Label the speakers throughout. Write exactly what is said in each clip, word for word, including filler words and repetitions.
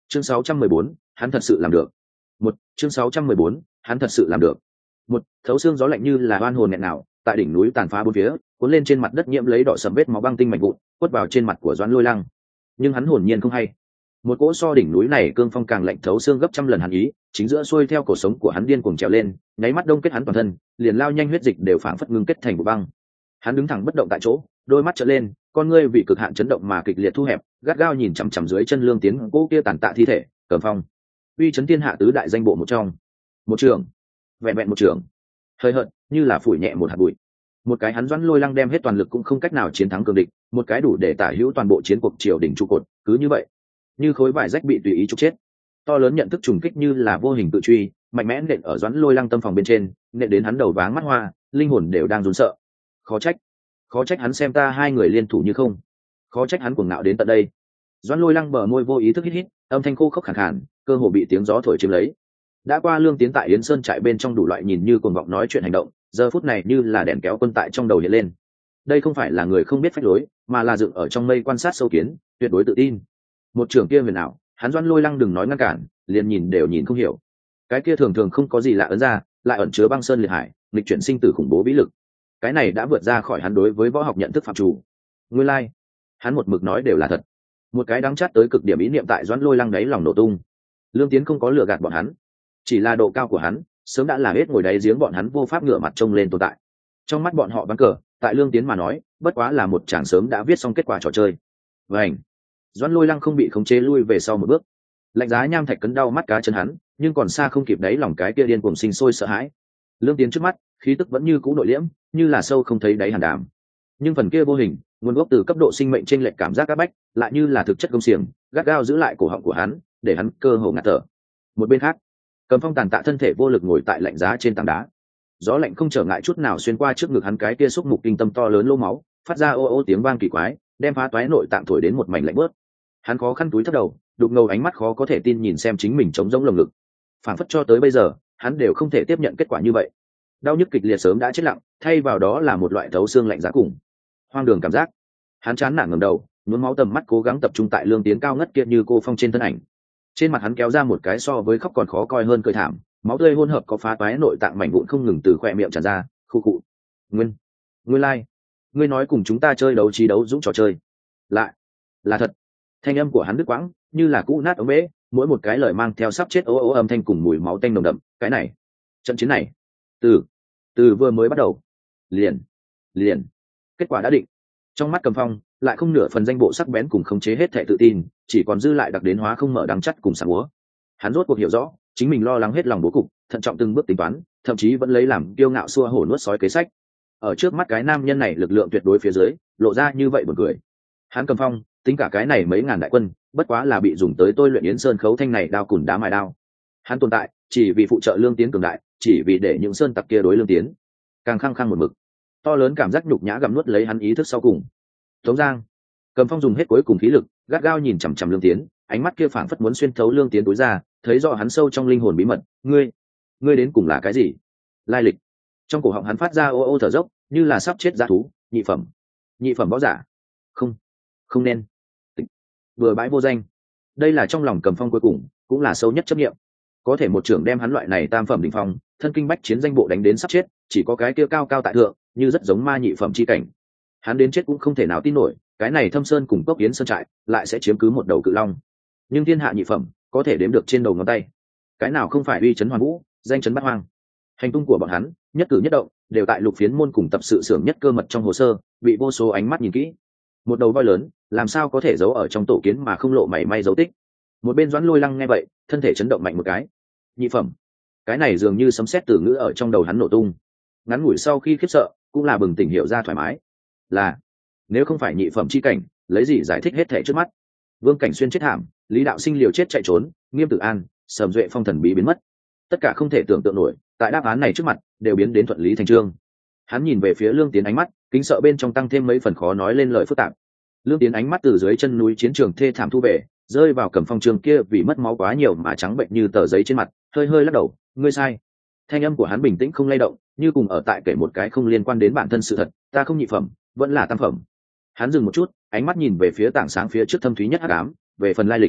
Speaker 1: chương sáu trăm mười bốn, hắn thật sự làm được. Một chương sáu trăm mười bốn, hắn thật sự làm được. Một thấu xương gió lạnh như là oan hồn nghẹn nào, tại đỉnh núi tàn phá bốn phía, cuốn lên trên mặt đất nhiễm lấy đỏ sầm vết máu băng tinh mạnh vụn, quất vào trên mặt của Doãn Lôi Lăng. Nhưng hắn hồn nhiên không hay. Một cỗ so đỉnh núi này cương phong càng lạnh thấu xương gấp trăm lần hắn ý, chính giữa xuôi theo cổ sống của hắn điên cuồng trèo lên, nháy mắt đông kết hắn toàn thân, liền lao nhanh huyết dịch đều phảng phất ngưng kết thành vụ băng. Hắn đứng thẳng bất động tại chỗ, đôi mắt trợn lên, con ngươi vì cực hạn chấn động mà kịch liệt thu hẹp, gắt gao nhìn chằm chằm dưới chân Lương Tiến cỗ kia tàn tạ thi thể, Cẩm Phong. Uy chấn thiên hạ tứ đại danh bộ một trong. Một trường, vẹn vẹn một trường. Hơi hợt, như là phủi nhẹ một hạt bụi. Một cái hắn Doãn Lôi Lăng đem hết toàn lực cũng không cách nào chiến thắng cường địch, một cái đủ để tả hữu toàn bộ chiến cuộc triều đình trụ cột, cứ như vậy, như khối vải rách bị tùy ý trục chết. To lớn nhận thức trùng kích như là vô hình tự truy, mạnh mẽ nện ở Doãn Lôi Lăng tâm phòng bên trên, nện đến hắn đầu váng mắt hoa, linh hồn đều đang run sợ. Khó trách, khó trách hắn xem ta hai người liên thủ như không, khó trách hắn cuồng ngạo đến tận đây. Doãn Lôi Lăng bờ môi vô ý thức hít hít, âm thanh khô khốc khàn khàn, cơ hồ bị tiếng gió thổi chiếm lấy. Đã qua Lương Tiến tại Yến Sơn trại bên trong đủ loại nhìn như cuồng vọng nói chuyện hành động, giờ phút này như là đèn kéo quân tại trong đầu hiện lên. Đây không phải là người không biết phách lối, mà là dựng ở trong mây quan sát sâu kiến, tuyệt đối tự tin. Một trưởng kia huyền ảo, hắn Doãn Lôi Lăng đừng nói ngăn cản, liền nhìn đều nhìn không hiểu. Cái kia thường thường không có gì lạ ấn ra, lại ẩn chứa băng sơn liệt hải, nghịch chuyển sinh tử khủng bố vĩ lực. Cái này đã vượt ra khỏi hắn đối với võ học nhận thức phạm chủ. Nguyên lai, like, hắn một mực nói đều là thật. Một cái đắng chát tới cực điểm ý niệm tại Doãn Lôi Lăng đáy lòng nổ tung. Lương Tiến không có lừa gạt bọn hắn, chỉ là độ cao của hắn sớm đã là hết ngồi đáy giếng bọn hắn vô pháp ngửa mặt trông lên tồn tại. Trong mắt bọn họ ván cờ, tại Lương Tiến mà nói, bất quá là một chàng sớm đã viết xong kết quả trò chơi. Vành, Doãn Lôi Lăng không bị khống chế lui về sau một bước. Lạnh giá nham thạch cấn đau mắt cá chân hắn, nhưng còn xa không kịp đáy lòng cái kia điên cuồng sinh sôi sợ hãi. Lương Tiến trước mắt, khí tức vẫn như cũ nội liễm, như là sâu không thấy đáy hàn đàm. Nhưng phần kia vô hình, nguồn gốc từ cấp độ sinh mệnh trên lệch cảm giác áp bách, lại như là thực chất công xiềng, gắt gao giữ lại cổ họng của hắn, để hắn cơ hồ ngạt thở. Một bên khác, Cẩm Phong tàn tạ thân thể vô lực ngồi tại lạnh giá trên tảng đá. Gió lạnh không trở ngại chút nào xuyên qua trước ngực hắn cái kia xúc mục kinh tâm to lớn lô máu, phát ra ô ô tiếng vang kỳ quái, đem phá toái nội tạng thổi đến một mảnh lạnh bớt. Hắn khó khăn túi thấp đầu, đục ngầu ánh mắt khó có thể tin nhìn xem chính mình trống rỗng lồng ngực. Phản phất cho tới bây giờ, hắn đều không thể tiếp nhận kết quả như vậy. Đau nhức kịch liệt sớm đã chết lặng, thay vào đó là một loại thấu xương lạnh giá cùng hoang đường cảm giác. Hắn chán nản ngẩng đầu, nhuốm máu tầm mắt cố gắng tập trung tại Lương Tiến cao ngất kia như cô phong trên thân ảnh. Trên mặt hắn kéo ra một cái so với khóc còn khó coi hơn cười thảm, máu tươi hỗn hợp có phá toái nội tạng mảnh vụn không ngừng từ khóe miệng tràn ra, khu cụ. Nguyên, Nguyên lai, like. Ngươi nói cùng chúng ta chơi đấu trí đấu dũng trò chơi, lại là thật. Thanh âm của hắn đứt quãng, như là cũ nát ống bể, mỗi một cái lời mang theo sắp chết ố ố âm thanh cùng mùi máu tanh nồng đậm. Cái này, trận chiến này, từ từ vừa mới bắt đầu, liền liền kết quả đã định. Trong mắt Cẩm Phong lại không nửa phần danh bộ sắc bén cùng khống chế hết thể tự tin, chỉ còn dư lại đặc đến hóa không mở đắng chắt cùng sáng búa. Hắn rốt cuộc hiểu rõ, chính mình lo lắng hết lòng bố cục, thận trọng từng bước tính toán, thậm chí vẫn lấy làm kiêu ngạo xua hổ nuốt sói kế sách. Ở trước mắt cái nam nhân này lực lượng tuyệt đối phía dưới, lộ ra như vậy buồn cười. Hắn Cẩm Phong, tính cả cái này mấy ngàn đại quân, bất quá là bị dùng tới tôi luyện Yến Sơn khấu thanh này đao cùn đá mài đao. Hắn tồn tại, chỉ vì phụ trợ Lương Tiến cường đại, chỉ vì để những sơn tặc kia đối Lương Tiến càng khăng khăng một mực. To lớn cảm giác nhục nhã gặm nuốt lấy hắn ý thức sau cùng. Tống Giang, Cẩm Phong dùng hết cuối cùng khí lực, gắt gao nhìn chằm chằm Lương Tiến, ánh mắt kia phảng phất muốn xuyên thấu Lương Tiến tối ra, thấy rõ hắn sâu trong linh hồn bí mật. Ngươi, ngươi đến cùng là cái gì? Lai lịch. Trong cổ họng hắn phát ra ô ô thở dốc, như là sắp chết dã thú. Nhị phẩm, nhị phẩm võ giả. Không, không nên. Tịch. Vừa bãi vô danh. Đây là trong lòng Cẩm Phong cuối cùng, cũng là sâu nhất chấp niệm. Có thể một trưởng đem hắn loại này tam phẩm đỉnh phong, thân kinh bách chiến danh bộ đánh đến sắp chết, chỉ có cái kia cao cao tại thượng, như rất giống ma nhị phẩm chi cảnh. Hắn đến chết cũng không thể nào tin nổi, cái này Thâm Sơn cùng Cốc Yến Sơn trại lại sẽ chiếm cứ một đầu cự long. Nhưng thiên hạ nhị phẩm có thể đếm được trên đầu ngón tay, cái nào không phải uy chấn hoàn vũ, danh chấn bát hoang. Hành tung của bọn hắn, nhất cử nhất động, đều tại Lục Phiến môn cùng tập sự xưởng nhất cơ mật trong hồ sơ, bị vô số ánh mắt nhìn kỹ. Một đầu voi lớn, làm sao có thể giấu ở trong tổ kiến mà không lộ mảy may dấu tích. Một bên Doãn Lôi Lăng nghe vậy, thân thể chấn động mạnh một cái. Nhị phẩm, cái này dường như sấm sét từ ngữ ở trong đầu hắn nổ tung. Ngắn ngủi sau khi khiếp sợ, cũng là bừng tỉnh hiểu ra thoải mái. Là, nếu không phải nhị phẩm chi cảnh, lấy gì giải thích hết thể trước mắt? Vương Cảnh Xuyên chết thảm, Lý Đạo Sinh liều chết chạy trốn, Nghiêm Tử An, Sầm Duệ Phong thần bí biến mất. Tất cả không thể tưởng tượng nổi, tại đáp án này trước mặt, đều biến đến thuận lý thành chương. Hắn nhìn về phía Lương Tiến ánh mắt, kính sợ bên trong tăng thêm mấy phần khó nói lên lời phức tạp. Lương Tiến ánh mắt từ dưới chân núi chiến trường thê thảm thu về, rơi vào Cẩm Phong trường kia vì mất máu quá nhiều mà trắng bệnh như tờ giấy trên mặt, hơi hơi lắc đầu, ngươi sai. Thanh âm của hắn bình tĩnh không lay động, như cùng ở tại kể một cái không liên quan đến bản thân sự thật, ta không nhị phẩm, vẫn là tam phẩm. Hắn dừng một chút, ánh mắt nhìn về phía tảng sáng phía trước thâm thúy nhất hắc ám, về phần lai lịch,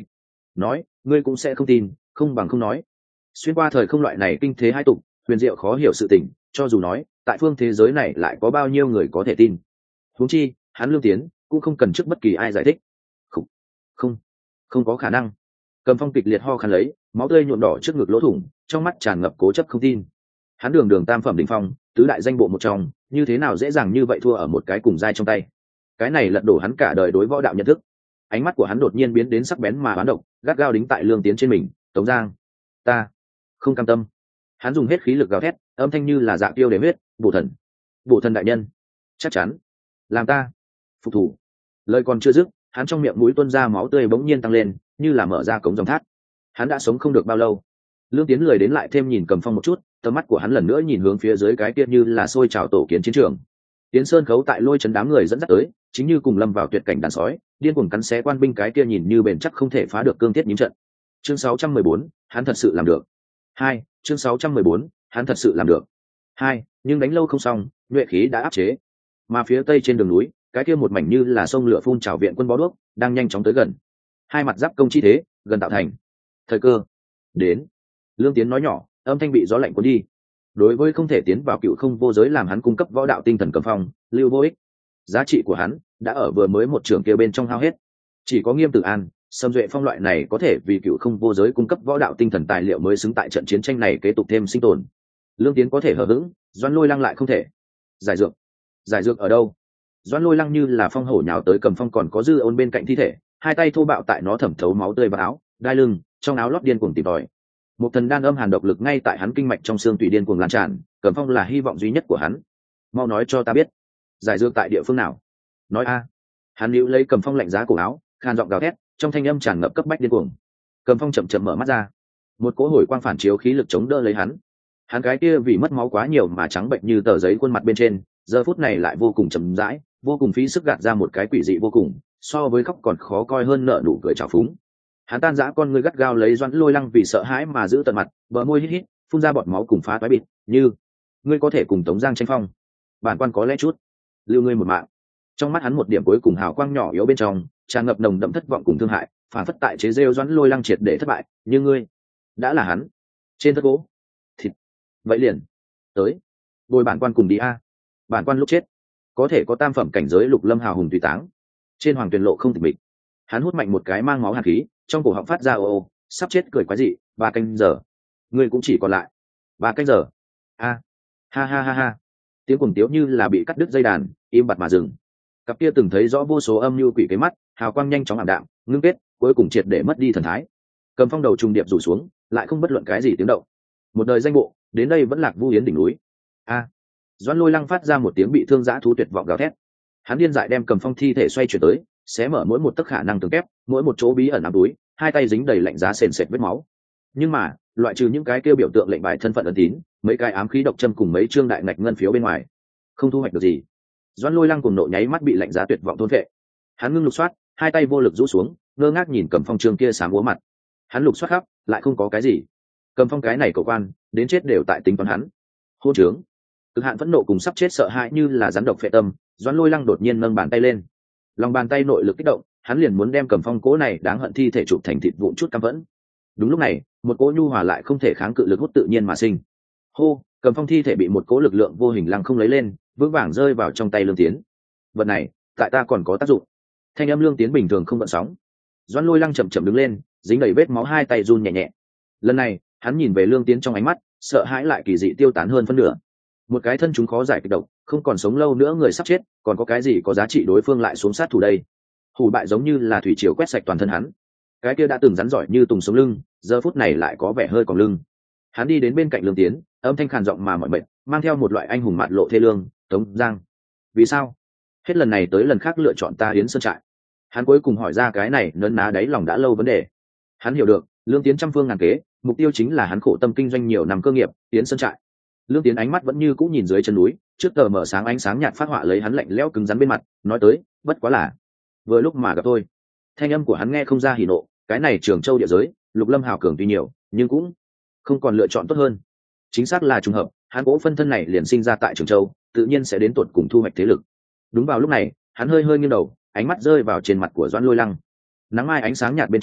Speaker 1: nói ngươi cũng sẽ không tin, không bằng không nói. Xuyên qua thời không loại này kinh thế hai tục, huyền diệu khó hiểu sự tình, cho dù nói tại phương thế giới này lại có bao nhiêu người có thể tin. Huống chi hắn Lương Tiến cũng không cần trước bất kỳ ai giải thích. Không, không, không có khả năng. Cầm Phong kịch liệt ho khan lấy, máu tươi nhuộm đỏ trước ngực lỗ thủng, trong mắt tràn ngập cố chấp không tin. Hắn đường đường tam phẩm đỉnh phong, tứ đại danh bộ một trong, như thế nào dễ dàng như vậy thua ở một cái cùng giai trong tay. Cái này lật đổ hắn cả đời đối võ đạo nhận thức. Ánh mắt của hắn đột nhiên biến đến sắc bén mà bán độc, gắt gao đính tại Lương Tiến trên mình. Tống Giang, ta không cam tâm. Hắn dùng hết khí lực gào thét, âm thanh như là dạ tiêu để huyết. Bổ thần, bổ thần đại nhân, chắc chắn làm ta phục thủ. Lời còn chưa dứt, hắn trong miệng mũi tuôn ra máu tươi bỗng nhiên tăng lên, như là mở ra cống dòng thác. Hắn đã sống không được bao lâu. Lương Tiến lười đến lại thêm nhìn Cầm Phong một chút, tầm mắt của hắn lần nữa nhìn hướng phía dưới cái kia như là sôi trào tổ kiến chiến trường. Tiến Sơn Khấu tại lôi chấn đám người dẫn dắt tới, chính như cùng lâm vào tuyệt cảnh đàn sói, điên cuồng cắn xé quan binh cái kia nhìn như bền chắc không thể phá được cương thiết nhím trận. Chương sáu trăm mười bốn, hắn thật sự làm được. Hai, chương sáu trăm mười bốn, hắn thật sự làm được. Hai, nhưng đánh lâu không xong, nhuệ khí đã áp chế. Mà phía tây trên đường núi, cái kia một mảnh như là sông lửa phun trào viện quân bó đuốc, đang nhanh chóng tới gần. Hai mặt giáp công chi thế, gần tạo thành. Thời cơ đến. Lương Tiến nói nhỏ, âm thanh bị gió lạnh cuốn đi. Đối với không thể tiến vào cựu không vô giới làm hắn cung cấp võ đạo tinh thần Cầm Phong, lưu vô ích. Giá trị của hắn đã ở vừa mới một trường kia bên trong hao hết. Chỉ có Nghiêm Tử An, Sâm Duệ Phong loại này có thể vì cựu không vô giới cung cấp võ đạo tinh thần tài liệu mới xứng tại trận chiến tranh này kế tục thêm sinh tồn. Lương Tiến có thể hở hững, Doãn Lôi Lăng lại không thể. Giải dược, giải dược ở đâu? Doãn Lôi Lăng như là phong hổ nhào tới Cầm Phong còn có dư ôn bên cạnh thi thể, hai tay thô bạo tại nó thẩm thấu máu tươi vào áo, đai lưng, trong áo lót điên cuồng tìm tòi. Một thần đan âm hàn độc lực ngay tại hắn kinh mạch trong xương tùy điên cuồng lan tràn, Cầm Phong là hy vọng duy nhất của hắn. Mau nói cho ta biết, giải dược tại địa phương nào? Nói a. Hắn níu lấy Cầm Phong lạnh giá cổ áo, khan giọng gào thét, trong thanh âm tràn ngập cấp bách điên cuồng. Cầm Phong chậm chậm mở mắt ra, một cỗ hồi quang phản chiếu khí lực chống đỡ lấy hắn. Hắn cái kia vì mất máu quá nhiều mà trắng bệnh như tờ giấy khuôn mặt bên trên, giờ phút này lại vô cùng chậm rãi, vô cùng phí sức gạt ra một cái quỷ dị vô cùng, so với khóc còn khó coi hơn nợ nụ cười trào phúng. Hắn tan rã con ngươi gắt gao lấy Doãn Lôi Lăng vì sợ hãi mà giữ tận mặt, bờ môi hít hít, phun ra bọt máu cùng phá toái bịt, như ngươi có thể cùng Tống Giang tranh phong, bản quan có lẽ chút lưu ngươi một mạng. Trong mắt hắn một điểm cuối cùng hào quang nhỏ yếu bên trong, tràn ngập nồng đậm thất vọng cùng thương hại, phản phất tại chế rêu Doãn Lôi Lăng triệt để thất bại, như ngươi đã là hắn trên thất gỗ thịt. Vậy liền tới bồi bản quan cùng đi a. Bản quan lúc chết có thể có tam phẩm cảnh giới lục lâm hào hùng tùy táng, trên hoàng tuyền lộ không tịch mịch. Hắn hút mạnh một cái mang máu hạt khí, trong cổ họng phát ra ô ô, sắp chết cười quái dị. Ba canh giờ ngươi cũng chỉ còn lại ba canh giờ. A ha ha ha ha. Tiếng cuồng tiếu như là bị cắt đứt dây đàn, im bặt mà dừng. Cặp kia từng thấy rõ vô số âm mưu quỷ cái mắt, hào quang nhanh chóng ảm đạm ngưng kết, cuối cùng triệt để mất đi thần thái. Cầm Phong đầu trùng điệp rủ xuống, lại không bất luận cái gì tiếng động. Một đời danh bộ đến đây vẫn lạc vu hiến đỉnh núi. A. Doãn Lôi Lăng phát ra một tiếng bị thương dã thú tuyệt vọng gào thét. Hắn điên dại đem Cầm Phong thi thể xoay chuyển tới, xé mở mỗi một tấc khả năng tường kép, mỗi một chỗ bí ẩn ám túi, hai tay dính đầy lạnh giá sền sệt vết máu. Nhưng mà loại trừ những cái kêu biểu tượng lệnh bài thân phận ẩn tín, mấy cái ám khí độc châm cùng mấy trương đại ngạch ngân phiếu bên ngoài, không thu hoạch được gì. Doãn Lôi Lăng cùng nộ nháy mắt bị lạnh giá tuyệt vọng thôn phệ. Hắn ngưng lục soát, hai tay vô lực rũ xuống, ngơ ngác nhìn Cầm Phong trương kia sáng úa mặt. Hắn lục soát khắp, lại không có cái gì. Cầm Phong cái này cầu quan, đến chết đều tại tính toán hắn. Hôn trướng. Cực hạn phẫn nộ cùng sắp chết sợ hãi như là rắn độc phệ tâm, Doãn Lôi Lăng đột nhiên nâng bàn tay lên. Lòng bàn tay nội lực kích động, hắn liền muốn đem Cầm Phong cố này đáng hận thi thể chụp thành thịt vụn chút căm vẫn. Đúng lúc này, một cỗ nhu hòa lại không thể kháng cự lực hút tự nhiên mà sinh. Hô, Cầm Phong thi thể bị một cỗ lực lượng vô hình lăng không lấy lên, vững vàng rơi vào trong tay Lương Tiến. Vật này, tại ta còn có tác dụng. Thanh âm Lương Tiến bình thường không gợn sóng. Doãn Lôi Lăng chậm chậm đứng lên, dính đầy vết máu, hai tay run nhẹ nhẹ. Lần này, hắn nhìn về Lương Tiến trong ánh mắt, sợ hãi lại kỳ dị tiêu tán hơn phân nửa. Một cái thân chúng khó giải kịch độc, không còn sống lâu nữa người sắp chết, còn có cái gì có giá trị đối phương lại xuống sát thủ đây? Hủ bại giống như là thủy triều quét sạch toàn thân hắn. Cái kia đã từng rắn giỏi như tùng sống lưng, giờ phút này lại có vẻ hơi còng lưng. Hắn đi đến bên cạnh Lương Tiến, âm thanh khàn giọng mà mỏi mệt, mang theo một loại anh hùng mạn lộ thê lương. Tống Giang, vì sao hết lần này tới lần khác lựa chọn ta Yến Sơn trại? Hắn cuối cùng hỏi ra cái này nấn ná đáy lòng đã lâu vấn đề. Hắn hiểu được Lương Tiến trăm phương ngàn kế, mục tiêu chính là hắn khổ tâm kinh doanh nhiều năm cơ nghiệp Yến Sơn trại. Lương Tiến ánh mắt vẫn như cũ nhìn dưới chân núi, trước tờ mở sáng ánh sáng nhạt phát họa lấy hắn lạnh lẽo cứng rắn bên mặt, nói tới, bất quá là vừa lúc mà gặp tôi. Thanh âm của hắn nghe không ra hỉ nộ, cái này Trường Châu địa giới, Lục Lâm hào cường tuy nhiều, nhưng cũng không còn lựa chọn tốt hơn. Chính xác là trùng hợp, hắn cố phân thân này liền sinh ra tại Trường Châu, tự nhiên sẽ đến tuột cùng thu hoạch thế lực. Đúng vào lúc này, hắn hơi hơi nghiêng đầu, ánh mắt rơi vào trên mặt của Doãn Lôi Lăng. Nắng mai ánh sáng nhạt bên trong,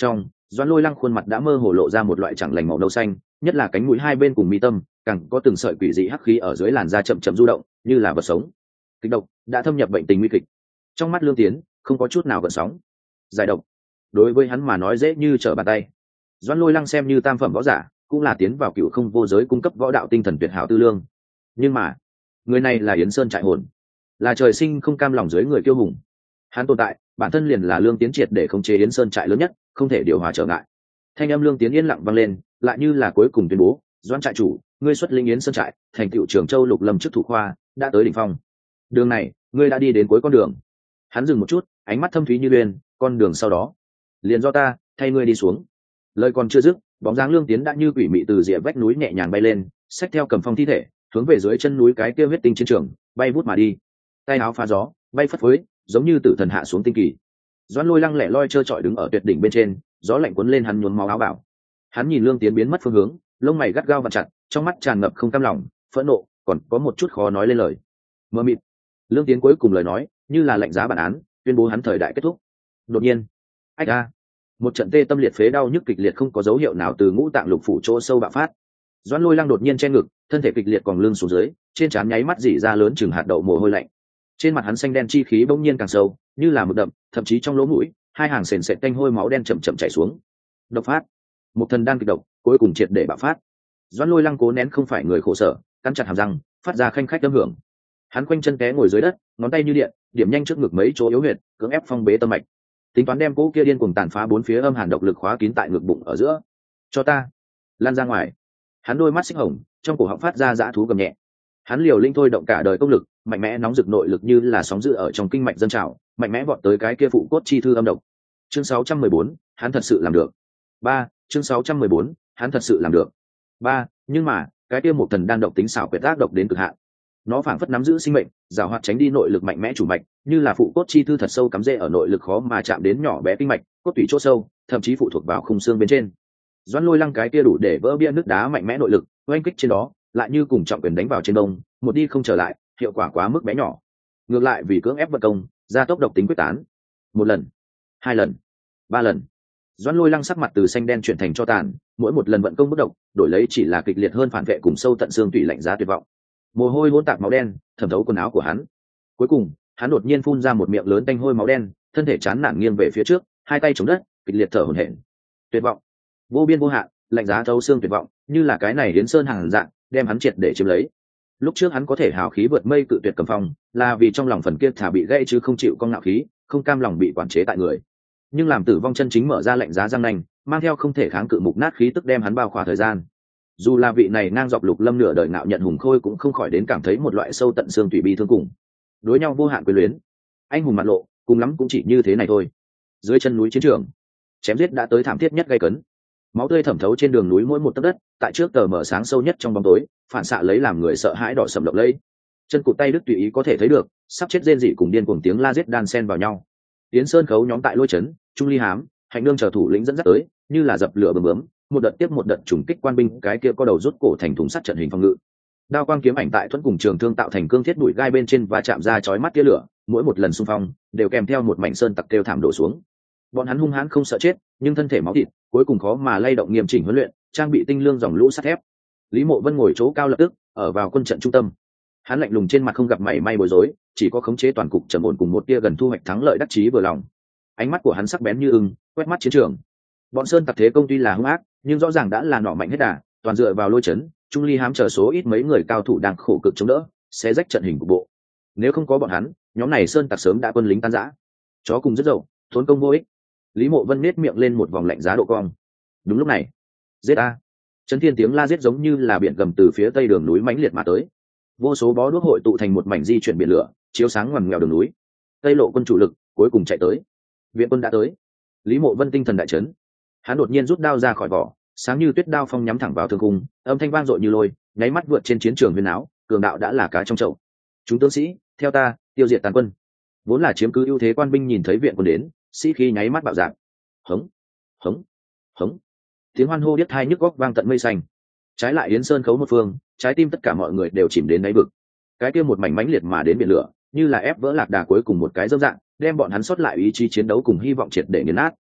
Speaker 1: Doãn Lôi Lăng khuôn mặt đã mơ hồ lộ ra một loại chẳng lành màu nâu xanh, nhất là cánh mũi hai bên cùng mi tâm càng có từng sợi quỷ dị hắc khí ở dưới làn da chậm chậm du động như là vật sống. Kịch độc đã thâm nhập bệnh tình nguy kịch. Trong mắt Lương Tiến không có chút nào gợn sóng. Giải độc đối với hắn mà nói dễ như trở bàn tay. Doãn Lôi Lăng xem như tam phẩm võ giả, cũng là tiến vào cựu không vô giới cung cấp võ đạo tinh thần tuyệt hảo tư lương. Nhưng mà người này là Yến Sơn trại hồn, là trời sinh không cam lòng dưới người kiêu hùng. Hắn tồn tại bản thân liền là Lương Tiến triệt để khống chế Yến Sơn trại lớn nhất, không thể điều hòa trở ngại. Thanh âm Lương Tiến yên lặng vang lên, lại như là cuối cùng tuyên bố: Doãn trại chủ, ngươi xuất linh Yến Sơn trại, thành tựu Trường Châu Lục Lâm chức thủ khoa, đã tới đỉnh phong. Đường này, ngươi đã đi đến cuối con đường. Hắn dừng một chút, ánh mắt thâm thúy như uyên, con đường sau đó, liền do ta thay ngươi đi xuống. Lời còn chưa dứt, bóng dáng Lương Tiến đã như quỷ mị từ rìa vách núi nhẹ nhàng bay lên, xách theo cầm phong thi thể, hướng về dưới chân núi cái kia huyết tinh chiến trường bay vút mà đi. Tay áo phá gió, bay phất phới, giống như tử thần hạ xuống tinh kỳ. Doãn Lôi Lăng lẻ loi trơ trọi đứng ở tuyệt đỉnh bên trên, gió lạnh cuốn lên hắn nhuốm máu áo bảo. Hắn nhìn Lương Tiến biến mất phương hướng, lông mày gắt gao vặn chặt, trong mắt tràn ngập không cam lòng, phẫn nộ, còn có một chút khó nói lên lời. Mơ mịt. Lương Tiến cuối cùng lời nói, như là lệnh giá bản án, tuyên bố hắn thời đại kết thúc. Đột nhiên, ách a, một trận tê tâm liệt phế đau nhức kịch liệt không có dấu hiệu nào từ ngũ tạng lục phủ chỗ sâu bạo phát. Doãn Lôi Lăng đột nhiên che ngực, thân thể kịch liệt còn lưng xuống dưới, trên trán nháy mắt rỉ ra lớn chừng hạt đậu mồ hôi lạnh. Trên mặt hắn xanh đen chi khí bỗng nhiên càng sâu, như là mực đậm, thậm chí trong lỗ mũi, hai hàng sền sệt tanh hôi máu đen chậm chậm chảy xuống. Độc phát, một thần đan kịch độc, cuối cùng triệt để bạo phát. Doãn Lôi Lăng cố nén không phải người khổ sở, cắn chặt hàm răng, phát ra khanh khách âm hưởng. Hắn quanh chân té ngồi dưới đất, ngón tay như điện, điểm nhanh trước ngực mấy chỗ yếu huyệt, cưỡng ép phong bế tâm mạch. Tính toán đem cỗ kia điên cuồng tàn phá bốn phía âm hàn độc lực khóa kín tại ngực bụng ở giữa. Cho ta lan ra ngoài. Hắn đôi mắt xích hồng, trong cổ họng phát ra dã thú gầm nhẹ. Hắn liều linh thôi động cả đời công lực, mạnh mẽ nóng rực nội lực như là sóng dữ ở trong kinh mạch dân trào, mạnh mẽ vọt tới cái kia phụ cốt chi thư âm độc. Chương sáu trăm mười bốn, hắn thật sự làm được. Ba, chương sáu trăm mười bốn, hắn thật sự làm được. Ba, nhưng mà, cái kia một thần đan độc tính xảo quyệt ác độc đến cực hạn. Nó phảng phất nắm giữ sinh mệnh, giảo hoạt tránh đi nội lực mạnh mẽ chủ mạch, như là phụ cốt chi thư thật sâu cắm rễ ở nội lực khó mà chạm đến nhỏ bé kinh mạch, cốt tủy chỗ sâu, thậm chí phụ thuộc vào khung xương bên trên. Doãn Lôi Lăng cái kia đủ để vỡ bia nước đá mạnh mẽ nội lực, oanh kích trên đó, lại như cùng trọng quyền đánh vào trên đông, một đi không trở lại, hiệu quả quá mức bé nhỏ. Ngược lại vì cưỡng ép vận công, gia tốc độc tính quyết tán. Một lần, hai lần, ba lần. Doãn Lôi Lăng sắc mặt từ xanh đen chuyển thành cho tàn, mỗi một lần vận công bất động, đổi lấy chỉ là kịch liệt hơn phản vệ cùng sâu tận xương tủy lạnh giá tuyệt vọng. Mồ hôi hỗn tạp máu đen thẩm thấu quần áo của hắn. Cuối cùng, hắn đột nhiên phun ra một miệng lớn tanh hôi máu đen, thân thể chán nản nghiêng về phía trước, hai tay chống đất, kịch liệt thở hổn hển. Tuyệt vọng, vô biên vô hạn, lạnh giá thấu xương tuyệt vọng, như là cái này Yến Sơn hàng dạng, đem hắn triệt để chiếm lấy. Lúc trước hắn có thể hào khí vượt mây cự tuyệt cầm phong, là vì trong lòng phần kia thả bị gãy chứ không chịu con ngạo khí, không cam lòng bị quản chế tại người. Nhưng làm tử vong chân chính mở ra lạnh giá răng nanh, mang theo không thể kháng cự mục nát khí tức đem hắn bao khỏa thời gian. Dù là vị này ngang dọc Lục Lâm nửa đời ngạo nhận hùng khôi cũng không khỏi đến cảm thấy một loại sâu tận xương tủy bi thương cùng đối nhau vô hạn quyền luyến. Anh hùng mặt lộ, cùng lắm cũng chỉ như thế này thôi. Dưới chân núi chiến trường, chém giết đã tới thảm thiết nhất gay cấn. Máu tươi thẩm thấu trên đường núi mỗi một tấc đất, tại trước tờ mở sáng sâu nhất trong bóng tối, phản xạ lấy làm người sợ hãi đỏ sầm lộng lẫy. Chân cụt tay đứt tùy ý có thể thấy được, sắp chết rên rỉ cùng điên cuồng tiếng la giết đan xen vào nhau. Tiến Sơn khấu nhóm tại lôi trấn, Trung Ly Hám, Hạnh Nương chờ thủ lĩnh dẫn dắt tới, như là dập lửa bầm bướm, một đợt tiếp một đợt trùng kích quan binh, cái kia có đầu rút cổ thành thùng sắt trận hình phòng ngự. Đao quang kiếm ảnh tại thuẫn cùng trường thương tạo thành cương thiết bụi gai bên trên và chạm ra chói mắt tia lửa, mỗi một lần xung phong đều kèm theo một mảnh sơn tặc kêu thảm đổ xuống. Bọn hắn hung hãn không sợ chết, nhưng thân thể máu thịt, cuối cùng khó mà lay động nghiêm chỉnh huấn luyện, trang bị tinh lương dòng lũ sắt thép. Lý Mộ Vân ngồi chỗ cao lập tức, ở vào quân trận trung tâm. Hắn lạnh lùng trên mặt không gặp mảy may bối rối, chỉ có khống chế toàn cục trầm ổn cùng một tia gần thu hoạch thắng lợi đắc chí vừa lòng. Ánh mắt của hắn sắc bén như ưng, quét mắt chiến trường. Bọn sơn tặc thế công tuy là hung ác, nhưng rõ ràng đã là nỏ mạnh hết đà, toàn dựa vào lôi chấn, Trung Ly Hám chờ số ít mấy người cao thủ đang khổ cực chống đỡ, sẽ rách trận hình của bộ. Nếu không có bọn hắn, nhóm này sơn tặc sớm đã quân lính tan rã. Chó cùng rất dậu, thốn công vô ích. Lý Mộ Vân nét miệng lên một vòng lạnh giá độ cong. Đúng lúc này, giết a! Chấn thiên tiếng la giết giống như là biển gầm từ phía tây đường núi mãnh liệt mà tới. Vô số bó đuốc hội tụ thành một mảnh di chuyển biển lửa, chiếu sáng ngoằn nghèo đường núi. Tây lộ quân chủ lực cuối cùng chạy tới. Viện quân đã tới. Lý Mộ Vân tinh thần đại chấn. Hắn đột nhiên rút đao ra khỏi vỏ, sáng như tuyết đao phong nhắm thẳng vào thương cung, âm thanh vang dội như lôi, nháy mắt vượt trên chiến trường huyền áo, cường đạo đã là cá trong chậu. Chúng tướng sĩ, theo ta, tiêu diệt tàn quân. Vốn là chiếm cứ ưu thế quan binh nhìn thấy viện quân đến, sĩ khí nháy mắt bạo dạn. Hống, hống, hống. Tiếng hoan hô điếc tai nhức óc vang tận mây xanh. Trái lại Yến Sơn khấu một phương, trái tim tất cả mọi người đều chìm đến đáy vực. Cái kia một mảnh mãnh liệt mà đến biển lửa, như là ép vỡ lạc đà cuối cùng một cái dâm dạng, đem bọn hắn sót lại ý chí chiến đấu cùng hy vọng triệt để nghiền nát.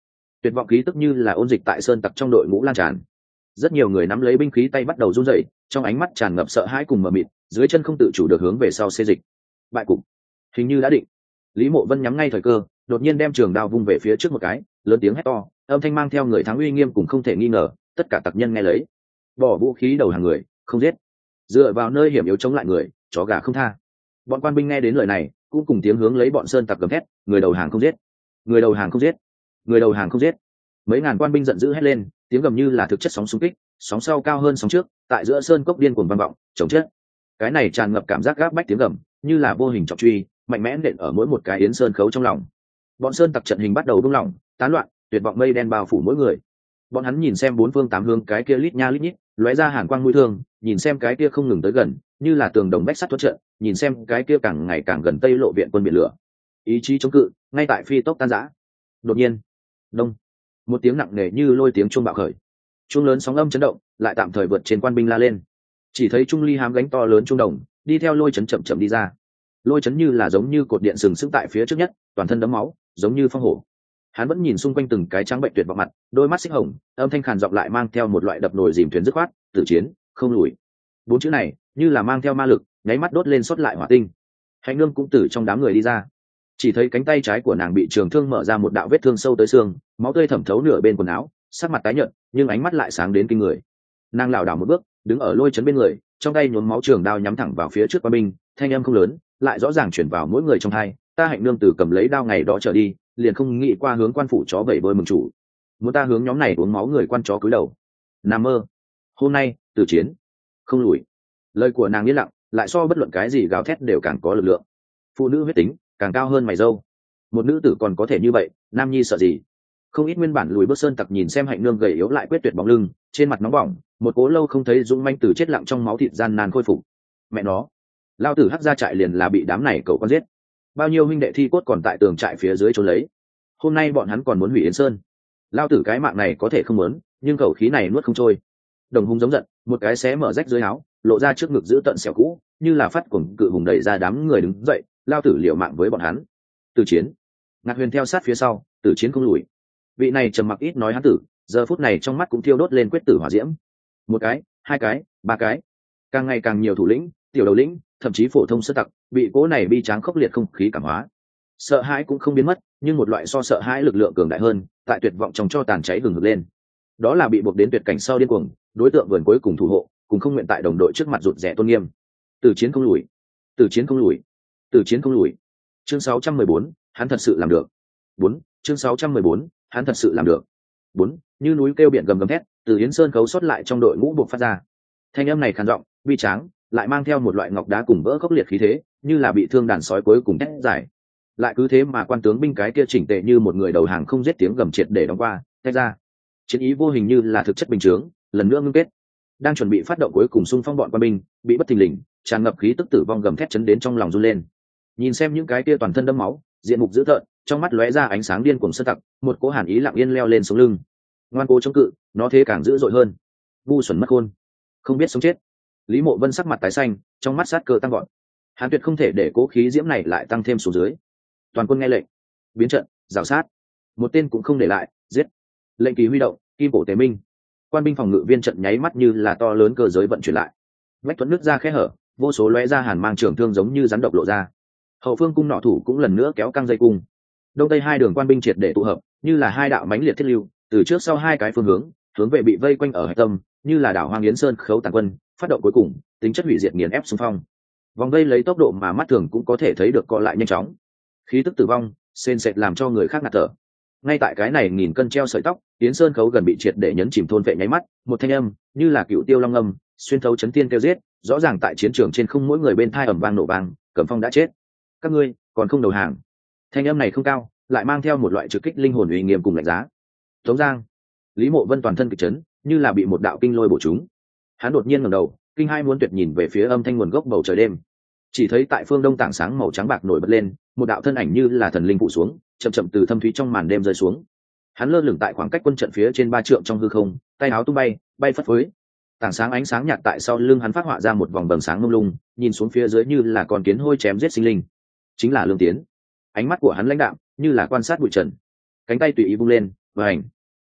Speaker 1: tuyệt vọng khí tức như là ôn dịch tại sơn tặc trong đội ngũ lan tràn. Rất nhiều người nắm lấy binh khí tay bắt đầu run rẩy, trong ánh mắt tràn ngập sợ hãi cùng mờ mịt, dưới chân không tự chủ được hướng về sau xê dịch. Bại cục hình như đã định. Lý Mộ Vân nhắm ngay thời cơ, đột nhiên đem trường đao vung về phía trước một cái, lớn tiếng hét to, âm thanh mang theo người thắng uy nghiêm cùng không thể nghi ngờ, tất cả tặc nhân nghe lấy, bỏ vũ khí đầu hàng người, không giết. Dựa vào nơi hiểm yếu chống lại người, chó gà không tha. Bọn quan binh nghe đến lời này, cũng cùng tiếng hướng lấy bọn sơn tặc gầm thét, người đầu hàng không giết, người đầu hàng không giết, người đầu hàng không giết. Mấy ngàn quan binh giận dữ hét lên, tiếng gầm như là thực chất sóng xung kích, sóng sau cao hơn sóng trước, tại giữa sơn cốc điên cuồng vang vọng, chống chết. Cái này tràn ngập cảm giác gáp bách tiếng gầm, như là vô hình trọng truy, mạnh mẽ nện ở mỗi một cái yến sơn khấu trong lòng. Bọn sơn tặc trận hình bắt đầu rung lỏng, tán loạn, tuyệt vọng mây đen bao phủ mỗi người. Bọn hắn nhìn xem bốn phương tám hướng cái kia lít nha lít nhít, lóe ra hàn quang mũi thương, nhìn xem cái kia không ngừng tới gần, như là tường đồng bách sắt thoát trận, nhìn xem cái kia càng ngày càng gần tây lộ viện quân biển lửa. Ý chí chống cự, ngay tại phi tốc tan rã. Đột nhiên, đông, một tiếng nặng nề như lôi tiếng chuông bạo khởi. Chuông lớn sóng âm chấn động, lại tạm thời vượt trên quan binh la lên. Chỉ thấy Trung Ly hám gánh to lớn trung đồng, đi theo lôi chấn chậm chậm đi ra. Lôi chấn như là giống như cột điện sừng sững tại phía trước nhất, toàn thân đẫm máu, giống như phong hổ. Hắn vẫn nhìn xung quanh từng cái trắng bệnh tuyệt vọng mặt, đôi mắt xích hồng, âm thanh khàn giọng lại mang theo một loại đập nồi dìm thuyền dứt khoát, tử chiến, không lùi. Bốn chữ này, như là mang theo ma lực, nháy mắt đốt lên sót lại hỏa tinh. Hạnh Nương cũng từ trong đám người đi ra. Chỉ thấy cánh tay trái của nàng bị trường thương mở ra một đạo vết thương sâu tới xương, máu tươi thẩm thấu nửa bên quần áo, sắc mặt tái nhợt, nhưng ánh mắt lại sáng đến kinh người. Nàng lảo đảo một bước, đứng ở lôi chấn bên người, trong tay nhuốm máu trường đao nhắm thẳng vào phía trước quan binh, thanh âm không lớn, lại rõ ràng chuyển vào mỗi người trong hai. Ta Hạnh Nương từ cầm lấy đao ngày đó trở đi, liền không nghĩ qua hướng quan phủ chó vẩy bơi mừng chủ, muốn ta hướng nhóm này uống máu người quan chó cúi đầu. Nằm mơ. Hôm nay, từ chiến, không lùi. Lời của nàng yên lặng, lại so bất luận cái gì gào thét đều càng có lực lượng. Phụ nữ huyết tính càng cao hơn mày dâu. Một nữ tử còn có thể như vậy, nam nhi sợ gì? Không ít nguyên bản lùi bước sơn tặc nhìn xem Hạnh Nương gầy yếu lại quyết tuyệt bóng lưng, trên mặt nóng bỏng, một cố lâu không thấy dũng manh từ chết lặng trong máu thịt gian nan khôi phục. Mẹ nó, lao tử hắc ra trại liền là bị đám này cậu con giết. Bao nhiêu huynh đệ thi cốt còn tại tường trại phía dưới trốn lấy. Hôm nay bọn hắn còn muốn hủy Yến Sơn. Lao tử cái mạng này có thể không muốn, nhưng khẩu khí này nuốt không trôi. Đồng Hùng giống giận, một cái xé mở rách dưới áo, lộ ra trước ngực giữ tận sẹo cũ, như là phát cuồng cự hùng đẩy ra đám người đứng dậy, lao tử liều mạng với bọn hắn. Từ chiến. Ngạc Huyền theo sát phía sau, từ chiến không lùi. Vị này trầm mặc ít nói hắn tử, giờ phút này trong mắt cũng thiêu đốt lên quyết tử hỏa diễm. Một cái, hai cái, ba cái, càng ngày càng nhiều thủ lĩnh, tiểu đầu lĩnh, thậm chí phổ thông sơ tặc, bị cố này bi tráng khốc liệt không khí cảm hóa. Sợ hãi cũng không biến mất, nhưng một loại so sợ hãi lực lượng cường đại hơn, tại tuyệt vọng trong cho tàn cháy hừng hực lên. Đó là bị buộc đến tuyệt cảnh sau điên cuồng, đối tượng vườn cuối cùng thủ hộ, cùng không nguyện tại đồng đội trước mặt rụt rè tôn nghiêm. Từ chiến không lùi, từ chiến không lùi, từ chiến không lùi. Chương sáu trăm mười bốn, hắn thật sự làm được. Bốn, chương sáu trăm mười bốn, hắn thật sự làm được. Bốn, như núi kêu biển gầm gầm thét, từ Yến Sơn khấu xuất lại trong đội ngũ buộc phát ra. Thanh âm này khàn giọng, bi tráng, lại mang theo một loại ngọc đá cùng vỡ khốc liệt khí thế, như là bị thương đàn sói cuối cùng thét giải. Lại cứ thế mà quan tướng binh cái kia chỉnh tề như một người đầu hàng không giết tiếng gầm triệt để đóng qua, tách ra. Chiến ý vô hình như là thực chất bình chướng, lần nữa ngưng kết. Đang chuẩn bị phát động cuối cùng xung phong bọn quan binh, bị bất thình lình, tràn ngập khí tức tử vong gầm thét chấn đến trong lòng run lên. Nhìn xem những cái kia toàn thân đẫm máu, diện mục dữ tợn, trong mắt lóe ra ánh sáng điên cuồng sơn tặc, một cỗ hàn ý lặng yên leo lên sống lưng. Ngoan cố chống cự, nó thế càng dữ dội hơn. Ngu xuẩn mất khôn, không biết sống chết. Lý Mộ Vân sắc mặt tái xanh, trong mắt sát cơ tăng gọn. Hắn tuyệt không thể để cố khí diễm này lại tăng thêm xuống dưới. Toàn quân nghe lệnh, biến trận, rào sát, một tên cũng không để lại, giết. Lệnh kỳ huy động, kim cổ tế minh. Quan binh phòng ngự viên trận nháy mắt như là to lớn cơ giới vận chuyển lại. Vách thuẫn nước ra khe hở, vô số lóe ra hàn mang trường thương giống như rắn độc lộ ra. Hậu phương cung nọ thủ cũng lần nữa kéo căng dây cung. Đông tây hai đường quan binh triệt để tụ hợp, như là hai đạo mãnh liệt thiết lưu, từ trước sau hai cái phương hướng, hướng về bị vây quanh ở hải tâm, như là đảo Hoang Yến Sơn khấu tàn quân, phát động cuối cùng, tính chất hủy diệt nghiền ép xung phong. Vòng vây lấy tốc độ mà mắt thường cũng có thể thấy được co lại nhanh chóng. Khí tức tử vong, sền sệt làm cho người khác ngạt thở. Ngay tại cái này nghìn cân treo sợi tóc, Yến Sơn khấu gần bị triệt để nhấn chìm thôn vệ nháy mắt, một thanh âm, như là cựu tiêu long âm, xuyên thấu chấn thiên kêu giết, rõ ràng tại chiến trường trên không mỗi người bên thai ầm vang nổ vang, Cẩm Phong đã chết. Các ngươi còn không đầu hàng. Thanh âm này không cao, lại mang theo một loại trực kích linh hồn uy nghiêm cùng lạnh giá. Tống Giang. Lý Mộ Vân toàn thân kịch chấn, như là bị một đạo kinh lôi bổ trúng. Hắn đột nhiên ngẩng đầu, kinh hai muốn tuyệt nhìn về phía âm thanh nguồn gốc bầu trời đêm. Chỉ thấy tại phương đông tảng sáng màu trắng bạc nổi bật lên, một đạo thân ảnh như là thần linh phụ xuống, chậm chậm từ thâm thúy trong màn đêm rơi xuống. Hắn lơ lửng tại khoảng cách quân trận phía trên ba trượng trong hư không, tay áo tung bay, bay phất phới. Tảng sáng ánh sáng nhạt tại sau lưng hắn phát họa ra một vòng bầng sáng mông lung, nhìn xuống phía dưới như là con kiến hôi chém giết sinh linh. Chính là Lương Tiến. Ánh mắt của hắn lãnh đạm, như là quan sát bụi trần. Cánh tay tùy ý vung lên, vành.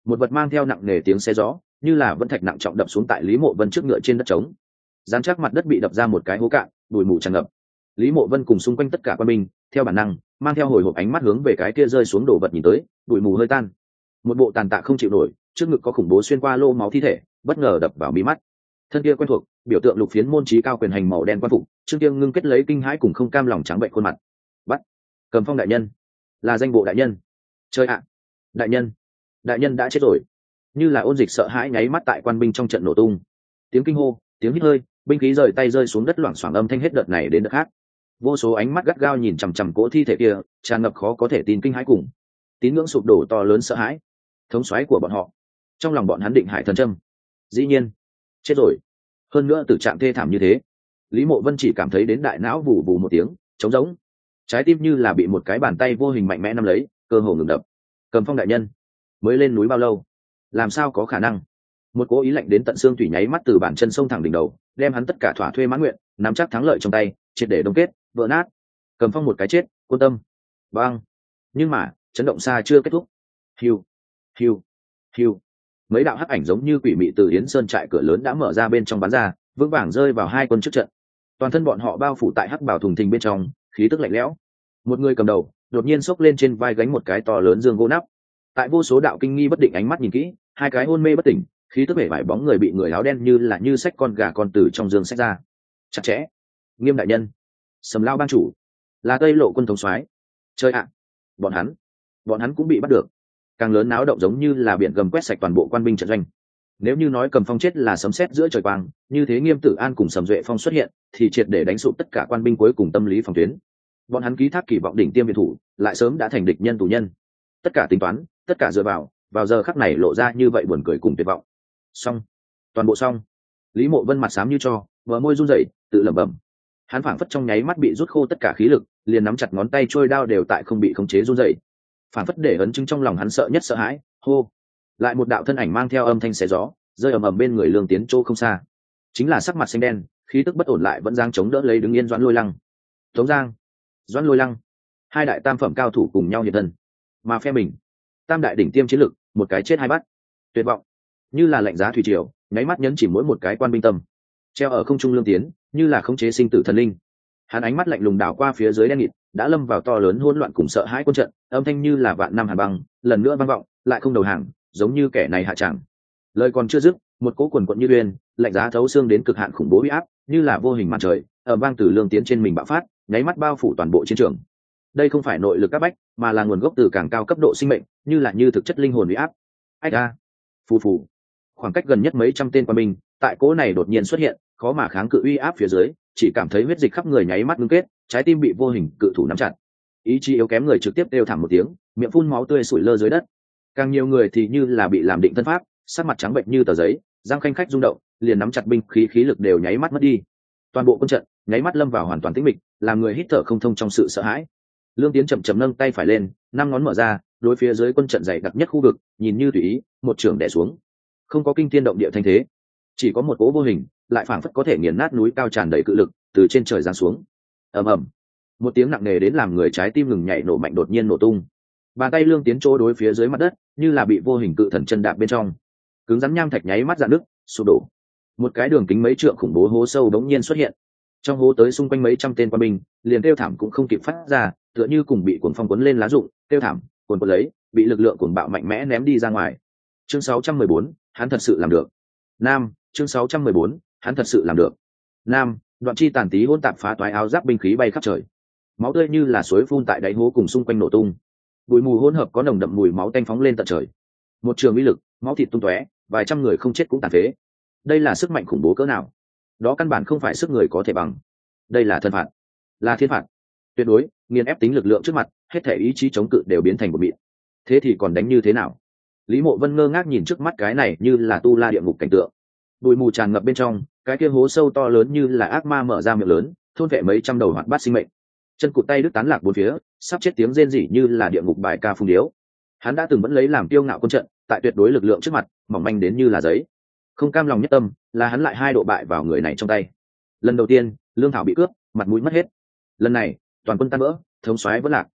Speaker 1: một vật mang theo nặng nề tiếng xe gió, như là vân thạch nặng trọng đập xuống tại Lý Mộ Vân trước ngựa trên đất trống. Dán chắc mặt đất bị đập ra một cái hố cạn, bụi mù tràn ngập. Lý Mộ Vân cùng xung quanh tất cả quân binh theo bản năng mang theo hồi hộp ánh mắt hướng về cái kia rơi xuống đồ vật nhìn tới, bụi mù hơi tan, một bộ tàn tạ không chịu nổi, trước ngực có khủng bố xuyên qua lô máu thi thể bất ngờ đập vào mí mắt. Thân kia quen thuộc, biểu tượng lục phiến môn chí cao quyền hành màu đen quan phục, Trương Kiêng ngưng kết lấy kinh hãi cùng không cam lòng trắng bệnh khuôn mặt. Bắt, Cầm Phong đại nhân, là danh bộ đại nhân. Chơi ạ, đại nhân, đại nhân đã chết rồi. Như là ôn dịch sợ hãi nháy mắt tại quan binh trong trận nổ tung. Tiếng kinh hô, tiếng hít hơi, binh khí rời tay rơi xuống đất loảng xoảng âm thanh hết đợt này đến đợt khác. Vô số ánh mắt gắt gao nhìn chằm chằm cỗ thi thể kia, tràn ngập khó có thể tin kinh hãi cùng tín ngưỡng sụp đổ to lớn sợ hãi. Thống soái của bọn họ, trong lòng bọn hắn định hải thần châm. Dĩ nhiên, chết rồi. Hơn nữa tử trạng thê thảm như thế, Lý Mộ Vân chỉ cảm thấy đến đại não vù vù một tiếng, trống rỗng, trái tim như là bị một cái bàn tay vô hình mạnh mẽ nắm lấy, cơ hồ ngừng đập. Cầm Phong đại nhân mới lên núi bao lâu, làm sao có khả năng? Một cố ý lạnh đến tận xương thủy nháy mắt từ bản chân sông thẳng đỉnh đầu, đem hắn tất cả thỏa thuê mãn nguyện, nắm chắc thắng lợi trong tay, triệt để đông kết, vỡ nát. Cầm Phong một cái chết, quân tâm băng. Nhưng mà chấn động xa chưa kết thúc. Hiu, hiu, hiu. Mấy đạo hắc ảnh giống như quỷ mị từ Yến Sơn trại cửa lớn đã mở ra bên trong bắn ra, vững vàng rơi vào hai quân trước trận. Toàn thân bọn họ bao phủ tại hắc bảo thùng thình bên trong, khí tức lạnh lẽo. Một người cầm đầu đột nhiên xốc lên trên vai gánh một cái to lớn dương gỗ nắp. Tại vô số đạo kinh nghi bất định ánh mắt nhìn kỹ, hai cái hôn mê bất tỉnh, khí tức vẻ vải bóng người bị người áo đen như là như xách con gà con từ trong dương xách ra. Chặt chẽ, Nghiêm đại nhân, Sầm Lao bang chủ, là Tây Lộ quân thống soái. Chơi ạ, bọn hắn, bọn hắn cũng bị bắt được. Càng lớn náo động giống như là biển gầm quét sạch toàn bộ quan binh trận doanh. Nếu như nói Cầm Phong chết là sấm sét giữa trời quang, như thế Nghiêm Tử An cùng Sầm Duệ Phong xuất hiện thì triệt để đánh sụp tất cả quan binh cuối cùng tâm lý phòng tuyến. Bọn hắn ký thác kỳ vọng đỉnh tiêm viện thủ, lại sớm đã thành địch nhân tù nhân. Tất cả tính toán, tất cả dựa vào, vào giờ khắc này lộ ra như vậy buồn cười cùng tuyệt vọng. Xong, toàn bộ xong. Lý Mộ Vân mặt xám như tro, bờ môi run rẩy, tự lẩm bẩm. Hắn phảng phất trong nháy mắt bị rút khô tất cả khí lực, liền nắm chặt ngón tay trôi đao đều tại không bị khống chế run rẩy. Phảng phất để ấn chứng trong lòng hắn sợ nhất sợ hãi. Hô, lại một đạo thân ảnh mang theo âm thanh xé gió, rơi ầm ầm bên người Lương Tiến Chỗ không xa. Chính là sắc mặt xanh đen, khí tức bất ổn lại vẫn giang chống đỡ lấy đứng yên Doãn Lôi Lăng. Tống Giang, Doãn Lôi Lăng, hai đại tam phẩm cao thủ cùng nhau hiện thân. Mà phe mình, tam đại đỉnh tiêm chiến lực, một cái chết hai bắt. Tuyệt vọng, như là lạnh giá thủy triều, nháy mắt nhấn chỉ mỗi một cái quan binh tâm. Treo ở không trung Lương Tiến, như là khống chế sinh tử thần linh. Hắn ánh mắt lạnh lùng đảo qua phía dưới đen nghịt, đã lâm vào to lớn hỗn loạn cùng sợ hãi quân trận, âm thanh như là vạn năm hàn băng, lần nữa vang vọng, lại không đầu hàng, giống như kẻ này hạ tràng. Lời còn chưa dứt, một cỗ quần quận như uyên, lạnh giá thấu xương đến cực hạn khủng bố uy áp, như là vô hình màn trời, ở vang từ Lương Tiến trên mình bạo phát, nháy mắt bao phủ toàn bộ chiến trường. Đây không phải nội lực áp bách, mà là nguồn gốc từ càng cao cấp độ sinh mệnh, như là như thực chất linh hồn uy áp. Ách a, phù phù. Khoảng cách gần nhất mấy trăm tên quân binh, tại cỗ này đột nhiên xuất hiện, khó mà kháng cự uy áp phía dưới, chỉ cảm thấy huyết dịch khắp người nháy mắt ngưng kết, trái tim bị vô hình cự thủ nắm chặt. Ý chí yếu kém người trực tiếp đều thảm một tiếng, miệng phun máu tươi sủi lơ dưới đất. Càng nhiều người thì như là bị làm định thân pháp, sắc mặt trắng bệnh như tờ giấy, răng khanh khách rung động, liền nắm chặt binh khí khí lực đều nháy mắt mất đi. Toàn bộ quân trận nháy mắt lâm vào hoàn toàn tĩnh mịch, làm người hít thở không thông trong sự sợ hãi. Lương Tiến chậm chậm nâng tay phải lên, năm ngón mở ra, đối phía dưới quân trận dày đặc nhất khu vực, nhìn như tùy ý, một trường đè xuống. Không có kinh thiên động địa thanh thế, chỉ có một cỗ vô hình, lại phảng phất có thể nghiền nát núi cao tràn đầy cự lực, từ trên trời giáng xuống. Ầm ầm, một tiếng nặng nề đến làm người trái tim ngừng nhảy nổ mạnh đột nhiên nổ tung. Bàn tay Lương Tiến chỗ đối phía dưới mặt đất, như là bị vô hình cự thần chân đạp bên trong, cứng rắn nham thạch nháy mắt rạn nứt, sụp đổ. Một cái đường kính mấy trượng khủng bố hố sâu đống nhiên xuất hiện. Trong hố tới xung quanh mấy trăm tên quân binh, liền kêu thảm cũng không kịp phát ra, tựa như cùng bị cuồng phong cuốn lên lá rụng, kêu thảm, cuốn cuốn lấy, bị lực lượng cuồng bạo mạnh mẽ ném đi ra ngoài. Chương sáu trăm mười bốn, hắn thật sự làm được. Nam, chương sáu trăm mười bốn, hắn thật sự làm được. Nam, đoạn chi tàn tí hỗn tạp phá toái áo giáp binh khí bay khắp trời. Máu tươi như là suối phun tại đáy hố cùng xung quanh nổ tung. Bụi mù hỗn hợp có nồng đậm mùi máu tanh phóng lên tận trời. Một trường uy lực, máu thịt tung tóe, vài trăm người không chết cũng tàn phế. Đây là sức mạnh khủng bố cỡ nào? Đó căn bản không phải sức người có thể bằng. Đây là thân phạt, là thiên phạt. Tuyệt đối, nghiền ép tính lực lượng trước mặt, hết thể ý chí chống cự đều biến thành một mịn. Thế thì còn đánh như thế nào? Lý Mộ Vân ngơ ngác nhìn trước mắt cái này như là tu la địa ngục cảnh tượng. Bụi mù tràn ngập bên trong, cái kia hố sâu to lớn như là ác ma mở ra miệng lớn, thôn vệ mấy trăm đầu hoạt bát sinh mệnh. Chân cụt tay đứt tán lạc bốn phía, sắp chết tiếng rên rỉ như là địa ngục bài ca phung điếu. Hắn đã từng vẫn lấy làm kiêu ngạo quân trận, tại tuyệt đối lực lượng trước mặt, mỏng manh đến như là giấy. Không cam lòng nhất tâm, là hắn lại hai độ bại vào người này trong tay. Lần đầu tiên, lương thảo bị cướp, mặt mũi mất hết. Lần này, toàn quân tan vỡ, thống soái vẫn lạc.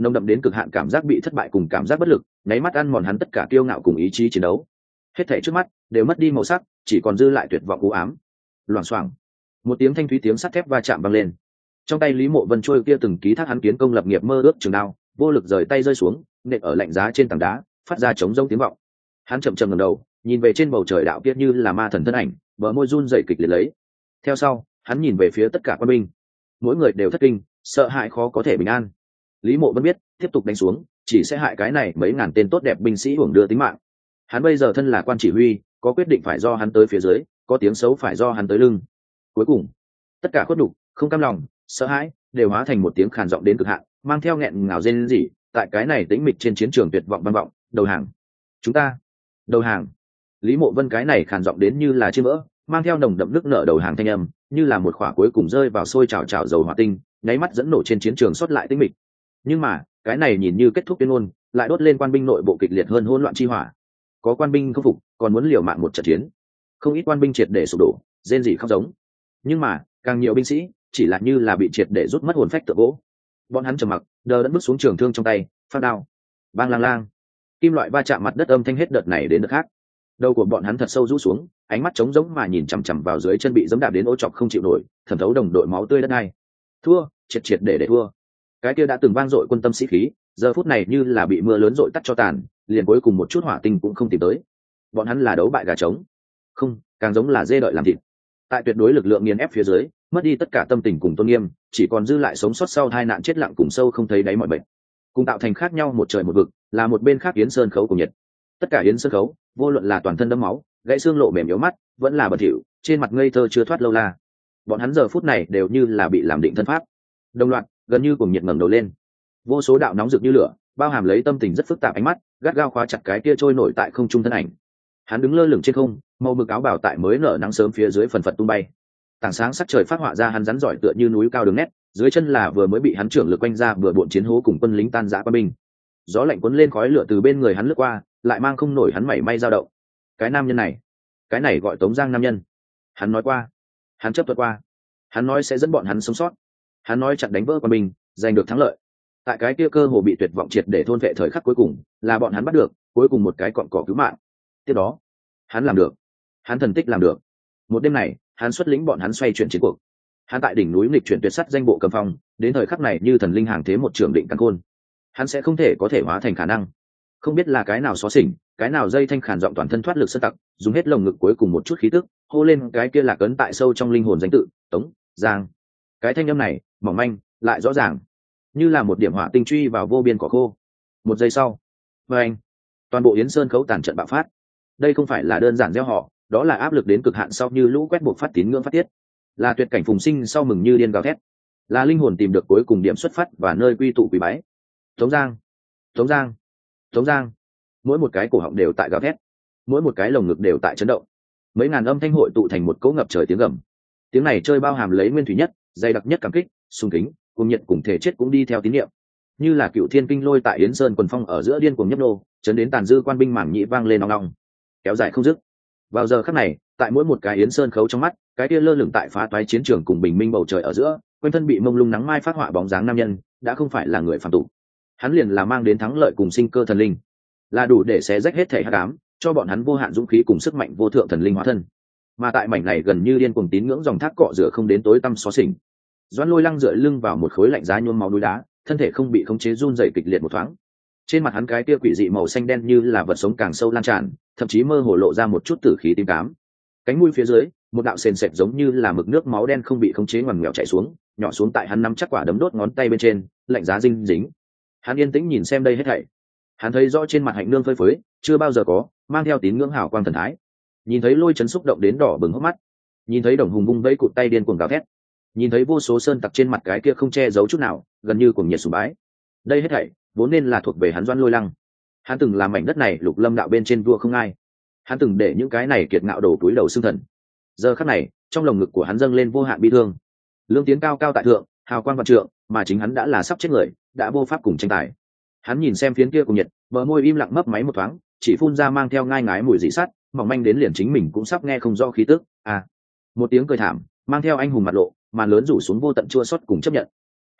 Speaker 1: nồng đậm đến cực hạn cảm giác bị thất bại cùng cảm giác bất lực nháy mắt ăn mòn hắn tất cả kiêu ngạo cùng ý chí chiến đấu. Hết thảy trước mắt đều mất đi màu sắc, chỉ còn dư lại tuyệt vọng u ám. Loảng xoảng, một tiếng thanh thúy tiếng sắt thép va chạm vang lên. Trong tay Lý Mộ Vân trôi kia từng ký thác hắn kiến công lập nghiệp mơ ước trường đao vô lực rời tay rơi xuống, nện ở lạnh giá trên tảng đá, phát ra trống rông tiếng vọng. Hắn chậm chậm ngẩng đầu, nhìn về trên bầu trời đạo kia như là ma thần thân ảnh, bờ môi run rẩy kịch liệt lấy. Theo sau, hắn nhìn về phía tất cả quân binh, mỗi người đều thất kinh, sợ hãi khó có thể bình an. Lý Mộ Vân biết, tiếp tục đánh xuống, chỉ sẽ hại cái này mấy ngàn tên tốt đẹp binh sĩ hưởng đưa tính mạng. Hắn bây giờ thân là quan chỉ huy, có quyết định phải do hắn tới phía dưới, có tiếng xấu phải do hắn tới lưng. Cuối cùng, tất cả khuất nhục, không cam lòng, sợ hãi, đều hóa thành một tiếng khàn giọng đến cực hạn, mang theo nghẹn ngào rên rỉ, tại cái này tĩnh mịch trên chiến trường tuyệt vọng vang vọng, đầu hàng. Chúng ta, đầu hàng. Lý Mộ Vân cái này khàn giọng đến như là chiếc mỡ, mang theo nồng đậm nước nợ đầu hàng thanh âm, như là một quả cuối cùng rơi vào sôi trào trào dầu hỏa tinh, nháy mắt dẫn nổ trên chiến trường sót lại tĩnh mịch. Nhưng mà, cái này nhìn như kết thúc tuyên ngôn, lại đốt lên quan binh nội bộ kịch liệt hơn hỗn loạn chi hỏa. Có quan binh không phục, còn muốn liều mạng một trận chiến. Không ít quan binh triệt để sụp đổ, rên rỉ khóc giống. Nhưng mà, càng nhiều binh sĩ, chỉ là như là bị triệt để rút mất hồn phách tựa gỗ. Bọn hắn trầm mặc, đờ đẫn bước xuống trường thương trong tay, phát đao. Bang lang lang. Kim loại va chạm mặt đất âm thanh hết đợt này đến đợt khác. Đầu của bọn hắn thật sâu rũ xuống, ánh mắt trống rỗng mà nhìn chằm chằm vào dưới chân bị giẫm đạp đến ô chọc không chịu nổi, thẩm thấu đồng đội máu tươi đất này. Thua, triệt triệt để để thua. Cái kia đã từng vang dội quân tâm sĩ khí, giờ phút này như là bị mưa lớn dội tắt cho tàn, liền cuối cùng một chút hỏa tinh cũng không tìm tới. Bọn hắn là đấu bại gà trống, không, càng giống là dê đợi làm thịt. Tại tuyệt đối lực lượng nghiền ép phía dưới, mất đi tất cả tâm tình cùng tôn nghiêm, chỉ còn dư lại sống sót sau hai nạn chết lặng cùng sâu không thấy đáy mọi bệnh. Cùng tạo thành khác nhau một trời một vực, là một bên khác Yến Sơn Khấu cùng nhiệt. Tất cả Yến Sơn Khấu, vô luận là toàn thân đẫm máu, gãy xương lộ mềm yếu mắt, vẫn là bẩn thỉu, trên mặt ngây thơ chưa thoát lâu la. Bọn hắn giờ phút này đều như là bị làm định thân pháp. Đồng loạt, gần như cùng nhiệt ngẩng đầu lên. Vô số đạo nóng rực như lửa, bao hàm lấy tâm tình rất phức tạp ánh mắt, gắt gao khóa chặt cái kia trôi nổi tại không trung thân ảnh. Hắn đứng lơ lửng trên không, màu mực áo bào tại mới nở nắng sớm phía dưới phần phật tung bay. Tảng sáng sắc trời phát họa ra hắn rắn giỏi tựa như núi cao đường nét, dưới chân là vừa mới bị hắn trưởng lực quanh ra vừa bộn chiến hố cùng quân lính tan rã qua binh. Gió lạnh cuốn lên khói lửa từ bên người hắn lướt qua, lại mang không nổi hắn mảy may dao động. Cái nam nhân này, cái này gọi Tống Giang nam nhân. Hắn nói qua, hắn chấp thuận qua, hắn nói sẽ dẫn bọn hắn sống sót, hắn nói chặn đánh vỡ quân binh, giành được thắng lợi. Tại cái kia cơ hồ bị tuyệt vọng triệt để thôn vệ thời khắc cuối cùng, là bọn hắn bắt được cuối cùng một cái cọn cỏ cứu mạng. Tiếp đó, hắn làm được, hắn thần tích làm được. Một đêm này, hắn xuất lĩnh bọn hắn xoay chuyển chiến cuộc. Hắn tại đỉnh núi nghịch chuyển tuyệt sắt danh bộ cầm phong, đến thời khắc này như thần linh hàng thế một trường định căn khôn. Hắn sẽ không thể có thể hóa thành khả năng. Không biết là cái nào xóa xỉnh, cái nào dây thanh khàn giọng toàn thân thoát lực sơn tặc, dùng hết lồng ngực cuối cùng một chút khí tức, hô lên cái kia lạc ấn tại sâu trong linh hồn danh tự, Tống Giang. Cái thanh âm này, mỏng manh, lại rõ ràng, như là một điểm hỏa tinh truy vào vô biên cỏ khô. Một giây sau, và anh, toàn bộ Yến Sơn Khấu tàn trận bạo phát. Đây không phải là đơn giản gieo họ, đó là áp lực đến cực hạn sau như lũ quét buộc phát tín ngưỡng phát tiết, là tuyệt cảnh phùng sinh sau mừng như điên gào thét, là linh hồn tìm được cuối cùng điểm xuất phát và nơi quy tụ quỳ bái. Tống Giang, Tống Giang, Tống Giang. Mỗi một cái cổ họng đều tại gào thét, mỗi một cái lồng ngực đều tại chấn động. Mấy ngàn âm thanh hội tụ thành một cỗ ngập trời tiếng gầm. Tiếng này chơi bao hàm lấy nguyên thủy nhất, dày đặc nhất cảm kích, sung kính, cùng nhiệt cùng thể chết cũng đi theo tín niệm. Như là cựu thiên kinh lôi tại Yến Sơn quần phong ở giữa điên cuồng nhấp nô, chấn đến tàn dư quan binh mảng nhĩ vang lên nong nong, kéo dài không dứt. Vào giờ khắc này, tại mỗi một cái Yến Sơn Khấu trong mắt, cái kia lơ lửng tại phá toái chiến trường cùng bình minh bầu trời ở giữa, quanh thân bị mông lung nắng mai phát họa bóng dáng nam nhân, đã không phải là người phàm tục. Hắn liền là mang đến thắng lợi cùng sinh cơ thần linh, là đủ để xé rách hết thể hắc ám, cho bọn hắn vô hạn dũng khí cùng sức mạnh vô thượng thần linh hóa thân. Mà tại mảnh này gần như điên cuồng tín ngưỡng dòng thác cọ rửa không đến tối tăm xó xỉnh. Doãn Lôi Lăng dựa lưng vào một khối lạnh giá nhuốm máu núi đá, thân thể không bị khống chế run rẩy kịch liệt một thoáng. Trên mặt hắn cái kia quỷ dị màu xanh đen như là vật sống càng sâu lan tràn, thậm chí mơ hồ lộ ra một chút tử khí tím cám. Cánh mũi phía dưới, một đạo sền sệt giống như là mực nước máu đen không bị khống chế ngoằn nghèo chảy xuống, nhỏ xuống tại hắn nắm chắc quả đấm đốt ngón tay bên trên, lạnh giá dinh dính. Hắn yên tĩnh nhìn xem đây hết thảy. Hắn thấy rõ trên mặt hạnh nương phơi phới, chưa bao giờ có, mang theo tín ngưỡng hào quang thần thái. Nhìn thấy Lôi Chấn xúc động đến đỏ bừng hốc mắt, nhìn thấy Đồng Hùng vung vẫy cụt tay điên cuồng gào thét, nhìn thấy vô số sơn tặc trên mặt cái kia không che giấu chút nào, gần như cuồng nhiệt sùng bái. Đây hết thảy vốn nên là thuộc về hắn Doãn Lôi Lăng. Hắn từng làm mảnh đất này lục lâm đạo bên trên vua không ai. Hắn từng để những cái này kiệt ngạo đổ túi đầu xương thần. Giờ khắc này, trong lồng ngực của hắn dâng lên vô hạn bi thương. Lương tiến cao cao tại thượng, hào quang vạn trượng, mà chính hắn đã là sắp chết người, đã vô pháp cùng tranh tài. Hắn nhìn xem phiến kia cùng nhiệt, bờ môi im lặng mấp máy một thoáng, chỉ phun ra mang theo ngai ngái mùi dị sắt, mỏng manh đến liền chính mình cũng sắp nghe không rõ khí tức. À, một tiếng cười thảm, mang theo anh hùng mặt lộ, màn lớn rủ xuống vô tận chua xót cùng chấp nhận.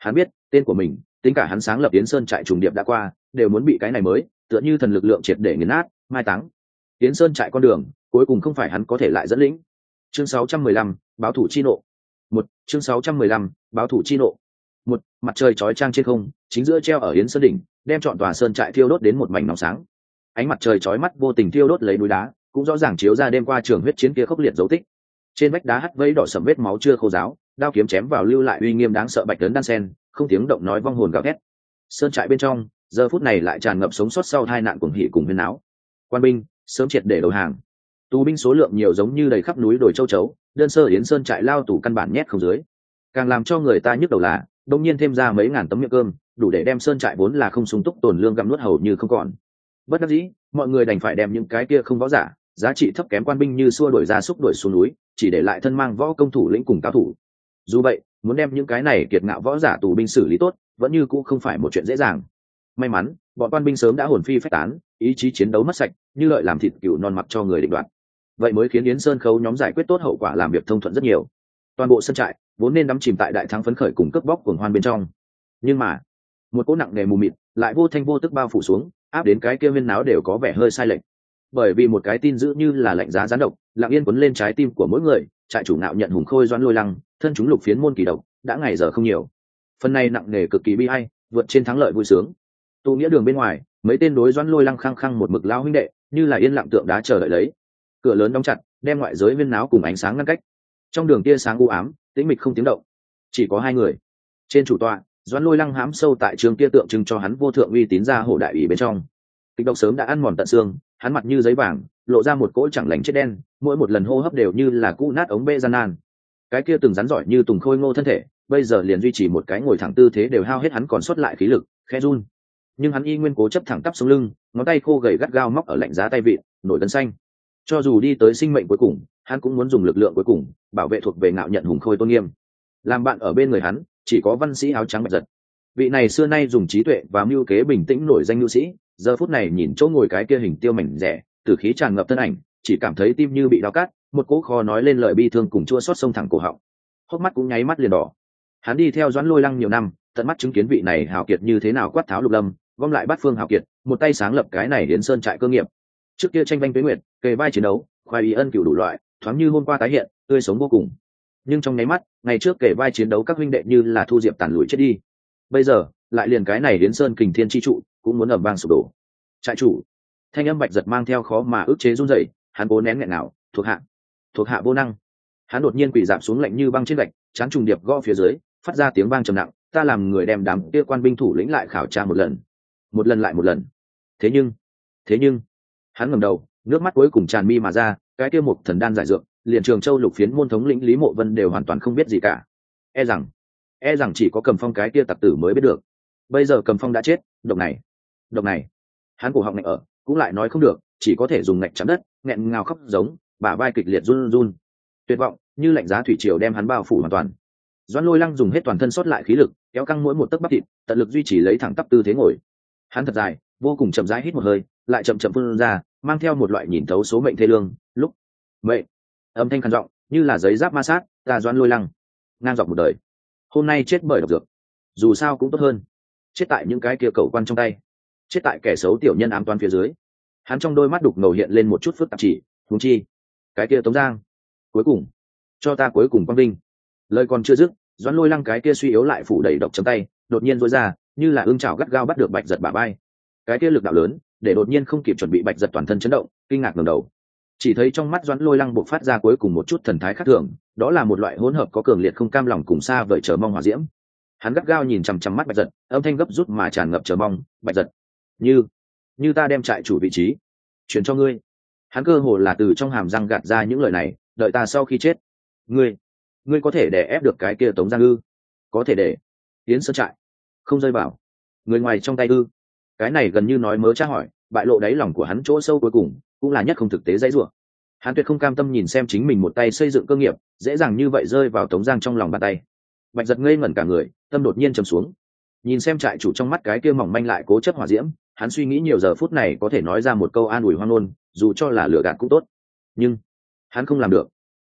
Speaker 1: Hắn biết tên của mình, tính cả hắn sáng lập Yến Sơn trại trùng điệp đã qua, đều muốn bị cái này mới tựa như thần lực lượng triệt để nghiền nát mai táng. Yến Sơn trại con đường cuối cùng không phải hắn có thể lại dẫn lĩnh. Chương sáu trăm mười lăm, báo thủ chi nộ. Một chương sáu trăm mười lăm, báo thủ chi nộ. Một mặt trời chói chang trên không, chính giữa treo ở Yến Sơn đỉnh, đem trọn tòa sơn trại thiêu đốt đến một mảnh nóng sáng. Ánh mặt trời chói mắt vô tình thiêu đốt lấy núi đá, cũng rõ ràng chiếu ra đêm qua trường huyết chiến kia khốc liệt dấu tích. Trên vách đá hắt vây đỏ sẫm vết máu chưa khô ráo, đao kiếm chém vào lưu lại uy nghiêm đáng sợ bạch tấn đan sen, không tiếng động nói vong hồn gào thét. Sơn trại bên trong, giờ phút này lại tràn ngập sống sót sau hai nạn cuồng hỉ cùng huyên náo. Quan binh sớm triệt để đầu hàng. Tù binh số lượng nhiều giống như đầy khắp núi đồi châu chấu, đơn sơ Yến Sơn trại lao tù căn bản nhét không dưới. Càng làm cho người ta nhức đầu là, đông nhiên thêm ra mấy ngàn tấm miệng cơm, đủ để đem sơn trại vốn là không sung túc tồn lương gặm nuốt hầu như không còn. Bất đắc dĩ, mọi người đành phải đem những cái kia không võ giả, giá trị thấp kém quan binh như xua đuổi ra xúc đuổi xuống núi, chỉ để lại thân mang võ công thủ lĩnh cùng cao thủ. Dù vậy, muốn đem những cái này kiệt ngạo võ giả tù binh xử lý tốt, vẫn như cũ không phải một chuyện dễ dàng. May mắn, bọn quan binh sớm đã hồn phi phách tán, ý chí chiến đấu mất sạch, như lợi làm thịt cừu non mặc cho người định đoạt. Vậy mới khiến Yến Sơn khấu nhóm giải quyết tốt hậu quả, làm việc thông thuận rất nhiều. Toàn bộ sân trại vốn nên đắm chìm tại đại thắng phấn khởi cùng cướp bóc cuồng hoan bên trong, nhưng mà một cỗ nặng nề mù mịt lại vô thanh vô tức bao phủ xuống, áp đến cái kia viên náo đều có vẻ hơi sai lệch. Bởi vì một cái tin dữ như là lạnh giá gián độc, lặng yên cuốn lên trái tim của mỗi người. Trại chủ nạo nhận hùng khôi Doãn Lôi Lăng, thân chúng lục phiến môn kỳ độc, đã ngày giờ không nhiều. Phần này nặng nề cực kỳ bi ai, vượt trên thắng lợi vui sướng. Tụ nghĩa đường bên ngoài, mấy tên đối Doãn Lôi Lăng khăng khăng một mực lao huynh đệ, như là yên lặng tượng đá chờ đợi lấy. Cửa lớn đóng chặt, đem ngoại giới viên náo cùng ánh sáng ngăn cách. Trong đường tia sáng u ám, tĩnh mịch không tiếng động, chỉ có hai người. Trên chủ tọa, Doãn Lôi Lăng hãm sâu tại trường kia tượng trưng cho hắn vô thượng uy tín ra hổ đại ủy bên trong. Kịch độc sớm đã ăn mòn tận xương, hắn mặt như giấy vàng, lộ ra một cỗ chẳng lành chết đen, mỗi một lần hô hấp đều như là cũ nát ống bê gian nan. Cái kia từng rắn giỏi như tùng khôi ngô thân thể, bây giờ liền duy trì một cái ngồi thẳng tư thế đều hao hết hắn còn sót lại khí lực, khẽ run. Nhưng hắn y nguyên cố chấp thẳng tắp sống lưng, ngón tay khô gầy gắt gao móc ở lạnh giá tay vịn, nổi gân xanh. Cho dù đi tới sinh mệnh cuối cùng, hắn cũng muốn dùng lực lượng cuối cùng bảo vệ thuộc về ngạo nhận hùng khôi tôn nghiêm. Làm bạn ở bên người hắn chỉ có văn sĩ áo trắng Bạch Giật. Vị này xưa nay dùng trí tuệ và mưu kế bình tĩnh nổi danh nhu sĩ, giờ phút này nhìn chỗ ngồi cái kia hình tiêu mảnh rẻ, tử khí tràn ngập thân ảnh, chỉ cảm thấy tim như bị đau cắt, một cỗ khó nói lên lời bi thương cùng chua xót sông thẳng cổ họng. Hốc mắt cũng nháy mắt liền đỏ. Hắn đi theo Doãn Lôi Lăng nhiều năm, tận mắt chứng kiến vị này hào kiệt như thế nào quát tháo lục lâm, gom lại bát phương hào kiệt, một tay sáng lập cái này Yến Sơn trại cơ nghiệp. Trước kia tranh vanh tuế nguyệt, kề vai chiến đấu, khoái ý ân cửu đủ loại, thoáng như hôm qua tái hiện, tươi sống vô cùng. Nhưng trong nháy mắt, ngày trước kề vai chiến đấu các huynh đệ như là thu diệp tàn lùi chết đi. Bây giờ, lại liền cái này Yến Sơn kình thiên chi trụ, cũng muốn ầm vang sụp đổ. Trại chủ, thanh âm Bạch Giật mang theo khó mà ức chế run rẩy, hắn cố nén nghẹn nào, thuộc hạ, thuộc hạ vô năng. Hắn đột nhiên quỳ dạp xuống lạnh như băng trên gạch, chán trùng điệp gõ phía dưới, phát ra tiếng vang trầm nặng, ta làm người đem đám kia quan binh thủ lĩnh lại khảo tra một lần, một lần lại một lần. Thế nhưng, thế nhưng, hắn ngẩng đầu, nước mắt cuối cùng tràn mi mà ra, cái kia một thần đan giải dược, liền Trường Châu lục phiến môn thống lĩnh Lý Mộ Vân đều hoàn toàn không biết gì cả. E rằng, e rằng chỉ có Cầm Phong cái kia tặc tử mới biết được. Bây giờ Cầm Phong đã chết, độc này, độc này, hắn cổ họng ngạnh ở, cũng lại nói không được, chỉ có thể dùng ngạch chạm đất, nghẹn ngào khóc giống, bả vai kịch liệt run run. Tuyệt vọng, như lạnh giá thủy triều đem hắn bao phủ hoàn toàn. Doãn Lôi Lăng dùng hết toàn thân sót lại khí lực, kéo căng mỗi một tấc bắp thịt, tận lực duy trì lấy thẳng tắp tư thế ngồi. Hắn thật dài, vô cùng chậm rãi hít một hơi, lại chậm chậm phun ra, mang theo một loại nhìn thấu số mệnh thê lương. Lúc vậy, âm thanh khàn giọng, như là giấy giáp ma sát, ta Doãn Lôi Lăng, ngang dọc một đời, hôm nay chết bởi độc dược, dù sao cũng tốt hơn chết tại những cái kia cầu quan trong tay, chết tại kẻ xấu tiểu nhân ám toán phía dưới. Hắn trong đôi mắt đục ngầu hiện lên một chút phức tạp, chỉ huống chi cái kia Tống Giang, cuối cùng cho ta cuối cùng quang vinh. Lời còn chưa dứt, Doãn Lôi Lăng cái kia suy yếu lại phủ đầy độc chấm tay, đột nhiên rối ra, như là ương chảo gắt gao bắt được Bạch Giật bả vai. Cái kia lực đạo lớn, để đột nhiên không kịp chuẩn bị Bạch Giật toàn thân chấn động, kinh ngạc ngẩng đầu. Chỉ thấy trong mắt Doãn Lôi Lăng bộc phát ra cuối cùng một chút thần thái khác thường, đó là một loại hỗn hợp có cường liệt không cam lòng cùng xa vời chờ mong hỏa diễm. Hắn gắt gao nhìn chằm chằm mắt Bạch Giật, âm thanh gấp rút mà tràn ngập chờ mong, Bạch Giật, như như ta đem trại chủ vị trí chuyển cho ngươi. Hắn cơ hồ là từ trong hàm răng gạt ra những lời này, đợi ta sau khi chết, ngươi ngươi có thể để ép được cái kia Tống Giang ư? Có thể để Yến Sơn trại không rơi vào người ngoài trong tay ư? Cái này gần như nói mớ tra hỏi, bại lộ đáy lòng của hắn chỗ sâu cuối cùng, cũng là nhất không thực tế dãy rủa. Hắn tuyệt không cam tâm nhìn xem chính mình một tay xây dựng cơ nghiệp dễ dàng như vậy rơi vào Tống Giang trong lòng bàn tay. Bạch Giật ngây ngẩn cả người, tâm đột nhiên trầm xuống. Nhìn xem trại chủ trong mắt cái kia mỏng manh lại cố chấp hỏa diễm, hắn suy nghĩ nhiều giờ phút này có thể nói ra một câu an ủi hoang ngôn, dù cho là lừa gạt cũng tốt, nhưng hắn không làm được.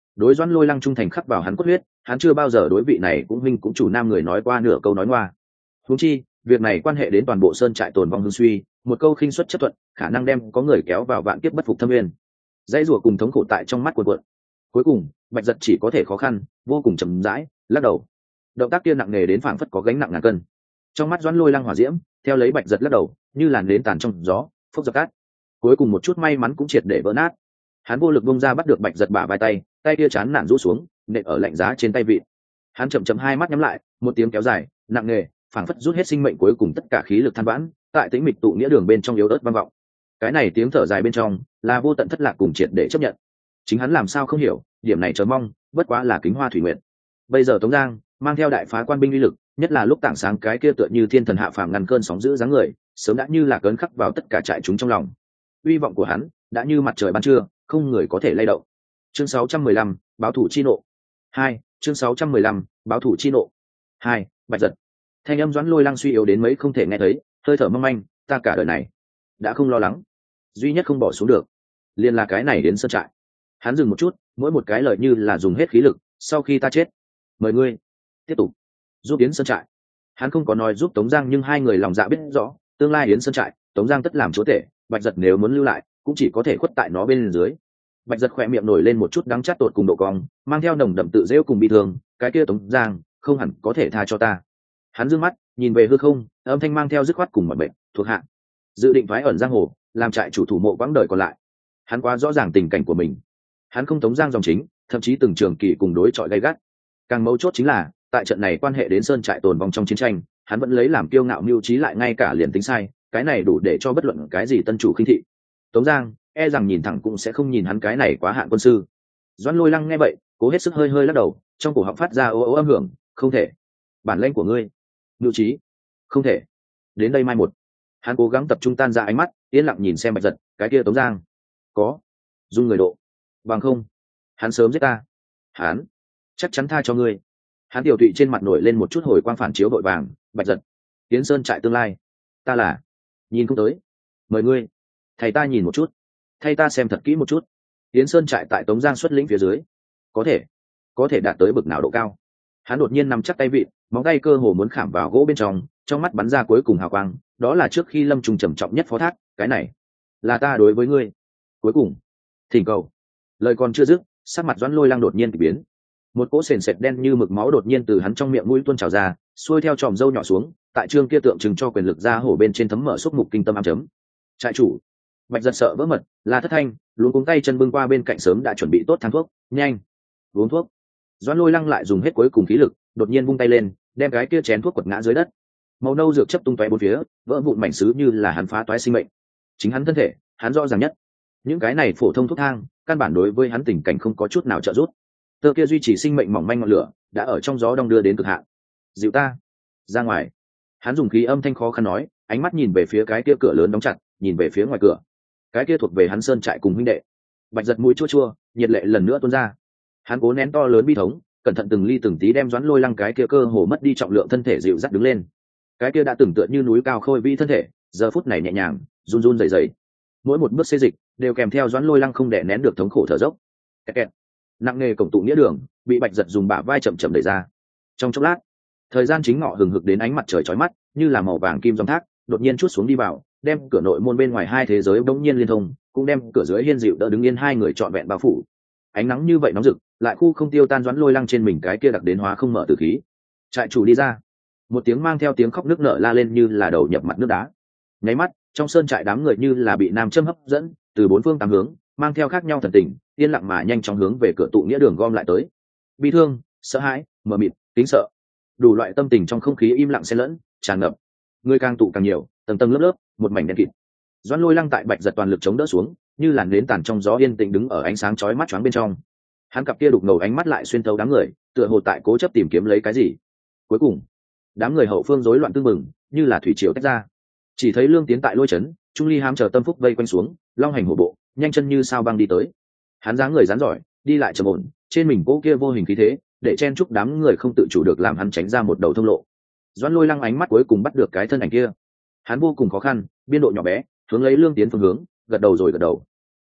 Speaker 1: đối Doãn Lôi Lăng trung thành khắc vào hắn cốt huyết, hắn chưa bao giờ đối vị này cũng huynh cũng chủ nam người nói qua nửa câu nói ngoa. Huống chi việc này quan hệ đến toàn bộ sơn trại tồn vong hưng suy, một câu khinh suất chấp thuận khả năng đem có người kéo vào vạn kiếp bất phục thâm nguyên. Dãy rủa cùng thống khổ tại trong mắt cuộn cuộn. Cuối cùng Bạch Giật chỉ có thể khó khăn vô cùng chậm rãi lắc đầu. Động tác kia nặng nề đến phảng phất có gánh nặng ngàn cân. Trong mắt Doãn Lôi Lăng hỏa diễm theo lấy Bạch Giật lắc đầu như làn nến tàn trong gió phốc dập cát. Cuối cùng một chút may mắn cũng triệt để vỡ nát. Hắn vô lực bung ra bắt được Bạch Giật bả vai tay, tay kia chán nản rũ xuống nện ở lạnh giá trên tay vịn. Hắn chậm chậm hai mắt nhắm lại, một tiếng kéo dài nặng nề phảng phất rút hết sinh mệnh cuối cùng tất cả khí lực than vãn tại tĩnh mịch tụ nghĩa đường bên trong yếu ớt vang vọng. Cái này tiếng thở dài bên trong là vô tận thất lạc cùng triệt để chấp nhận. Chính hắn làm sao không hiểu, điểm này chờ mong bất quá là kính hoa thủy nguyện. Bây giờ Tống Giang mang theo đại phá quan binh uy lực, nhất là lúc tảng sáng cái kia tựa như thiên thần hạ phàm ngăn cơn sóng dữ dáng người, sớm đã như là cấn khắc vào tất cả trại chúng trong lòng. Uy vọng của hắn đã như mặt trời ban trưa, không người có thể lay động. Chương sáu trăm mười lăm, báo thủ chi nộ. Hai, chương sáu trăm mười lăm, báo thủ chi nộ. Hai, Bạch Giật. Thanh âm Doãn Lôi Lăng suy yếu đến mấy không thể nghe thấy, hơi thở mong manh, ta cả đời này đã không lo lắng, duy nhất không bỏ xuống được liền là cái này đến sơn trại. Hắn dừng một chút, mỗi một cái lời như là dùng hết khí lực, sau khi ta chết mời ngươi tiếp tục giúp Yến sơn trại. Hắn không có nói giúp Tống Giang, nhưng hai người lòng dạ biết rõ tương lai Yến sơn trại Tống Giang tất làm chúa tể, Bạch Giật nếu muốn lưu lại cũng chỉ có thể khuất tại nó bên dưới. Bạch Giật khỏe miệng nổi lên một chút đắng chát tột cùng độ cong, mang theo nồng đậm tự rêu cùng bi thương, cái kia Tống Giang không hẳn có thể tha cho ta. Hắn dương mắt nhìn về hư không, âm thanh mang theo dứt khoát cùng mọi bệnh thuộc hạ dự định thoái ẩn giang hồ, làm trại chủ thủ mộ quãng đời còn lại. Hắn quá rõ ràng tình cảnh của mình, hắn không Tống Giang dòng chính, thậm chí từng trường kỳ cùng đối chọi gay gắt. Càng mấu chốt chính là tại trận này quan hệ đến sơn trại tồn vong trong chiến tranh, hắn vẫn lấy làm kiêu ngạo mưu trí, lại ngay cả liền tính sai cái này đủ để cho bất luận cái gì tân chủ khinh thị. Tống Giang e rằng nhìn thẳng cũng sẽ không nhìn hắn cái này quá hạn quân sư. Doãn Lôi Lăng nghe vậy cố hết sức hơi hơi lắc đầu, trong cổ họng phát ra ố ố âm hưởng, không thể, bản lĩnh của ngươi mưu trí không thể đến đây mai một. Hắn cố gắng tập trung tan ra ánh mắt, yên lặng nhìn xem Bạch Giật, cái kia Tống Giang có dung người độ, bằng không hắn sớm giết ta, hắn chắc chắn tha cho ngươi. Hắn tiểu tụy trên mặt nổi lên một chút hồi quang phản chiếu vội vàng, Bạch Giật, Tiến Sơn trại tương lai ta là nhìn không tới, mời ngươi thầy ta nhìn một chút, thay ta xem thật kỹ một chút. Tiến Sơn trại tại Tống Giang xuất lĩnh phía dưới có thể có thể đạt tới bực nào độ cao. Hắn đột nhiên nắm chắc tay vịn, móng tay cơ hồ muốn khảm vào gỗ bên trong, trong mắt bắn ra cuối cùng hào quang, đó là trước khi lâm trùng trầm trọng nhất phó thác, cái này là ta đối với ngươi cuối cùng thỉnh cầu. Lời còn chưa dứt, sắc mặt Doãn Lôi Lăng đột nhiên kỳ biến, một cỗ sền sệt đen như mực máu đột nhiên từ hắn trong miệng mũi tuôn trào ra, xuôi theo tròm râu nhỏ xuống, tại trương kia tượng trưng cho quyền lực ra hổ bên trên thấm mở xúc mục kinh tâm ám chấm. Trại chủ. Bạch Giật sợ vỡ mật, là thất thanh luống cuống tay chân bưng qua bên cạnh sớm đã chuẩn bị tốt thang thuốc, nhanh uống thuốc. Doãn Lôi Lăng lại dùng hết cuối cùng khí lực, đột nhiên vung tay lên, đem cái kia chén thuốc quật ngã dưới đất. Màu nâu dược chấp tung tóe bốn phía, vỡ vụn mảnh sứ như là hắn phá toái sinh mệnh. Chính hắn thân thể, hắn rõ ràng nhất. Những cái này phổ thông thuốc thang, căn bản đối với hắn tình cảnh không có chút nào trợ giúp. Tơ kia duy trì sinh mệnh mỏng manh ngọn lửa, đã ở trong gió đong đưa đến cực hạn. Dịu ta ra ngoài. Hắn dùng khí âm thanh khó khăn nói, ánh mắt nhìn về phía cái kia cửa lớn đóng chặt, nhìn về phía ngoài cửa. Cái kia thuộc về hắn sơn trại cùng huynh đệ. Bạch Giật mũi chua chua, nhiệt lệ lần nữa tuôn ra. Hắn cố nén to lớn bi thống, cẩn thận từng ly từng tí đem Doãn Lôi Lăng cái kia cơ hồ mất đi trọng lượng thân thể dịu dắt đứng lên. Cái kia đã từng tựa như núi cao khôi vi thân thể, giờ phút này nhẹ nhàng run run rẩy rẩy. Mỗi một bước xê dịch đều kèm theo Doãn Lôi Lăng không đè nén được thống khổ thở dốc. Kẹt kẹt. Nặng nề cổng tụ nghĩa đường bị Bạch Giật dùng bả vai chậm chậm đẩy ra. Trong chốc lát, thời gian chính ngọ hừng hực đến ánh mặt trời chói mắt, như là màu vàng kim dòng thác, đột nhiên chút xuống đi vào, đem cửa nội môn bên ngoài hai thế giới bỗng nhiên liên thông, cũng đem cửa dưới hiên dịu đỡ đứng yên hai người trọn vẹn bao phủ. Ánh nắng như vậy nóng rực, lại khu không tiêu tan Doãn Lôi Lăng trên mình cái kia đặc đến hóa không mở tử khí. Trại chủ đi ra. Một tiếng mang theo tiếng khóc nức nở la lên như là đầu nhập mặt nước đá. Nháy mắt, trong sơn trại đám người như là bị nam châm hấp dẫn, từ bốn phương tám hướng, mang theo khác nhau thần tình, yên lặng mà nhanh chóng hướng về cửa tụ nghĩa đường gom lại tới. Bi thương, sợ hãi, mờ mịt, kính sợ, đủ loại tâm tình trong không khí im lặng xen lẫn, tràn ngập. Người càng tụ càng nhiều, tầng tầng lớp lớp, một mảnh đen kịt. Doãn Lôi Lăng tại Bạch Giật toàn lực chống đỡ xuống, như làn nến tàn trong gió yên tĩnh đứng ở ánh sáng chói mắt choáng bên trong. Hắn cặp kia đục ngầu ánh mắt lại xuyên thấu đám người, tựa hồ tại cố chấp tìm kiếm lấy cái gì. Cuối cùng, đám người hậu phương rối loạn tương mừng, như là thủy triều tách ra. Chỉ thấy Lương Tiến tại lôi chấn, Trung Ly hám chờ tâm phúc vây quanh xuống, long hành hổ bộ, nhanh chân như sao băng đi tới. Hắn dáng người rắn giỏi, đi lại trầm ổn, trên mình cỗ kia vô hình khí thế, để chen chúc đám người không tự chủ được làm hắn tránh ra một đầu thông lộ. Doãn Lôi Lăng ánh mắt cuối cùng bắt được cái thân ảnh kia. Hắn vô cùng khó khăn, biên độ nhỏ bé, hướng lấy Lương Tiến phương hướng, gật đầu rồi gật đầu.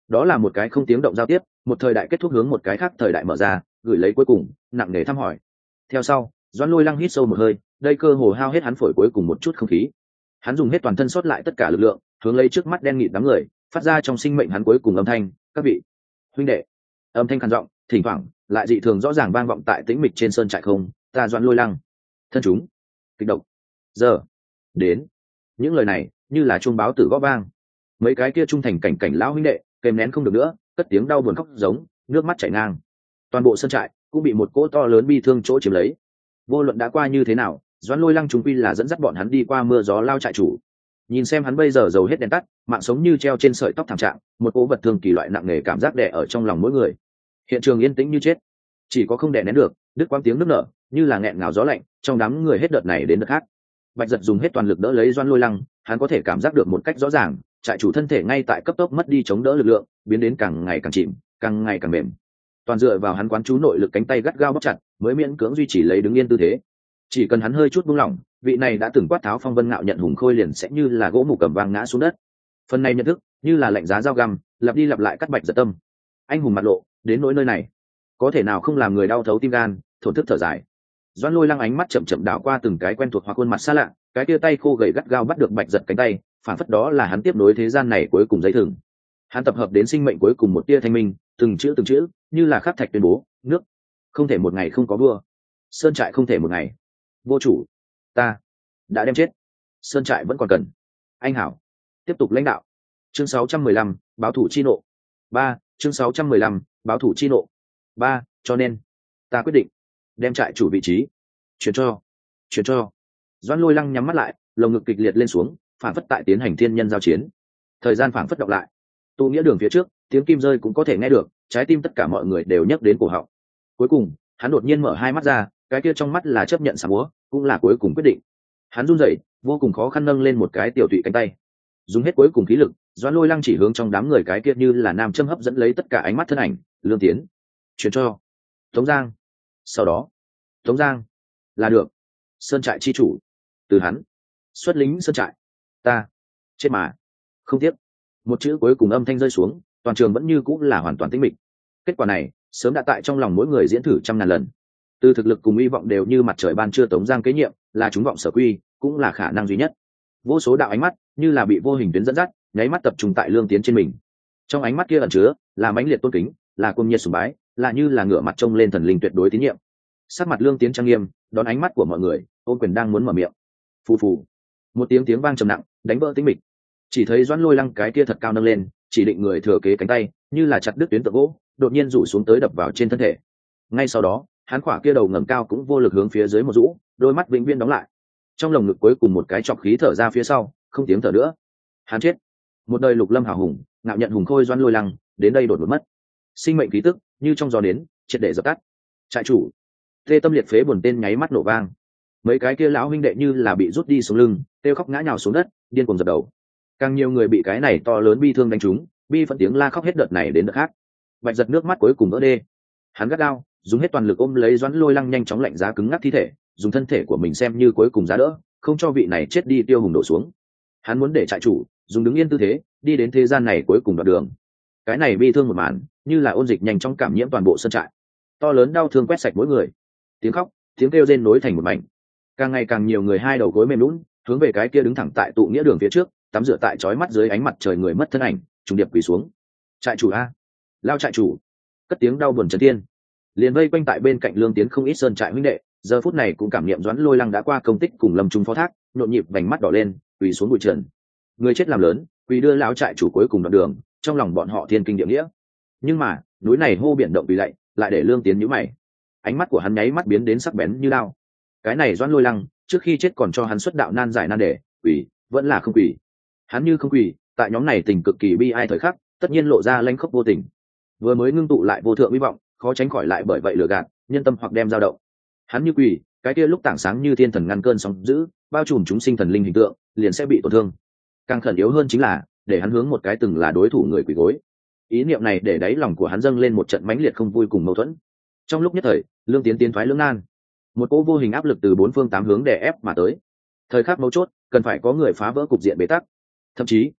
Speaker 1: đó là một cái không tiếng động giao tiếp, một thời đại kết thúc hướng một cái khác thời đại mở ra, gửi lấy cuối cùng nặng nề thăm hỏi. Theo sau, Doãn Lôi Lăng hít sâu một hơi, đây cơ hồ hao hết hắn phổi cuối cùng một chút không khí. Hắn dùng hết toàn thân sót lại tất cả lực lượng, hướng lấy trước mắt đen nghịt đám người, phát ra trong sinh mệnh hắn cuối cùng âm thanh, các vị huynh đệ. Âm thanh khàn giọng, thỉnh thoảng lại dị thường rõ ràng vang vọng tại tĩnh mịch trên sơn trại không, ta Doãn Lôi Lăng, thân chúng, kịch độc, giờ đến. Những lời này như là chuông báo tử gõ vang. Mấy cái kia trung thành cảnh cảnh lão huynh đệ kèm nén không được nữa, cất tiếng đau buồn khóc giống, nước mắt chảy ngang. Toàn bộ sơn trại cũng bị một cỗ to lớn bi thương chỗ chiếm lấy. Vô luận đã qua như thế nào, Doãn Lôi Lăng chúng quy là dẫn dắt bọn hắn đi qua mưa gió lao trại chủ. Nhìn xem hắn bây giờ dầu hết đèn tắt, mạng sống như treo trên sợi tóc thảm trạng, một cỗ vật thương kỳ loại nặng nề cảm giác đè ở trong lòng mỗi người. Hiện trường yên tĩnh như chết, chỉ có không đè nén được, đứt quãng tiếng nước nở, như là nghẹn ngào gió lạnh, trong đám người hết đợt này đến đợt khác. Bạch Giật dùng hết toàn lực đỡ lấy Doãn Lôi Lăng, hắn có thể cảm giác được một cách rõ ràng, trại chủ thân thể ngay tại cấp tốc mất đi chống đỡ lực lượng, biến đến càng ngày càng chìm, càng ngày càng mềm. Toàn dựa vào hắn quán chú nội lực cánh tay gắt gao bóp chặt, mới miễn cưỡng duy trì lấy đứng yên tư thế. Chỉ cần hắn hơi chút buông lỏng, vị này đã từng quát tháo phong vân ngạo nhận hùng khôi liền sẽ như là gỗ mục cầm vang ngã xuống đất. Phần này nhận thức như là lạnh giá dao găm, lặp đi lặp lại cắt Bạch Giật tâm. Anh hùng mặt lộ, đến nỗi nơi này, có thể nào không làm người đau thấu tim gan, thổn thức thở dài. Doãn Lôi Lăng ánh mắt chậm chậm đảo qua từng cái quen thuộc hoặc khuôn mặt xa lạ, cái tia tay khô gầy gắt gao bắt được Bạch Giật cánh tay, phản phất đó là hắn tiếp nối thế gian này cuối cùng giấy thừng. Hắn tập hợp đến sinh mệnh cuối cùng một tia thanh minh, từng chữ từng chữ như là khắc thạch tuyên bố, nước không thể một ngày không có vua, sơn trại không thể một ngày vô chủ, ta đã đem chết, sơn trại vẫn còn cần anh hảo tiếp tục lãnh đạo. Chương sáu trăm mười lăm, báo thủ chi nộ. Ba, chương sáu trăm mười lăm, báo thủ chi nộ. Ba, cho nên ta quyết định đem trại chủ vị trí chuyển cho chuyển cho Doãn Lôi Lăng nhắm mắt lại, lồng ngực kịch liệt lên xuống, phản phất tại tiến hành thiên nhân giao chiến. Thời gian phản phất đọc lại, tụ nghĩa đường phía trước tiếng kim rơi cũng có thể nghe được, trái tim tất cả mọi người đều nhấc đến cổ họng. Cuối cùng hắn đột nhiên mở hai mắt ra, cái kia trong mắt là chấp nhận sảng búa, cũng là cuối cùng quyết định. Hắn run rẩy, vô cùng khó khăn nâng lên một cái tiểu tụy cánh tay, dùng hết cuối cùng khí lực. Doãn Lôi Lăng chỉ hướng trong đám người cái kia như là nam châm hấp dẫn lấy tất cả ánh mắt thân ảnh, Lương Tiến, chuyển cho Tống Giang. Sau đó Tống Giang là được sơn trại chi chủ, từ hắn xuất lính sơn trại, ta chết mà không tiếc. Một chữ cuối cùng âm thanh rơi xuống, toàn trường vẫn như cũng là hoàn toàn tĩnh mịch. Kết quả này sớm đã tại trong lòng mỗi người diễn thử trăm ngàn lần. Từ thực lực cùng hy vọng đều như mặt trời ban trưa, Tống Giang kế nhiệm là chúng vọng sở quy, cũng là khả năng duy nhất. Vô số đạo ánh mắt như là bị vô hình tuyến dẫn dắt, nháy mắt tập trung tại Lương Tiến trên mình. Trong ánh mắt kia ẩn chứa là mãnh liệt tôn kính, là cuồng nhiệt sùng bái, là như là ngửa mặt trông lên thần linh tuyệt đối tín nhiệm. Sắc mặt Lương Tiến trang nghiêm, đón ánh mắt của mọi người, ôn quyền đang muốn mở miệng. Phù phù, một tiếng tiếng vang trầm nặng đánh vỡ tĩnh mịch. Chỉ thấy Doãn Lôi Lăng cái kia thật cao nâng lên, chỉ định người thừa kế cánh tay, như là chặt đứt tuyến tượng gỗ, đột nhiên rủ xuống tới đập vào trên thân thể. Ngay sau đó, hắn khỏa kia đầu ngẩng cao cũng vô lực hướng phía dưới một rũ, đôi mắt vĩnh viễn đóng lại. Trong lồng ngực cuối cùng một cái trọc khí thở ra phía sau, không tiếng thở nữa. Hắn chết. Một đời lục lâm hào hùng, ngạo nhận hùng khôi Doãn Lôi Lăng, đến đây đột ngột mất. Sinh mệnh khí tức như trong gió đến, triệt để dập tắt. Trại chủ, tê tâm liệt phế buồn tên nháy mắt nổ vang. Mấy cái kia lão huynh đệ như là bị rút đi xuống lưng, kêu khóc ngã nhào xuống đất, điên cuồng giật đầu. Càng nhiều người bị cái này to lớn bi thương đánh trúng, bi phẫn tiếng la khóc hết đợt này đến đợt khác. Bạch Giật nước mắt cuối cùng vỡ đê, hắn gắt gao dùng hết toàn lực ôm lấy Doãn Lôi Lăng nhanh chóng lạnh giá cứng ngắc thi thể, dùng thân thể của mình xem như cuối cùng giá đỡ, không cho vị này chết đi tiêu hùng đổ xuống. Hắn muốn để trại chủ dùng đứng yên tư thế đi đến thế gian này cuối cùng đoạn đường. Cái này bi thương một màn như là ôn dịch nhanh chóng cảm nhiễm toàn bộ sân trại, to lớn đau thương quét sạch mỗi người, tiếng khóc tiếng kêu rên nối thành một mảnh. Càng ngày càng nhiều người hai đầu gối mềm lún, hướng về cái kia đứng thẳng tại tụ nghĩa đường phía trước, tắm rửa tại chói mắt dưới ánh mặt trời người mất thân ảnh, trùng điệp quỳ xuống. Trại chủ a, lao trại chủ, cất tiếng đau buồn trấn thiên. Liền vây quanh tại bên cạnh Lương Tiến không ít sơn trại huynh đệ, giờ phút này cũng cảm nghiệm Doãn Lôi Lăng đã qua công tích cùng lâm trung phó thác, nhộn nhịp vành mắt đỏ lên, quỳ xuống bụi trần. Người chết làm lớn, quỳ đưa lão trại chủ cuối cùng đoạn đường, trong lòng bọn họ thiên kinh địa nghĩa. Nhưng mà núi này hô biển động vì lạy, lại để Lương Tiến nhíu mày. Ánh mắt của hắn nháy mắt biến đến sắc bén như đao. Cái này Doãn Lôi Lăng trước khi chết còn cho hắn xuất đạo nan giải nan đề, quỳ vẫn là không quỳ. Hắn như không quỳ, tại nhóm này tình cực kỳ bi ai thời khắc, tất nhiên lộ ra lanh khốc vô tình. Vừa mới ngưng tụ lại vô thượng hy vọng, khó tránh khỏi lại bởi vậy lừa gạt nhân tâm hoặc đem dao động. Hắn như quỳ, cái kia lúc tảng sáng như thiên thần ngăn cơn sóng dữ, bao trùm chúng sinh thần linh hình tượng, liền sẽ bị tổn thương. Càng khẩn yếu hơn chính là để hắn hướng một cái từng là đối thủ người quỳ gối. Ý niệm này để đáy lòng của hắn dâng lên một trận mãnh liệt không vui cùng mâu thuẫn. Trong lúc nhất thời, Lương Tiến tiến thoái lưỡng nan, một cỗ vô hình áp lực từ bốn phương tám hướng đè ép mà tới. Thời khắc mấu chốt, cần phải có người phá vỡ cục diện bế tắc. Thậm chí,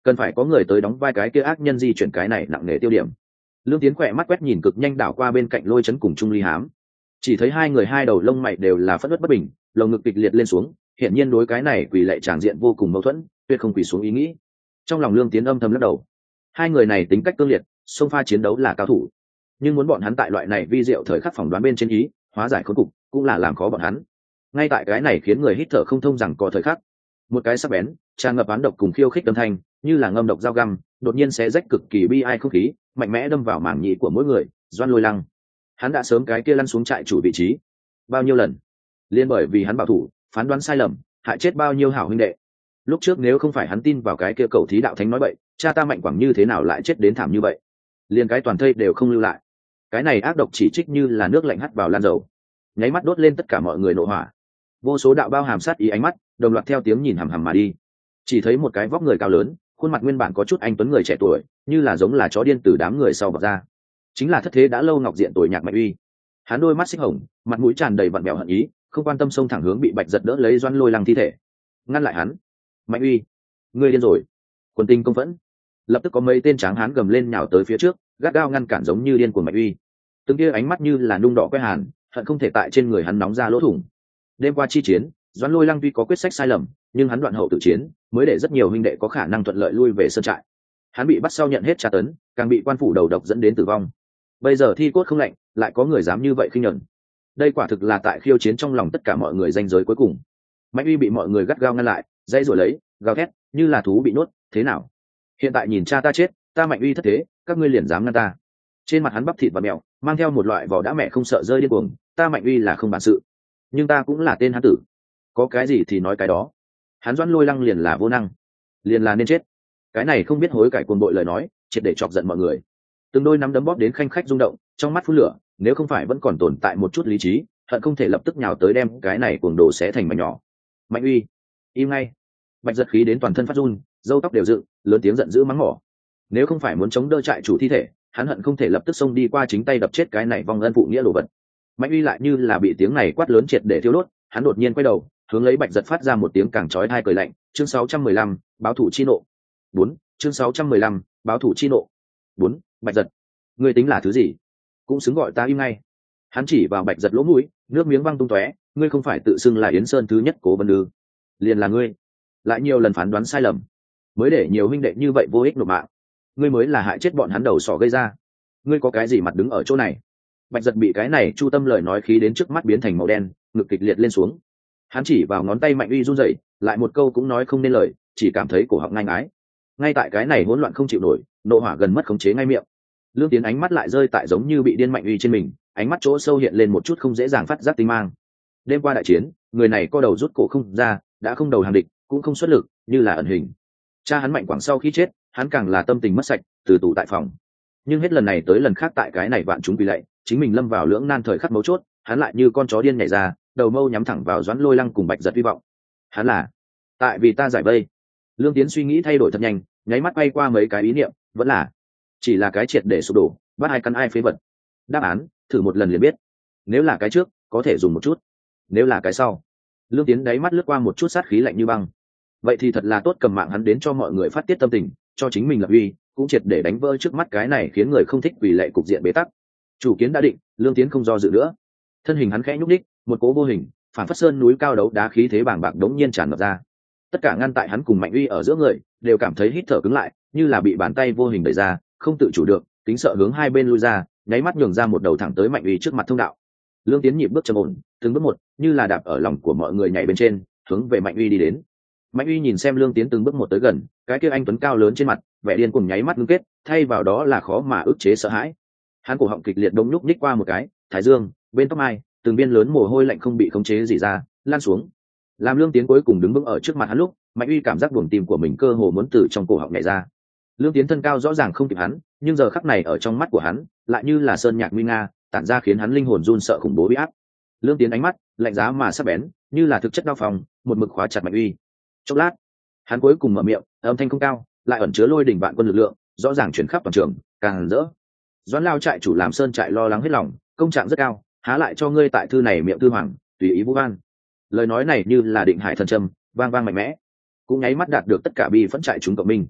Speaker 1: cần phải có người tới đóng vai cái kia ác nhân di chuyển cái này nặng nề tiêu điểm. Lương Tiến khỏe mắt quét nhìn cực nhanh đảo qua bên cạnh Lôi Chấn cùng Trung Ly Hám, chỉ thấy hai người hai đầu lông mày đều là phất đất bất bình, lồng ngực kịch liệt lên xuống, hiện nhiên đối cái này quỳ lệ tràng diện vô cùng mâu thuẫn, tuyệt không quỳ xuống ý nghĩ. Trong lòng Lương Tiến âm thầm lắc đầu, hai người này tính cách cương liệt, xông pha chiến đấu là cao thủ, nhưng muốn bọn hắn tại loại này vi diệu thời khắc phỏng đoán bên trên ý hóa giải khốn cục cũng là làm khó bọn hắn. Ngay tại cái này khiến người hít thở không thông rằng có thời khắc, một cái sắc bén tràn ngập án độc cùng khiêu khích âm thanh như là ngâm độc dao găm đột nhiên xé rách cực kỳ bi ai không khí, mạnh mẽ đâm vào mảng nhĩ của mỗi người. Doan Lôi Lăng, hắn đã sớm cái kia lăn xuống trại chủ vị trí bao nhiêu lần, liên bởi vì hắn bảo thủ phán đoán sai lầm hại chết bao nhiêu hảo huynh đệ. Lúc trước nếu không phải hắn tin vào cái kia cầu thí đạo thánh nói vậy, cha ta Mạnh Quảng như thế nào lại chết đến thảm như vậy, liền cái toàn thây đều không lưu lại. Cái này ác độc chỉ trích như là nước lạnh hắt vào lan dầu, nháy mắt đốt lên tất cả mọi người nộ hỏa. Vô số đạo bao hàm sát ý ánh mắt đồng loạt theo tiếng nhìn hằm hằm mà đi. Chỉ thấy một cái vóc người cao lớn, khuôn mặt nguyên bản có chút anh tuấn người trẻ tuổi, như là giống là chó điên từ đám người sau bật ra, chính là thất thế đã lâu ngọc diện tuổi nhạc Mạnh Uy. Hắn đôi mắt xích hồng, mặt mũi tràn đầy vặn vẹo hận ý, không quan tâm xông thẳng hướng bị Bạch Giật đỡ lấy Doan Lôi Lăng thi thể, ngăn lại hắn. Mạnh Uy, ngươi điên rồi! Quân tinh công phẫn, lập tức có mấy tên tráng hán gầm lên nhào tới phía trước, gắt gao ngăn cản giống như điên cuồng Mạnh Uy. Từng kia ánh mắt như là nung đỏ quét hàn, hận không thể tại trên người hắn nóng ra lỗ thủng. Đêm qua chi chiến, Doãn Lôi Lăng tuy có quyết sách sai lầm, nhưng hắn đoạn hậu tự chiến, mới để rất nhiều huynh đệ có khả năng thuận lợi lui về sơn trại. Hắn bị bắt sau nhận hết tra tấn, càng bị quan phủ đầu độc dẫn đến tử vong. Bây giờ thi cốt không lạnh, lại có người dám như vậy khinh nhẫn. Đây quả thực là tại khiêu chiến trong lòng tất cả mọi người danh giới cuối cùng. Mạnh Uy bị mọi người gắt gao ngăn lại, dây rồi lấy, gào thét, như là thú bị nuốt, thế nào? Hiện tại nhìn cha ta chết, ta Mạnh Uy thất thế, các ngươi liền dám ngăn ta? Trên mặt hắn bắp thịt và mèo, mang theo một loại vỏ đã mẹ không sợ rơi điên cuồng, ta Mạnh Uy là không bản sự, nhưng ta cũng là tên hắn tử, có cái gì thì nói cái đó. Hắn Doãn Lôi Lăng liền là vô năng, liền là nên chết. Cái này không biết hối cải cuồng bội lời nói, triệt để chọc giận mọi người. Từng đôi nắm đấm bóp đến khanh khách rung động, trong mắt phun lửa, nếu không phải vẫn còn tồn tại một chút lý trí, hận không thể lập tức nhào tới đem cái này cuồng đồ xé thành mảnh nhỏ. Mạnh Uy, im ngay! Bạch Giật khí đến toàn thân phát run, râu tóc đều dựng, lớn tiếng giận dữ mắng mỏ. Nếu không phải muốn chống đỡ trại chủ thi thể, hắn hận không thể lập tức xông đi qua chính tay đập chết cái này vong ân phụ nghĩa đồ vật. Mạnh Uy lại như là bị tiếng này quát lớn triệt để thiêu đốt, hắn đột nhiên quay đầu, hướng lấy Bạch Giật phát ra một tiếng càng chói tai cười lạnh. Chương sáu trăm mười lăm, báo thủ chi nộ. Bốn. Chương sáu trăm mười lăm, báo thủ chi nộ. Bốn. Bạch Giật, ngươi tính là thứ gì? Cũng xứng gọi ta im ngay. Hắn chỉ vào Bạch Giật lỗ mũi, nước miếng văng tung tóe. Ngươi không phải tự xưng là Yến Sơn thứ nhất Cố Vân ư? Liền là ngươi, lại nhiều lần phán đoán sai lầm, mới để nhiều huynh đệ như vậy vô ích nộp mạng. Ngươi mới là hại chết bọn hắn đầu sỏ gây ra. Ngươi có cái gì mặt đứng ở chỗ này? Bạch Giật bị cái này chu tâm lời nói khí đến trước mắt biến thành màu đen, ngực kịch liệt lên xuống. Hắn chỉ vào ngón tay Mạnh Uy run rẩy, lại một câu cũng nói không nên lời, chỉ cảm thấy cổ họng ngang ái. Ngay tại cái này hỗn loạn không chịu nổi, nộ hỏa gần mất khống chế ngay miệng. Lương Tiến ánh mắt lại rơi tại giống như bị điên Mạnh Uy trên mình, ánh mắt chỗ sâu hiện lên một chút không dễ dàng phát giác tinh mang. Đêm qua đại chiến, người này co đầu rút cổ không ra, đã không đầu hàng địch, cũng không xuất lực, như là ẩn hình. Cha hắn Mạnh Quảng sau khi chết, hắn càng là tâm tình mất sạch, từ tù tại phòng. Nhưng hết lần này tới lần khác tại cái này vạn chúng quỳ lạy, chính mình lâm vào lưỡng nan thời khắc mấu chốt, hắn lại như con chó điên nhảy ra, đầu mâu nhắm thẳng vào Doãn Lôi Lăng cùng Bạch Giật hy vọng. Hắn là tại vì ta giải vây. Lương Tiến suy nghĩ thay đổi thật nhanh, nháy mắt bay qua mấy cái ý niệm, vẫn là chỉ là cái triệt để sụp đổ, bắt ai cắn ai phế vật. Đáp án thử một lần liền biết. Nếu là cái trước, có thể dùng một chút. Nếu là cái sau, Lương Tiến đáy mắt lướt qua một chút sát khí lạnh như băng. Vậy thì thật là tốt, cầm mạng hắn đến cho mọi người phát tiết tâm tình, cho chính mình lập uy, cũng triệt để đánh vỡ trước mắt cái này khiến người không thích quỳ lệ cục diện bế tắc. Chủ kiến đã định, Lương Tiến không do dự nữa. Thân hình hắn khẽ nhúc nhích, một cố vô hình, phản phất sơn núi cao đấu đá khí thế bàng bạc đống nhiên tràn ngập ra. Tất cả ngăn tại hắn cùng Mạnh Uy ở giữa người, đều cảm thấy hít thở cứng lại, như là bị bàn tay vô hình đẩy ra, không tự chủ được, kính sợ hướng hai bên lui ra, nháy mắt nhường ra một đầu thẳng tới Mạnh Uy trước mặt thông đạo. Lương Tiến nhịp bước trầm ổn, từng bước một, như là đạp ở lòng của mọi người nhảy bên trên, hướng về Mạnh Uy đi đến. Mạnh Uy nhìn xem Lương Tiến từng bước một tới gần, cái kia anh tuấn cao lớn trên mặt, vẻ điên cuồng nháy mắt ngưng kết, thay vào đó là khó mà ức chế sợ hãi. Hắn cổ họng kịch liệt đông nhúc nhích qua một cái, thái dương, bên tóc mai, từng biên lớn mồ hôi lạnh không bị khống chế gì ra, lan xuống. Làm Lương Tiến cuối cùng đứng vững ở trước mặt hắn lúc, Mạnh Uy cảm giác buồng tim của mình cơ hồ muốn từ trong cổ họng nhảy ra. Lương Tiến thân cao rõ ràng không kịp hắn, nhưng giờ khắc này ở trong mắt của hắn, lại như là sơn nhạc nguy nga, tản ra khiến hắn linh hồn run sợ khủng bố uy áp. Lương Tiến ánh mắt lạnh giá mà sắc bén, như là thực chất đao phòng, một mực khóa chặt Mạnh Uy. Chốc lát, hắn cuối cùng mở miệng, âm thanh không cao, lại ẩn chứa lôi đỉnh vạn quân lực lượng, rõ ràng truyền khắp toàn trường, càng rỡ. Doãn Lao trại chủ làm sơn trại lo lắng hết lòng, công trạng rất cao, há lại cho ngươi tại thư này miệng thư hoàng, tùy ý vũ van. Lời nói này như là định hải thần châm, vang vang mạnh mẽ, cũng nháy mắt đạt được tất cả bi phẫn trại chúng cộng minh.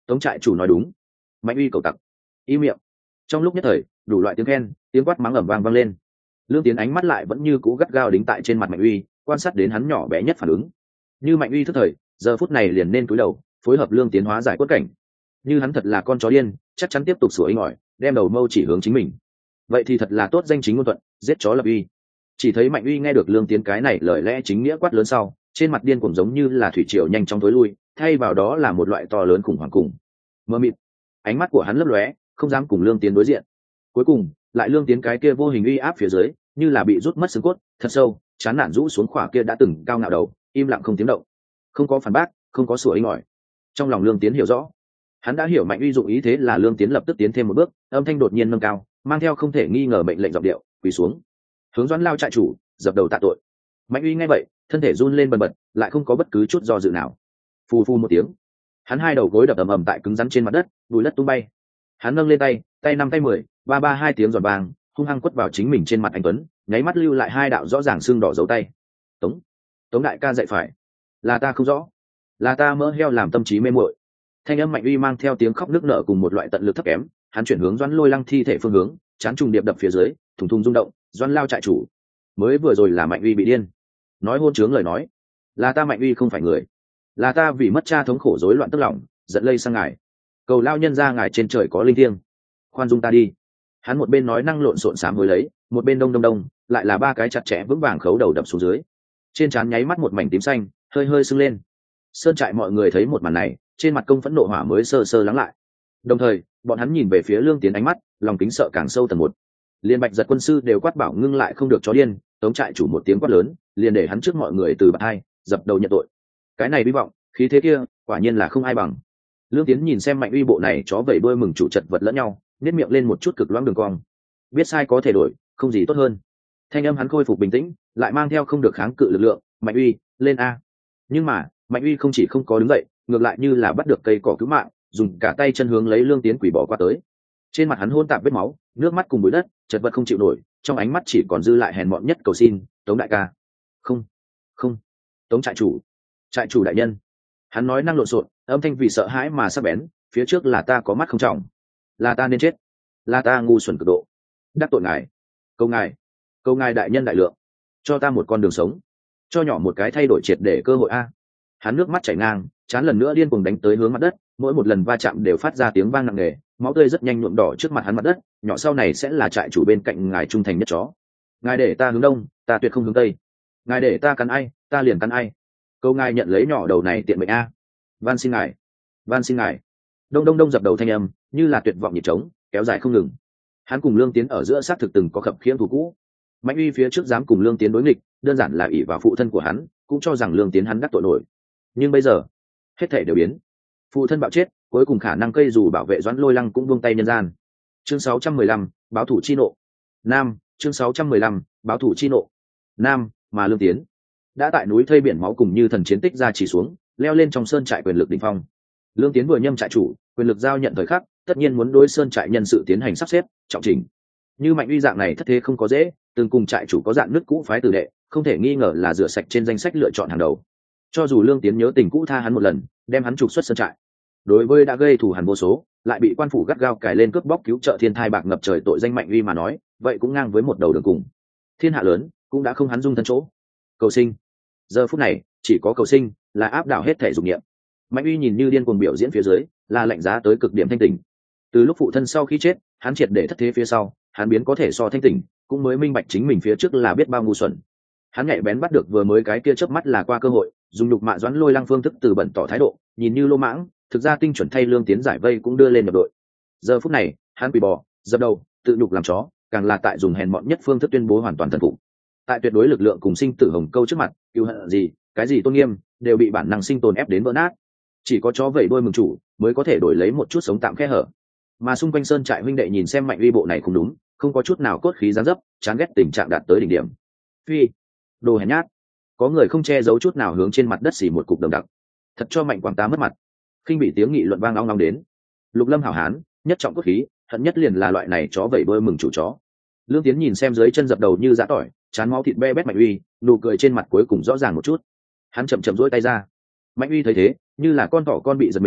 Speaker 1: Tống trại chủ nói đúng. Mạnh uy cầu tặc. Im miệng. Trong lúc nhất thời đủ loại tiếng khen tiếng quát mắng ầm vang vang lên. Lương Tiến ánh mắt lại vẫn như cũ gắt gao đính tại trên mặt Mạnh uy, quan sát đến hắn nhỏ bé nhất phản ứng. Như Mạnh uy thức thời, giờ phút này liền nên cúi đầu phối hợp Lương Tiến hóa giải quất cảnh. Như hắn thật là con chó điên, chắc chắn tiếp tục sủa inh ỏi, đem đầu mâu chỉ hướng chính mình. Vậy thì thật là tốt danh chính ngôn thuận, giết chó lập uy. Chỉ thấy Mạnh uy nghe được Lương Tiến cái này lời lẽ chính nghĩa quát lớn sau, trên mặt điên cuồng giống như là thủy triều nhanh chóng tối lui, thay vào đó là một loại to lớn khủng hoảng cùng mơ mịt. Ánh mắt của hắn lấp lóe, không dám cùng Lương Tiến đối diện. Cuối cùng lại Lương Tiến cái kia vô hình uy áp phía dưới, như là bị rút mất xương cốt thật sâu, chán nản rũ xuống khỏa kia đã từng cao ngạo đầu, im lặng không tiếng động, không có phản bác, không có sủa inh ỏi. Trong lòng Lương Tiến hiểu rõ, hắn đã hiểu Mạnh uy dụng ý thế là Lương Tiến lập tức tiến thêm một bước, âm thanh đột nhiên nâng cao, mang theo không thể nghi ngờ mệnh lệnh giọng điệu, quỳ xuống hướng Doãn Lao trại chủ dập đầu tạ tội. Mạnh uy nghe vậy thân thể run lên bần bật, lại không có bất cứ chút do dự nào. Phù phù một tiếng, hắn hai đầu gối đập ầm ầm tại cứng rắn trên mặt đất, bùi đất tung bay. Hắn nâng lên tay, tay năm tay mười, ba ba hai tiếng giòn vàng hung hăng quất vào chính mình trên mặt anh tuấn, nháy mắt lưu lại hai đạo rõ ràng xương đỏ dấu tay. Tống, Tống đại ca dạy phải, là ta không rõ, là ta mỡ heo làm tâm trí mê muội. Thanh âm Mạnh uy mang theo tiếng khóc nức nở cùng một loại tận lực thấp kém. Hắn chuyển hướng Doãn Lôi Lăng thi thể phương hướng, chán trùng điệp đập phía dưới, thùng thùng rung động. Doãn Lao trại chủ, mới vừa rồi là Mạnh uy bị điên, nói hôn chướng lời nói, là ta Mạnh uy không phải người, là ta vì mất cha thống khổ rối loạn tức lòng, giận lây sang ngài, cầu lao nhân ra ngài trên trời có linh thiêng, khoan dung ta đi. Hắn một bên nói năng lộn xộn sám hối lấy, một bên đông đông đông lại là ba cái chặt chẽ vững vàng khấu đầu đập xuống dưới. Trên trán nháy mắt một mảnh tím xanh, hơi hơi sưng lên. Sơn trại mọi người thấy một màn này, trên mặt công phẫn nộ hỏa mới sơ sơ lắng lại. Đồng thời bọn hắn nhìn về phía Lương Tiến ánh mắt lòng kính sợ càng sâu tầng một. Liên Bạch Giật quân sư đều quát bảo ngưng lại không được chó điên. Tống trại chủ một tiếng quát lớn, liền để hắn trước mọi người từ bậc hai dập đầu nhận tội. Cái này hy vọng khí thế kia quả nhiên là không ai bằng. Lương Tiến nhìn xem Mạnh uy bộ này chó vẩy đuôi mừng chủ chật vật lẫn nhau, nét miệng lên một chút cực loãng đường cong. Biết sai có thể đổi, không gì tốt hơn. Thanh âm hắn khôi phục bình tĩnh, lại mang theo không được kháng cự lực lượng. Mạnh uy, lên a. Nhưng mà Mạnh uy không chỉ không có đứng dậy, ngược lại như là bắt được cây cỏ cứu mạng, dùng cả tay chân hướng lấy Lương Tiến quỷ bỏ qua tới. Trên mặt hắn hôn tạp vết máu, nước mắt cùng bụi đất, chật vật không chịu nổi, trong ánh mắt chỉ còn dư lại hèn mọn nhất cầu xin, Tống đại ca. Không, không, Tống trại chủ, trại chủ đại nhân. Hắn nói năng lộn xộn, âm thanh vì sợ hãi mà sắc bén, phía trước là ta có mắt không trọng, là ta nên chết, là ta ngu xuẩn cực độ, đắc tội ngài, câu ngài, câu ngài đại nhân đại lượng, cho ta một con đường sống, cho nhỏ một cái thay đổi triệt để cơ hội a. Hắn nước mắt chảy ngang, chán lần nữa điên cuồng đánh tới hướng mặt đất, mỗi một lần va chạm đều phát ra tiếng vang nặng nề, máu tươi rất nhanh nhuộm đỏ trước mặt hắn mặt đất. Nhỏ sau này sẽ là trại chủ bên cạnh ngài trung thành nhất chó. Ngài để ta hướng đông, ta tuyệt không hướng tây. Ngài để ta cắn ai, ta liền cắn ai. Câu ngài nhận lấy nhỏ đầu này tiện mệnh a. Van xin ngài, van xin ngài. Đông đông đông dập đầu thanh âm, như là tuyệt vọng nhịp trống, kéo dài không ngừng. Hắn cùng Lương Tiến ở giữa xác thực từng có khập khiễng thù cũ. Mạnh uy phía trước dám cùng Lương Tiến đối nghịch, đơn giản là ỷ vào phụ thân của hắn, cũng cho rằng Lương Tiến hắn đắc tội nổi. Nhưng bây giờ hết thể đều biến. Phụ thân bạo chết, cuối cùng khả năng cây dù bảo vệ Doãn Lôi Lăng cũng buông tay nhân gian. Chương sáu trăm mười lăm, báo thủ chi nộ. Nam, chương sáu trăm mười lăm, báo thủ chi nộ. Nam, mà Lương Tiến đã tại núi thây biển máu cùng như thần chiến tích ra chỉ xuống, leo lên trong sơn trại quyền lực đỉnh phong. Lương Tiến vừa nhâm trại chủ, quyền lực giao nhận thời khắc, tất nhiên muốn đối sơn trại nhân sự tiến hành sắp xếp, trọng chỉnh. Như Mạnh uy dạng này thất thế không có dễ, từng cùng trại chủ có dạng nước cũ phái tử đệ, không thể nghi ngờ là rửa sạch trên danh sách lựa chọn hàng đầu. Cho dù Lương Tiến nhớ tình cũ tha hắn một lần, đem hắn trục xuất sơn trại, đối với đã gây thù hằn vô số, lại bị quan phủ gắt gao cài lên cướp bóc cứu trợ thiên thai bạc ngập trời tội danh Mạnh uy mà nói, vậy cũng ngang với một đầu đường cùng. Thiên hạ lớn cũng đã không hắn dung thân chỗ. Cầu sinh, giờ phút này chỉ có cầu sinh là áp đảo hết thể dục niệm. Mạnh uy nhìn như điên cuồng biểu diễn phía dưới, là lạnh giá tới cực điểm thanh tỉnh. Từ lúc phụ thân sau khi chết, hắn triệt để thất thế phía sau, hắn biến có thể so thanh tỉnh, cũng mới minh bạch chính mình phía trước là biết bao ngu xuẩn. Hắn nhạy bén bắt được vừa mới cái kia chớp mắt là qua cơ hội, dùng đục mạ Doãn Lôi Lăng phương thức từ bẩn tỏ thái độ, nhìn như lô mãng, thực ra tinh chuẩn thay Lương Tiến giải vây cũng đưa lên nhập đội. Giờ phút này, hắn quỳ bò, dập đầu, tự nhục làm chó, càng là tại dùng hèn mọn nhất phương thức tuyên bố hoàn toàn thần phục. Tại tuyệt đối lực lượng cùng sinh tử hồng câu trước mặt, cứu hận gì, cái gì tôn nghiêm, đều bị bản năng sinh tồn ép đến vỡ nát. Chỉ có chó vẩy đuôi mừng chủ mới có thể đổi lấy một chút sống tạm khe hở. Mà xung quanh sơn trại huynh đệ nhìn xem Mạnh uy bộ này cũng đúng, không có chút nào cốt khí giáng dấp, chán ghét tình trạng đạt tới đỉnh điểm. Phi, đồ hèn nhát. Có người không che giấu chút nào hướng trên mặt đất xỉ một cục đồng đặc. Thật cho Mạnh Quảng Tá mất mặt. Khinh bị tiếng nghị luận vang long long đến. Lục Lâm hảo hán, nhất trọng cốt khí, hận nhất liền là loại này chó vẩy đuôi mừng chủ chó. Lương Tiến nhìn xem dưới chân dập đầu như giã tỏi, chán máu thịt be bét Mạnh uy, nụ cười trên mặt cuối cùng rõ ràng một chút. Hắn chậm chậm duỗi tay ra. Mạnh uy thấy thế, như là con thỏ con bị giật mình,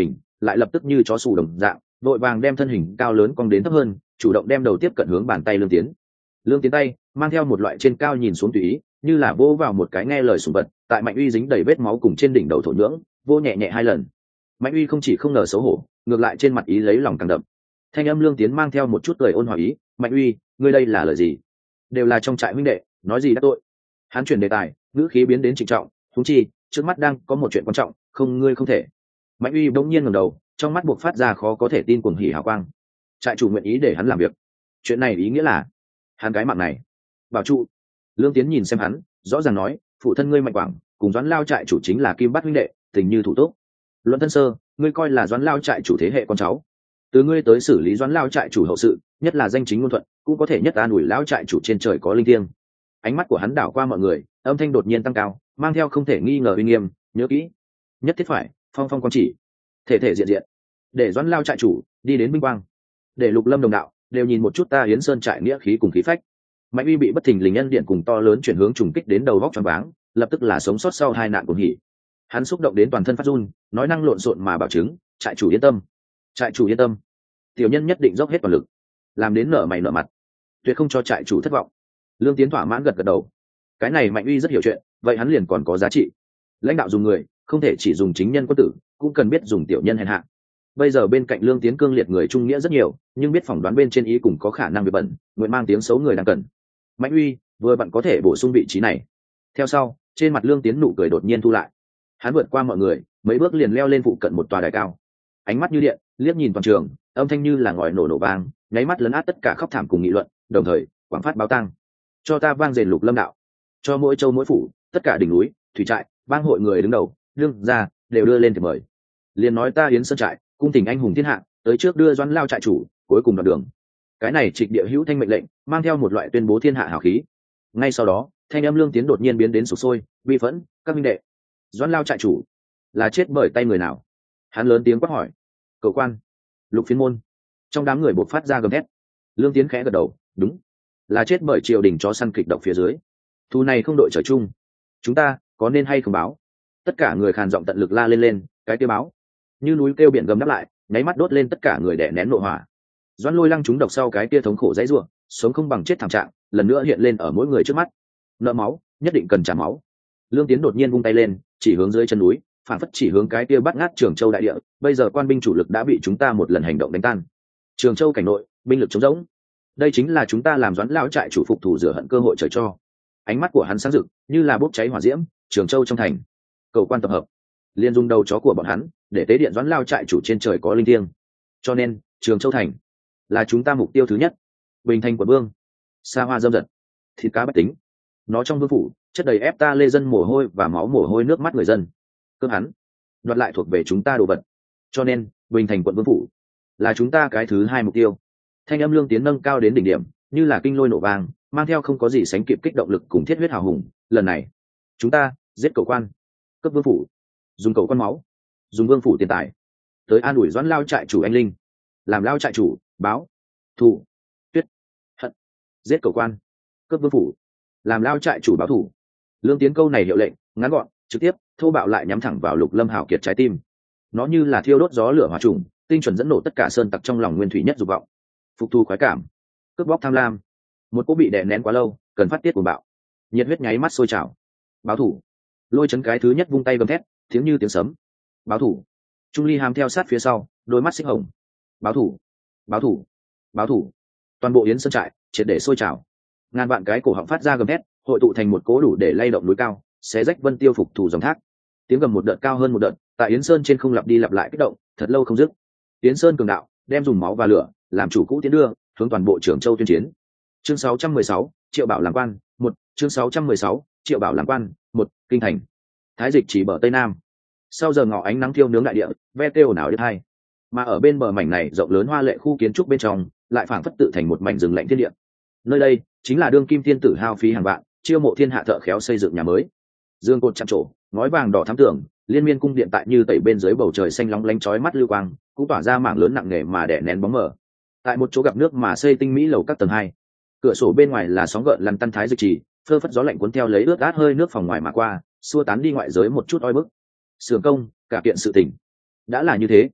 Speaker 1: lại lập tức như chó sù đồng dạng vội vàng đem thân hình cao lớn cong đến thấp hơn, chủ động đem đầu tiếp cận hướng bàn tay lương tiến. Lương tiến tay mang theo một loại trên cao nhìn xuống tùy ý, như là vô vào một cái nghe lời sùng vật, tại Mạnh Uy dính đầy vết máu cùng trên đỉnh đầu thổ nhưỡng vô nhẹ nhẹ hai lần. Mạnh Uy không chỉ không ngờ xấu hổ, ngược lại trên mặt ý lấy lòng càng đậm. Thanh âm lương tiến mang theo một chút cười ôn hòa ý, Mạnh Uy, ngươi đây là lời gì? Đều là trong trại huynh đệ, nói gì đã tội. Hắn chuyển đề tài, ngữ khí biến đến trịnh trọng, thúng chi trước mắt đang có một chuyện quan trọng, không ngươi không thể. Mạnh Uy bỗng nhiên ngẩng đầu, trong mắt buộc phát ra khó có thể tin cuồng hỉ hào quang. Trại chủ nguyện ý để hắn làm việc, chuyện này ý nghĩa là hắn cái mạng này bảo trụ. Lương tiến nhìn xem hắn, rõ ràng nói, phụ thân ngươi Mạnh Quảng cùng Doãn Lao trại chủ chính là Kim Bát huynh đệ, tình như thủ túc. Luận thân sơ, ngươi coi là Doãn Lao trại chủ thế hệ con cháu, từ ngươi tới xử lý Doãn Lao trại chủ hậu sự, nhất là danh chính ngôn thuận, cũng có thể nhất an ủi lão trại chủ trên trời có linh thiêng. Ánh mắt của hắn đảo qua mọi người, âm thanh đột nhiên tăng cao, mang theo không thể nghi ngờ uy nghiêm, nhớ kỹ, nhất thiết phải phong phong quan chỉ, thể thể diện diện, để Doãn Lao trại chủ đi đến minh quang, để Lục Lâm đồng đạo đều nhìn một chút ta Yến Sơn trại nghĩa khí cùng khí phách. Mạnh Uy bị bất thình lình nhân điện cùng to lớn chuyển hướng trùng kích đến đầu góc choáng váng, lập tức là sống sót sau hai nạn cuồng hỉ. Hắn xúc động đến toàn thân phát run, nói năng lộn xộn mà bảo chứng, trại chủ yên tâm, trại chủ yên tâm, tiểu nhân nhất định dốc hết toàn lực, làm đến nở mày nở mặt, tuyệt không cho trại chủ thất vọng. Lương Tiến thỏa mãn gật gật đầu. Cái này Mạnh Uy rất hiểu chuyện, vậy hắn liền còn có giá trị. Lãnh đạo dùng người, không thể chỉ dùng chính nhân quân tử, cũng cần biết dùng tiểu nhân hèn hạ. Bây giờ bên cạnh Lương Tiến cương liệt người trung nghĩa rất nhiều, nhưng biết phỏng đoán bên trên ý cùng có khả năng bị bẩn, nguyện mang tiếng xấu người đang cần. Mạnh Uy vừa bạn có thể bổ sung vị trí này. Theo sau, trên mặt Lương Tiến nụ cười đột nhiên thu lại. Hắn vượt qua mọi người, mấy bước liền leo lên phụ cận một tòa đài cao. Ánh mắt như điện, liếc nhìn toàn trường, âm thanh như là ngòi nổ nổ vang, nháy mắt lấn át tất cả khóc thảm cùng nghị luận, đồng thời quảng phát báo tang. Cho ta vang dền Lục Lâm đạo, cho mỗi châu mỗi phủ, tất cả đỉnh núi, thủy trại, bang hội người đứng đầu, đương ra đều đưa lên thì mời. Liền nói ta Yến Sơn trại, cung tình anh hùng thiên hạ, tới trước đưa Doãn Lao trại chủ, cuối cùng đoạn đường. Cái này trịch địa hữu thanh mệnh lệnh, mang theo một loại tuyên bố thiên hạ hào khí. Ngay sau đó, thanh âm Lương Tiến đột nhiên biến đến sục sôi, bi phẫn, các minh đệ, Doãn Lao trại chủ là chết bởi tay người nào? Hắn lớn tiếng quát hỏi. Cầu quan, Lục Phiên môn, trong đám người bộc phát ra gầm thét. Lương Tiến khẽ gật đầu, đúng, là chết bởi triều đình chó săn kịch độc phía dưới. Thu này không đội trời chung, chúng ta có nên hay không báo? Tất cả người khàn giọng tận lực la lên lên, cái kêu báo như núi kêu biển gầm đáp lại, nháy mắt đốt lên tất cả người đè nén nộ hỏa. Doãn Lôi lăng chúng độc sau cái kia thống khổ dãy rủa, sống không bằng chết thảm trạng, lần nữa hiện lên ở mỗi người trước mắt. Nợ máu, nhất định cần trả máu. Lương Tiến đột nhiên vung tay lên, chỉ hướng dưới chân núi, phản phất chỉ hướng cái kia bắt ngát Trường Châu đại địa. Bây giờ quan binh chủ lực đã bị chúng ta một lần hành động đánh tan. Trường Châu cảnh nội, binh lực trống rỗng. Đây chính là chúng ta làm Doãn Lão trại chủ phục thủ rửa hận cơ hội trời cho. Ánh mắt của hắn sáng rực, như là bốc cháy hỏa diễm. Trường Châu trong thành, cầu quan tập hợp, liên dung đầu chó của bọn hắn, để tế điện Doãn Lao trại chủ trên trời có linh thiêng. Cho nên, Trường Châu thành là chúng ta mục tiêu thứ nhất. Bình thành quận vương, xa hoa dâm dật, thịt cá bách tính, nó trong vương phủ chất đầy ép ta lê dân mồ hôi và máu mồ hôi nước mắt người dân. Cướp hắn, đoạt lại thuộc về chúng ta đồ vật. Cho nên, Bình thành quận vương phủ là chúng ta cái thứ hai mục tiêu. Thanh âm Lương Tiến nâng cao đến đỉnh điểm, như là kinh lôi nổ vang, mang theo không có gì sánh kịp kích động lực cùng thiết huyết hào hùng. Lần này, chúng ta giết cầu quan, cướp vương phủ, dùng cầu quan máu, dùng vương phủ tiền tài, tới an ủi Doãn Lao trại chủ anh linh, làm Lao trại chủ báo thù tuyết hận, giết cầu quan, cướp vương phủ, làm Lao trại chủ báo thù. Lương Tiến câu này hiệu lệnh ngắn gọn, trực tiếp, thô bạo lại nhắm thẳng vào Lục Lâm hào kiệt trái tim. Nó như là thiêu đốt gió lửa hỏa trùng, tinh chuẩn dẫn nổ tất cả sơn tặc trong lòng nguyên thủy nhất dục vọng. Phục thu khoái cảm, cướp bóc tham lam, một cỗ bị đè nén quá lâu, cần phát tiết cuồng bạo, nhiệt huyết nháy mắt sôi trào. Báo thủ, Lôi Chấn cái thứ nhất vung tay gầm thét, tiếng như tiếng sấm. Báo thủ. Trung Ly hàm theo sát phía sau, đôi mắt xích hồng. Báo thủ, báo thủ, báo thủ. Toàn bộ Yến Sơn trại triệt để sôi trào, ngàn vạn cái cổ họng phát ra gầm thét, hội tụ thành một cỗ đủ để lay động núi cao, xé rách vân tiêu phục thủ dòng thác. Tiếng gầm một đợt cao hơn một đợt, tại Yến Sơn trên không lặp đi lặp lại kích động, thật lâu không dứt. Yến Sơn cường đạo, đem dùng máu và lửa làm chủ cũ tiến đưa, hướng toàn bộ Trường Châu tuyên chiến. Chương sáu trăm mười sáu, Triệu Bảo làm quan, một, chương sáu trăm mười sáu, Triệu Bảo làm quan, một, kinh thành. Thái Dịch chỉ bờ tây nam. Sau giờ ngọ ánh nắng thiêu nướng đại địa, ve kêu ồn ào điếc hai. Mà ở bên bờ mảnh này rộng lớn hoa lệ khu kiến trúc bên trong, lại phảng phất tự thành một mảnh rừng lạnh thiên địa. Nơi đây chính là đương kim thiên tử hao phí hàng vạn, chiêu mộ thiên hạ thợ khéo xây dựng nhà mới. Dương cột chạm trổ, ngói vàng đỏ thắm tưởng, liên miên cung điện tại như tẩy bên dưới bầu trời xanh lóng lánh chói mắt lưu quang, cũng tỏa ra mảng lớn nặng nề mà đè nén bóng mờ. Tại một chỗ gặp nước mà xây tinh mỹ lầu các tầng hai, cửa sổ bên ngoài là sóng gợn lăn tăn Thái Dịch trì, phơ phất gió lạnh cuốn theo lấy ướt át hơi nước phòng ngoài mà qua, xua tán đi ngoại giới một chút oi bức. Sưởng công, cả kiện sự tình đã là như thế.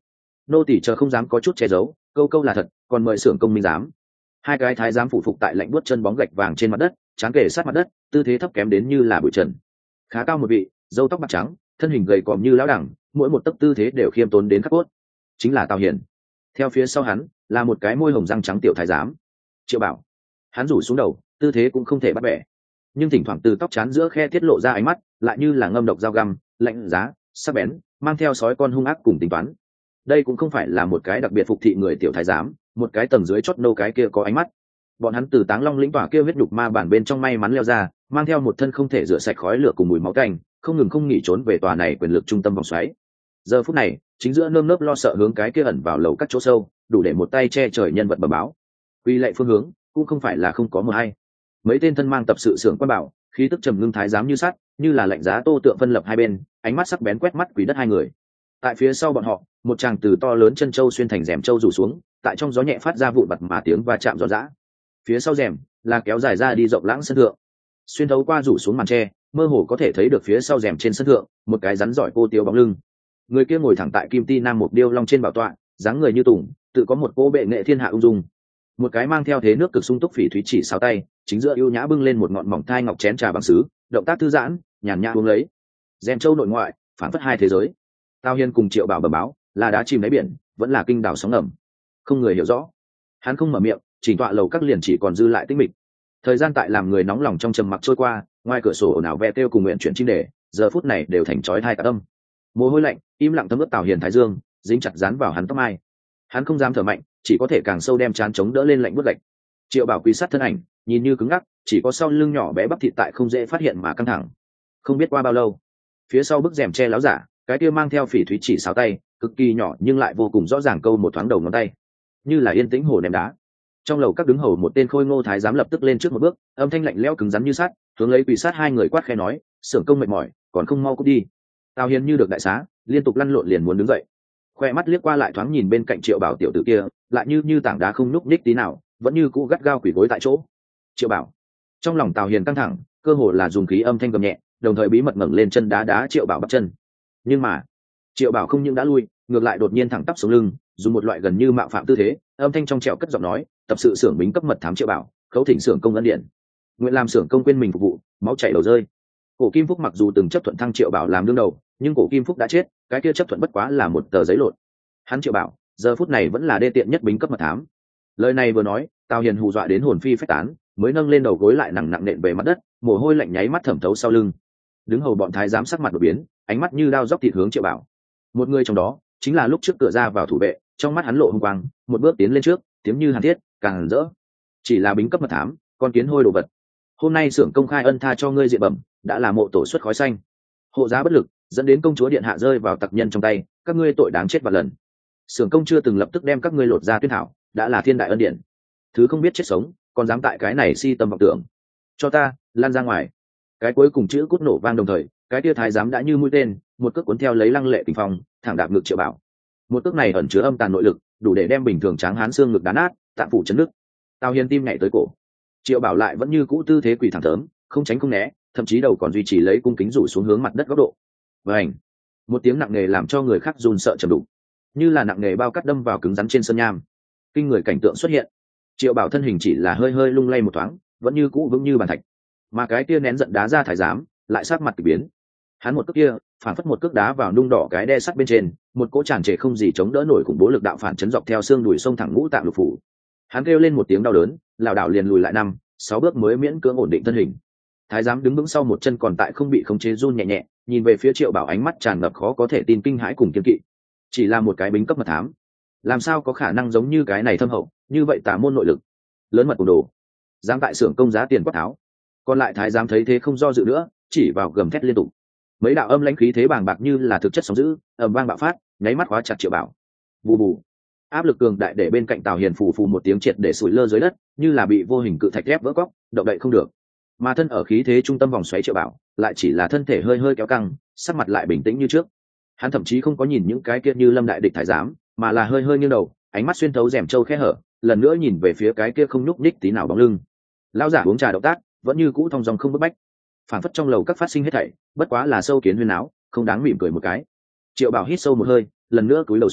Speaker 1: nô tỳ chờ không dám có chút che giấu, câu câu là thật, còn mời xưởng công minh giám. Hai cái thái giám phủ phục tại lạnh buốt chân bóng gạch vàng trên mặt đất, trán kề sát mặt đất, tư thế thấp kém đến như là bụi trần. Khá cao một vị, râu tóc bạc trắng, thân hình gầy còm như lão đẳng, mỗi một tấc tư thế đều khiêm tốn đến khắc cốt. Chính là Tào Hiền. Theo phía sau hắn là một cái môi hồng răng trắng tiểu thái giám, Triệu Bảo. Hắn rủ xuống đầu, tư thế cũng không thể bắt bẻ, nhưng thỉnh thoảng từ tóc trán giữa khe tiết lộ ra ánh mắt, lại như là ngâm độc dao găm, lạnh giá, sắc bén, mang theo sói con hung ác cùng tính toán. Đây cũng không phải là một cái đặc biệt phục thị người tiểu thái giám, một cái tầng dưới chót nâu cái kia có ánh mắt. Bọn hắn từ Táng Long lĩnh tỏa kia huyết đục ma bản bên trong may mắn leo ra, mang theo một thân không thể rửa sạch khói lửa cùng mùi máu tanh, không ngừng không nghỉ trốn về tòa này quyền lực trung tâm vòng xoáy. Giờ phút này, chính giữa nơm nớp lo sợ hướng cái kia ẩn vào lầu các chỗ sâu, đủ để một tay che trời nhân vật bẩm báo. Quy lệ phương hướng, cũng không phải là không có một hay. Mấy tên thân mang tập sự sưởng quan bảo, khí tức trầm ngưng thái giám như sắt, như là lạnh giá tô tượng phân lập hai bên, ánh mắt sắc bén quét mắt quỷ đất hai người. Tại phía sau bọn họ, một tràng từ to lớn chân châu xuyên thành rèm châu rủ xuống, tại trong gió nhẹ phát ra vụn bặt mà tiếng va chạm giòn giã. Phía sau rèm là kéo dài ra đi rộng lãng sân thượng, xuyên thấu qua rủ xuống màn tre, mơ hồ có thể thấy được phía sau rèm trên sân thượng một cái rắn giỏi cô tiêu bóng lưng. Người kia ngồi thẳng tại kim ti nam mục điêu long trên bảo tọa, dáng người như tùng, tự có một cô bệ nghệ thiên hạ ung dung. Một cái mang theo thế nước cực sung túc phỉ thúy chỉ sáu tay, chính giữa ưu nhã bưng lên một ngọn mỏng thai ngọc chén trà bằng sứ, động tác thư giãn, nhàn nhã uống lấy. Rèm châu nội ngoại, phản phất hai thế giới. Tào Hiên cùng Triệu Bảo bẩm báo, là đá chìm đáy biển, vẫn là kinh đảo sóng ngầm. Không người hiểu rõ. Hắn không mở miệng, chỉnh tọa lầu các liền chỉ còn dư lại tĩnh mịch. Thời gian tại làm người nóng lòng trong trầm mặc trôi qua, ngoài cửa sổ ồn ào ve kêu cùng nguyện chuyển chim đề, giờ phút này đều thành chói tai cả tâm. Mồ hôi lạnh im lặng thấm ướt Tào Hiền thái dương, dính chặt dán vào hắn tóc mai. Hắn không dám thở mạnh, chỉ có thể càng sâu đem chán chống đỡ lên lạnh buốt lạnh. Triệu Bảo quy sát thân ảnh, nhìn như cứng ngắc, chỉ có sau lưng nhỏ bé bắp thịt tại không dễ phát hiện mà căng thẳng. Không biết qua bao lâu, phía sau bức rèm che láo giả, cái kia mang theo phỉ thúy chỉ sáu tay, cực kỳ nhỏ nhưng lại vô cùng rõ ràng câu một thoáng đầu ngón tay, như là yên tĩnh hồ ném đá. Trong lầu các đứng hầu một tên khôi ngô thái giám lập tức lên trước một bước, âm thanh lạnh lẽo cứng rắn như sắt, hướng lấy quỷ sát hai người quát khẽ nói, xưởng công mệt mỏi, còn không mau cút đi. Tào Hiền như được đại xá, liên tục lăn lộn liền muốn đứng dậy, khoe mắt liếc qua lại thoáng nhìn bên cạnh Triệu Bảo tiểu tử kia, lại như như tảng đá không nhúc nhích tí nào, vẫn như cũ gắt gao quỳ gối tại chỗ. Triệu Bảo. Trong lòng Tào Hiền căng thẳng, cơ hồ là dùng khí âm thanh gầm nhẹ, đồng thời bí mật ngẩng lên chân đá đá Triệu Bảo bắp chân. Nhưng mà Triệu Bảo không những đã lui, ngược lại đột nhiên thẳng tắp xuống lưng, dùng một loại gần như mạo phạm tư thế, âm thanh trong trẻo cất giọng nói, tập sự xưởng bính cấp mật thám Triệu Bảo, khấu thỉnh xưởng công ân điện, nguyện làm xưởng công quên mình phục vụ, máu chảy đầu rơi. Cổ Kim Phúc mặc dù từng chấp thuận thăng Triệu Bảo làm đương đầu, nhưng Cổ Kim Phúc đã chết, cái kia chấp thuận bất quá là một tờ giấy lộn. Hắn Triệu Bảo giờ phút này vẫn là đê tiện nhất bính cấp mật thám. Lời này vừa nói, Tào Hiền hù dọa đến hồn phi phách tán, mới nâng lên đầu gối lại nặng nặng nện về mặt đất, mồ hôi lạnh nháy mắt thẩm thấu sau lưng. Đứng hầu bọn thái giám sắc mặt đột biến, ánh mắt như đao dóc thịt hướng Triệu Bảo. Một người trong đó chính là lúc trước cửa ra vào thủ vệ, trong mắt hắn lộ hung quang, một bước tiến lên trước, tiếng như hàn thiết, càng rỡ. Chỉ là bính cấp mật thám, con kiến hôi đồ vật. Hôm nay xưởng công khai ân tha cho ngươi diện bẩm, đã là mộ tổ xuất khói xanh. Hộ giá bất lực, dẫn đến công chúa điện hạ rơi vào tặc nhân trong tay, các ngươi tội đáng chết vạn lần. Xưởng công chưa từng lập tức đem các ngươi lột ra tuyên thảo, đã là thiên đại ân điển. Thứ không biết chết sống, còn dám tại cái này si tâm vọng tưởng, cho ta lan ra ngoài. Cái cuối cùng chữ cút nổ vang đồng thời, cái tia thái giám đã như mũi tên, một cước cuốn theo lấy lăng lệ tình phong, thẳng đạp ngực Triệu Bảo. Một cước này ẩn chứa âm tàn nội lực, đủ để đem bình thường tráng hán xương ngực đá nát, tạng phủ chấn nứt. Tào Hiền tim nhảy tới cổ. Triệu Bảo lại vẫn như cũ tư thế quỳ thẳng tớm, không tránh không né, thậm chí đầu còn duy trì lấy cung kính rủ xuống hướng mặt đất góc độ. Vành, một tiếng nặng nề làm cho người khác run sợ trầm đục, như là nặng nề bao cắt đâm vào cứng rắn trên sơn nham. Kinh người cảnh tượng xuất hiện. Triệu Bảo thân hình chỉ là hơi hơi lung lay một thoáng, vẫn như cũ vững như bàn thạch, mà cái kia nén giận đá ra thái giám lại sát mặt kỳ biến. Hắn một cước kia phản phất một cước đá vào nung đỏ cái đe sắt bên trên, một cỗ tràn trề không gì chống đỡ nổi khủng bố lực đạo phản chấn dọc theo xương đùi sông thẳng ngũ tạng lục phủ. Hắn kêu lên một tiếng đau đớn, lảo đảo liền lùi lại năm sáu bước mới miễn cưỡng ổn định thân hình. Thái giám đứng vững sau một chân còn tại không bị khống chế run nhẹ nhẹ, nhìn về phía Triệu Bảo ánh mắt tràn ngập khó có thể tin kinh hãi cùng kiên kỵ. Chỉ là một cái bính cấp mật thám, làm sao có khả năng giống như cái này thâm hậu như vậy tà môn nội lực, lớn mật cùng đồ, dám tại xưởng công giá tiền quát tháo. Còn lại thái giám thấy thế không do dự nữa, chỉ vào gầm thét liên tục. Mấy đạo âm lãnh khí thế bàng bạc như là thực chất sóng dữ, ầm vang bạo phát, nháy mắt khóa chặt Triệu Bảo. Bù bù, áp lực cường đại để bên cạnh Tào Hiền phù phù một tiếng triệt để sủi lơ dưới đất, như là bị vô hình cự thạch ép vỡ cóc, động đậy không được. Mà thân ở khí thế trung tâm vòng xoáy Triệu Bảo lại chỉ là thân thể hơi hơi kéo căng, sắc mặt lại bình tĩnh như trước. Hắn thậm chí không có nhìn những cái kia như lâm đại địch thái giám, mà là hơi hơi nghiêng đầu, ánh mắt xuyên thấu rèm châu khe hở, lần nữa nhìn về phía cái kia không nhúc nhích tí nào bóng lưng. Lão giả uống trà động tác vẫn như cũ thong dong không bức bách, phản phất trong lầu các phát sinh hết thảy bất quá là sâu kiến huyên áo, không đáng mỉm cười một cái. Triệu Bảo hít sâu một hơi, lần nữa cúi đầu xuống,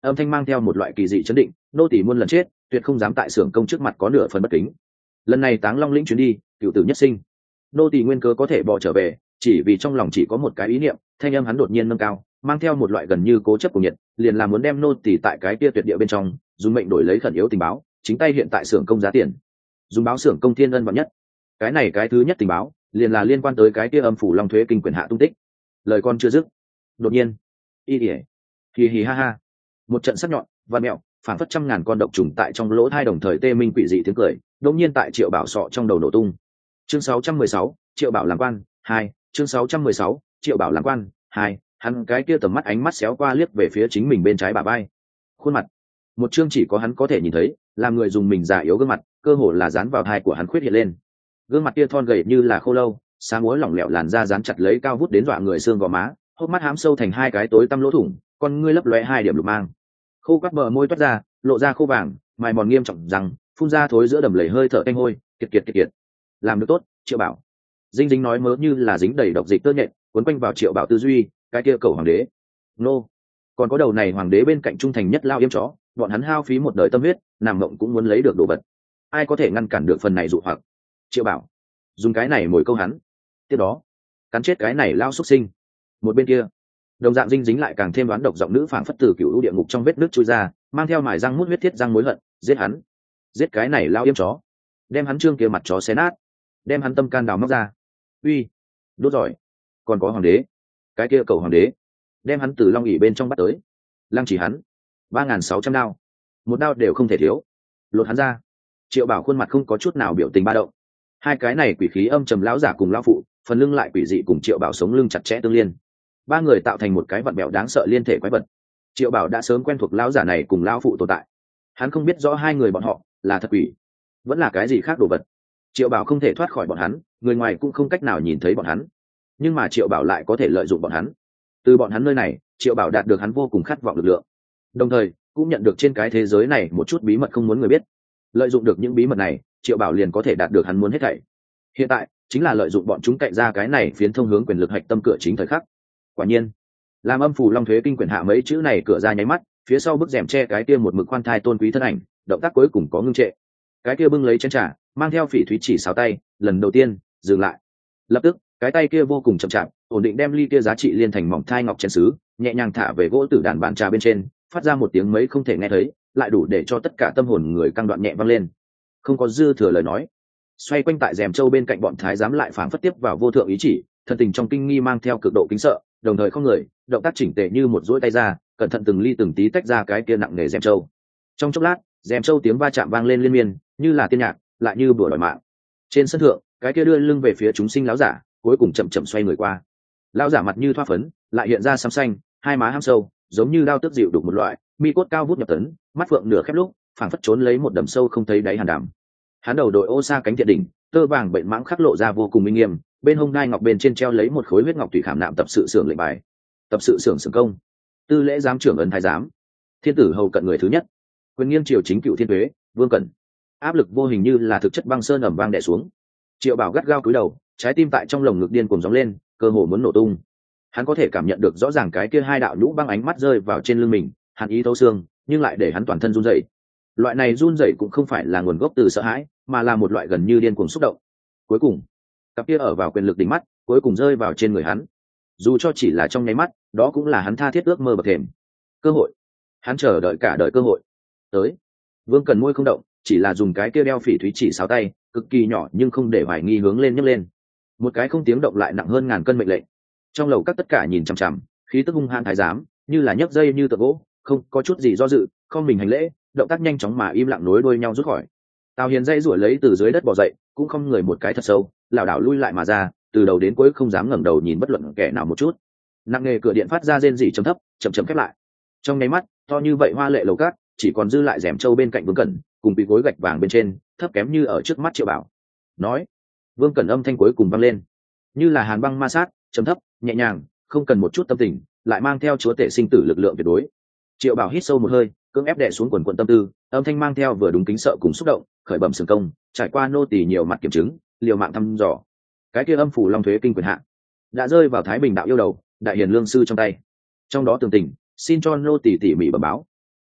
Speaker 1: âm thanh mang theo một loại kỳ dị chấn định, nô tỳ muôn lần chết tuyệt không dám tại xưởng công trước mặt có nửa phần bất kính. Lần này Táng Long lĩnh chuyến đi, cựu tử nhất sinh, nô tỳ nguyên cớ có thể bỏ trở về, chỉ vì trong lòng chỉ có một cái ý niệm. Thanh âm hắn đột nhiên nâng cao, mang theo một loại gần như cố chấp của nhiệt, liền là muốn đem nô tỳ tại cái kia tuyệt địa bên trong dùng mệnh đổi lấy khẩn yếu tình báo, chính tay hiện tại xưởng công giá tiền, dùng báo xưởng công thiên ân vạn nhất. Cái này cái thứ nhất tình báo liền là liên quan tới cái kia âm phủ long thuế kinh quyền hạ tung tích. Lời con chưa dứt, đột nhiên y ỉa hì hì ha ha, một trận sắc nhọn và mẹo phản phất trăm ngàn con độc trùng tại trong lỗ thai đồng thời tê minh quỷ dị tiếng cười đột nhiên tại Triệu Bảo sọ trong đầu nổ tung. Chương sáu trăm mười sáu, Triệu Bảo làm quan hai. Chương sáu trăm mười sáu, Triệu Bảo làm quan hai. Hắn cái kia tầm mắt ánh mắt xéo qua liếc về phía chính mình bên trái bả vai, khuôn mặt một chương chỉ có hắn có thể nhìn thấy, làm người dùng mình già yếu gương mặt cơ hồ là dán vào thai của hắn khuyết hiện lên. Gương mặt kia thon gầy như là khô lâu, sáng múa lỏng lẻo, làn da dán chặt lấy cao vút đến dọa người xương gò má, hốc mắt hám sâu thành hai cái tối tăm lỗ thủng, con ngươi lấp lóe hai điểm lục mang, khô quắt bờ môi toát ra lộ ra khô vàng mài mòn nghiêm trọng rằng phun ra thối giữa đầm lầy hơi thở tanh hôi. Kiệt kiệt kiệt kiệt, làm được tốt, Triệu Bảo. Dinh dính nói mớ như là dính đầy độc dịch tơ nhện quấn quanh vào Triệu Bảo tư duy. Cái kia cầu hoàng đế nô, còn có đầu này hoàng đế bên cạnh trung thành nhất lao yếm chó, bọn hắn hao phí một đời tâm huyết, nằm mộng cũng muốn lấy được đồ vật, ai có thể ngăn cản được phần này dụ hoặc. Triệu Bảo dùng cái này mồi câu hắn, tiếp đó cắn chết cái này lao xuất sinh. Một bên kia đồng dạng dinh dính lại càng thêm đoán độc giọng nữ phảng phất từ cựu lũ địa ngục trong vết nước chui ra, mang theo mài răng mút huyết thiết răng mối hận. Giết hắn, giết cái này lao yếm chó, đem hắn trương kia mặt chó xé nát, đem hắn tâm can đào móc ra. Uy, đốt giỏi, còn có hoàng đế, cái kia cầu hoàng đế, đem hắn từ long ỉ bên trong bắt tới, lăng chỉ hắn ba nghìn sáu trăm đao, một đao đều không thể thiếu, lột hắn ra. Triệu Bảo khuôn mặt không có chút nào biểu tình ba động. Hai cái này quỷ khí âm trầm lão giả cùng lão phụ, phần lưng lại quỷ dị cùng Triệu Bảo sống lưng chặt chẽ tương liên, ba người tạo thành một cái vặn bẹo đáng sợ liên thể quái vật. Triệu Bảo đã sớm quen thuộc lão giả này cùng lão phụ tồn tại, hắn không biết rõ hai người bọn họ là thật quỷ vẫn là cái gì khác đồ vật. Triệu Bảo không thể thoát khỏi bọn hắn, người ngoài cũng không cách nào nhìn thấy bọn hắn, nhưng mà Triệu Bảo lại có thể lợi dụng bọn hắn. Từ bọn hắn nơi này, Triệu Bảo đạt được hắn vô cùng khát vọng lực lượng, đồng thời cũng nhận được trên cái thế giới này một chút bí mật không muốn người biết. Lợi dụng được những bí mật này, Triệu Bảo liền có thể đạt được hắn muốn hết thảy. Hiện tại chính là lợi dụng bọn chúng cậy ra cái này phiến thông hướng quyền lực hạch tâm cửa chính thời khắc. Quả nhiên, làm âm phủ long thuế kinh quyền hạ mấy chữ này cửa ra nháy mắt, phía sau bức rèm che cái kia một mực khoan thai tôn quý thân ảnh, động tác cuối cùng có ngưng trệ. Cái kia bưng lấy chén trà, mang theo phỉ thúy chỉ sáo tay, lần đầu tiên dừng lại. Lập tức, cái tay kia vô cùng chậm chạp, ổn định đem ly kia giá trị liên thành mỏng thai ngọc chén sứ, nhẹ nhàng thả về gỗ tử đàn bàn trà bên trên, phát ra một tiếng mấy không thể nghe thấy, lại đủ để cho tất cả tâm hồn người căng đoạn nhẹ vang lên. Không có dư thừa lời nói, xoay quanh tại rèm châu bên cạnh bọn thái giám lại phảng phất tiếp vào vô thượng ý chỉ, thân tình trong kinh nghi mang theo cực độ kính sợ, đồng thời không người, động tác chỉnh tề như một duỗi tay ra, cẩn thận từng ly từng tí tách ra cái kia nặng nề rèm châu. Trong chốc lát, rèm châu tiếng va chạm vang lên liên miên, như là tiên nhạc, lại như bữa đòi mạng. Trên sân thượng, cái kia đưa lưng về phía chúng sinh lão giả, cuối cùng chậm chậm xoay người qua. Lão giả mặt như thoa phấn, lại hiện ra xăm xanh, hai má ham sâu, giống như đao tước dịu đục một loại, mi cốt cao vút nhập tấn, mắt phượng nửa khép lúc, phảng phất trốn lấy một đầm sâu không thấy đáy hàn đàm. Hắn đầu đội ô sa cánh thiện đỉnh, tơ vàng bệnh mãng khắc lộ ra vô cùng minh nghiêm, bên hông đai ngọc bên trên treo lấy một khối huyết ngọc thủy khảm nạm tập sự xưởng lệnh bài. Tập sự xưởng xưởng công, tư lễ giám trưởng ấn thái giám, thiên tử hầu cận người thứ nhất, quyền nghiêng triều chính cựu thiên thuế, Vương Cẩn. Áp lực vô hình như là thực chất băng sơn ẩm vang đè xuống. Triệu Bảo gắt gao cúi đầu, trái tim tại trong lồng ngực điên cuồng gióng lên, cơ hồ muốn nổ tung. Hắn có thể cảm nhận được rõ ràng cái kia hai đạo nhũ băng ánh mắt rơi vào trên lưng mình, hàn ý thấu xương, nhưng lại để hắn toàn thân run rẩy. Loại này run rẩy cũng không phải là nguồn gốc từ sợ hãi, mà là một loại gần như điên cuồng xúc động. Cuối cùng, cặp kia ở vào quyền lực đỉnh mắt, cuối cùng rơi vào trên người hắn. Dù cho chỉ là trong nháy mắt, đó cũng là hắn tha thiết ước mơ bậc thềm. Cơ hội, hắn chờ đợi cả đời cơ hội. Tới. Vương Cần môi không động, chỉ là dùng cái kia đeo phỉ thúy chỉ sáo tay, cực kỳ nhỏ nhưng không để hoài nghi hướng lên nhấc lên. Một cái không tiếng động lại nặng hơn ngàn cân mệnh lệnh. Trong lầu các tất cả nhìn chằm chằm, khí tức hung hãn thái giám, như là nhấc dây như tượng gỗ, không có chút gì do dự, không mình hành lễ, động tác nhanh chóng mà im lặng nối đuôi nhau rút khỏi. Tào Hiền dây rủa lấy từ dưới đất bò dậy, cũng không người một cái thật sâu, lảo đảo lui lại mà ra, từ đầu đến cuối không dám ngẩng đầu nhìn bất luận kẻ nào một chút. Nặng nề cửa điện phát ra rên rỉ trầm thấp, chậm chậm khép lại. Trong nháy mắt, to như vậy hoa lệ lầu cát, chỉ còn dư lại rèm châu bên cạnh Vương Cẩn, cùng bị gối gạch vàng bên trên, thấp kém như ở trước mắt Triệu Bảo. Nói, Vương Cẩn âm thanh cuối cùng vang lên, như là hàn băng ma sát, trầm thấp, nhẹ nhàng, không cần một chút tâm tình, lại mang theo chúa tể sinh tử lực lượng tuyệt đối. Triệu Bảo hít sâu một hơi, cưỡng ép đè xuống quần quần tâm tư, âm thanh mang theo vừa đúng kính sợ cùng xúc động, khởi bẩm sừng công, trải qua nô tỳ nhiều mặt kiểm chứng, liều mạng thăm dò, cái kia âm phủ long thuế kinh quyền hạ đã rơi vào Thái Bình đạo yêu đầu, đại hiền lương sư trong tay. Trong đó tường tình, xin cho nô tỳ tỉ mỉ bẩm báo.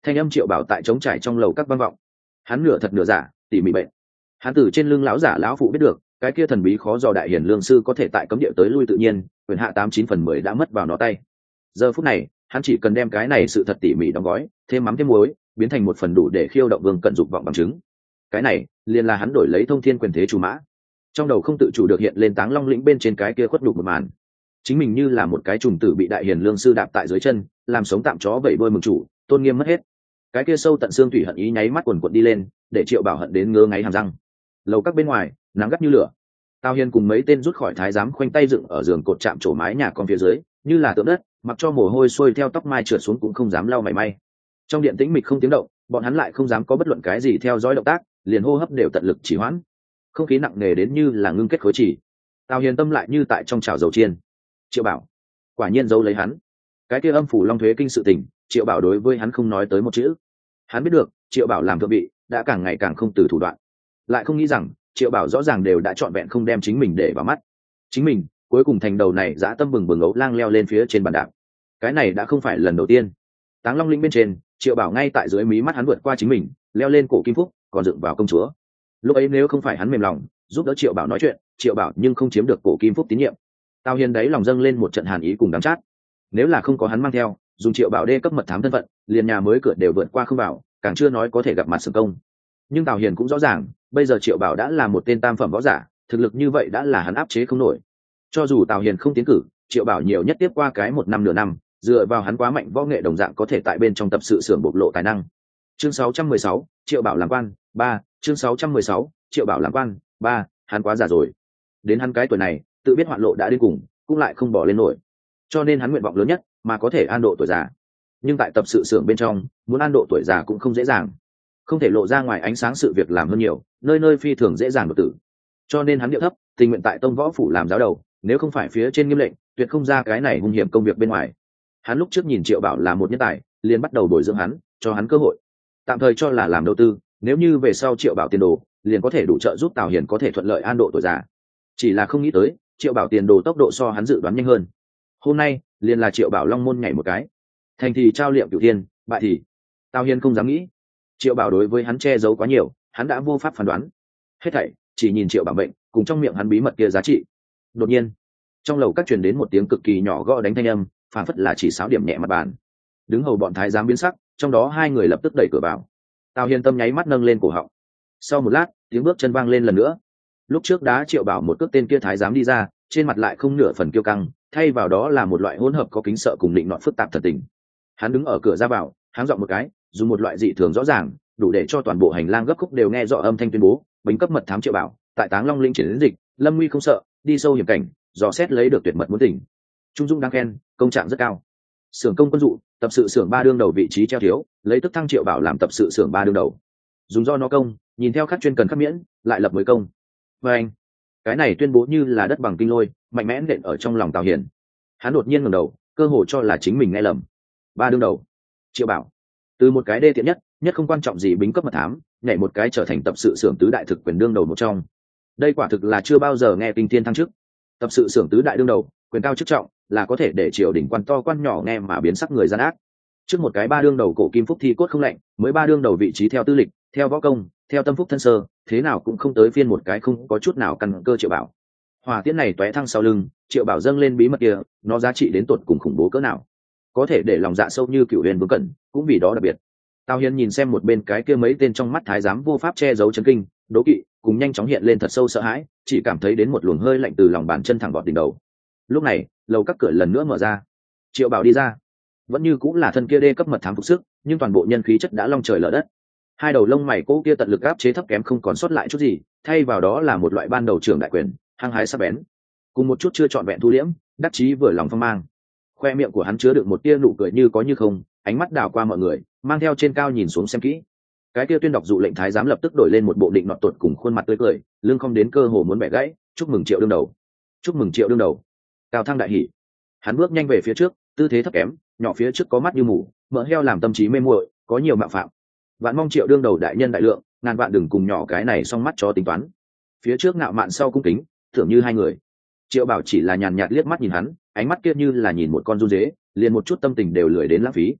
Speaker 1: Thanh âm Triệu Bảo tại trống trải trong lầu các vang vọng. Hắn nửa thật nửa giả, tỉ mỉ bệnh. Hắn từ trên lưng lão giả lão phụ biết được, cái kia thần bí khó dò đại hiển lương sư có thể tại cấm địa tới lui tự nhiên, quyền hạ tám chín phần mười đã mất vào nó tay. Giờ phút này, hắn chỉ cần đem cái này sự thật tỉ mỉ đóng gói, thêm mắm thêm muối, biến thành một phần đủ để khiêu động vương cận dục vọng bằng chứng. Cái này, liền là hắn đổi lấy thông thiên quyền thế chủ mã. Trong đầu không tự chủ được hiện lên Táng Long lĩnh bên trên cái kia khuất đục một màn. Chính mình như là một cái trùng tử bị đại hiển lương sư đạp tại dưới chân, làm sống tạm chó vẫy đuôi mừng chủ, tôn nghiêm mất hết. Cái kia sâu tận xương thủy hận ý nháy mắt quần quật đi lên, để Triệu Bảo hận đến ngứa ngáy hàm răng. Lầu các bên ngoài, nắng gắt như lửa. Tào Hiền cùng mấy tên rút khỏi thái giám khoanh tay dựng ở giường cột chạm trổ mái nhà con phía dưới, như là tượng đất, mặc cho mồ hôi xuôi theo tóc mai trượt xuống cũng không dám lau mảy may. Trong điện tĩnh mịch không tiếng động, bọn hắn lại không dám có bất luận cái gì theo dõi động tác, liền hô hấp đều tận lực chỉ hoãn. Không khí nặng nề đến như là ngưng kết khối chỉ. Tào Hiền tâm lại như tại trong chảo dầu chiên. Triệu Bảo, quả nhiên giấu lấy hắn. Cái kia âm phủ long thuế kinh sự tình, Triệu Bảo đối với hắn không nói tới một chữ. Hắn biết được, Triệu Bảo làm thượng vị, đã càng ngày càng không từ thủ đoạn. Lại không nghĩ rằng, Triệu Bảo rõ ràng đều đã trọn vẹn không đem chính mình để vào mắt. Chính mình, cuối cùng thành đầu này dã tâm bừng bừng ấu lang leo lên phía trên bàn đạp. Cái này đã không phải lần đầu tiên. Táng Long lĩnh bên trên, Triệu Bảo ngay tại dưới mí mắt hắn vượt qua chính mình, leo lên cổ Kim Phúc, còn dựng vào công chúa. Lúc ấy nếu không phải hắn mềm lòng, giúp đỡ Triệu Bảo nói chuyện, Triệu Bảo nhưng không chiếm được cổ Kim Phúc tín nhiệm. Tào Hiền đấy lòng dâng lên một trận hàn ý cùng đắng chát. Nếu là không có hắn mang theo, dùng Triệu Bảo đê cấp mật thám thân phận, liền nhà mới cửa đều vượt qua không vào, càng chưa nói có thể gặp mặt Sử Công. Nhưng Tào Hiền cũng rõ ràng, bây giờ Triệu Bảo đã là một tên tam phẩm võ giả, thực lực như vậy đã là hắn áp chế không nổi. Cho dù Tào Hiền không tiến cử, Triệu Bảo nhiều nhất tiếp qua cái một năm nửa năm, dựa vào hắn quá mạnh võ nghệ đồng dạng có thể tại bên trong tập sự xưởng bộc lộ tài năng. Chương sáu trăm mười sáu, Triệu Bảo làm quan, ba, chương sáu trăm mười sáu, Triệu Bảo làm quan, ba, hắn quá già rồi. Đến hắn cái tuổi này, tự biết hoạn lộ đã đến cùng, cũng lại không bỏ lên nổi. Cho nên hắn nguyện vọng lớn nhất mà có thể an độ tuổi già. Nhưng tại tập sự xưởng bên trong, muốn an độ tuổi già cũng không dễ dàng. Không thể lộ ra ngoài ánh sáng sự việc làm hơn nhiều, nơi nơi phi thường dễ dàng đột tử. Cho nên hắn điệu thấp, tình nguyện tại Tông Võ phủ làm giáo đầu, nếu không phải phía trên nghiêm lệnh, tuyệt không ra cái này hung hiểm công việc bên ngoài. Hắn lúc trước nhìn Triệu Bảo là một nhân tài, liền bắt đầu bồi dưỡng hắn, cho hắn cơ hội. Tạm thời cho là làm đầu tư, nếu như về sau Triệu Bảo tiền đồ, liền có thể đủ trợ giúp Tào Hiền có thể thuận lợi an độ tuổi già. Chỉ là không nghĩ tới, Triệu Bảo tiền đồ tốc độ so hắn dự đoán nhanh hơn. Hôm nay, liền là Triệu Bảo long môn nhảy một cái. Thành thì trao liệm cửu thiên, bại thì Tào Hiền không dám nghĩ. Triệu Bảo đối với hắn che giấu quá nhiều, hắn đã vô pháp phán đoán. Hết thảy chỉ nhìn Triệu Bảo bệnh, cùng trong miệng hắn bí mật kia giá trị. Đột nhiên, trong lầu các truyền đến một tiếng cực kỳ nhỏ gõ đánh thanh âm, phản phất là chỉ sáo điểm nhẹ mặt bàn. Đứng hầu bọn thái giám biến sắc, trong đó hai người lập tức đẩy cửa vào. Tào Hiền tâm nháy mắt nâng lên cổ họng. Sau một lát, tiếng bước chân vang lên lần nữa. Lúc trước đá Triệu Bảo một cước tên kia thái giám đi ra, trên mặt lại không nửa phần kiêu căng, thay vào đó là một loại hỗn hợp có kính sợ cùng định nọt phức tạp thật tình. Hắn đứng ở cửa ra vào, háng giọng một cái, dùng một loại dị thường rõ ràng, đủ để cho toàn bộ hành lang gấp khúc đều nghe rõ âm thanh tuyên bố, bính cấp mật thám Triệu Bảo, tại Táng Long lĩnh triển đến dịch, lâm nguy không sợ, đi sâu hiểm cảnh, dò xét lấy được tuyệt mật muốn tỉnh. Trung dung đáng khen, công trạng rất cao. Xưởng công quân dụ, tập sự xưởng ba đương đầu vị trí treo thiếu, lấy tức thăng Triệu Bảo làm tập sự xưởng ba đương đầu. Dùng do nó công, nhìn theo khắc chuyên cần khắc miễn, lại lập mới công. Và anh, cái này tuyên bố như là đất bằng kinh lôi, mạnh mẽ nện ở trong lòng Tào Hiền. Hắn đột nhiên ngẩng đầu, cơ hồ cho là chính mình nghe lầm. Ba đương đầu, Triệu Bảo, từ một cái đê tiện nhất, nhất không quan trọng gì bính cấp mật thám, nhảy một cái trở thành tập sự xưởng tứ đại thực quyền đương đầu một trong. Đây quả thực là chưa bao giờ nghe kinh thiên thăng chức. Tập sự xưởng tứ đại đương đầu, quyền cao chức trọng, là có thể để triều đình quan to quan nhỏ nghe mà biến sắc người gian ác. Trước một cái ba đương đầu cổ Kim Phúc thi cốt không lạnh, mới ba đương đầu vị trí theo tư lịch, theo võ công, theo tâm phúc thân sơ, thế nào cũng không tới phiên một cái không có chút nào căn cơ Triệu Bảo. Hỏa tiễn này tóe thăng sau lưng, Triệu Bảo dâng lên bí mật kia, nó giá trị đến tột cùng khủng bố cỡ nào, có thể để lòng dạ sâu như Cửu Huyền Vương Cẩn, cũng vì đó đặc biệt. Tào Hiền nhìn xem một bên cái kia mấy tên trong mắt thái giám vô pháp che giấu chấn kinh, đố kỵ, cùng nhanh chóng hiện lên thật sâu sợ hãi, chỉ cảm thấy đến một luồng hơi lạnh từ lòng bàn chân thẳng vọt đỉnh đầu. Lúc này, lầu các cửa lần nữa mở ra. Triệu Bảo đi ra, vẫn như cũng là thân kia đê cấp mật thám phục sức, nhưng toàn bộ nhân khí chất đã long trời lở đất. Hai đầu lông mày cố kia tận lực áp chế thấp kém không còn sót lại chút gì, thay vào đó là một loại ban đầu trưởng đại quyền, hăng hái sắc bén, cùng một chút chưa trọn vẹn thu liễm, đắc chí vừa lòng phong mang. Khoe miệng của hắn chứa đựng một tia nụ cười như có như không, ánh mắt đảo qua mọi người, mang theo trên cao nhìn xuống xem kỹ. Cái kia tuyên đọc dụ lệnh thái giám lập tức đổi lên một bộ định nọt tuột cùng khuôn mặt tươi cười, lưng không đến cơ hồ muốn bẻ gãy. Chúc mừng Triệu đương đầu, chúc mừng Triệu đương đầu. Cao thăng đại hỉ. Hắn bước nhanh về phía trước, tư thế thấp kém, nhỏ phía trước có mắt như mù, mỡ heo làm tâm trí mê muội, có nhiều mạo phạm. Vạn mong Triệu đương đầu đại nhân đại lượng, ngàn vạn đừng cùng nhỏ cái này song mắt cho tính toán. Phía trước ngạo mạn sau cung kính, tưởng như hai người. Triệu Bảo chỉ là nhàn nhạt liếc mắt nhìn hắn, ánh mắt kia như là nhìn một con run dế, liền một chút tâm tình đều lười đến lãng phí.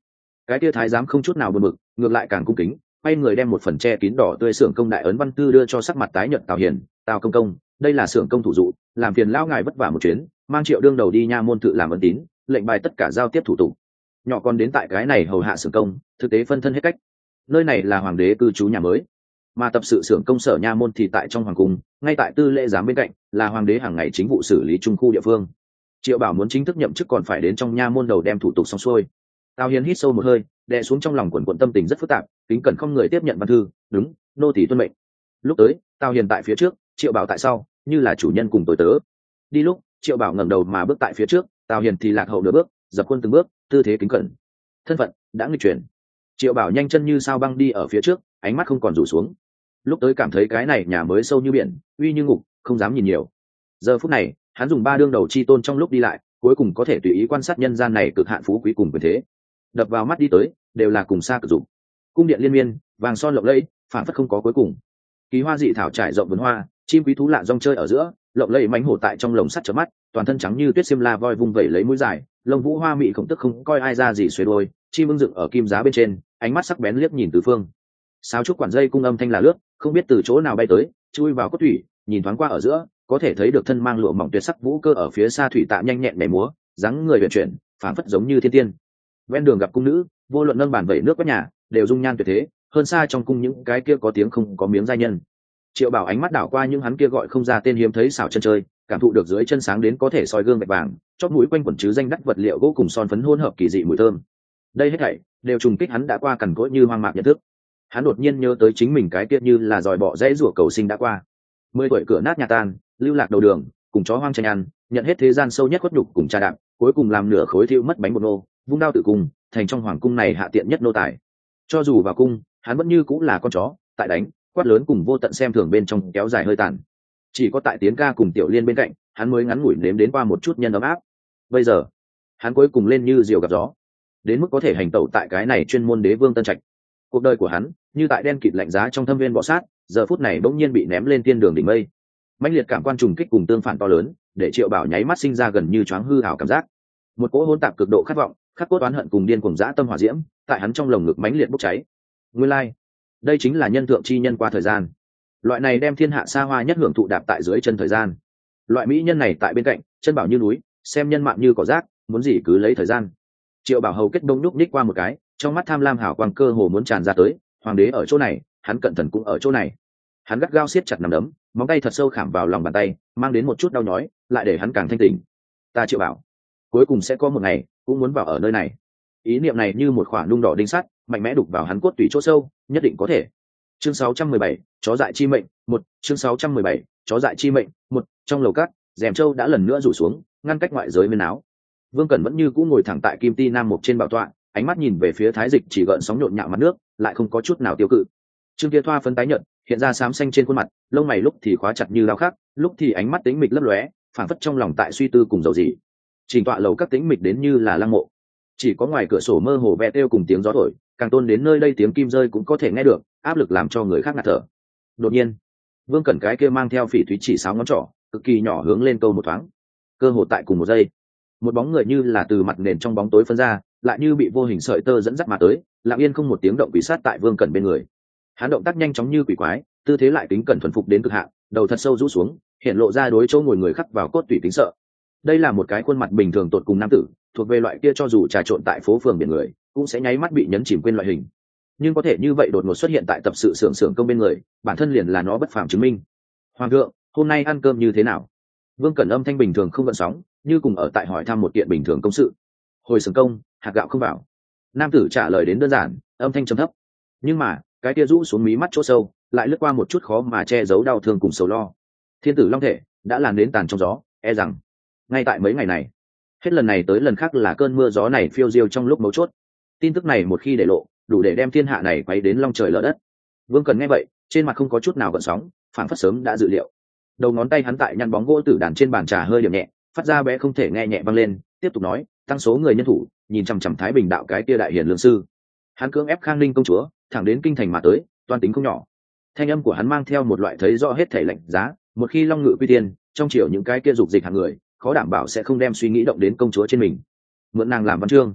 Speaker 1: Cái kia thái giám không chút nào buồn bực, ngược lại càng cung kính, quay người đem một phần che kín đỏ tươi xưởng công đại ấn văn thư đưa cho sắc mặt tái nhợt Tào Hiền. Tào công công, đây là xưởng công thủ dụ, làm phiền lão ngài vất vả một chuyến, mang Triệu đương đầu đi nha môn tự làm ấn tín, lệnh bài tất cả giao tiếp thủ tục. Nhỏ con đến tại cái này hầu hạ xưởng công, thực tế phân thân hết cách. Nơi này là hoàng đế cư trú nhà mới, mà tập sự xưởng công sở nha môn thì tại trong hoàng cung, ngay tại tư lễ giám bên cạnh, là hoàng đế hàng ngày chính vụ xử lý trung khu địa phương. Triệu Bảo muốn chính thức nhậm chức còn phải đến trong nha môn đầu đem thủ tục xong xuôi. Tào Hiền hít sâu một hơi, đè xuống trong lòng quần quần tâm tình rất phức tạp, kính cẩn không người tiếp nhận văn thư, đúng, nô tỳ tuân mệnh. Lúc tới, Tào Hiền tại phía trước, Triệu Bảo tại sau, như là chủ nhân cùng tối tớ. Đi lúc, Triệu Bảo ngẩng đầu mà bước tại phía trước, Tào Hiền thì lạc hậu nửa bước, dập khuôn từng bước, tư thế kính cẩn. Thân phận đã nghịch chuyển. Triệu Bảo nhanh chân như sao băng đi ở phía trước, ánh mắt không còn rủ xuống. Lúc tới cảm thấy cái này nhà mới sâu như biển, uy như ngục, không dám nhìn nhiều. Giờ phút này, hắn dùng ba đương đầu chi tôn trong lúc đi lại, cuối cùng có thể tùy ý quan sát nhân gian này cực hạn phú quý cùng quyền thế. Đập vào mắt đi tới, đều là cùng xa cực dụng. Cung điện liên miên, vàng son lộng lẫy, phản phất không có cuối cùng. Kỳ hoa dị thảo trải rộng vườn hoa, chim quý thú lạ rong chơi ở giữa, lộng lẫy mánh hổ tại trong lồng sắt chớp mắt, toàn thân trắng như tuyết xiêm la voi vung vẩy lấy mũi dài, lông vũ hoa mị khổng tức không coi ai ra gì xuề đôi, chim ưng dựng ở kim giá bên trên, ánh mắt sắc bén liếc nhìn tứ phương. Sáo trúc quản dây cung âm thanh là lướt, không biết từ chỗ nào bay tới, chui vào cốt thủy, nhìn thoáng qua ở giữa, có thể thấy được thân mang lụa mỏng tuyệt sắc vũ cơ ở phía xa thủy tạ nhanh nhẹn nhảy múa, dáng người huyền chuyển, phảng phất giống như thiên tiên. Ven đường gặp cung nữ, vô luận nâng bàn vẩy nước quét nhà, đều dung nhan tuyệt thế, hơn xa trong cung những cái kia có tiếng không có miếng giai nhân. Triệu Bảo ánh mắt đảo qua những hắn kia gọi không ra tên hiếm thấy xảo chân chơi, cảm thụ được dưới chân sáng đến có thể soi gương bạch vàng, chóp mũi quanh quẩn chứ danh đắt vật liệu gỗ cùng son phấn hỗn hợp kỳ dị mùi thơm. Đây hết thảy đều trùng kích hắn đã qua cằn cỗi như hoang mạc nhận thức. Hắn đột nhiên nhớ tới chính mình cái kia như là dòi bỏ dãy rủa cầu sinh đã qua. Mười tuổi cửa nát nhà tan, lưu lạc đầu đường, cùng chó hoang tranh ăn, nhận hết thế gian sâu nhất khuất nhục cùng tra đạp, cuối cùng làm nửa khối thiêu mất bánh bột nô, vung đao tự cùng, thành trong hoàng cung này hạ tiện nhất nô tài. Cho dù vào cung, hắn vẫn như cũng là con chó, tại đánh, quát lớn cùng vô tận xem thường bên trong kéo dài hơi tàn. Chỉ có tại Tiến ca cùng Tiểu Liên bên cạnh, hắn mới ngắn ngủi nếm đến qua một chút nhân ấm áp. Bây giờ, hắn cuối cùng lên như diều gặp gió, đến mức có thể hành tẩu tại cái này chuyên môn đế vương tân trạch. Cuộc đời của hắn, như tại đen kịt lạnh giá trong thâm viên bọ sát, giờ phút này bỗng nhiên bị ném lên thiên đường đỉnh mây. Mãnh liệt cảm quan trùng kích cùng tương phản to lớn, để Triệu Bảo nháy mắt sinh ra gần như choáng hư ảo cảm giác. Một cỗ hỗn tạp cực độ khát vọng, khắc cốt oán hận cùng điên cuồng dã tâm hỏa diễm, tại hắn trong lồng ngực mãnh liệt bốc cháy. Nguyên lai, like, đây chính là nhân thượng chi nhân qua thời gian. Loại này đem thiên hạ xa hoa nhất hưởng thụ đạp tại dưới chân thời gian. Loại mỹ nhân này tại bên cạnh, chân bảo như núi, xem nhân mạng như cỏ rác, muốn gì cứ lấy thời gian. Triệu Bảo hầu kết đông nhúc nhích qua một cái, trong mắt tham lam hào quang cơ hồ muốn tràn ra tới. Hoàng đế ở chỗ này, hắn cận thần cũng ở chỗ này. Hắn gắt gao siết chặt nắm đấm, móng tay thật sâu khảm vào lòng bàn tay, mang đến một chút đau nhói, lại để hắn càng thanh tỉnh. Ta Triệu Bảo, cuối cùng sẽ có một ngày cũng muốn vào ở nơi này. Ý niệm này như một quả nung đỏ đinh sắt, mạnh mẽ đục vào hắn cốt tủy chỗ sâu, nhất định có thể. Chương sáu trăm mười bảy, chó dại chi mệnh, một, chương sáu trăm mười bảy, chó dại chi mệnh, một, trong lầu cát, rèm châu đã lần nữa rủ xuống, ngăn cách ngoại giới miên áo. Vương Cẩn vẫn như cũ ngồi thẳng tại kim ti nam mục trên bảo tọa, ánh mắt nhìn về phía thái dịch chỉ gợn sóng nhộn nhạo mặt nước, lại không có chút nào tiêu cự. Trương kia thoa phấn tái nhợt, hiện ra xám xanh trên khuôn mặt, lông mày lúc thì khóa chặt như lao khắc, lúc thì ánh mắt tĩnh mịch lấp lóe, phảng phất trong lòng tại suy tư cùng dầu gì. Trình tọa lầu các tĩnh mịch đến như là lăng mộ, chỉ có ngoài cửa sổ mơ hồ ve tiêu cùng tiếng gió thổi, càng tôn đến nơi đây tiếng kim rơi cũng có thể nghe được, áp lực làm cho người khác ngạt thở. Đột nhiên, Vương Cẩn cái kia mang theo phỉ thúy chỉ sáo ngón trỏ, cực kỳ nhỏ hướng lên câu một thoáng. Cơ hồ tại cùng một giây, một bóng người như là từ mặt nền trong bóng tối phân ra, lại như bị vô hình sợi tơ dẫn dắt mà tới, lặng yên không một tiếng động quỷ sát tại Vương Cẩn bên người. Hắn động tác nhanh chóng như quỷ quái, tư thế lại kính cẩn thuần phục đến cực hạn, đầu thật sâu rũ xuống, hiện lộ ra đối chỗ ngồi người khắc vào cốt tủy kính sợ. Đây là một cái khuôn mặt bình thường tột cùng nam tử, thuộc về loại kia cho dù trà trộn tại phố phường biển người, cũng sẽ nháy mắt bị nhấn chìm quên loại hình. Nhưng có thể như vậy đột ngột xuất hiện tại tập sự xưởng xưởng công bên người, bản thân liền là nó bất phàm chứng minh. Hoàng thượng, hôm nay ăn cơm như thế nào? Vương Cẩn âm thanh bình thường không gợn sóng, như cùng ở tại hỏi thăm một kiện bình thường công sự. Hồi xưởng công, hạt gạo không vào. Nam tử trả lời đến đơn giản, âm thanh trầm thấp. Nhưng mà, cái kia rũ xuống mí mắt chỗ sâu, lại lướt qua một chút khó mà che giấu đau thương cùng sầu lo. Thiên tử long thể đã làm đến tàn trong gió, e rằng ngay tại mấy ngày này, hết lần này tới lần khác là cơn mưa gió này phiêu diêu trong lúc mấu chốt. Tin tức này một khi để lộ, đủ để đem thiên hạ này quấy đến long trời lở đất. Vương Cần nghe vậy, trên mặt không có chút nào gợn sóng, phảng phất sớm đã dự liệu. Đầu ngón tay hắn tại nhăn bóng gỗ tử đàn trên bàn trà hơi điểm nhẹ, phát ra bé không thể nghe nhẹ vang lên, tiếp tục nói, tăng số người nhân thủ, nhìn chằm chằm Thái Bình đạo cái kia đại hiển lương sư. Hắn cưỡng ép Khang Ninh công chúa, thẳng đến kinh thành mà tới, toan tính không nhỏ. Thanh âm của hắn mang theo một loại thấy rõ hết thảy lạnh giá, một khi long ngự quy tiên, trong triều những cái kia dục dịch hàng người, khó đảm bảo sẽ không đem suy nghĩ động đến công chúa trên mình. Mượn nàng làm văn chương,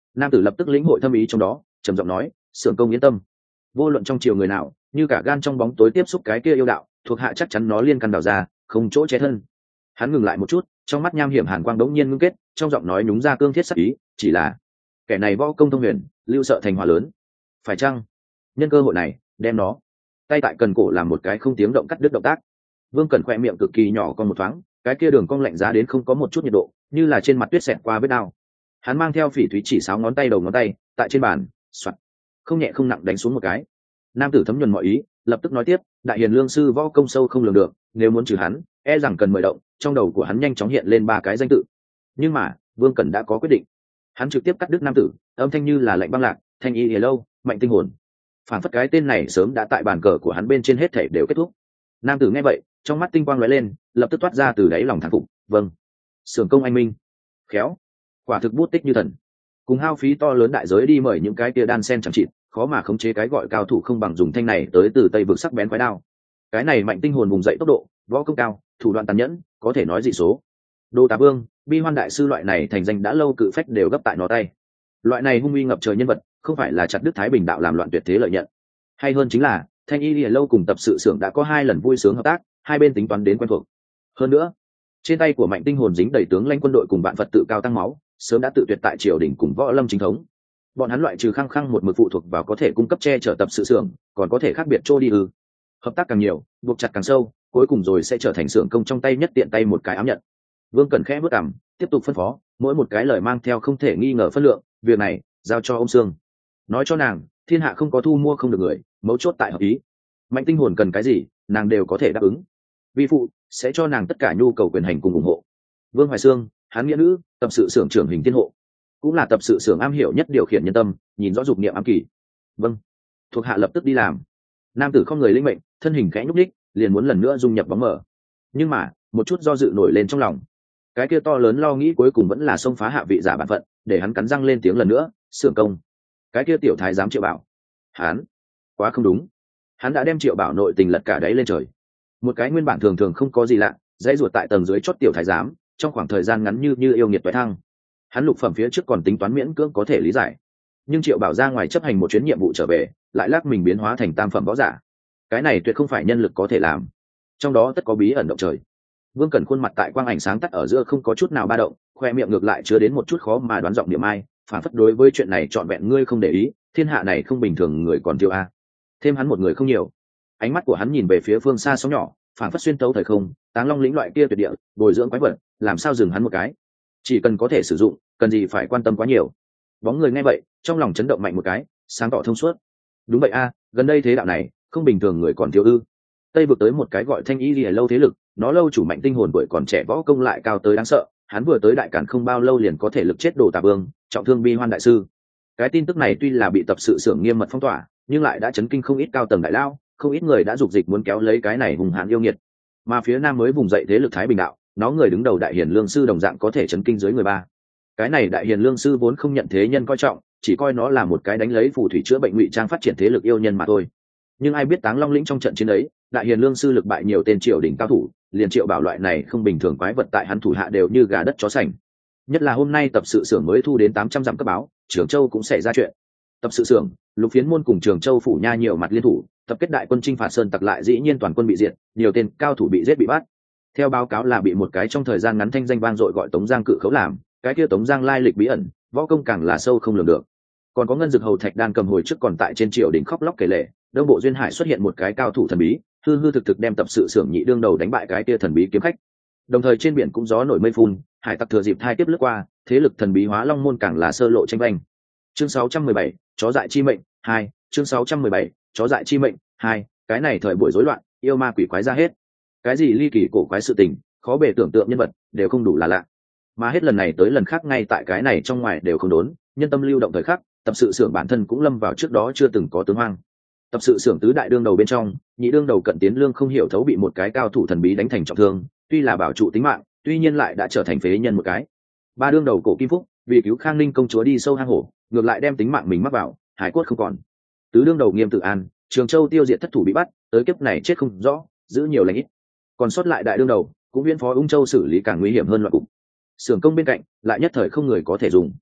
Speaker 1: Nam tử lập tức lĩnh hội thâm ý trong đó, trầm giọng nói, Xưởng công yên tâm, vô luận trong triều người nào, như cả gan trong bóng tối tiếp xúc cái kia yêu đạo, thuộc hạ chắc chắn nó liên căn đào ra, không chỗ che thân. Hắn ngừng lại một chút, trong mắt nham hiểm hàn quang đống nhiên ngưng kết, trong giọng nói nhúng ra cương thiết sắc ý, chỉ là kẻ này võ công thông huyền, lưu sợ thành hòa lớn, phải chăng nhân cơ hội này đem nó tay tại cần cổ làm một cái không tiếng động cắt đứt động tác. Vương Cẩn khoe miệng cực kỳ nhỏ còn một thoáng, cái kia đường cong lạnh giá đến không có một chút nhiệt độ, như là trên mặt tuyết xẹt qua vết đao. Hắn mang theo phỉ thúy chỉ sáo ngón tay đầu ngón tay tại trên bàn, soạt, không nhẹ không nặng đánh xuống một cái. Nam tử thấm nhuần mọi ý, lập tức nói tiếp, đại hiền lương sư võ công sâu không lường được, nếu muốn trừ hắn, e rằng cần mời động. Trong đầu của hắn nhanh chóng hiện lên ba cái danh tự, nhưng mà Vương Cẩn đã có quyết định. Hắn trực tiếp cắt đứt nam tử, âm thanh như là lạnh băng lạc, thanh y lâu, mạnh tinh hồn. Phản phất cái tên này sớm đã tại bàn cờ của hắn bên trên hết thảy đều kết thúc. Nam tử nghe vậy, trong mắt tinh quang lóe lên, lập tức toát ra từ đáy lòng thán phục, vâng, Xưởng công anh minh, khéo, quả thực bút tích như thần. Cùng hao phí to lớn đại giới đi mời những cái kia đan sen chẳng chịt, khó mà khống chế cái gọi cao thủ không bằng dùng thanh này tới từ tây vực sắc bén quái đao. Cái này mạnh tinh hồn vùng dậy tốc độ, võ công cao, thủ đoạn tàn nhẫn, có thể nói dị số. Đô Tá Vương, Bi Hoan đại sư loại này thành danh đã lâu cự phách đều gấp tại nó tay. Loại này hung uy ngập trời nhân vật, không phải là chặt đứt Thái Bình đạo làm loạn tuyệt thế lợi nhận, hay hơn chính là Thanh Y Lìa lâu cùng tập sự xưởng đã có hai lần vui sướng hợp tác, hai bên tính toán đến quen thuộc. Hơn nữa, trên tay của mạnh tinh hồn dính đầy tướng lãnh quân đội cùng vạn Phật tự cao tăng máu, sớm đã tự tuyệt tại triều đình cùng võ lâm chính thống. Bọn hắn loại trừ khăng khăng một mực phụ thuộc vào có thể cung cấp che chở tập sự xưởng, còn có thể khác biệt trô đi ư? Hợp tác càng nhiều, buộc chặt càng sâu, cuối cùng rồi sẽ trở thành xưởng công trong tay nhất tiện tay một cái ám nhận. Vương Cẩn khẽ bước cằm, tiếp tục phân phó, mỗi một cái lời mang theo không thể nghi ngờ phân lượng, việc này giao cho ông Sương. Nói cho nàng, thiên hạ không có thu mua không được người, mấu chốt tại hợp ý. Mạnh tinh hồn cần cái gì, nàng đều có thể đáp ứng. Vi phụ sẽ cho nàng tất cả nhu cầu quyền hành cùng ủng hộ. Vương Hoài Sương, Hán nghĩa nữ, tập sự xưởng trưởng hình tiên hộ, cũng là tập sự xưởng am hiểu nhất điều khiển nhân tâm, nhìn rõ dục niệm ám kỳ. Vâng, thuộc hạ lập tức đi làm. Nam tử không người linh mệnh, thân hình khẽ nhúc nhích, liền muốn lần nữa dung nhập bóng mờ. Nhưng mà một chút do dự nổi lên trong lòng. Cái kia to lớn lo nghĩ cuối cùng vẫn là xông phá hạ vị giả bản phận, để hắn cắn răng lên tiếng lần nữa, Xưởng công. Cái kia tiểu thái giám Triệu Bảo, hắn quá không đúng. Hắn đã đem Triệu Bảo nội tình lật cả đáy lên trời. Một cái nguyên bản thường thường không có gì lạ, dãy ruột tại tầng dưới chót tiểu thái giám, trong khoảng thời gian ngắn như như yêu nghiệt toái thăng. Hắn lục phẩm phía trước còn tính toán miễn cưỡng có thể lý giải, nhưng Triệu Bảo ra ngoài chấp hành một chuyến nhiệm vụ trở về, lại lắc mình biến hóa thành tam phẩm võ giả. Cái này tuyệt không phải nhân lực có thể làm, trong đó tất có bí ẩn động trời. Vương Cẩn khuôn mặt tại quang ảnh sáng tắt ở giữa không có chút nào ba động, khoe miệng ngược lại chứa đến một chút khó mà đoán giọng niệm ai, phản phất đối với chuyện này trọn vẹn ngươi không để ý, thiên hạ này không bình thường người còn thiếu a. Thêm hắn một người không nhiều. Ánh mắt của hắn nhìn về phía phương xa sóng nhỏ, phản phất xuyên tấu thời không, Táng Long lĩnh loại kia tuyệt địa, bồi dưỡng quái vật, làm sao dừng hắn một cái? Chỉ cần có thể sử dụng, cần gì phải quan tâm quá nhiều. Bóng người nghe vậy, trong lòng chấn động mạnh một cái, sáng tỏ thông suốt. Đúng vậy a, gần đây thế đạo này, không bình thường người còn thiếu ư? Tây vực tới một cái gọi Thanh Y Lìa lâu thế lực, nó lâu chủ mạnh tinh hồn tuổi còn trẻ võ công lại cao tới đáng sợ, hắn vừa tới đại cản không bao lâu liền có thể lực chết Đồ Tà Vương, trọng thương Bi Hoan đại sư. Cái tin tức này tuy là bị tập sự xưởng nghiêm mật phong tỏa, nhưng lại đã chấn kinh không ít cao tầng đại lao, không ít người đã dục dịch muốn kéo lấy cái này hùng hãn yêu nghiệt. Mà phía nam mới vùng dậy thế lực Thái Bình đạo, nó người đứng đầu đại hiền lương sư đồng dạng có thể chấn kinh dưới người ba. Cái này đại hiền lương sư vốn không nhận thế nhân coi trọng, chỉ coi nó là một cái đánh lấy phù thủy chữa bệnh ngụy trang phát triển thế lực yêu nhân mà thôi. Nhưng ai biết Táng Long lĩnh trong trận chiến ấy, đại hiền lương sư lực bại nhiều tên triều đỉnh cao thủ, liền Triệu Bảo loại này không bình thường quái vật tại hắn thủ hạ đều như gà đất chó sành. Nhất là hôm nay tập sự xưởng mới thu đến tám trăm dặm cấp báo, Trường Châu cũng xảy ra chuyện. Tập sự xưởng, Lục Phiến môn cùng Trường Châu phủ nha nhiều mặt liên thủ, tập kết đại quân chinh phạt sơn tặc, lại dĩ nhiên toàn quân bị diệt, nhiều tên cao thủ bị giết bị bắt. Theo báo cáo là bị một cái trong thời gian ngắn thanh danh vang dội gọi Tống Giang cự khấu làm, cái kia Tống Giang lai lịch bí ẩn, võ công càng là sâu không lường được. Còn có Ngân Dực Hầu Thạch Đan cầm hồi trước còn tại trên triều đỉnh khóc lóc kể lể, Đông Bộ duyên hải xuất hiện một cái cao thủ thần bí, hư hư thực thực đem tập sự xưởng nhị đương đầu đánh bại cái kia thần bí kiếm khách. Đồng thời trên biển cũng gió nổi mây phun, hải tặc thừa dịp thai tiếp lướt qua, thế lực thần bí hóa long môn càng là sơ lộ tranh banh. Chương sáu trăm mười bảy, chó dại chi mệnh hai. Chương sáu trăm mười bảy, chó dại chi mệnh hai. Cái này thời buổi rối loạn, yêu ma quỷ quái ra hết. Cái gì ly kỳ cổ quái sự tình, khó bề tưởng tượng nhân vật, đều không đủ là lạ. Mà hết lần này tới lần khác ngay tại cái này trong ngoài đều không đốn, nhân tâm lưu động thời khắc, tập sự xưởng bản thân cũng lâm vào trước đó chưa từng có tướng hoang. Tập sự xưởng tứ đại đương đầu bên trong, nhị đương đầu Cận Tiến Lương không hiểu thấu bị một cái cao thủ thần bí đánh thành trọng thương, tuy là bảo trụ tính mạng, tuy nhiên lại đã trở thành phế nhân một cái. Ba đương đầu Cổ Kim Phúc vì cứu Khang Ninh công chúa đi sâu hang hổ, ngược lại đem tính mạng mình mắc vào, hải cốt không còn. Tứ đương đầu Nghiêm Tự An, Trường Châu tiêu diệt thất thủ bị bắt, tới kiếp này chết không rõ, giữ nhiều lành ít. Còn sót lại đại đương đầu, cũng viễn phó Ung Châu xử lý càng nguy hiểm hơn loạn cục. Xưởng công bên cạnh, lại nhất thời không người có thể dùng.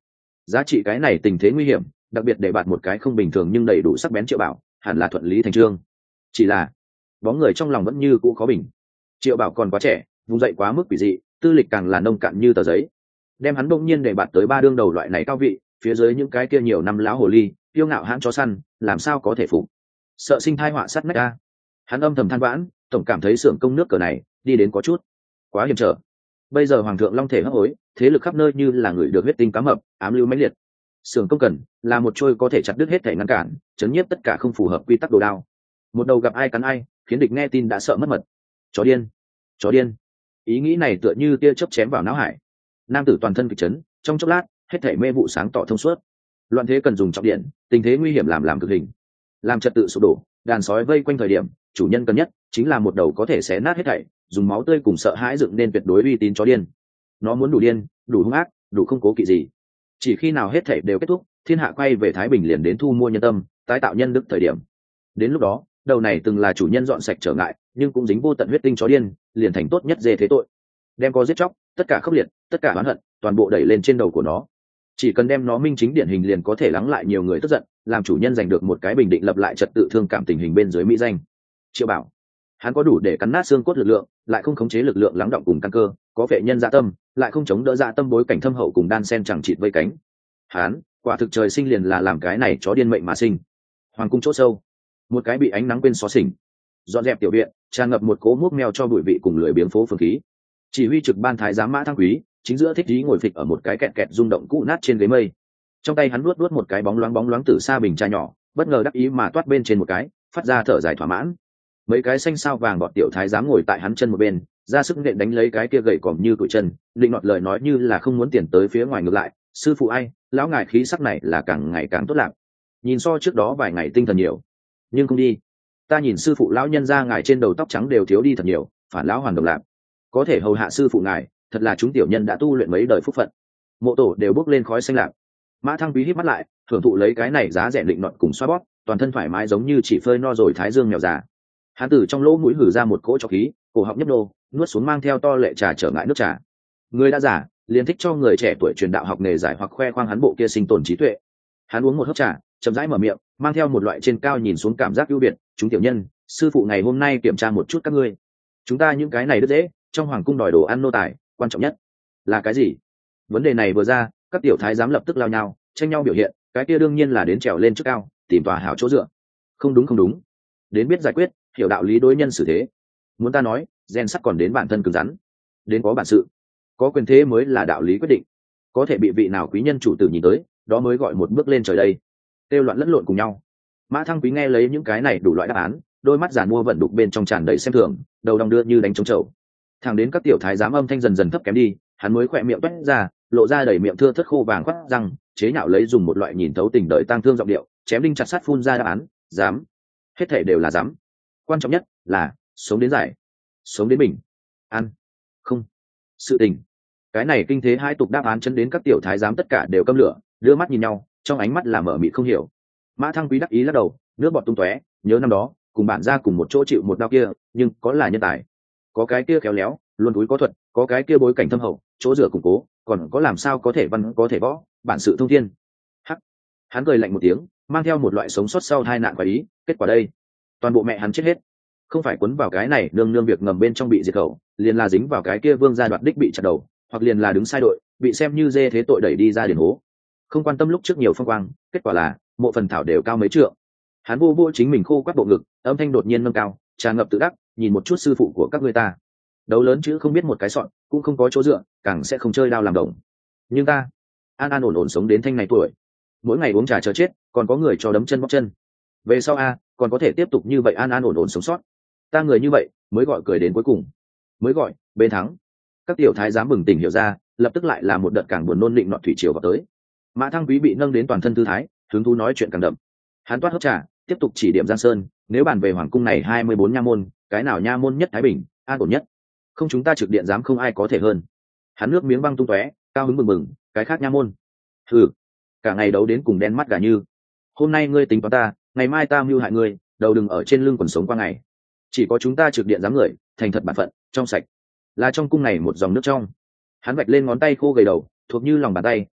Speaker 1: giá trị cái này tình thế nguy hiểm, đặc biệt để bạt một cái không bình thường nhưng đầy đủ sắc bén Triệu Bảo hẳn là thuận lý thành trương. Chỉ là bóng người trong lòng vẫn như cũ khó bình. Triệu Bảo còn quá trẻ, vùng dậy quá mức quỷ dị, tư lịch càng là nông cạn như tờ giấy, đem hắn bỗng nhiên để bạt tới ba đương đầu loại này cao vị, phía dưới những cái kia nhiều năm lão hồ ly tiêu ngạo hãn chó săn làm sao có thể phục. Sợ sinh thai họa sát nách a. Hắn âm thầm than vãn, tổng cảm thấy xưởng công nước cờ này đi đến có chút quá hiểm trở. Bây giờ hoàng thượng long thể hấp hối, thế lực khắp nơi như là người được huyết tinh cá mập, ám lưu mãnh liệt. Xưởng công cần là một trôi có thể chặt đứt hết thể ngăn cản, chấn nhiếp tất cả không phù hợp quy tắc đồ đao. Một đầu gặp ai cắn ai, khiến địch nghe tin đã sợ mất mật. Chó điên, chó điên. Ý nghĩ này tựa như tia chớp chém vào não hải. Nam tử toàn thân kịch chấn, trong chốc lát hết thể mê vụ sáng tỏ thông suốt. Loạn thế cần dùng trọng điện, tình thế nguy hiểm làm làm cực hình, làm trật tự sụp đổ, đàn sói vây quanh thời điểm chủ nhân cần nhất chính là một đầu có thể xé nát hết thảy, dùng máu tươi cùng sợ hãi dựng nên tuyệt đối uy tín chó điên. Nó muốn đủ điên, đủ hung ác, đủ không cố kỵ gì. Chỉ khi nào hết thảy đều kết thúc, thiên hạ quay về thái bình liền đến thu mua nhân tâm, tái tạo nhân đức thời điểm. Đến lúc đó, đầu này từng là chủ nhân dọn sạch trở ngại, nhưng cũng dính vô tận huyết tinh chó điên, liền thành tốt nhất dê thế tội. Đem có giết chóc, tất cả khốc liệt, tất cả oán hận, toàn bộ đẩy lên trên đầu của nó. Chỉ cần đem nó minh chính điển hình liền có thể lắng lại nhiều người tức giận, làm chủ nhân giành được một cái bình định lập lại trật tự thương cảm tình hình bên dưới mỹ danh. Triệu Bảo, hắn có đủ để cắn nát xương cốt lực lượng, lại không khống chế lực lượng lắng động cùng căn cơ, có vệ nhân dạ tâm, lại không chống đỡ dạ tâm bối cảnh thâm hậu cùng đan sen chẳng chịt vây cánh. Hắn, quả thực trời sinh liền là làm cái này chó điên mệnh mà sinh. Hoàng cung chỗ sâu, một cái bị ánh nắng quên xóa xỉnh, dọn dẹp tiểu viện, tràn ngập một cỗ múc mèo cho bụi vị cùng lưỡi biếng phố phường khí. Chỉ huy trực ban thái giám Mã Thăng Quý chính giữa thích trí ngồi phịch ở một cái kẹt kẹt rung động cũ nát trên ghế mây, trong tay hắn luốt luốt một cái bóng loáng bóng loáng từ xa bình trà nhỏ, bất ngờ đắc ý mà toát bên trên một cái, phát ra thở dài thỏa mãn. Mấy cái xanh sao vàng bọt tiểu thái giám ngồi tại hắn chân một bên, ra sức nện đánh lấy cái kia gậy còm như tụi chân, định nọt lời nói như là không muốn tiền tới phía ngoài ngược lại. Sư phụ ai, lão ngài khí sắc này là càng ngày càng tốt lạc, nhìn so trước đó vài ngày tinh thần nhiều, nhưng không đi. Ta nhìn sư phụ lão nhân ra ngài trên đầu tóc trắng đều thiếu đi thật nhiều, phản lão hoàn đồng lạc, có thể hầu hạ sư phụ ngài, thật là chúng tiểu nhân đã tu luyện mấy đời phúc phận. Mộ tổ đều bốc lên khói xanh lạc. Mã Thăng Quý híp mắt lại, thưởng thụ lấy cái này giá rẻ định nọt cùng xoa bóp, toàn thân thoải mái giống như chỉ phơi no rồi thái dương mèo già. Hắn từ trong lỗ mũi hử ra một cỗ trọc khí, cổ họng nhấp nô, nuốt xuống mang theo to lệ trà trở ngại nước trà. Người đã già, liền thích cho người trẻ tuổi truyền đạo học nghề giải hoặc khoe khoang hắn bộ kia sinh tồn trí tuệ. Hắn uống một hớp trà, chậm rãi mở miệng, mang theo một loại trên cao nhìn xuống cảm giác ưu việt. Chúng tiểu nhân, sư phụ ngày hôm nay kiểm tra một chút các ngươi. Chúng ta những cái này rất dễ, trong hoàng cung đòi đồ ăn nô tài, quan trọng nhất là cái gì? Vấn đề này vừa ra, các tiểu thái giám lập tức lao nhau, tranh nhau biểu hiện. Cái kia đương nhiên là đến trèo lên trước cao, tìm tòa hảo chỗ dựa. Không đúng không đúng, đến biết giải quyết, hiểu đạo lý đối nhân xử thế. Muốn ta nói, gen sắt còn đến bản thân cứng rắn, đến có bản sự, có quyền thế mới là đạo lý quyết định. Có thể bị vị nào quý nhân chủ tử nhìn tới, đó mới gọi một bước lên trời đây. Tiêu loạn lẫn lộn cùng nhau. Mã Thăng Quý nghe lấy những cái này đủ loại đáp án, đôi mắt giàn mua vận đục bên trong tràn đầy xem thường, đầu đong đưa như đánh trống trầu. Thẳng đến các tiểu thái giám âm thanh dần dần thấp kém đi, hắn mới khỏe miệng toét ra, lộ ra đầy miệng thưa thớt khô vàng khoắt răng, chế nhạo lấy dùng một loại nhìn thấu tình đời tang thương giọng điệu, chém đinh chặt sắt phun ra đáp án. Dám, hết thể đều là dám. Quan trọng nhất là sống đến giải, sống đến bình an. Không, sự tình. Cái này kinh thế hai tục đáp án chấn đến các tiểu thái giám tất cả đều câm lửa, đưa mắt nhìn nhau, trong ánh mắt là mở mịt không hiểu. Mã Thăng Quý đắc ý lắc đầu, nước bọt tung tóe, nhớ năm đó cùng bạn ra cùng một chỗ chịu một đau kia, nhưng có là nhân tài, có cái kia khéo léo, luôn túi có thuật, có cái kia bối cảnh thâm hậu, chỗ dựa củng cố, còn có làm sao có thể văn có thể võ, bản sự thông thiên. Hắc, hắn cười lạnh một tiếng, mang theo một loại sống sót sau tai nạn quái ý. Kết quả đây, toàn bộ mẹ hắn chết hết, không phải cuốn vào cái này nương nương việc ngầm bên trong bị diệt khẩu, liền là dính vào cái kia vương gia đoạt đích bị chặt đầu, hoặc liền là đứng sai đội, bị xem như dê thế tội đẩy đi ra điển hố. Không quan tâm lúc trước nhiều phong quang, kết quả là mộ phần thảo đều cao mấy trượng. Hắn vô vô chính mình khô quắt bộ ngực, âm thanh đột nhiên nâng cao, tràn ngập tự đắc, nhìn một chút sư phụ của các ngươi ta, đấu lớn chứ không biết một cái sọn, cũng không có chỗ dựa, càng sẽ không chơi đao làm đồng. Nhưng ta an an ổn ổn sống đến thanh này tuổi, mỗi ngày uống trà chờ chết, còn có người cho đấm chân bóp chân. Về sau a, còn có thể tiếp tục như vậy an an ổn ổn sống sót. Ta người như vậy mới gọi cười đến cuối cùng, mới gọi bên thắng. Các tiểu thái giám bừng tỉnh hiểu ra, lập tức lại là một đợt càng buồn nôn định nọ thủy triều vào tới. Mã Thăng Quý bị nâng đến toàn thân thư thái, hứng thú nói chuyện càng đậm. Hắn toát hớp trà, tiếp tục chỉ điểm Giang Sơn, nếu bàn về hoàng cung này hai mươi bốn nha môn, cái nào nha môn nhất thái bình, an ổn nhất, không chúng ta trực điện dám không ai có thể hơn. Hắn nước miếng băng tung tóe, cao hứng bừng bừng, cái khác nha môn, thử cả ngày đấu đến cùng đen mắt gà như. Hôm nay ngươi tính toán ta, ngày mai ta mưu hại ngươi, đầu đừng ở trên lưng quần sống qua ngày. Chỉ có chúng ta trực điện dám người, thành thật bản phận, trong sạch, là trong cung này một dòng nước trong. Hắn vạch lên ngón tay khô gầy đầu, thuộc như lòng bàn tay,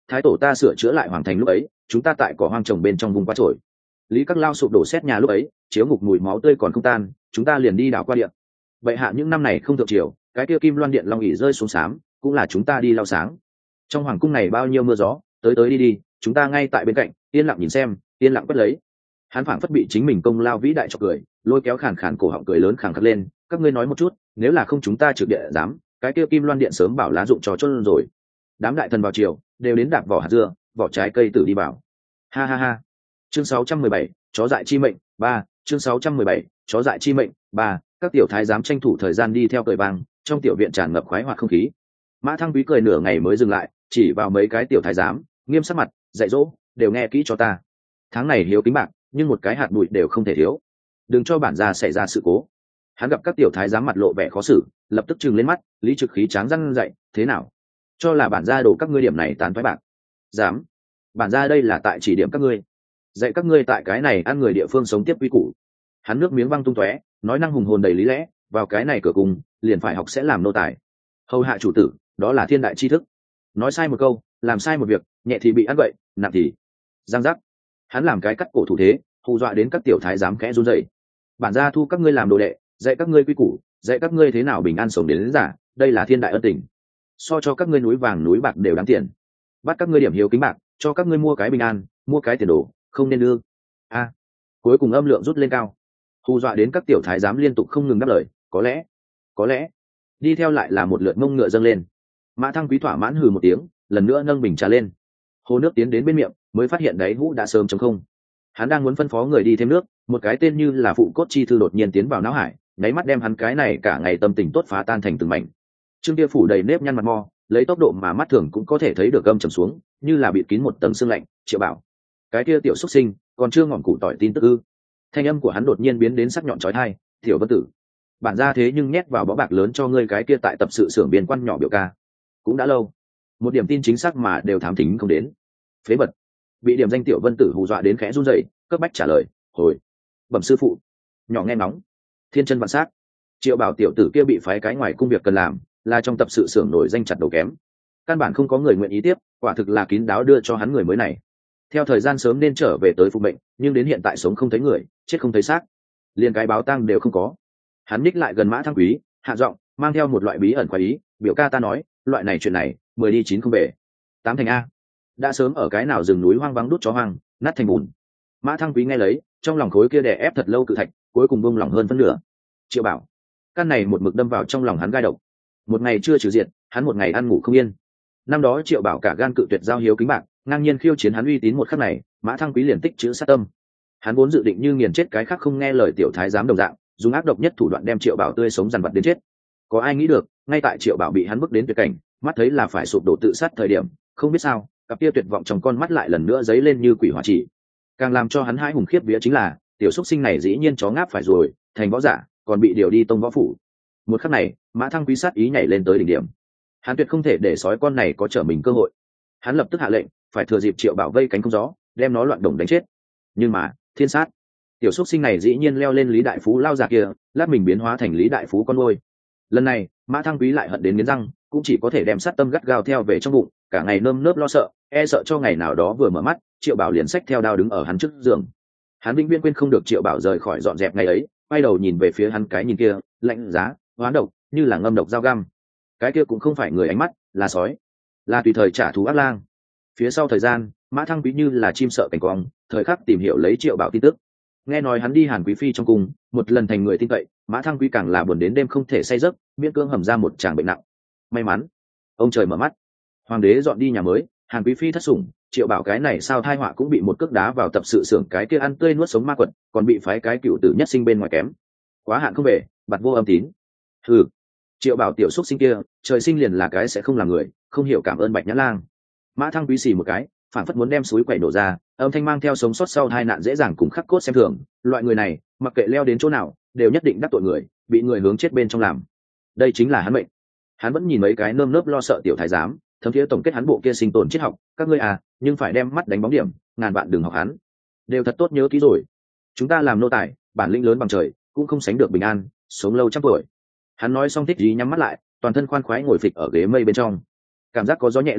Speaker 1: thái tổ ta sửa chữa lại hoàng thành lúc ấy chúng ta tại cỏ hoang trồng bên trong vùng qua trổi. Lý Các Lao sụp đổ xét nhà lúc ấy chiếu ngục mùi máu tươi còn không tan, chúng ta liền đi đảo qua điện. Vậy hạ những năm này không thượng triều, cái kia kim loan điện long ỉ rơi xuống xám cũng là chúng ta đi lau sáng. Trong hoàng cung này bao nhiêu mưa gió, tới tới đi đi chúng ta ngay tại bên cạnh yên lặng nhìn xem, yên lặng quất lấy. Hắn phảng phất bị chính mình công lao vĩ đại cho cười, lôi kéo khàn khàn cổ họng cười lớn khàn khắc lên. Các ngươi nói một chút, nếu là không chúng ta trực địa dám, cái kia kim loan điện sớm bảo lá dụng trò chôn rồi. Đám đại thần vào triều đều đến đạp vỏ hạt dưa, vỏ trái cây tử đi vào. Ha ha ha. Chương sáu trăm mười bảy, chó dại chi mệnh ba. Chương sáu trăm mười bảy, chó dại chi mệnh ba. Các tiểu thái giám tranh thủ thời gian đi theo cười vang, trong tiểu viện tràn ngập khoái hoạt không khí. Mã Thăng Quý cười nửa ngày mới dừng lại, chỉ vào mấy cái tiểu thái giám, nghiêm sắc mặt, dạy dỗ, đều nghe kỹ cho ta. Tháng này hiếu kính bạc, nhưng một cái hạt bụi đều không thể thiếu. Đừng cho bản gia xảy ra sự cố. Hắn gặp các tiểu thái giám mặt lộ vẻ khó xử, lập tức trừng lên mắt, Lý Trực Khí tráng răn dạy, thế nào? Cho là bản gia đổ các ngươi điểm này tán thoái bạc. Dám? Bản gia đây là tại chỉ điểm các ngươi, dạy các ngươi tại cái này ăn người địa phương sống tiếp quy củ. Hắn nước miếng văng tung tóe, nói năng hùng hồn đầy lý lẽ, vào cái này cửa cùng liền phải học sẽ làm nô tài, hầu hạ chủ tử, đó là thiên đại tri thức. Nói sai một câu, làm sai một việc, nhẹ thì bị ăn gậy, nặng thì giang giác. Hắn làm cái cắt cổ thủ thế, hù dọa đến các tiểu thái giám khẽ run rẩy. Bản gia thu các ngươi làm đồ đệ, dạy các ngươi quy củ, dạy các ngươi thế nào bình an sống đến, đến giả, đây là thiên đại ân tình, so cho các ngươi núi vàng núi bạc đều đáng tiền. Bắt các ngươi điểm hiếu kính bạc, cho các ngươi mua cái bình an, mua cái tiền đồ, không nên đưa. A. À, cuối cùng âm lượng rút lên cao, hù dọa đến các tiểu thái giám liên tục không ngừng đáp lời, có lẽ, có lẽ. Đi theo lại là một lượt mông ngựa dâng lên. Mã Thăng Quý thỏa mãn hừ một tiếng, lần nữa nâng bình trà lên. Hồ nước tiến đến bên miệng, mới phát hiện đáy hũ đã sớm trống không. Hắn đang muốn phân phó người đi thêm nước, một cái tên như là phụ cốt chi thư đột nhiên tiến vào não hải, nháy mắt đem hắn cái này cả ngày tâm tình tốt phá tan thành từng mảnh. Trương kia phủ đầy nếp nhăn mặt mo, lấy tốc độ mà mắt thường cũng có thể thấy được gâm trầm xuống, như là bị kín một tầng sương lạnh. Triệu Bảo, cái kia tiểu xuất sinh, còn chưa ngỏm củ tỏi tin tức ư? Thanh âm của hắn đột nhiên biến đến sắc nhọn chói tai. Tiểu Vân Tử, bản ra thế nhưng nhét vào bó bạc lớn cho ngươi cái kia tại tập sự xưởng biên quan nhỏ biểu ca, cũng đã lâu, một điểm tin chính xác mà đều thám thính không đến. Phế vật. Bị điểm danh Tiểu Vân Tử hù dọa đến khẽ run rẩy, cấp bách trả lời, hồi bẩm sư phụ. Nhỏ nghe ngóng, thiên chân vạn sát. Triệu Bảo tiểu tử kia bị phái cái ngoài công việc cần làm, là trong tập sự xưởng nổi danh chặt đầu kém, căn bản không có người nguyện ý tiếp, quả thực là kín đáo đưa cho hắn người mới này. Theo thời gian sớm nên trở về tới phục mệnh, nhưng đến hiện tại sống không thấy người, chết không thấy xác, liền cái báo tang đều không có. Hắn ních lại gần Mã Thăng Quý, hạ giọng mang theo một loại bí ẩn khoái ý, biểu ca ta nói, loại này chuyện này mười đi chín không về, tám thành a, đã sớm ở cái nào rừng núi hoang vắng đút chó hoang, nát thành bùn. Mã Thăng Quý nghe lấy, trong lòng khối kia đè ép thật lâu cự thạch cuối cùng bông lỏng hơn phân nửa. Triệu Bảo, căn này một mực đâm vào trong lòng hắn gai độc, một ngày chưa trừ diệt, hắn một ngày ăn ngủ không yên. Năm đó Triệu Bảo cả gan cự tuyệt giao hiếu kính bạc, ngang nhiên khiêu chiến hắn uy tín một khắc này, Mã Thăng Quý liền tích chữ sát tâm. Hắn vốn dự định như nghiền chết cái khác không nghe lời tiểu thái giám đồng dạng, dùng ác độc nhất thủ đoạn đem Triệu Bảo tươi sống dằn vặt đến chết. Có ai nghĩ được, ngay tại Triệu Bảo bị hắn bước đến tuyệt cảnh, mắt thấy là phải sụp đổ tự sát thời điểm, không biết sao, cặp kia tuyệt vọng trong con mắt lại lần nữa giấy lên như quỷ hỏa chỉ. Càng làm cho hắn hãi hùng khiếp vía chính là, tiểu xúc sinh này dĩ nhiên chó ngáp phải rồi, thành võ giả, còn bị điều đi tông võ phủ. Một khắc này, Mã Thăng Quý sát ý nhảy lên tới đỉnh điểm. Hắn tuyệt không thể để sói con này có trở mình cơ hội. Hắn lập tức hạ lệnh, phải thừa dịp Triệu Bảo vây cánh không gió, đem nó loạn đồng đánh chết. Nhưng mà, thiên sát, tiểu xúc sinh này dĩ nhiên leo lên Lý Đại Phú lao già kia, lát mình biến hóa thành Lý Đại Phú con nuôi. Lần này, Mã Thăng Quý lại hận đến nghiến răng, cũng chỉ có thể đem sát tâm gắt gao theo về trong bụng, cả ngày nơm nớp lo sợ, e sợ cho ngày nào đó vừa mở mắt, Triệu Bảo liền xách theo đao đứng ở hắn trước giường. Hắn vĩnh viễn quên không được Triệu Bảo rời khỏi dọn dẹp ngày ấy, quay đầu nhìn về phía hắn cái nhìn kia, lạnh giá, hoán độc, như là ngâm độc dao găm. Cái kia cũng không phải người ánh mắt, là sói, là tùy thời trả thù ác lang. Phía sau thời gian, Mã Thăng Quý như là chim sợ cảnh quang, thời khắc tìm hiểu lấy Triệu Bảo tin tức. Nghe nói hắn đi Hàn Quý phi trong cung, một lần thành người tin cậy, Mã Thăng Quý càng là buồn đến đêm không thể say giấc, miễn cưỡng hầm ra một tràng bệnh nặng. May mắn, ông trời mở mắt, hoàng đế dọn đi nhà mới, Hàn Quý phi thất sủng, Triệu Bảo cái này sao thai họa cũng bị một cước đá vào tập sự xưởng cái kia ăn tươi nuốt sống ma quật, còn bị phái cái cựu tử nhất sinh bên ngoài kém. Quá hạn không về, bặt vô âm tín. Ừ, Triệu Bảo tiểu xúc sinh kia, trời sinh liền là cái sẽ không làm người, không hiểu cảm ơn Bạch Nhã Lang. Mã Thăng Quý xì một cái, phản phất muốn đem suối quẩy nổ ra, âm thanh mang theo sống sót sau hai nạn dễ dàng cùng khắc cốt xem thường. Loại người này, mặc kệ leo đến chỗ nào, đều nhất định đắc tội người, bị người hướng chết bên trong làm. Đây chính là hắn mệnh. Hắn vẫn nhìn mấy cái nơm nớp lo sợ tiểu thái giám, thấm thiế tổng kết hắn bộ kia sinh tồn triết học, các ngươi à, nhưng phải đem mắt đánh bóng điểm, ngàn bạn đừng học hắn. Đều thật tốt nhớ kỹ rồi. Chúng ta làm nô tài, bản lĩnh lớn bằng trời, cũng không sánh được bình an, sống lâu trăm tuổi. Hắn nói xong thích gì nhắm mắt lại, toàn thân khoan khoái ngồi phịch ở ghế mây bên trong. Cảm giác có gió nhẹ lướt qua,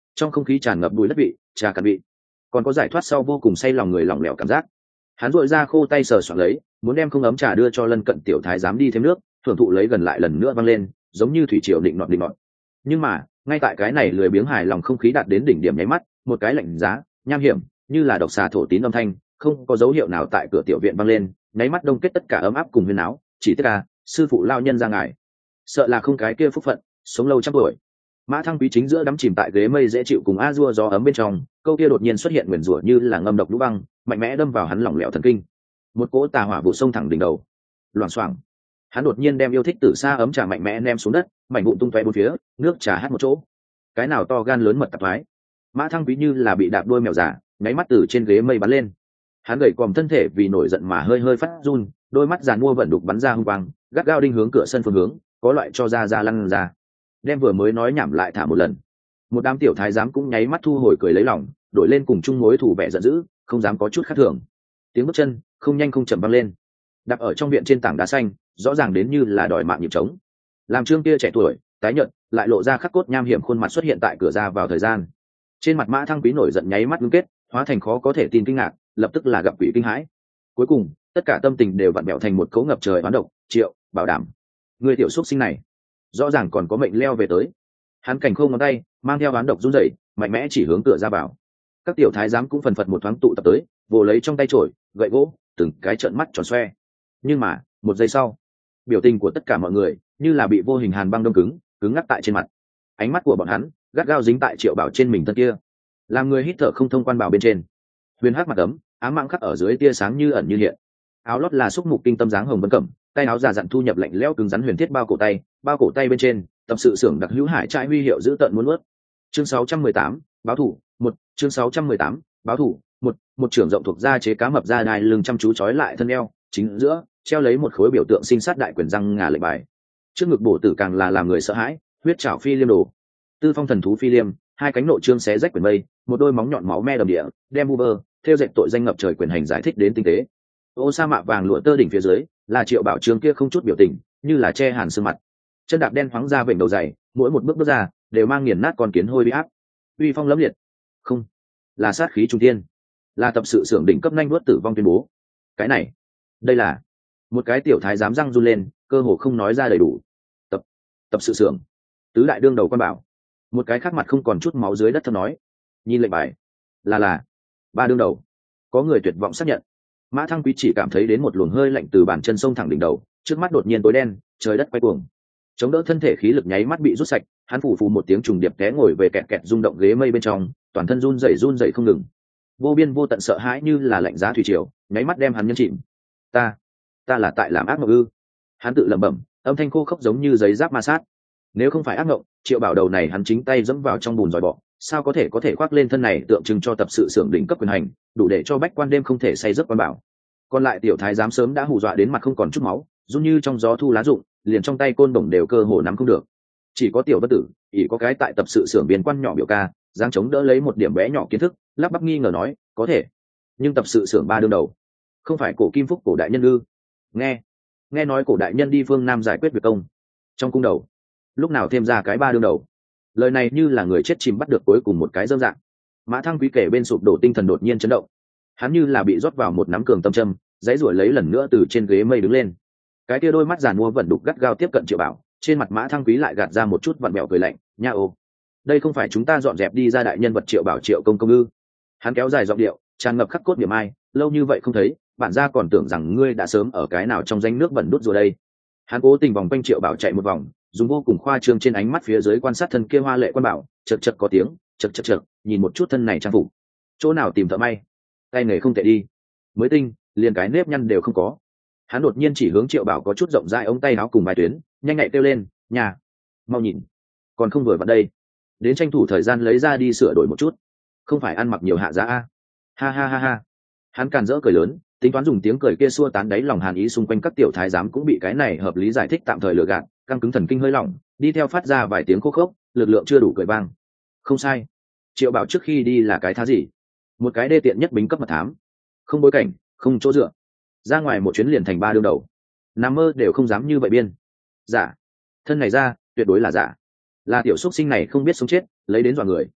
Speaker 1: trong không khí tràn ngập bùi đất vị, trà cạn vị, còn có giải thoát sau vô cùng say lòng người lỏng lẻo cảm giác. Hắn dội ra khô tay sờ soạn lấy, muốn đem không ấm trà đưa cho lân cận tiểu thái giám đi thêm nước, thưởng thụ lấy gần lại lần nữa văng lên, giống như thủy triều định nọt định nọt. Nhưng mà ngay tại cái này lười biếng hài lòng không khí đạt đến đỉnh điểm nháy mắt, một cái lạnh giá nham hiểm như là độc xà thổ tín âm thanh không có dấu hiệu nào tại cửa tiểu viện vang lên, nháy mắt đông kết tất cả ấm áp cùng huyên áo. Chỉ tất cả sư phụ lao nhân ra ngài, sợ là không cái kia phúc phận sống lâu trăm tuổi. Mã Thăng Quý chính giữa đắm chìm tại ghế mây dễ chịu cùng a dua gió ấm bên trong, câu kia đột nhiên xuất hiện nguyền rủa như là ngâm độc lũ băng, mạnh mẽ đâm vào hắn lỏng lẻo thần kinh. Một cỗ tà hỏa vụ sông thẳng đỉnh đầu, loảng xoảng. Hắn đột nhiên đem yêu thích từ xa ấm trà mạnh mẽ ném xuống đất, mảnh vụn tung tóe bốn phía, nước trà hát một chỗ. Cái nào to gan lớn mật tạp thoái. Mã Thăng Quý như là bị đạp đuôi mèo giả, nháy mắt từ trên ghế mây bắn lên. Hắn gầy còm thân thể vì nổi giận mà hơi hơi phát run, đôi mắt giàn mua vận đục bắn ra hung quang, gắt gao đinh hướng cửa sân phương hướng, có loại cho ra ra lăn ra. Đem vừa mới nói nhảm lại thả một lần. Một đám tiểu thái giám cũng nháy mắt thu hồi cười lấy lòng, đổi lên cùng chung mối thủ vẻ giận dữ, không dám có chút khác thường. Tiếng bước chân không nhanh không chậm vang lên, đạp ở trong viện trên tảng đá xanh, rõ ràng đến như là đòi mạng nhịp trống. Làm Trương kia trẻ tuổi tái nhợt lại lộ ra khắc cốt nham hiểm khuôn mặt xuất hiện tại cửa ra vào thời gian, trên mặt Mã Thăng Quý nổi giận nháy mắt ngưng kết, hóa thành khó có thể tin kinh ngạc, lập tức là gặp quỷ kinh hãi. Cuối cùng tất cả tâm tình đều vặn bẹo thành một cấu ngập trời oán độc. Triệu bảo đảm, người tiểu xúc sinh này rõ ràng còn có mệnh leo về tới. Hắn cảnh khô ngón tay mang theo oán độc run rẩy, mạnh mẽ chỉ hướng cửa ra vào. Các tiểu thái giám cũng phần phật một thoáng tụ tập tới, vồ lấy trong tay chổi gậy gỗ, từng cái trợn mắt tròn xoe. Nhưng mà một giây sau, biểu tình của tất cả mọi người như là bị vô hình hàn băng đông cứng, cứng ngắc tại trên mặt. Ánh mắt của bọn hắn gắt gao dính tại Triệu Bảo trên mình thân kia, làm người hít thở không thông quan bảo bên trên. Huyền hắc mặt ấm ám mạng khắc ở dưới tia sáng như ẩn như hiện. Áo lót là xúc mục kinh tâm dáng hồng bấn cẩm, tay áo già dặn thu nhập lạnh lẽo cứng rắn huyền thiết bao cổ tay, bao cổ tay bên trên tập sự xưởng đặc hữu hải trại huy hiệu giữ tận muốn nuốt. Chương sáu trăm mười tám báo thủ một. Chương sáu trăm mười tám báo thủ một. Một trưởng rộng thuộc da chế cá mập da đai lưng chăm chú trói lại thân eo, chính giữa treo lấy một khối biểu tượng sinh sát đại quyền răng ngà lệnh bài. Trước ngực bổ tử càng là làm người sợ hãi, huyết trảo phi liêm đồ, tư phong thần thú phi liêm, hai cánh nội trương xé rách quyền mây, một đôi móng nhọn máu me đầm địa, đem bu bơ theo dệt tội danh ngập trời quyền hành giải thích đến tinh tế. Ô sa mạ vàng lụa tơ đỉnh phía dưới là Triệu Bảo Trương kia không chút biểu tình, như là che hàn sương mặt. Chân đạp đen thoáng ra vểnh đầu dày, mỗi một bước bước ra đều mang nghiền nát con kiến hôi bị áp, uy phong lẫm liệt. Không, là sát khí trung thiên, là tập sự xưởng đỉnh cấp nhanh nuốt tử vong tuyên bố. Cái này, đây là một cái tiểu thái giám răng run lên, cơ hồ không nói ra đầy đủ. Tập, tập sự xưởng, tứ đại đương đầu quan bảo. Một cái khác mặt không còn chút máu dưới đất thâm nói, nhìn lệnh bài, là là ba đương đầu. Có người tuyệt vọng xác nhận. Mã Thăng Quý chỉ cảm thấy đến một luồng hơi lạnh từ bàn chân sông thẳng đỉnh đầu, trước mắt đột nhiên tối đen, trời đất quay cuồng. Chống đỡ thân thể khí lực nháy mắt bị rút sạch, hắn phủ phù một tiếng trùng điệp té ngồi về kẹt kẹt rung động ghế mây bên trong, toàn thân run rẩy run rẩy không ngừng. Vô biên vô tận sợ hãi như là lạnh giá thủy triều, nháy mắt đem hắn nhấn chìm. Ta, ta là tại làm ác mộng ư? Hắn tự lẩm bẩm, âm thanh khô khốc giống như giấy giáp ma sát. Nếu không phải ác mộng, Triệu Bảo đầu này hắn chính tay dẫm vào trong bùn dòi bọ, sao có thể có thể khoác lên thân này tượng trưng cho tập sự xưởng đỉnh cấp quyền hành, đủ để cho bách quan đêm không thể say giấc quan bảo. Còn lại tiểu thái giám sớm đã hù dọa đến mặt không còn chút máu, run như trong gió thu lá rụng, liền trong tay côn đồng đều cơ hồ nắm không được. Chỉ có tiểu bất tử ỷ có cái tại tập sự xưởng biên quan nhỏ biểu ca giang chống đỡ lấy một điểm bé nhỏ kiến thức, lắp bắp nghi ngờ nói có thể, nhưng tập sự xưởng ba đương đầu không phải cổ kim phúc cổ đại nhân ư? nghe nghe nói cổ đại nhân đi phương Nam giải quyết việc công, trong cung đầu lúc nào thêm ra cái ba đương đầu? Lời này như là người chết chìm bắt được cuối cùng một cái dâm dạng. Mã Thăng Quý kể bên sụp đổ tinh thần đột nhiên chấn động, hắn như là bị rót vào một nắm cường tâm châm, dãy ruổi lấy lần nữa từ trên ghế mây đứng lên. Cái kia đôi mắt giàn mua vẫn đục gắt gao tiếp cận Triệu Bảo, trên mặt Mã Thăng Quý lại gạt ra một chút vặn bẹo cười lạnh, nha ô, đây không phải chúng ta dọn dẹp đi ra đại nhân vật Triệu Bảo Triệu công công ư? Hắn kéo dài giọng điệu tràn ngập khắc cốt niệm ai, lâu như vậy không thấy, bản gia còn tưởng rằng ngươi đã sớm ở cái nào trong danh nước bẩn đút rồi đây. Hắn cố tình vòng quanh Triệu Bảo chạy một vòng, dùng vô cùng khoa trương trên ánh mắt phía dưới quan sát thân kia hoa lệ quan bảo, chật chật có tiếng, chật chật chật, nhìn một chút thân này trang phục, chỗ nào tìm thợ may, tay nghề không tệ đi, mới tinh, liền cái nếp nhăn đều không có. Hắn đột nhiên chỉ hướng Triệu Bảo có chút rộng rãi ống tay áo cùng bài tuyến, nhanh nhạy kêu lên, nhà, mau nhìn, còn không vừa vào đây, đến tranh thủ thời gian lấy ra đi sửa đổi một chút, không phải ăn mặc nhiều hạ giá a. Ha ha ha ha. Hắn càn rỡ cười lớn, tính toán dùng tiếng cười kia xua tán đáy lòng hàn ý xung quanh các tiểu thái giám cũng bị cái này hợp lý giải thích tạm thời lừa gạt, căng cứng thần kinh hơi lỏng, đi theo phát ra vài tiếng khô khốc, lực lượng chưa đủ cười vang. Không sai, Triệu Bảo trước khi đi là cái thá gì? Một cái đê tiện nhất bính cấp mật thám, không bối cảnh, không chỗ dựa, ra ngoài một chuyến liền thành ba đương đầu, nằm mơ đều không dám như vậy biên. Giả, thân này ra tuyệt đối là giả, là tiểu xúc sinh này không biết sống chết lấy đến dọa người.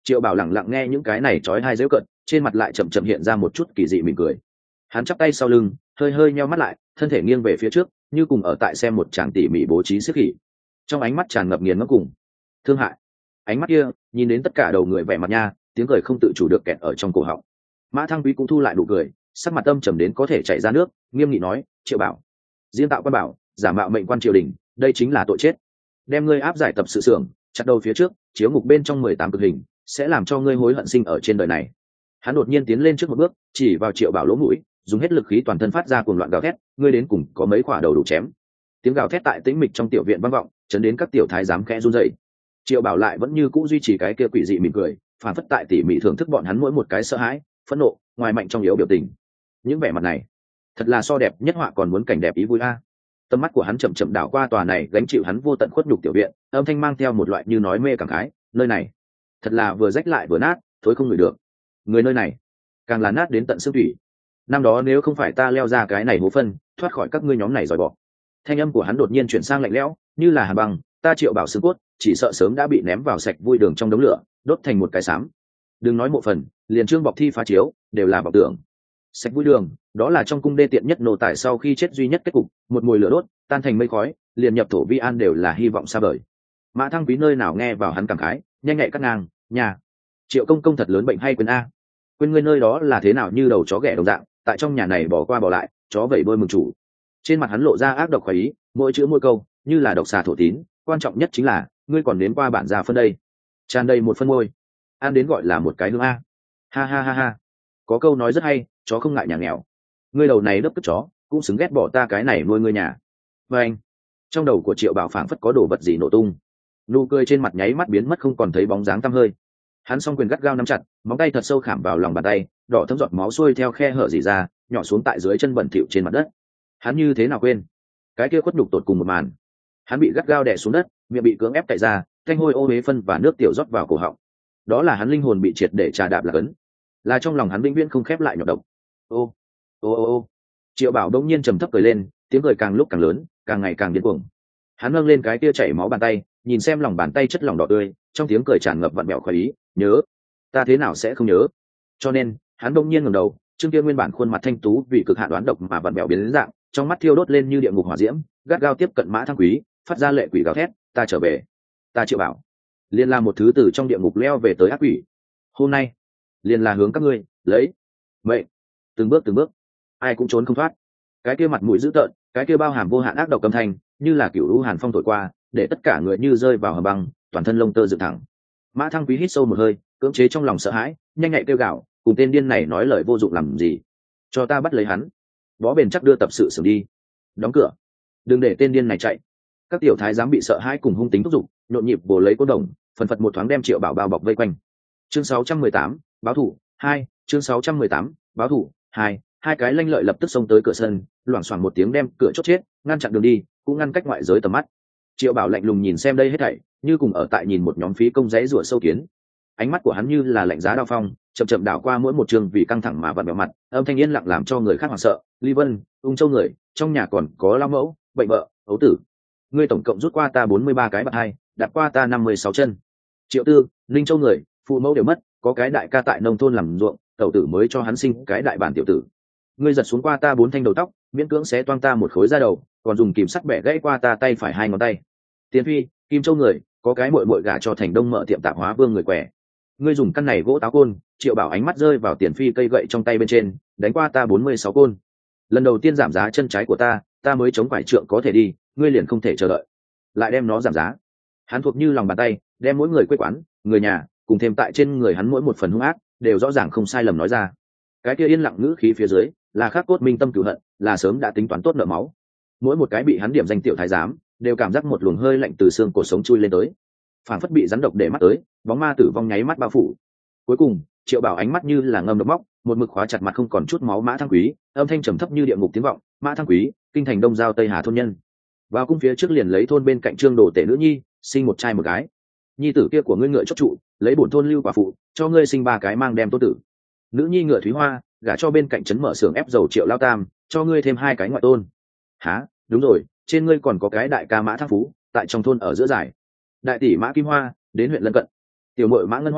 Speaker 1: Triệu Bảo lẳng lặng nghe những cái này trói hai dễu cận, trên mặt lại chậm chậm hiện ra một chút kỳ dị mỉm cười. Hắn chắp tay sau lưng, hơi hơi nheo mắt lại, thân thể nghiêng về phía trước, như cùng ở tại xem một tràng tỉ mỉ bố trí sức khỉ. Trong ánh mắt tràn ngập nghiền ngẫm cùng thương hại. Ánh mắt kia nhìn đến tất cả đầu người vẻ mặt nha, tiếng cười không tự chủ được kẹt ở trong cổ họng. Mã Thăng Quý cũng thu lại nụ cười, sắc mặt âm trầm đến có thể chảy ra nước, nghiêm nghị nói: Triệu Bảo, riêng tạo quan bảo, giả mạo mệnh quan triều đình, đây chính là tội chết. Đem ngươi áp giải tập sự xưởng, chặt đầu phía trước, chiếu ngục bên trong mười tám cực hình, sẽ làm cho ngươi hối hận sinh ở trên đời này. Hắn đột nhiên tiến lên trước một bước, chỉ vào Triệu Bảo lỗ mũi, dùng hết lực khí toàn thân phát ra cuồng loạn gào thét: ngươi đến cùng có mấy quả đầu đủ chém. Tiếng gào thét tại tĩnh mịch trong tiểu viện vang vọng, chấn đến các tiểu thái giám khẽ run rẩy. Triệu Bảo lại vẫn như cũ duy trì cái kia quỷ dị mỉm cười, phản phất tại tỉ mỉ thưởng thức bọn hắn mỗi một cái sợ hãi, phẫn nộ, ngoài mạnh trong yếu biểu tình. Những vẻ mặt này, thật là so đẹp nhất họa còn muốn cảnh đẹp ý vui a. Tầm mắt của hắn chậm chậm đảo qua tòa này gánh chịu hắn vô tận khuất nhục tiểu viện, âm thanh mang theo một loại như nói mê cảm khái: nơi này, thật là vừa rách lại vừa nát, thối không ngửi được. Người nơi này, càng là nát đến tận xương thủy. Năm đó nếu không phải ta leo ra cái này hố phân, thoát khỏi các ngươi nhóm này dòi bỏ. Thanh âm của hắn đột nhiên chuyển sang lạnh lẽo, như là hàn băng, ta Triệu Bảo xương cốt, chỉ sợ sớm đã bị ném vào sạch vui đường trong đống lửa, đốt thành một cái xám. Đừng nói mộ phần, liền trương bọc thi phá chiếu, đều là vọng tưởng. Sạch vui đường, đó là trong cung đê tiện nhất nô tài sau khi chết duy nhất kết cục, một mùi lửa đốt, tan thành mây khói, liền nhập thổ vi an đều là hy vọng xa vời. Mã Thăng Quý nơi nào nghe vào hắn cảm khái, nhanh nhạy cắt ngang, nhà Triệu công công thật lớn bệnh hay quên a, quên ngươi nơi đó là thế nào như đầu chó ghẻ đồng dạng, tại trong nhà này bỏ qua bỏ lại, chó vẩy bơi mừng chủ. Trên mặt hắn lộ ra ác độc khoái ý, mỗi chữ mỗi câu như là độc xà thổ tín, quan trọng nhất chính là ngươi còn đến qua bản gia phân đây, tràn đầy một phân môi, ăn đến gọi là một cái hương a. Ha ha ha ha, có câu nói rất hay, chó không ngại nhà nghèo. Ngươi đầu này đớp tức chó, cũng xứng ghét bỏ ta cái này nuôi ngươi nhà. Và anh, trong đầu của Triệu Bảo phảng phất có đồ vật gì nổ tung, nụ cười trên mặt nháy mắt biến mất không còn thấy bóng dáng tăm hơi. Hắn song quyền gắt gao nắm chặt, móng tay thật sâu khảm vào lòng bàn tay, đỏ thấm giọt máu xuôi theo khe hở rỉ ra, nhỏ xuống tại dưới chân bẩn thỉu trên mặt đất. Hắn như thế nào quên cái kia khuất nhục tột cùng một màn. Hắn bị gắt gao đè xuống đất, miệng bị cưỡng ép cạy ra, thanh hôi ô uế phân và nước tiểu rót vào cổ họng. Đó là hắn linh hồn bị triệt để trà đạp là cấn, là trong lòng hắn vĩnh viễn không khép lại nhọc độc. Ô ô ô ô Triệu Bảo đông nhiên trầm thấp cười lên, tiếng cười càng lúc càng lớn, càng ngày càng điên cuồng. Hắn nâng lên cái kia chảy máu bàn tay, nhìn xem lòng bàn tay chất lỏng đỏ tươi, trong tiếng cười tràn ngập vặn vẹo khoái ý. Nhớ, ta thế nào sẽ không nhớ. Cho nên hắn đông nhiên ngẩng đầu, trương kia nguyên bản khuôn mặt thanh tú vì cực hạn đoán độc mà vặn vẹo biến đến dạng, trong mắt thiêu đốt lên như địa ngục hỏa diễm, gắt gao tiếp cận Mã Thăng Quý, phát ra lệ quỷ gào thét: ta trở về, ta Triệu Bảo liền là một thứ từ trong địa ngục leo về tới ác quỷ, hôm nay liền là hướng các ngươi lấy vậy, từng bước từng bước, ai cũng trốn không thoát. Cái kia mặt mũi dữ tợn, cái kia bao hàm vô hạn ác độc âm thanh, như là cửu lũ hàn phong thổi qua, để tất cả người như rơi vào hầm băng, toàn thân lông tơ dựng thẳng. Mã Thăng Quý hít sâu một hơi, cưỡng chế trong lòng sợ hãi, nhanh nhạy kêu gào: cùng tên điên này nói lời vô dụng làm gì, cho ta bắt lấy hắn, bó bền chắc đưa tập sự xử đi, đóng cửa, đừng để tên điên này chạy. Các tiểu thái giám bị sợ hãi cùng hung tính thúc giục, nhộn nhịp bổ lấy côn đồng, phần phật một thoáng đem Triệu Bảo bao bọc vây quanh. Chương sáu trăm mười tám, báo thủ hai. Chương sáu trăm mười tám, báo thủ hai. Hai cái lanh lợi lập tức xông tới cửa sân, loảng xoảng một tiếng đem cửa chốt chết, ngăn chặn đường đi, cũng ngăn cách ngoại giới tầm mắt. Triệu Bảo lạnh lùng nhìn xem đây hết thảy, như cùng ở tại nhìn một nhóm phí công giấy rủa sâu kiến. Ánh mắt của hắn như là lạnh giá đao phong, chậm chậm đảo qua mỗi một trường vì căng thẳng mà vặn vẹo mặt, âm thanh yên lặng làm cho người khác hoảng sợ. Ly Vân, Ung Châu người, trong nhà còn có lao mẫu, bệnh vợ, ấu tử. Ngươi tổng cộng rút qua ta bốn mươi ba cái bạc hai, đạp qua ta năm mươi sáu chân. Triệu Tư, Linh Châu người, phụ mẫu đều mất, có cái đại ca tại nông thôn làm ruộng, tẩu tử mới cho hắn sinh cái đại bản tiểu tử. Ngươi giật xuống qua ta bốn thanh đầu tóc, miễn cưỡng xé toang ta một khối da đầu, còn dùng kìm sắt bẻ gãy qua ta tay phải hai ngón tay. Tiền Phi, Kim Châu người, có cái muội muội gả cho thành Đông mở tiệm tạp hóa vương người quẻ. Ngươi dùng căn này gỗ táo côn. Triệu Bảo ánh mắt rơi vào Tiền Phi cây gậy trong tay bên trên, đánh qua ta bốn mươi sáu côn. Lần đầu tiên giảm giá chân trái của ta, ta mới chống quải trượng có thể đi, ngươi liền không thể chờ đợi, lại đem nó giảm giá. Hắn thuộc như lòng bàn tay, đem mỗi người quê quán, người nhà, cùng thêm tại trên người hắn mỗi một phần hung ác, đều rõ ràng không sai lầm nói ra. Cái kia yên lặng ngữ khí phía dưới, là khắc cốt minh tâm cửu hận, là sớm đã tính toán tốt nợ máu. Mỗi một cái bị hắn điểm danh tiểu thái giám, đều cảm giác một luồng hơi lạnh từ xương cổ sống chui lên tới, phản phất bị rắn độc để mắt tới, bóng ma tử vong nháy mắt bao phủ. Cuối cùng, Triệu Bảo ánh mắt như là ngâm độc móc, một mực khóa chặt mặt không còn chút máu Mã Thăng Quý, âm thanh trầm thấp như địa ngục tiếng vọng: Mã Thăng Quý, kinh thành Đông Giao Tây Hà thôn nhân, vào cung phía trước liền lấy thôn bên cạnh trương đồ tể nữ nhi, sinh một trai một gái. Nhi tử kia của ngươi ngựa chốt trụ, lấy bổn thôn lưu quả phụ, cho ngươi sinh ba cái mang đem tô tử. Nữ nhi ngựa Thúy Hoa, gả cho bên cạnh trấn mở xưởng ép dầu Triệu Lao Tam, cho ngươi thêm hai cái ngoại tôn. Hả, đúng rồi, trên ngươi còn có cái đại ca Mã Thăng Phú, tại trong thôn ở giữa giải. Đại tỷ Mã Kim Hoa, đến huyện lân cận. Tiểu muội Mã Ngân Hoa,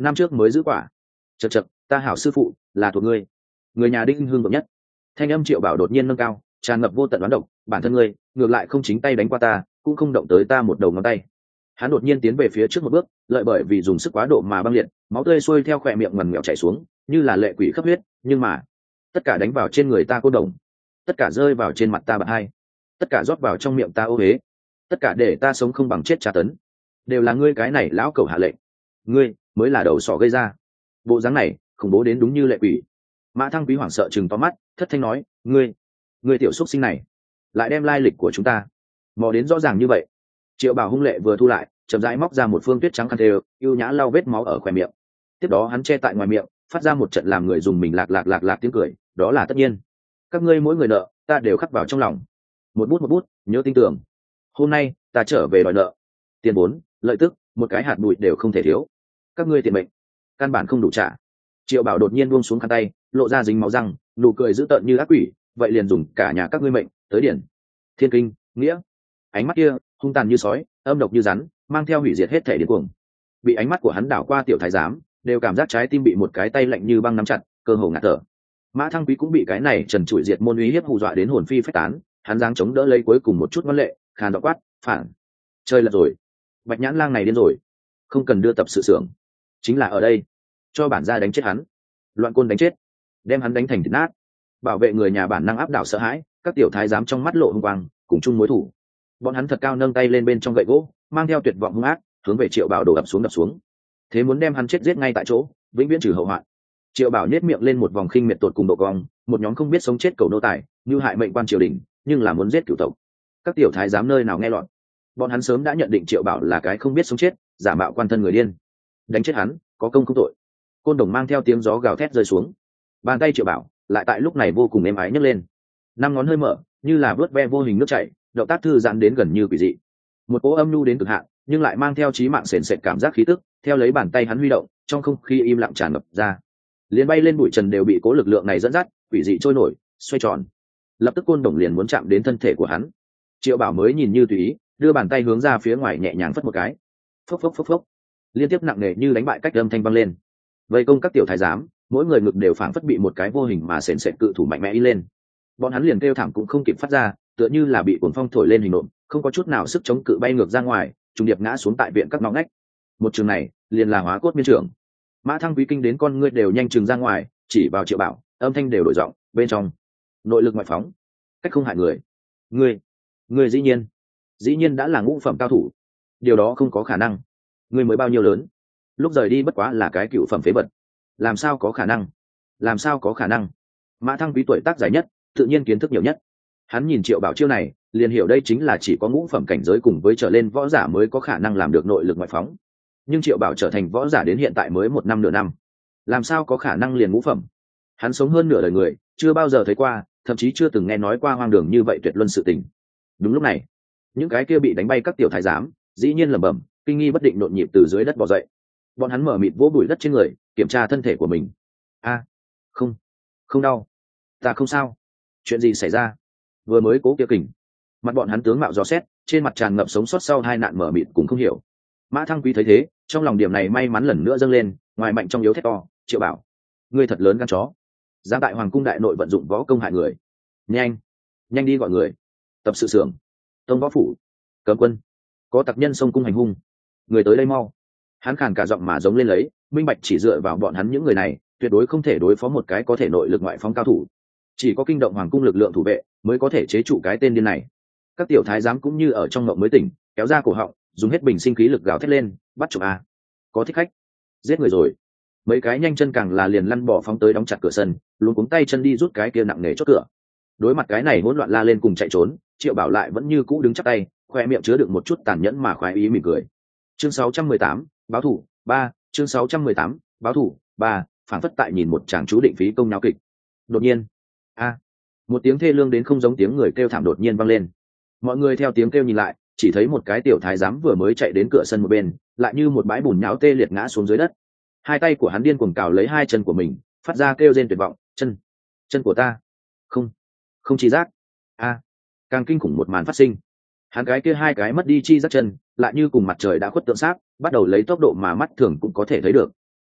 Speaker 1: năm trước mới giữ quả. Chật chật, ta hảo sư phụ là thuộc ngươi. Người nhà Đinh Hương bậc nhất. Thanh âm Triệu Bảo đột nhiên nâng cao, tràn ngập vô tận đoán độc. Bản thân ngươi ngược lại không chính tay đánh qua ta, cũng không động tới ta một đầu ngón tay. Hắn đột nhiên tiến về phía trước một bước, lợi bởi vì dùng sức quá độ mà băng liệt, máu tươi xuôi theo khỏe miệng ngần ngẹo chảy xuống, như là lệ quỷ khắp huyết. Nhưng mà tất cả đánh vào trên người ta cô đồng, tất cả rơi vào trên mặt ta bạn hai, tất cả rót vào trong miệng ta ô huế, tất cả để ta sống không bằng chết tra tấn, đều là ngươi cái này lão cẩu hạ lệnh. Ngươi mới là đầu sỏ gây ra. Bộ dáng này khủng bố đến đúng như lệ quỷ. Mã Thăng Quý hoảng sợ chừng to mắt, thất thanh nói, ngươi ngươi tiểu xúc sinh này lại đem lai lịch của chúng ta mò đến rõ ràng như vậy. Triệu Bảo hung lệ vừa thu lại, chậm rãi móc ra một phương tuyết trắng khăn thêu, ưu nhã lau vết máu ở khóe miệng. Tiếp đó hắn che tại ngoài miệng, phát ra một trận làm người dùng mình lạc lạc lạc lạc tiếng cười. Đó là tất nhiên. Các ngươi mỗi người nợ, ta đều khắc vào trong lòng. Một bút một bút, nhớ tin tưởng. Hôm nay ta trở về đòi nợ. Tiền vốn, lợi tức, một cái hạt bụi đều không thể thiếu. Các ngươi tiền mệnh, căn bản không đủ trả. Triệu Bảo đột nhiên buông xuống khăn tay, lộ ra dính máu răng, nụ cười dữ tợn như ác quỷ. Vậy liền dùng cả nhà các ngươi mệnh tới điển. Thiên kinh, nghĩa. Ánh mắt kia hung tàn như sói, âm độc như rắn, mang theo hủy diệt hết thể điên cuồng. Bị ánh mắt của hắn đảo qua tiểu thái giám, đều cảm giác trái tim bị một cái tay lạnh như băng nắm chặt, cơ hồ ngạt thở. Mã Thăng Quý cũng bị cái này trần trụi diệt môn uy hiếp hù dọa đến hồn phi phách tán, hắn giáng chống đỡ lấy cuối cùng một chút ngoan lệ, khàn giọng quát, phản. Chơi lật rồi. Bạch Nhãn Lang này điên rồi. Không cần đưa tập sự sưởng, chính là ở đây, cho bản gia đánh chết hắn. Loạn côn đánh chết, đem hắn đánh thành thịt nát. Bảo vệ người nhà bản năng áp đảo sợ hãi, các tiểu thái giám trong mắt lộ hung quang, cùng chung mối thủ. Bọn hắn thật cao nâng tay lên bên trong gậy gỗ, mang theo tuyệt vọng hung ác, hướng về Triệu Bảo đổ ập xuống đập xuống. Thế muốn đem hắn chết giết ngay tại chỗ, vĩnh viễn trừ hậu hoạn. Triệu Bảo nhếch miệng lên một vòng khinh miệt tột cùng độ cong, một nhóm không biết sống chết cầu nô tài, như hại mệnh quan triều đình, nhưng là muốn giết cửu tộc. Các tiểu thái giám nơi nào nghe lọt. Bọn hắn sớm đã nhận định Triệu Bảo là cái không biết sống chết, giả mạo quan thân người điên. Đánh chết hắn, có công không tội. Côn đồng mang theo tiếng gió gào thét rơi xuống. Bàn tay Triệu Bảo lại tại lúc này vô cùng êm ái nhấc lên. Năm ngón hơi mở, như là vớt ve vô hình nước chảy, động tác thư giãn đến gần như quỷ dị. Một cỗ âm nhu đến cực hạn, nhưng lại mang theo chí mạng sền sệt cảm giác khí tức, theo lấy bàn tay hắn huy động, trong không khí im lặng tràn ngập ra. Liền bay lên bụi trần đều bị cố lực lượng này dẫn dắt, quỷ dị trôi nổi, xoay tròn. Lập tức côn đồng liền muốn chạm đến thân thể của hắn. Triệu Bảo mới nhìn như tùy ý, đưa bàn tay hướng ra phía ngoài nhẹ nhàng phất một cái. Phốc phốc phốc phốc. Liên tiếp nặng nề như đánh bại cách âm thanh vang lên. Vây công các tiểu thái giám, mỗi người ngực đều phảng phất bị một cái vô hình mà sền sệt cự thủ mạnh mẽ y lên. Bọn hắn liền kêu thảm cũng không kịp phát ra, tựa như là bị cuồng phong thổi lên hình nộm, không có chút nào sức chống cự bay ngược ra ngoài, trùng điệp ngã xuống tại viện các ngõ ngách. Một trường này liền là hóa cốt miên trưởng. Mã Thăng Quý kinh đến con ngươi đều nhanh chừng ra ngoài, chỉ vào Triệu Bảo, âm thanh đều đổi giọng, bên trong nội lực ngoại phóng, cách không hại người. Ngươi, ngươi dĩ nhiên, dĩ nhiên đã là ngũ phẩm cao thủ. Điều đó không có khả năng. Ngươi mới bao nhiêu lớn? Lúc rời đi bất quá là cái cựu phẩm phế vật. Làm sao có khả năng? Làm sao có khả năng? Mã Thăng Quý tuổi tác dài nhất, tự nhiên kiến thức nhiều nhất. Hắn nhìn Triệu Bảo chiêu này, liền hiểu đây chính là chỉ có ngũ phẩm cảnh giới cùng với trở lên võ giả mới có khả năng làm được nội lực ngoại phóng. Nhưng Triệu Bảo trở thành võ giả đến hiện tại mới một năm nửa năm, làm sao có khả năng liền ngũ phẩm? Hắn sống hơn nửa đời người, chưa bao giờ thấy qua, thậm chí chưa từng nghe nói qua hoang đường như vậy tuyệt luân sự tình. Đúng lúc này, những cái kia bị đánh bay các tiểu thái giám, dĩ nhiên lẩm bẩm, kinh nghi bất định nhộn nhịp từ dưới đất bò dậy. Bọn hắn mở mịt vỗ bụi đất trên người, kiểm tra thân thể của mình. A, không, không đau, ta không sao. Chuyện gì xảy ra? Vừa mới cố kia kình, mặt bọn hắn tướng mạo dò xét, trên mặt tràn ngập sống sót sau hai nạn mở mịt cũng không hiểu. Mã Thăng Quý thấy thế, trong lòng điểm này may mắn lần nữa dâng lên, ngoài mạnh trong yếu thét to, Triệu Bảo, ngươi thật lớn gan chó, dám tại hoàng cung đại nội vận dụng võ công hại người. Nhanh, nhanh đi gọi người, tập sự xưởng, tông võ phủ, cấm quân, có tặc nhân xông cung hành hung, người tới đây mau. Hắn khàn cả giọng mà giống lên lấy, minh bạch chỉ dựa vào bọn hắn những người này, tuyệt đối không thể đối phó một cái có thể nội lực ngoại phóng cao thủ. Chỉ có kinh động hoàng cung lực lượng thủ vệ mới có thể chế trụ cái tên điên này. Các tiểu thái giám cũng như ở trong ngộng mới tỉnh, kéo ra cổ họng, dùng hết bình sinh khí lực gào thét lên, bắt chụp a, có thích khách, giết người rồi. Mấy cái nhanh chân càng là liền lăn bỏ phóng tới đóng chặt cửa sân, luôn cuống tay chân đi rút cái kia nặng nề chốt cửa. Đối mặt cái này hỗn loạn la lên cùng chạy trốn, Triệu Bảo lại vẫn như cũ đứng chắp tay, khoe miệng chứa đựng một chút tàn nhẫn mà khoái ý mỉm cười. Chương sáu trăm mười tám, báo thủ ba. Chương sáu trăm mười tám, báo thủ ba. Phản phất tại nhìn một chàng chú định phí công náo kịch. Đột nhiên, a, một tiếng thê lương đến không giống tiếng người kêu thảm đột nhiên vang lên. Mọi người theo tiếng kêu nhìn lại, chỉ thấy một cái tiểu thái giám vừa mới chạy đến cửa sân một bên, lại như một bãi bùn nhão tê liệt ngã xuống dưới đất. Hai tay của hắn điên cuồng cào lấy hai chân của mình, phát ra kêu rên tuyệt vọng, chân, chân của ta, không, không chi giác. A, càng kinh khủng một màn phát sinh. Hắn cái kia hai cái mất đi chi giác chân, lại như cùng mặt trời đã khuất tượng xác, bắt đầu lấy tốc độ mà mắt thường cũng có thể thấy được.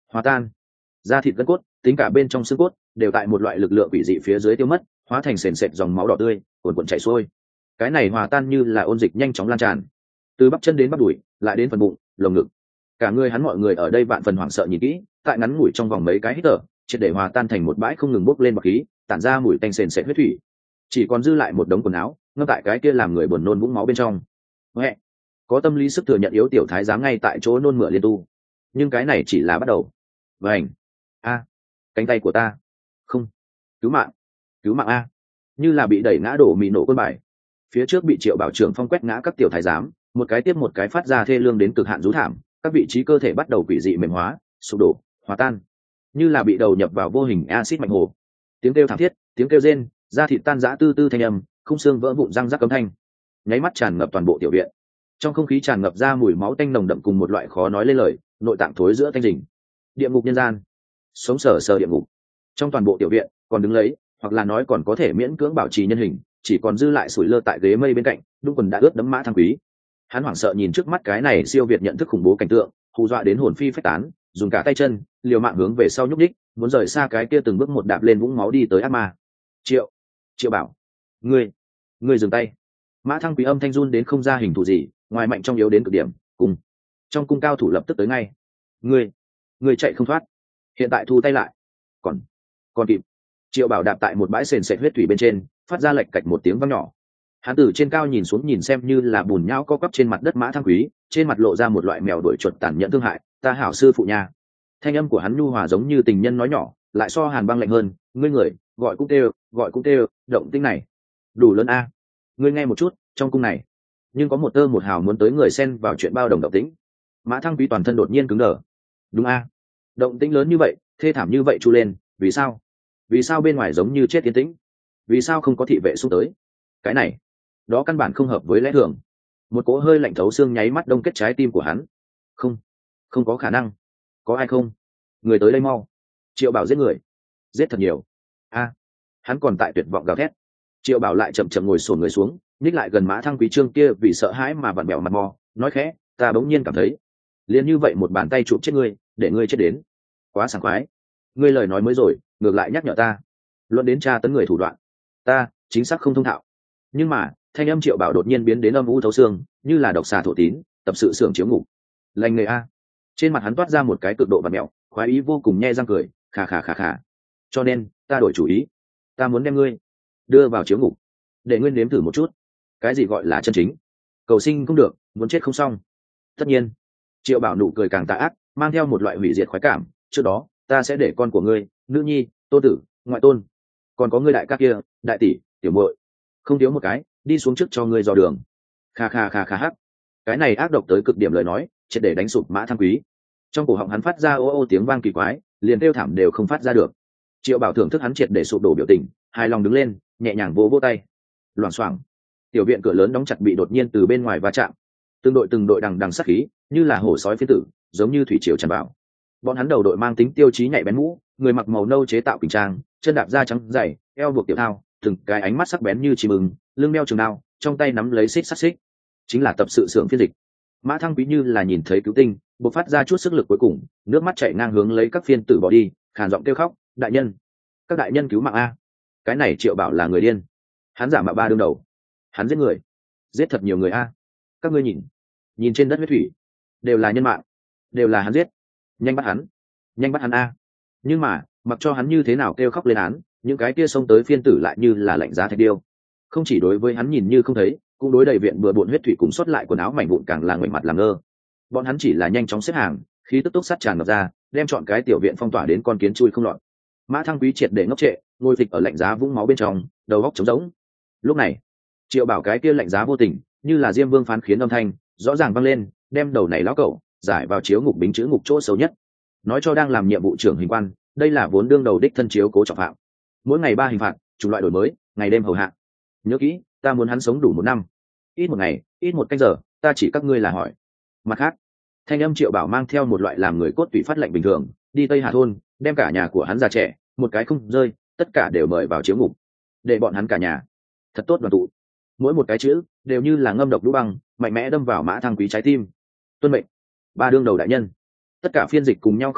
Speaker 1: hòa tan, da thịt gân cốt, tính cả bên trong xương cốt đều tại một loại lực lượng quỷ dị phía dưới tiêu mất, hóa thành sền sệt dòng máu đỏ tươi cuồn cuộn chảy xuôi. Cái này hòa tan như là ôn dịch nhanh chóng lan tràn, từ bắp chân đến bắp đùi, lại đến phần bụng, lồng ngực. Cả người hắn mọi người ở đây vạn phần hoảng sợ nhìn kỹ, tại ngắn ngủi trong vòng mấy cái hít thở, triệt để hòa tan thành một bãi không ngừng bốc lên bọt khí, tản ra mùi tanh sền sệt huyết thủy. Chỉ còn dư lại một đống quần áo, ngâm tại cái kia làm người buồn nôn vũng máu bên trong. Mẹ, có tâm lý sức thừa nhận yếu tiểu thái giám ngay tại chỗ nôn mửa liên tu. Nhưng cái này chỉ là bắt đầu. Vành, a, cánh tay của ta, không, cứu mạng, cứu mạng a, như là bị đẩy ngã đổ mì nổ quân bài. Phía trước bị Triệu Bảo trưởng phong quét ngã các tiểu thái giám, một cái tiếp một cái phát ra thê lương đến cực hạn rú thảm, các vị trí cơ thể bắt đầu quỷ dị mềm hóa, sụp đổ, hòa tan, như là bị đầu nhập vào vô hình axit mạnh hồ. Tiếng kêu thảm thiết, tiếng kêu rên, da thịt tan rã tư tư thanh âm, khung xương vỡ vụn răng rắc cấm thanh, nháy mắt tràn ngập toàn bộ tiểu viện. Trong không khí tràn ngập ra mùi máu tanh nồng đậm cùng một loại khó nói lên lời, nội tạng thối giữa thanh rình. Địa ngục nhân gian, sống sờ sờ địa ngục. Trong toàn bộ tiểu viện còn đứng lấy, hoặc là nói còn có thể miễn cưỡng bảo trì nhân hình, chỉ còn dư lại sủi lơ tại ghế mây bên cạnh, đúng quần đã ướt đẫm Mã Thăng Quý. Hắn hoảng sợ nhìn trước mắt cái này siêu việt nhận thức khủng bố cảnh tượng, hù dọa đến hồn phi phách tán, dùng cả tay chân liều mạng hướng về sau nhúc nhích, muốn rời xa cái kia từng bước một đạp lên vũng máu đi tới ác ma. Triệu, Triệu Bảo, ngươi, ngươi dừng tay. Mã Thăng Quý âm thanh run đến không ra hình thù gì, ngoài mạnh trong yếu đến cực điểm, cùng trong cung cao thủ lập tức tới ngay. Ngươi, ngươi chạy không thoát, hiện tại thu tay lại. Còn, còn kịp. Triệu Bảo đạp tại một bãi sền sệt huyết thủy bên trên, phát ra lệch cạch một tiếng vang nhỏ. Hắn từ trên cao nhìn xuống nhìn xem như là bùn nhão co quắp trên mặt đất Mã Thăng Quý, trên mặt lộ ra một loại mèo đuổi chuột tàn nhẫn thương hại, ta hảo sư phụ nhà. Thanh âm của hắn nhu hòa giống như tình nhân nói nhỏ, lại so hàn băng lạnh hơn, ngươi người, gọi cũng tê, gọi cũng tê, động tĩnh này đủ lớn a. Ngươi nghe một chút, trong cung này, nhưng có một tơ một hào muốn tới người xen vào chuyện bao đồng động tĩnh. Mã Thăng Quý toàn thân đột nhiên cứng đờ. Đúng a, động tĩnh lớn như vậy, thê thảm như vậy chu lên, vì sao? Vì sao bên ngoài giống như chết yên tĩnh? Vì sao không có thị vệ xung tới? Cái này, đó căn bản không hợp với lẽ thường. Một cỗ hơi lạnh thấu xương nháy mắt đông kết trái tim của hắn. Không, không có khả năng. Có ai không? Người tới đây mau. Triệu Bảo giết người, giết thật nhiều. A, hắn còn tại tuyệt vọng gào thét. Triệu Bảo lại chậm chậm ngồi xổm người xuống, nhích lại gần Mã Thăng Quý trương kia vì sợ hãi mà vặn bẹo mặt mò, nói khẽ, ta bỗng nhiên cảm thấy, liền như vậy một bàn tay chụp chết ngươi, để ngươi chết đến. Quá sảng khoái. Ngươi lời nói mới rồi, ngược lại nhắc nhở ta, luận đến tra tấn người thủ đoạn, ta chính xác không thông thạo. Nhưng mà thanh âm Triệu Bảo đột nhiên biến đến âm u thấu xương, như là độc xà thổ tín, tập sự xưởng chiếu ngục. Lành người a. Trên mặt hắn toát ra một cái cực độ vặn mẹo, khoái ý vô cùng, nhe răng cười, khà khà khà khà. Cho nên ta đổi chủ ý, ta muốn đem ngươi đưa vào chiếu ngục, để ngươi nếm thử một chút cái gì gọi là chân chính. Cầu sinh không được, muốn chết không xong. Tất nhiên. Triệu Bảo nụ cười càng tà ác, mang theo một loại hủy diệt khoái cảm. Trước đó ta sẽ để con của ngươi, nữ nhi, tô tử, ngoại tôn, còn có ngươi đại ca kia, đại tỷ, tiểu muội, không thiếu một cái, đi xuống trước cho ngươi dò đường. Kha kha kha kha hắc. Cái này ác độc tới cực điểm lời nói, triệt để đánh sụp Mã Thăng Quý. Trong cổ họng hắn phát ra ô ô tiếng vang kỳ quái, liền kêu thảm đều không phát ra được. Triệu Bảo thưởng thức hắn triệt để sụp đổ biểu tình, hài lòng đứng lên, nhẹ nhàng vỗ vỗ tay. Loảng xoảng. Tiểu viện cửa lớn đóng chặt bị đột nhiên từ bên ngoài va chạm. Từng đội từng đội đằng đằng sát khí, như là hổ sói phiến tử, giống như thủy triều tràn vào. Bọn hắn đầu đội mang tính tiêu chí nhạy bén mũ, người mặc màu nâu chế tạo quỳnh trang, chân đạp da trắng dày, eo buộc tiểu thao, từng cái ánh mắt sắc bén như chim ưng, lưng đeo trường đao, trong tay nắm lấy xích sắt xích, chính là tập sự xưởng phiên dịch. Mã Thăng Quý như là nhìn thấy cứu tinh, bộc phát ra chút sức lực cuối cùng, nước mắt chảy ngang hướng lấy các phiên tử bỏ đi, khàn giọng kêu khóc, đại nhân, các đại nhân cứu mạng a. Cái này Triệu Bảo là người điên, hắn giả mạo ba đương đầu, hắn giết người, giết thật nhiều người a. Các ngươi nhìn, nhìn trên đất huyết thủy, đều là nhân mạng, đều là hắn giết. Nhanh bắt hắn, nhanh bắt hắn a. Nhưng mà mặc cho hắn như thế nào kêu khóc lên án, những cái kia xông tới phiên tử lại như là lạnh giá thạch điêu, không chỉ đối với hắn nhìn như không thấy, cũng đối đầy viện bừa bộn huyết thủy cùng sót lại quần áo mảnh vụn càng là ngoảnh mặt làm ngơ. Bọn hắn chỉ là nhanh chóng xếp hàng, khí tức tốc sát tràn ngập ra, đem chọn cái tiểu viện phong tỏa đến con kiến chui không lọt. Mã Thăng Quý triệt để ngốc trệ, ngồi phịch ở lạnh giá vũng máu bên trong, đầu góc trống rỗng. Lúc này Triệu Bảo cái kia lạnh giá vô tình, như là Diêm Vương phán khiến âm thanh rõ ràng vang lên, đem đầu này lão cẩu giải vào chiếu ngục bính chữ ngục chỗ xấu nhất, nói cho đang làm nhiệm vụ trưởng hình quan, đây là vốn đương đầu đích thân chiếu cố trọng phạm, mỗi ngày ba hình phạt, chủng loại đổi mới, ngày đêm hầu hạ. Nhớ kỹ, ta muốn hắn sống đủ một năm, ít một ngày, ít một canh giờ, ta chỉ các ngươi là hỏi. Mặt khác, thanh âm Triệu Bảo mang theo một loại làm người cốt tủy phát lệnh bình thường, đi Tây Hà thôn, đem cả nhà của hắn già trẻ, một cái không rơi, tất cả đều mời vào chiếu ngục, để bọn hắn cả nhà thật tốt đoàn tụ. Mỗi một cái chữ đều như là ngâm độc đũ băng, mạnh mẽ đâm vào Mã Thăng Quý trái tim. Tuân mệnh, ba đương đầu đại nhân. Tất cả phiên dịch cùng nhau không người,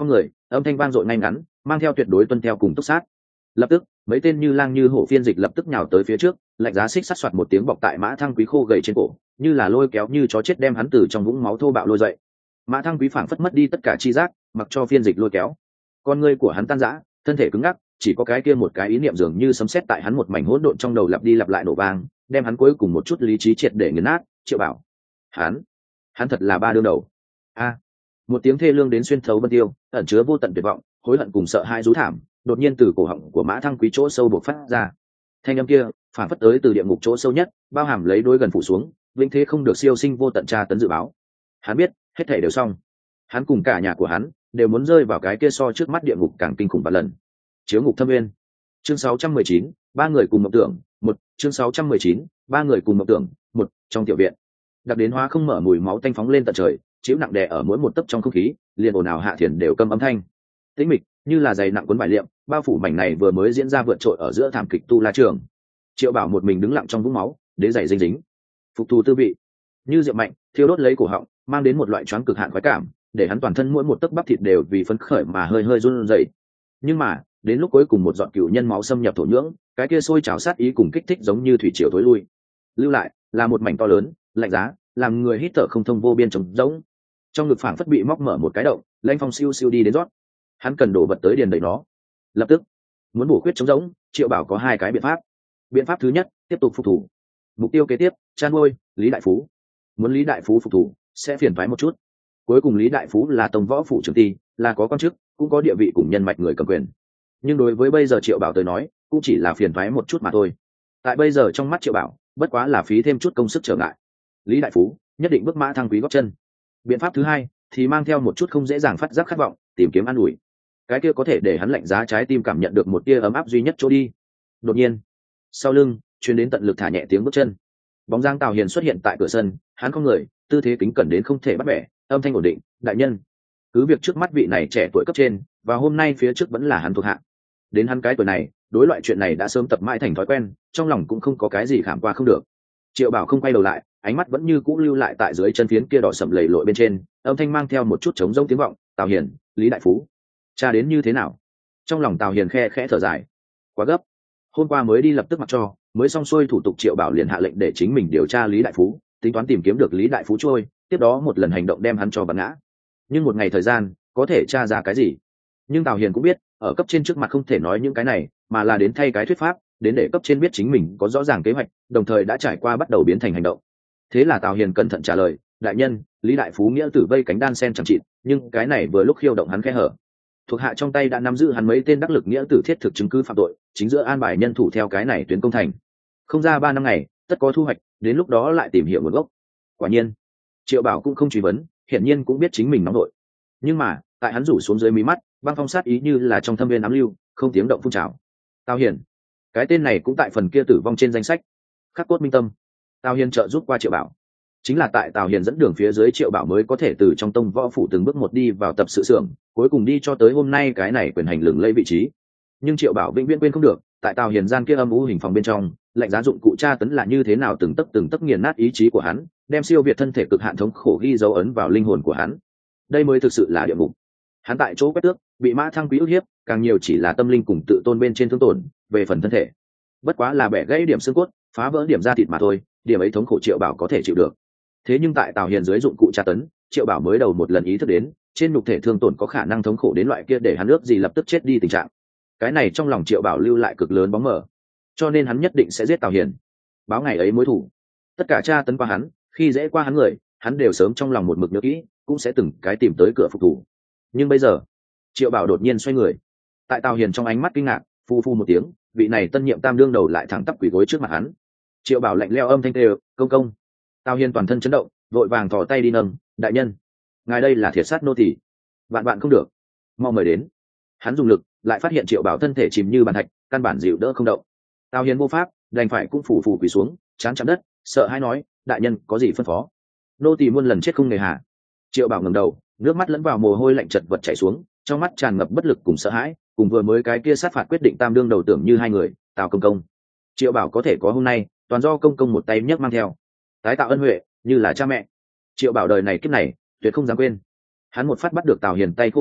Speaker 1: âm thanh vang dội ngay ngắn, mang theo tuyệt đối tuân theo cùng túc sát. Lập tức mấy tên như lang như hổ phiên dịch lập tức nhào tới phía trước, lạnh giá xích sắt soạt một tiếng bọc tại Mã Thăng Quý khô gầy trên cổ, như là lôi kéo như chó chết đem hắn từ trong vũng máu thô bạo lôi dậy. Mã Thăng Quý phảng phất mất đi tất cả chi giác, mặc cho phiên dịch lôi kéo. Con ngươi của hắn tan rã, thân thể cứng ngắc, chỉ có cái kia một cái ý niệm dường như sấm sét tại hắn một mảnh hỗn độn trong đầu lặp đi lặp lại nổ vang, đem hắn cuối cùng một chút lý trí triệt để nghiền nát. Triệu Bảo, hắn, hắn thật là ba đương đầu. A, một tiếng thê lương đến xuyên thấu vân tiêu, ẩn chứa vô tận tuyệt vọng, hối hận cùng sợ hãi rú thảm, đột nhiên từ cổ họng của Mã Thăng Quý chỗ sâu bộc phát ra. Thanh âm kia phản phất tới từ địa ngục chỗ sâu nhất, bao hàm lấy đôi gần phủ xuống, vĩnh thế không được siêu sinh vô tận tra tấn dự báo. Hắn biết hết thảy đều xong, hắn cùng cả nhà của hắn đều muốn rơi vào cái kia so trước mắt địa ngục càng kinh khủng vạn lần. Chiếu ngục thâm nguyên, chương sáu trăm mười chín, ba người cùng mộng tưởng. Một, chương sáu trăm mười chín, ba người cùng mộng tưởng. Một, trong tiểu viện, đặc đến hóa không mở mùi máu tanh phóng lên tận trời, chiếu nặng đè ở mỗi một tấc trong không khí, liền ồn ào hạ thiền đều câm âm thanh. Tĩnh mịch như là dày nặng cuốn vải liệm, bao phủ mảnh này vừa mới diễn ra vượt trội ở giữa thảm kịch tu la trường. Triệu Bảo một mình đứng lặng trong vũng máu, đế giày dinh dính, phục thù tư vị như rượu mạnh thiêu đốt lấy cổ họng, mang đến một loại choáng cực hạn khoái cảm, để hắn toàn thân mỗi một tấc bắp thịt đều vì phấn khởi mà hơi hơi run rẩy. Nhưng mà đến lúc cuối cùng một giọt cựu nhân máu xâm nhập thổ nhưỡng, cái kia sôi trào sát ý cùng kích thích giống như thủy triều thối lui, lưu lại là một mảnh to lớn lạnh giá, làm người hít thở không thông vô biên trống rỗng. Trong ngực phảng phất bị móc mở một cái động, lãnh phong siêu siêu đi đến rót, hắn cần đổ vật tới điền đầy nó. Lập tức muốn bổ khuyết trống rỗng, Triệu Bảo có hai cái biện pháp. Biện pháp thứ nhất, tiếp tục phục thủ. Mục tiêu kế tiếp, chan ngôi Lý Đại Phú. Muốn Lý Đại Phú phục thủ sẽ phiền toái một chút. Cuối cùng Lý Đại Phú là tông võ phủ trưởng ty, là có quan chức, cũng có địa vị cùng nhân mạch người cầm quyền. Nhưng đối với bây giờ Triệu Bảo tới nói, cũng chỉ là phiền toái một chút mà thôi. Tại bây giờ trong mắt Triệu Bảo, bất quá là phí thêm chút công sức trở ngại. Lý Đại Phú nhất định bước Mã Thăng Quý gót chân. Biện pháp thứ hai thì mang theo một chút không dễ dàng phát giác khát vọng, tìm kiếm an ủi. Cái kia có thể để hắn lạnh giá trái tim cảm nhận được một tia ấm áp duy nhất chỗ đi. Đột nhiên sau lưng truyền đến tận lực thả nhẹ tiếng bước chân, bóng dáng Tào Hiền xuất hiện tại cửa sân, hắn không người, tư thế kính cẩn đến không thể bắt bẻ, âm thanh ổn định. Đại nhân, cứ việc trước mắt vị này trẻ tuổi cấp trên và hôm nay phía trước vẫn là hắn thuộc hạ, đến hắn cái tuổi này đối loại chuyện này đã sớm tập mãi thành thói quen, trong lòng cũng không có cái gì khảm qua không được. Triệu Bảo không quay đầu lại, ánh mắt vẫn như cũ lưu lại tại dưới chân phiến kia đỏ sậm lầy lội bên trên, âm thanh mang theo một chút trống rỗng tiếng vọng. Tào Hiền, Lý Đại Phú, cha đến như thế nào? Trong lòng Tào Hiền khe khẽ thở dài, quá gấp, hôm qua mới đi lập tức mặc cho, mới xong xuôi thủ tục. Triệu Bảo liền hạ lệnh để chính mình điều tra Lý Đại Phú, tính toán tìm kiếm được Lý Đại Phú trôi, tiếp đó một lần hành động đem hắn cho bắn ngã. Nhưng một ngày thời gian có thể tra ra cái gì? Nhưng Tào Hiền cũng biết ở cấp trên trước mặt không thể nói những cái này, mà là đến thay cái thuyết pháp, đến để cấp trên biết chính mình có rõ ràng kế hoạch, đồng thời đã trải qua bắt đầu biến thành hành động. Thế là Tào Hiền cẩn thận trả lời, đại nhân, Lý Đại Phú nghĩa tử vây cánh đan sen chẳng chịt, nhưng cái này vừa lúc khiêu động hắn khe hở. Thuộc hạ trong tay đã nắm giữ hắn mấy tên đắc lực nghĩa tử thiết thực chứng cứ phạm tội, chính giữa an bài nhân thủ theo cái này tuyến công thành. Không ra ba năm ngày, tất có thu hoạch, đến lúc đó lại tìm hiểu nguồn gốc. Quả nhiên, Triệu Bảo cũng không truy vấn, hiển nhiên cũng biết chính mình nóng nội. Nhưng mà, tại hắn rủ xuống dưới mí mắt, băng phong sát ý như là trong thâm viên ám lưu, không tiếng động phun trào. Tào Hiền, cái tên này cũng tại phần kia tử vong trên danh sách. Khắc cốt minh tâm. Tào Hiền trợ giúp qua Triệu Bảo, chính là tại Tào Hiền dẫn đường phía dưới, Triệu Bảo mới có thể từ trong tông võ phủ từng bước một đi vào tập sự xưởng, cuối cùng đi cho tới hôm nay cái này quyền hành lừng lẫy vị trí. Nhưng Triệu Bảo vĩnh viễn quên không được, tại Tào Hiền gian kia âm u hình phòng bên trong, lạnh giá dụng cụ tra tấn là như thế nào từng tấc từng tấc nghiền nát ý chí của hắn, đem siêu việt thân thể cực hạn thống khổ ghi dấu ấn vào linh hồn của hắn. Đây mới thực sự là địa ngục. Hắn tại chỗ quét tước, bị Mã Thăng Quý ức hiếp, càng nhiều chỉ là tâm linh cùng tự tôn bên trên thương tổn, về phần thân thể, bất quá là bẻ gãy điểm xương cốt, phá vỡ điểm da thịt mà thôi, điểm ấy thống khổ Triệu Bảo có thể chịu được. Thế nhưng tại Tào Hiền dưới dụng cụ tra tấn, Triệu Bảo mới đầu một lần ý thức đến, trên nhục thể thương tổn có khả năng thống khổ đến loại kia để hắn ước gì lập tức chết đi tình trạng. Cái này trong lòng Triệu Bảo lưu lại cực lớn bóng mờ, cho nên hắn nhất định sẽ giết Tào Hiền, báo ngày ấy mối thù. Tất cả tra tấn qua hắn, khi dễ qua hắn người, hắn đều sớm trong lòng một mực nhớ kỹ, cũng sẽ từng cái tìm tới cửa phục thủ. Nhưng bây giờ, Triệu Bảo đột nhiên xoay người, tại Tào Hiền trong ánh mắt kinh ngạc, phu phu một tiếng, vị này tân nhiệm tam đương đầu lại thẳng tắp quỳ gối trước mặt hắn. Triệu Bảo lạnh lẽo âm thanh kêu, công công. Tào Hiền toàn thân chấn động, vội vàng thò tay đi nâng, đại nhân, ngài đây là thiệt sát nô tỳ, vạn vạn không được, mau mời đến. Hắn dùng lực, lại phát hiện Triệu Bảo thân thể chìm như bàn thạch, căn bản dịu đỡ không động. Tào Hiền vô pháp, đành phải cũng phủ phủ quỳ xuống, chán chạm đất, sợ hãi nói, đại nhân có gì phân phó? Nô tỳ muôn lần chết không nề hà. Triệu Bảo ngẩng đầu, nước mắt lẫn vào mồ hôi lạnh chật vật chảy xuống, trong mắt tràn ngập bất lực cùng sợ hãi, cùng vừa mới cái kia sát phạt quyết định tam đương đầu tưởng như hai người. Tào công công, Triệu Bảo có thể có hôm nay, toàn do công công một tay nhấc mang theo, tái tạo ân huệ, như là cha mẹ. Triệu Bảo đời này kiếp này tuyệt không dám quên. Hắn một phát bắt được Tào Hiền tay khô gầy,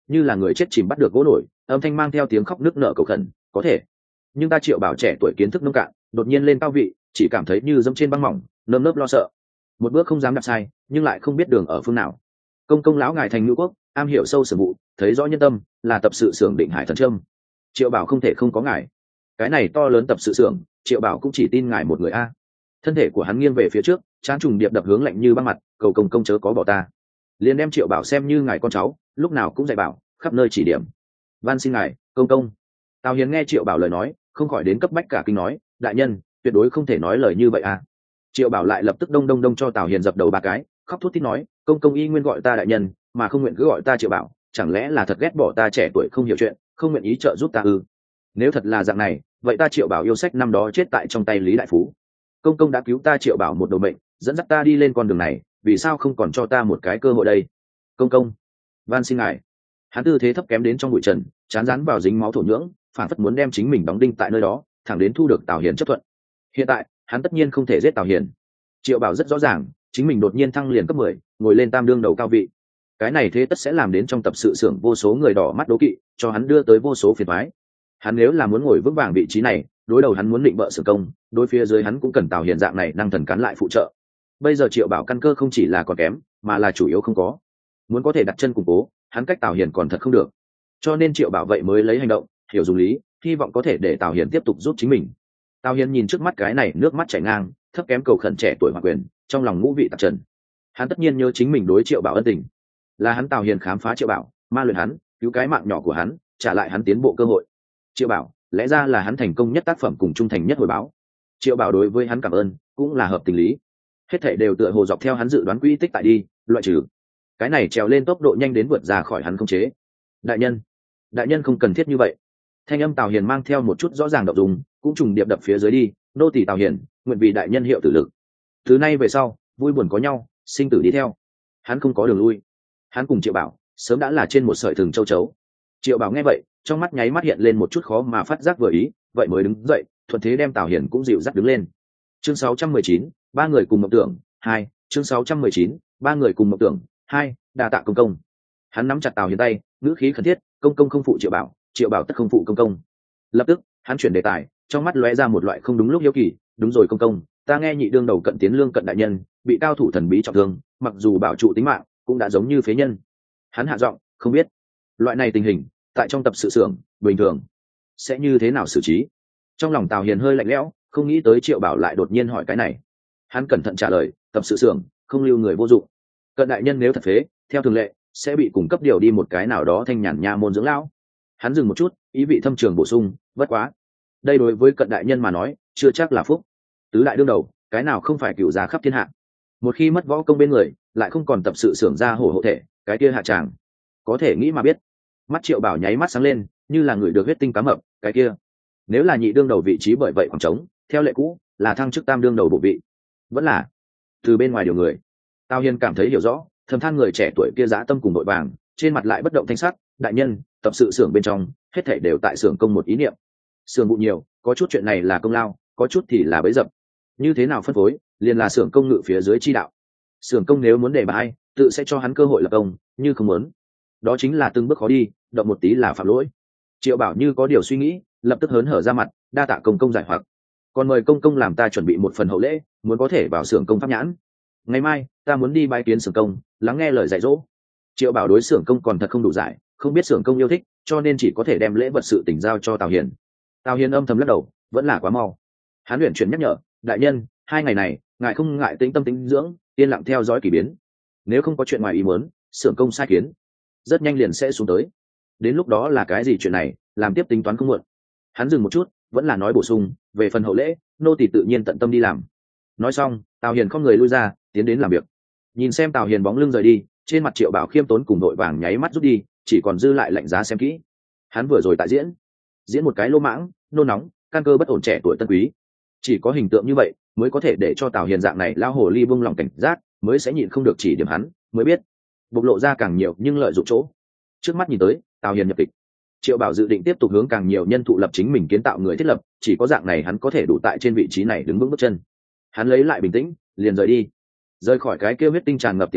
Speaker 1: như là người chết chìm bắt được gỗ nổi, âm thanh mang theo tiếng khóc nức nở cầu khẩn. Có thể, nhưng ta Triệu Bảo trẻ tuổi kiến thức nông cạn, đột nhiên lên cao vị, chỉ cảm thấy như dẫm trên băng mỏng, nơm nớp lo sợ, một bước không dám đạp sai, nhưng lại không biết đường ở phương nào. Công công lão ngài thành ngữ quốc, am hiểu sâu sử vụ, thấy rõ nhân tâm, là tập sự xưởng Định Hải thần trâm. Triệu Bảo không thể không có ngài. Cái này to lớn tập sự xưởng, Triệu Bảo cũng chỉ tin ngài một người a. Thân thể của hắn nghiêng về phía trước, trán trùng điệp đập hướng lạnh như băng mặt, cầu công công chớ có bỏ ta. Liền đem Triệu Bảo xem như ngài con cháu, lúc nào cũng dạy bảo, khắp nơi chỉ điểm. Van xin ngài, công công. Tào Hiền nghe Triệu Bảo lời nói, không khỏi đến cấp bách cả kinh nói, đại nhân, tuyệt đối không thể nói lời như vậy à. Triệu Bảo lại lập tức đông đông đông cho Tào Hiền dập đầu ba cái, khóc thút thít nói, công công y nguyên gọi ta đại nhân, mà không nguyện cứ gọi ta Triệu Bảo, chẳng lẽ là thật ghét bỏ ta trẻ tuổi không hiểu chuyện, không nguyện ý trợ giúp ta ư? Nếu thật là dạng này, vậy ta Triệu Bảo yêu sách năm đó chết tại trong tay Lý đại phú. Công công đã cứu ta Triệu Bảo một đầu mệnh, dẫn dắt ta đi lên con đường này, vì sao không còn cho ta một cái cơ hội đây? Công công, van xin ngài. Hắn tư thế thấp kém đến trong bụi trần, chán rán vào dính máu thổ nhưỡng, phản phất muốn đem chính mình đóng đinh tại nơi đó, thẳng đến thu được Tào Hiền chấp thuận. Hiện tại, hắn tất nhiên không thể giết Tào Hiền. Triệu Bảo rất rõ ràng, chính mình đột nhiên thăng liền cấp mười, ngồi lên tam đương đầu cao vị. Cái này thế tất sẽ làm đến trong tập sự xưởng vô số người đỏ mắt đố kỵ, cho hắn đưa tới vô số phiền toái. Hắn nếu là muốn ngồi vững vàng vị trí này, đối đầu hắn muốn định bợ xưởng công, đối phía dưới hắn cũng cần Tào Hiền dạng này năng thần cán lại phụ trợ. Bây giờ Triệu Bảo căn cơ không chỉ là còn kém, mà là chủ yếu không có. Muốn có thể đặt chân củng cố, hắn cách Tào Hiền còn thật không được. Cho nên Triệu Bảo vậy mới lấy hành động, hiểu dùng lý, hy vọng có thể để Tào Hiền tiếp tục giúp chính mình. Tào Hiền nhìn trước mắt cái này nước mắt chảy ngang, thấp kém cầu khẩn trẻ tuổi hoàng quyền, trong lòng ngũ vị tạp trần. Hắn tất nhiên nhớ chính mình đối Triệu Bảo ân tình, là hắn Tào Hiền khám phá Triệu Bảo, ma luyện hắn, cứu cái mạng nhỏ của hắn, trả lại hắn tiến bộ cơ hội. Triệu Bảo, lẽ ra là hắn thành công nhất tác phẩm cùng trung thành nhất hồi báo. Triệu Bảo đối với hắn cảm ơn, cũng là hợp tình lý. Hết thảy đều tựa hồ dọc theo hắn dự đoán quỹ tích tại đi, loại trừ cái này trèo lên tốc độ nhanh đến vượt ra khỏi hắn khống chế. Đại nhân, đại nhân không cần thiết như vậy. Thanh âm Tào Hiền mang theo một chút rõ ràng động dùng, cũng trùng điệp đập phía dưới đi, nô tỳ Tào Hiền, nguyện vì đại nhân hiệu tử lực. Thứ nay về sau, vui buồn có nhau, sinh tử đi theo. Hắn không có đường lui. Hắn cùng Triệu Bảo sớm đã là trên một sợi thừng châu chấu. Triệu Bảo nghe vậy, trong mắt nháy mắt hiện lên một chút khó mà phát giác vừa ý, vậy mới đứng dậy, thuận thế đem Tào Hiền cũng dịu dắt đứng lên. Chương sáu trăm mười chín, ba người cùng mộng tưởng, hai, chương sáu trăm mười chín, ba người cùng mộng tưởng, hai, đa tạ công công. Hắn nắm chặt Tào Hiền tay, ngữ khí khẩn thiết, công công không phụ Triệu Bảo, Triệu Bảo tất không phụ công công. Lập tức, hắn chuyển đề tài, trong mắt lóe ra một loại không đúng lúc hiếu kỳ, đúng rồi công công, ta nghe nhị đương đầu Cận Tiến Lương Cận đại nhân bị cao thủ thần bí trọng thương, mặc dù bảo trụ tính mạng, cũng đã giống như phế nhân. Hắn hạ giọng, không biết loại này tình hình tại trong tập sự xưởng bình thường sẽ như thế nào xử trí. Trong lòng Tào Hiền hơi lạnh lẽo, không nghĩ tới Triệu Bảo lại đột nhiên hỏi cái này. Hắn cẩn thận trả lời, tập sự xưởng không lưu người vô dụng, Cận đại nhân nếu thật phế, theo thường lệ sẽ bị cung cấp điều đi một cái nào đó thanh nhàn nha môn dưỡng lão. Hắn dừng một chút, ý vị thâm trường bổ sung, vất quá, đây đối với Cận đại nhân mà nói chưa chắc là phúc. Tứ đại đương đầu, cái nào không phải cựu giá khắp thiên hạ. Một khi mất võ công bên người, lại không còn tập sự xưởng ra hổ hộ thể, cái kia hạ tràng có thể nghĩ mà biết. Mắt Triệu Bảo nháy mắt sáng lên, như là người được huyết tinh cá mập, cái kia nếu là nhị đương đầu vị trí bởi vậy khoảng trống, theo lệ cũ là thăng chức tam đương đầu bộ vị, vẫn là từ bên ngoài điều người. Tào Hiền cảm thấy hiểu rõ, thầm than người trẻ tuổi kia dã tâm cùng đội vàng, trên mặt lại bất động thanh sắc. Đại nhân, tập sự xưởng bên trong hết thảy đều tại xưởng công một ý niệm. Xưởng vụ nhiều, có chút chuyện này là công lao, có chút thì là bẫy dập. Như thế nào phân phối, liền là xưởng công ngự phía dưới chi đạo. Xưởng công nếu muốn đề bại, tự sẽ cho hắn cơ hội lập công, như không muốn, đó chính là từng bước khó đi, động một tí là phạm lỗi. Triệu Bảo như có điều suy nghĩ, lập tức hớn hở ra mặt, đa tạ công công giải hoặc, còn mời công công làm ta chuẩn bị một phần hậu lễ, muốn có thể vào xưởng công pháp nhãn. Ngày mai ta muốn đi bái kiến xưởng công, lắng nghe lời dạy dỗ. Triệu Bảo đối xưởng công còn thật không đủ giải, không biết xưởng công yêu thích, cho nên chỉ có thể đem lễ vật sự tình giao cho Tào Hiền. Tào Hiền âm thầm lắc đầu, vẫn là quá mau. Hắn luyện chuyển nhắc nhở, đại nhân, hai ngày này ngài không ngại tĩnh tâm tĩnh dưỡng, yên lặng theo dõi kỳ biến. Nếu không có chuyện ngoài ý muốn, xưởng công sai kiến rất nhanh liền sẽ xuống tới. Đến lúc đó là cái gì chuyện này, làm tiếp tính toán không muộn. Hắn dừng một chút, vẫn là nói bổ sung, về phần hậu lễ, nô tỳ tự nhiên tận tâm đi làm. Nói xong, Tào Hiền không người lui ra, tiến đến làm việc. Nhìn xem Tào Hiền bóng lưng rời đi, trên mặt Triệu Bảo khiêm tốn cùng đội vàng nháy mắt rút đi, chỉ còn dư lại lạnh giá xem kỹ. Hắn vừa rồi tại diễn, diễn một cái lô mãng, nôn nóng, căn cơ bất ổn trẻ tuổi tân quý. Chỉ có hình tượng như vậy mới có thể để cho Tào Hiền dạng này lao hồ ly bung lòng cảnh giác, mới sẽ nhịn không được chỉ điểm hắn, mới biết bộc lộ ra càng nhiều nhưng lợi dụng chỗ. Trước mắt nhìn tới, Tào Hiền nhập kịch. Triệu Bảo dự định tiếp tục hướng càng nhiều nhân thụ lập chính mình kiến tạo người thiết lập, chỉ có dạng này hắn có thể đủ tại trên vị trí này đứng vững bước chân. Hắn lấy lại bình tĩnh, liền rời đi. Rời khỏi cái kêu huyết tinh tràn ngập tiểu viện,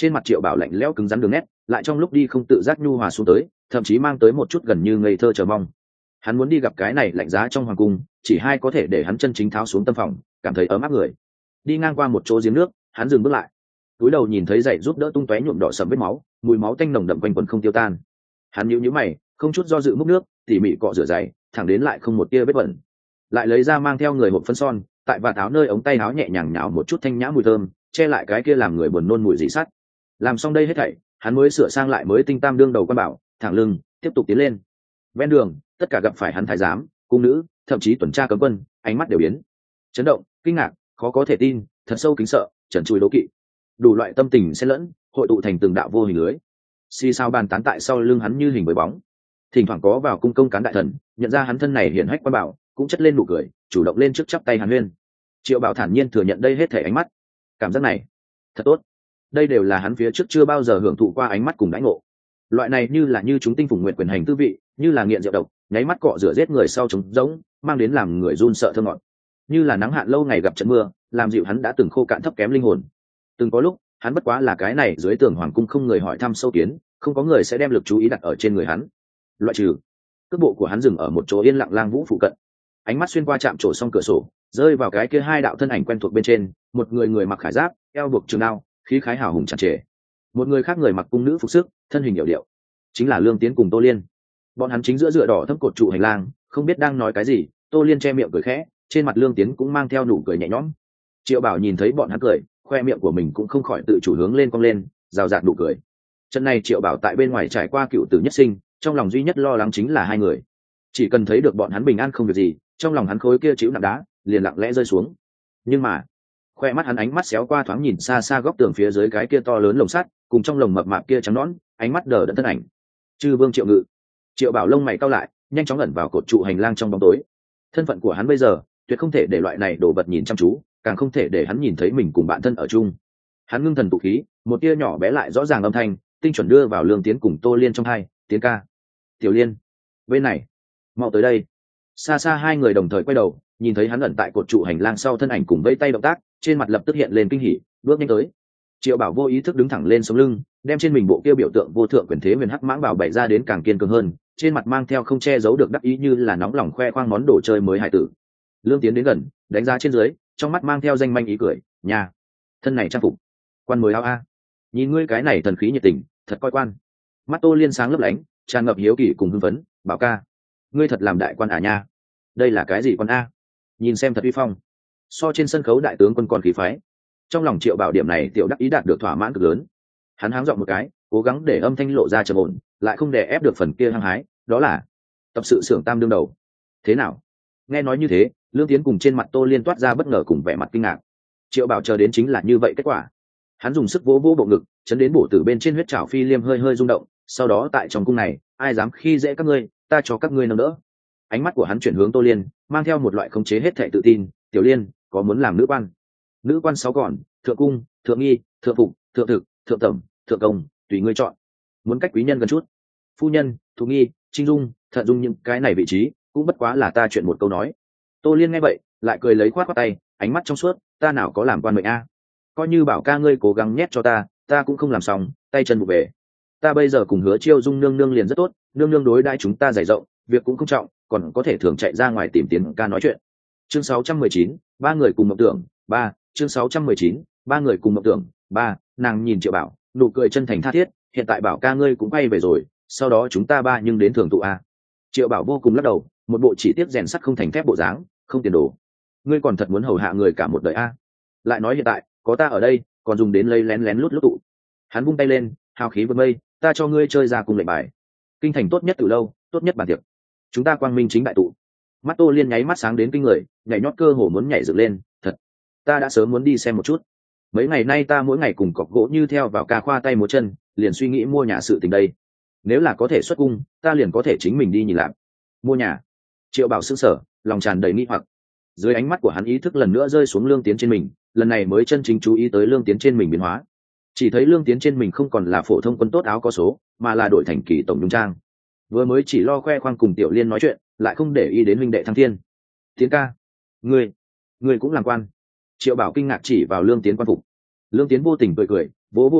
Speaker 1: trên mặt Triệu Bảo lạnh lẽo cứng rắn đường nét lại trong lúc đi không tự giác nhu hòa xuống tới, thậm chí mang tới một chút gần như ngây thơ chờ mong. Hắn muốn đi gặp cái này lạnh giá trong hoàng cung, chỉ hai có thể để hắn chân chính tháo xuống tâm phòng, cảm thấy ấm áp người. Đi ngang qua một chỗ giếng nước, hắn dừng bước lại, túi đầu nhìn thấy giày giúp đỡ tung tóe nhuộm đỏ sầm vết máu, mùi máu tanh nồng đậm quanh quẩn không tiêu tan. Hắn nhíu nhíu mày, không chút do dự múc nước, tỉ mỉ cọ rửa giày, thẳng đến lại không một tia vết bẩn. Lại lấy ra mang theo người hộp phấn son, tại vạt áo nơi ống tay áo nhẹ nhàng nhào một chút thanh nhã mùi thơm, che lại cái kia làm người buồn nôn mùi dị sắt. Làm xong đây hết thảy, hắn mới sửa sang lại mới tinh tam đương đầu quan bảo, thẳng lưng tiếp tục tiến lên. Ven đường, tất cả gặp phải hắn thái giám, cung nữ, thậm chí tuần tra cấm quân, ánh mắt đều biến, chấn động, kinh ngạc, khó có thể tin, thật sâu kính sợ, trần trụi đố kỵ, đủ loại tâm tình xen lẫn, hội tụ thành từng đạo vô hình lưới. Xì sao bàn tán tại sau lưng hắn như hình với bóng. Thỉnh thoảng có vào cung công cán đại thần, nhận ra hắn thân này hiển hách quan bảo, cũng chất lên nụ cười, chủ động lên trước chắp tay hàn huyên. Triệu Bảo thản nhiên thừa nhận đây hết thể ánh mắt. Cảm giác này thật tốt. Đây đều là hắn phía trước chưa bao giờ hưởng thụ qua ánh mắt cùng đãi ngộ. Loại này như là như chúng tinh phùng nguyện quyền hành tư vị, như là nghiện rượu độc, nháy mắt cọ rửa giết người sau trống giống, mang đến làm người run sợ thơ ngọt. Như là nắng hạn lâu ngày gặp trận mưa, làm dịu hắn đã từng khô cạn thấp kém linh hồn. Từng có lúc, hắn bất quá là cái này dưới tường hoàng cung không người hỏi thăm sâu kiến, không có người sẽ đem lực chú ý đặt ở trên người hắn. Loại trừ, cước bộ của hắn dừng ở một chỗ yên lặng lang vũ phụ cận, ánh mắt xuyên qua chạm trổ song cửa sổ, rơi vào cái kia hai đạo thân ảnh quen thuộc bên trên, một người người mặc khải giáp, eo buộc trường đao, khí khái hào hùng tràn trề. Một người khác người mặc cung nữ phục sức, thân hình điệu điệu, chính là Lương Tiến cùng Tô Liên. Bọn hắn chính giữa dựa đỏ thấp cột trụ hành lang, không biết đang nói cái gì. Tô Liên che miệng cười khẽ, trên mặt Lương Tiến cũng mang theo nụ cười nhẹ nhõm. Triệu Bảo nhìn thấy bọn hắn cười, khoe miệng của mình cũng không khỏi tự chủ hướng lên cong lên, rào rạt nụ cười. Trận này Triệu Bảo tại bên ngoài trải qua cựu tử nhất sinh, trong lòng duy nhất lo lắng chính là hai người. Chỉ cần thấy được bọn hắn bình an không việc gì, trong lòng hắn khối kia chịu nặng đá liền lặng lẽ rơi xuống. Nhưng mà khoe mắt hắn ánh mắt xéo qua thoáng nhìn xa xa góc tường phía dưới cái kia to lớn lồng sắt, cùng trong lồng mập mạp kia trắng nõn, ánh mắt đờ đẫn thân ảnh. Chư Vương Triệu Ngự. Triệu Bảo lông mày cau lại, nhanh chóng ẩn vào cột trụ hành lang trong bóng tối. Thân phận của hắn bây giờ tuyệt không thể để loại này đổ vật nhìn chăm chú, càng không thể để hắn nhìn thấy mình cùng bạn thân ở chung. Hắn ngưng thần tụ khí, một tia nhỏ bé lại rõ ràng âm thanh tinh chuẩn đưa vào Lương Tiến cùng Tô Liên trong hai. Tiến ca. Tiểu Liên. Bên này. Mau tới đây. Xa xa hai người đồng thời quay đầu, nhìn thấy hắn ẩn tại cột trụ hành lang sau thân ảnh cùng vẫy tay động tác, trên mặt lập tức hiện lên kinh hỉ, bước nhanh tới. Triệu Bảo vô ý thức đứng thẳng lên sống lưng, đem trên mình bộ kia biểu tượng vô thượng quyền thế huyền hắc mãng bảo bày ra đến càng kiên cường hơn, trên mặt mang theo không che giấu được đắc ý như là nóng lòng khoe khoang món đồ chơi mới hải tử. Lương Tiến đến gần, đánh giá trên dưới, trong mắt mang theo danh manh ý cười, nhà, thân này trang phục, quan mới áo a, nhìn ngươi cái này thần khí nhiệt tình, thật coi quan. Mắt Tô Liên sáng lấp lánh, tràn ngập hiếu kỳ cùng hưng phấn, Bảo ca, ngươi thật làm đại quan à nha? Đây là cái gì con a? Nhìn xem thật uy phong, so trên sân khấu đại tướng quân còn khí phái. Trong lòng Triệu Bảo điểm này tiểu đắc ý đạt được thỏa mãn cực lớn. Hắn háng giọng một cái, cố gắng để âm thanh lộ ra trầm ổn, lại không để ép được phần kia hăng hái, đó là tập sự xưởng tam đương đầu. Thế nào? Nghe nói như thế, Lương Tiến cùng trên mặt Tô Liên toát ra bất ngờ cùng vẻ mặt kinh ngạc. Triệu Bảo chờ đến chính là như vậy kết quả. Hắn dùng sức vỗ vỗ bộ ngực, chấn đến bổ tử bên trên huyết trảo phi liêm hơi hơi rung động, sau đó tại trong cung này, ai dám khi dễ các ngươi, ta cho các ngươi nâng đỡ. Ánh mắt của hắn chuyển hướng Tô Liên, mang theo một loại khống chế hết thảy tự tin, "Tiểu Liên, có muốn làm nữ quan?" Nữ quan sáu còn, thượng cung, thượng nghi, thượng phục, thượng thực, thượng tẩm, thượng công, tùy ngươi chọn. Muốn cách quý nhân gần chút. Phu nhân, thục nghi, trinh dung, thận dung những cái này vị trí, cũng bất quá là ta chuyện một câu nói. Tô Liên nghe vậy, lại cười lấy khoát khoát tay, ánh mắt trong suốt, ta nào có làm quan mệnh a? Coi như Bảo ca ngươi cố gắng nhét cho ta, ta cũng không làm xong, tay chân vụ về. Ta bây giờ cùng Hứa Chiêu Dung nương nương liền rất tốt, nương nương đối đãi chúng ta dày rộng, việc cũng không trọng, còn có thể thường chạy ra ngoài tìm Tiến ca nói chuyện. Chương sáu trăm mười chín, ba người cùng mộng tưởng, ba, chương sáu trăm mười chín, ba người cùng mộng tưởng, ba, nàng nhìn Triệu Bảo, nụ cười chân thành tha thiết, hiện tại Bảo ca ngươi cũng quay về rồi, sau đó chúng ta ba nhưng đến thường tụ a. Triệu Bảo vô cùng lắc đầu, một bộ chỉ tiếc rèn sắt không thành thép bộ dáng, không tiền đồ. Ngươi còn thật muốn hầu hạ người cả một đời a? Lại nói hiện tại, có ta ở đây, còn dùng đến lây lén lén lút lút tụ. Hắn vung tay lên, hào khí vượt mây, ta cho ngươi chơi ra cùng lệnh bài. Kinh thành tốt nhất từ lâu, tốt nhất bàn tiệc. Chúng ta quang minh chính đại tụ. Mắt Tô Liên nháy mắt sáng đến kinh người, nhảy nhót cơ hồ muốn nhảy dựng lên, thật. Ta đã sớm muốn đi xem một chút. Mấy ngày nay ta mỗi ngày cùng cọc gỗ như theo vào ca khoa tay múa chân, liền suy nghĩ mua nhà sự tình đây. Nếu là có thể xuất cung, ta liền có thể chính mình đi nhìn lại. Mua nhà? Triệu Bảo sững sờ, lòng tràn đầy nghi hoặc. Dưới ánh mắt của hắn ý thức lần nữa rơi xuống Lương Tiến trên mình, lần này mới chân chính chú ý tới Lương Tiến trên mình biến hóa. Chỉ thấy Lương Tiến trên mình không còn là phổ thông quân tốt áo có số, mà là đổi thành kỳ tổng nhung trang. Vừa mới chỉ lo khoe khoang cùng Tiểu Liên nói chuyện, lại không để ý đến huynh đệ Thăng Thiên. Tiến ca, ngươi, ngươi cũng làm quan? Triệu Bảo kinh ngạc chỉ vào Lương Tiến quan phục. Lương Tiến vô tình cười cười, vỗ vỗ vào áo,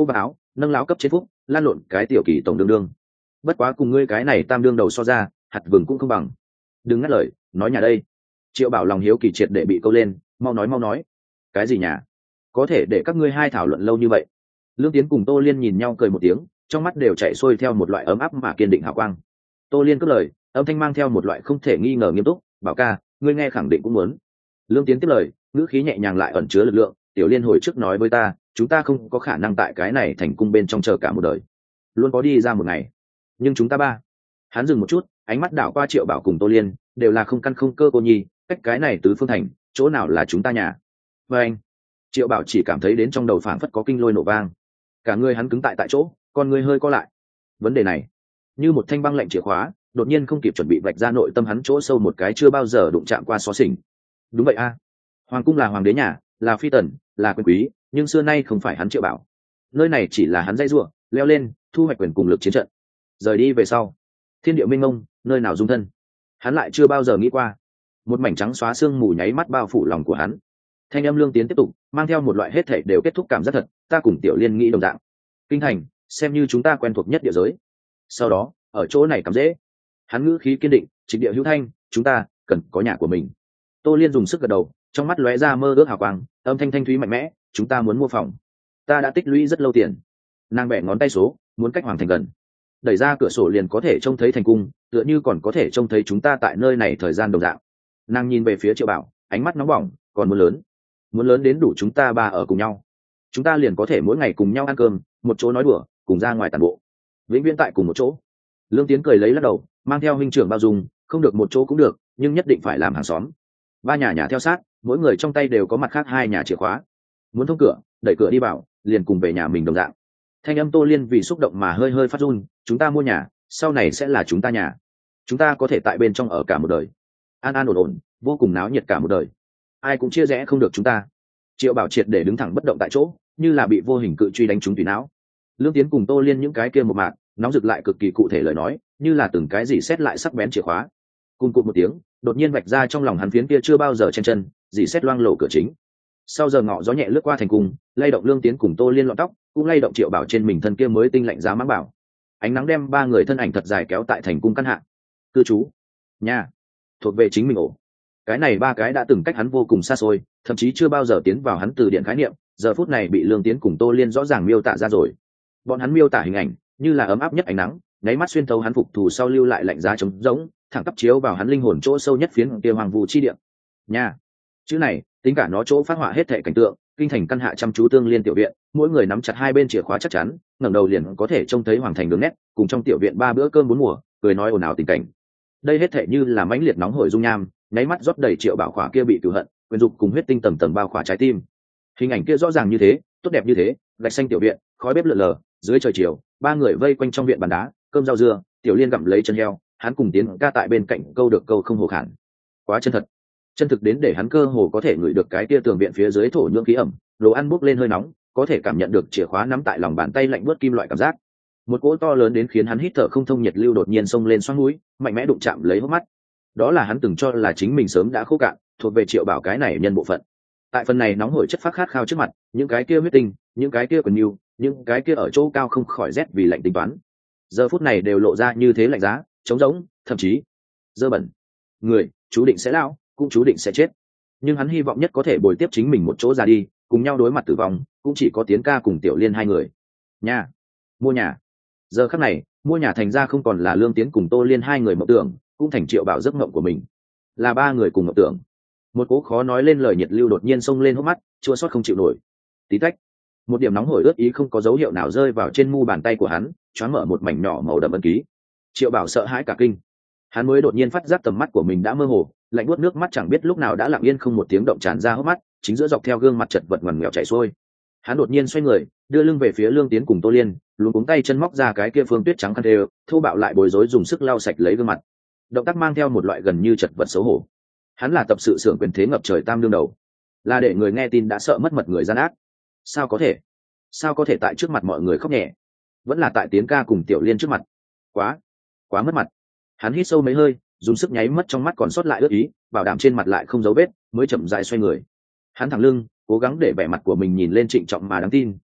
Speaker 1: nâng lão cấp trên phúc lan lộn cái tiểu kỳ tổng đương đương. Bất quá cùng ngươi cái này tam đương đầu so ra hạt vừng cũng không bằng. Đừng ngắt lời, nói nhà đây. Triệu Bảo lòng hiếu kỳ triệt để bị câu lên, mau nói mau nói. Cái gì nhà? Có thể để các ngươi hai thảo luận lâu như vậy? Lương Tiến cùng Tô Liên nhìn nhau cười một tiếng, trong mắt đều chạy xuôi theo một loại ấm áp mà kiên định hào quang. Tô Liên cất lời, âm thanh mang theo một loại không thể nghi ngờ nghiêm túc, "Bảo ca, ngươi nghe khẳng định cũng muốn." Lương Tiến tiếp lời, ngữ khí nhẹ nhàng lại ẩn chứa lực lượng, "Tiểu Liên hồi trước nói với ta, chúng ta không có khả năng tại cái này thành cung bên trong chờ cả một đời, luôn có đi ra một ngày. Nhưng chúng ta ba." Hắn dừng một chút, ánh mắt đảo qua Triệu Bảo cùng Tô Liên, đều là không căn không cơ cô nhi, cách cái này tứ phương thành, chỗ nào là chúng ta nhà? Và anh, Triệu Bảo chỉ cảm thấy đến trong đầu phảng phất có kinh lôi nổ vang, cả người hắn cứng tại tại chỗ, con người hơi co lại. Vấn đề này, như một thanh băng lạnh chìa khóa, đột nhiên không kịp chuẩn bị vạch ra nội tâm hắn chỗ sâu một cái chưa bao giờ đụng chạm qua xó xỉnh. Đúng vậy a, hoàng cung là hoàng đế nhà, là phi tần, là quyền quý, nhưng xưa nay không phải hắn Triệu Bảo. Nơi này chỉ là hắn dây rủa, leo lên, thu hoạch quyền cùng lực chiến trận. Rời đi về sau, thiên địa mênh mông, nơi nào dung thân, hắn lại chưa bao giờ nghĩ qua. Một mảnh trắng xóa sương mù nháy mắt bao phủ lòng của hắn. Thanh âm Lương Tiến tiếp tục, mang theo một loại hết thảy đều kết thúc cảm giác thật, ta cùng Tiểu Liên nghĩ đồng dạng. Kinh thành, xem như chúng ta quen thuộc nhất địa giới. Sau đó, ở chỗ này cắm dễ. Hắn ngữ khí kiên định, trịch địa hữu thanh, chúng ta cần có nhà của mình. Tô Liên dùng sức gật đầu, trong mắt lóe ra mơ ước hào quang, âm thanh thanh thúy mạnh mẽ, chúng ta muốn mua phòng. Ta đã tích lũy rất lâu tiền. Nàng bẻ ngón tay số, muốn cách hoàng thành gần. Đẩy ra cửa sổ liền có thể trông thấy thành cung, tựa như còn có thể trông thấy chúng ta tại nơi này thời gian đồng dạng. Nàng nhìn về phía Triệu Bảo, ánh mắt nóng bỏng, còn muốn lớn. Muốn lớn đến đủ chúng ta ba ở cùng nhau. Chúng ta liền có thể mỗi ngày cùng nhau ăn cơm, một chỗ nói đùa, cùng ra ngoài tàn bộ. Vĩnh viễn tại cùng một chỗ. Lương Tiến cười lấy lắc đầu, mang theo huynh trưởng bao dung, không được một chỗ cũng được, nhưng nhất định phải làm hàng xóm. Ba nhà nhà theo sát, mỗi người trong tay đều có mặt khác hai nhà chìa khóa. Muốn thông cửa, đẩy cửa đi vào, liền cùng về nhà mình đồng dạng. Thanh âm Tô Liên vì xúc động mà hơi hơi phát run, chúng ta mua nhà, sau này sẽ là chúng ta nhà. Chúng ta có thể tại bên trong ở cả một đời. An an ổn ổn, vô cùng náo nhiệt cả một đời. Ai cũng chia rẽ không được chúng ta. Triệu Bảo triệt để đứng thẳng bất động tại chỗ, như là bị vô hình cự truy đánh trúng tùy não. Lương Tiến cùng Tô Liên những cái kia một mạc, nóng rực lại cực kỳ cụ thể lời nói, như là từng cái gì xét lại sắc bén chìa khóa. Cùng cụt một tiếng, đột nhiên vạch ra trong lòng hắn phiến kia chưa bao giờ chen chân, dì xét loang lổ cửa chính. Sau giờ ngọ gió nhẹ lướt qua thành cung, lay động Lương Tiến cùng Tô Liên lọn tóc, cũng lay động Triệu Bảo trên mình thân kia mới tinh lạnh giá mãng bảo. Ánh nắng đem ba người thân ảnh thật dài kéo tại thành cung căn hạ. Cư trú, nhà, thuộc về chính mình ổ. Cái này ba cái đã từng cách hắn vô cùng xa xôi, thậm chí chưa bao giờ tiến vào hắn từ điện khái niệm, giờ phút này bị Lương Tiến cùng Tô Liên rõ ràng miêu tả ra rồi. Bọn hắn miêu tả hình ảnh, như là ấm áp nhất ánh nắng, nháy mắt xuyên thấu hắn phục thù sau lưu lại lạnh giá trống rỗng, thẳng tắp chiếu vào hắn linh hồn chỗ sâu nhất phiến kia hoàng vu chi địa. Nhà, chữ này, tính cả nó chỗ phát họa hết thảy cảnh tượng, kinh thành căn hạ chăm chú tương liên tiểu viện, mỗi người nắm chặt hai bên chìa khóa chắc chắn, ngẩng đầu liền có thể trông thấy hoàng thành đường nét, cùng trong tiểu viện ba bữa cơm bốn mùa, cười nói ồn ào tình cảnh. Đây hết thảy như là mãnh liệt nóng hổi dung nham, nháy mắt rót đầy Triệu Bảo khỏa kia bị cửu hận, quyền dục cùng huyết tinh tầng tầng bao khỏa trái tim. Hình ảnh kia rõ ràng như thế, tốt đẹp như thế, gạch xanh tiểu viện, khói bếp lượn lờ, dưới trời chiều, ba người vây quanh trong viện bàn đá, cơm rau dưa, Tiểu Liên gặm lấy chân heo, hắn cùng Tiến ca tại bên cạnh câu được câu không hồ khản. Quá chân thật, chân thực đến để hắn cơ hồ có thể ngửi được cái kia tường viện phía dưới thổ nhưỡng khí ẩm, đồ ăn bốc lên hơi nóng, có thể cảm nhận được chìa khóa nắm tại lòng bàn tay lạnh buốt kim loại cảm giác. Một cỗ to lớn đến khiến hắn hít thở không thông nhiệt lưu đột nhiên xông lên xoắn mũi, mạnh mẽ đụng chạm lấy hốc mắt. Đó là hắn từng cho là chính mình sớm đã khô cạn, thuộc về Triệu Bảo cái này nhân bộ phận. Tại phần này nóng hổi chất phát khát khao trước mặt, những cái kia huyết tinh, những cái kia quần nhu, những cái kia ở chỗ cao không khỏi rét vì lạnh tính toán. Giờ phút này đều lộ ra như thế lạnh giá, trống rỗng, thậm chí dơ bẩn. Người, chú định sẽ lão, cũng chú định sẽ chết. Nhưng hắn hy vọng nhất có thể bồi tiếp chính mình một chỗ ra đi, cùng nhau đối mặt tử vong, cũng chỉ có Tiến ca cùng Tiểu Liên hai người. Nhà, mua nhà. Giờ khắc này, mua nhà thành ra không còn là Lương Tiến cùng Tô Liên hai người mộng tưởng, cũng thành Triệu Bảo giấc mộng của mình. Là ba người cùng mộng tưởng. Một cố khó nói lên lời nhiệt lưu đột nhiên xông lên hốc mắt, chua xót không chịu nổi. Tí tách, một điểm nóng hổi ướt ý không có dấu hiệu nào rơi vào trên mu bàn tay của hắn, choáng mở một mảnh nhỏ màu đậm ấn ký. Triệu Bảo sợ hãi cả kinh, hắn mới đột nhiên phát giác tầm mắt của mình đã mơ hồ, lạnh buốt nước mắt chẳng biết lúc nào đã lặng yên không một tiếng động tràn ra hốc mắt, chính giữa dọc theo gương mặt chật vật ngoằn nghèo chảy xuôi. Hắn đột nhiên xoay người, đưa lưng về phía Lương Tiến cùng Tô Liên, luống cuống tay chân móc ra cái kia phương tuyết trắng khăn thêu, thô bạo lại bối rối dùng sức lau sạch lấy gương mặt. Động tác mang theo một loại gần như chật vật xấu hổ. Hắn là tập sự sưởng quyền thế ngập trời tam đương đầu, là để người nghe tin đã sợ mất mật người gian ác. Sao có thể? Sao có thể tại trước mặt mọi người khóc nhẹ? Vẫn là tại Tiến ca cùng Tiểu Liên trước mặt. Quá, quá mất mặt. Hắn hít sâu mấy hơi, dùng sức nháy mất trong mắt còn sót lại ướt ý, bảo đảm trên mặt lại không dấu vết, mới chậm rãi xoay người. Hắn thẳng lưng, cố gắng để vẻ mặt của mình nhìn lên trịnh trọng mà đáng tin,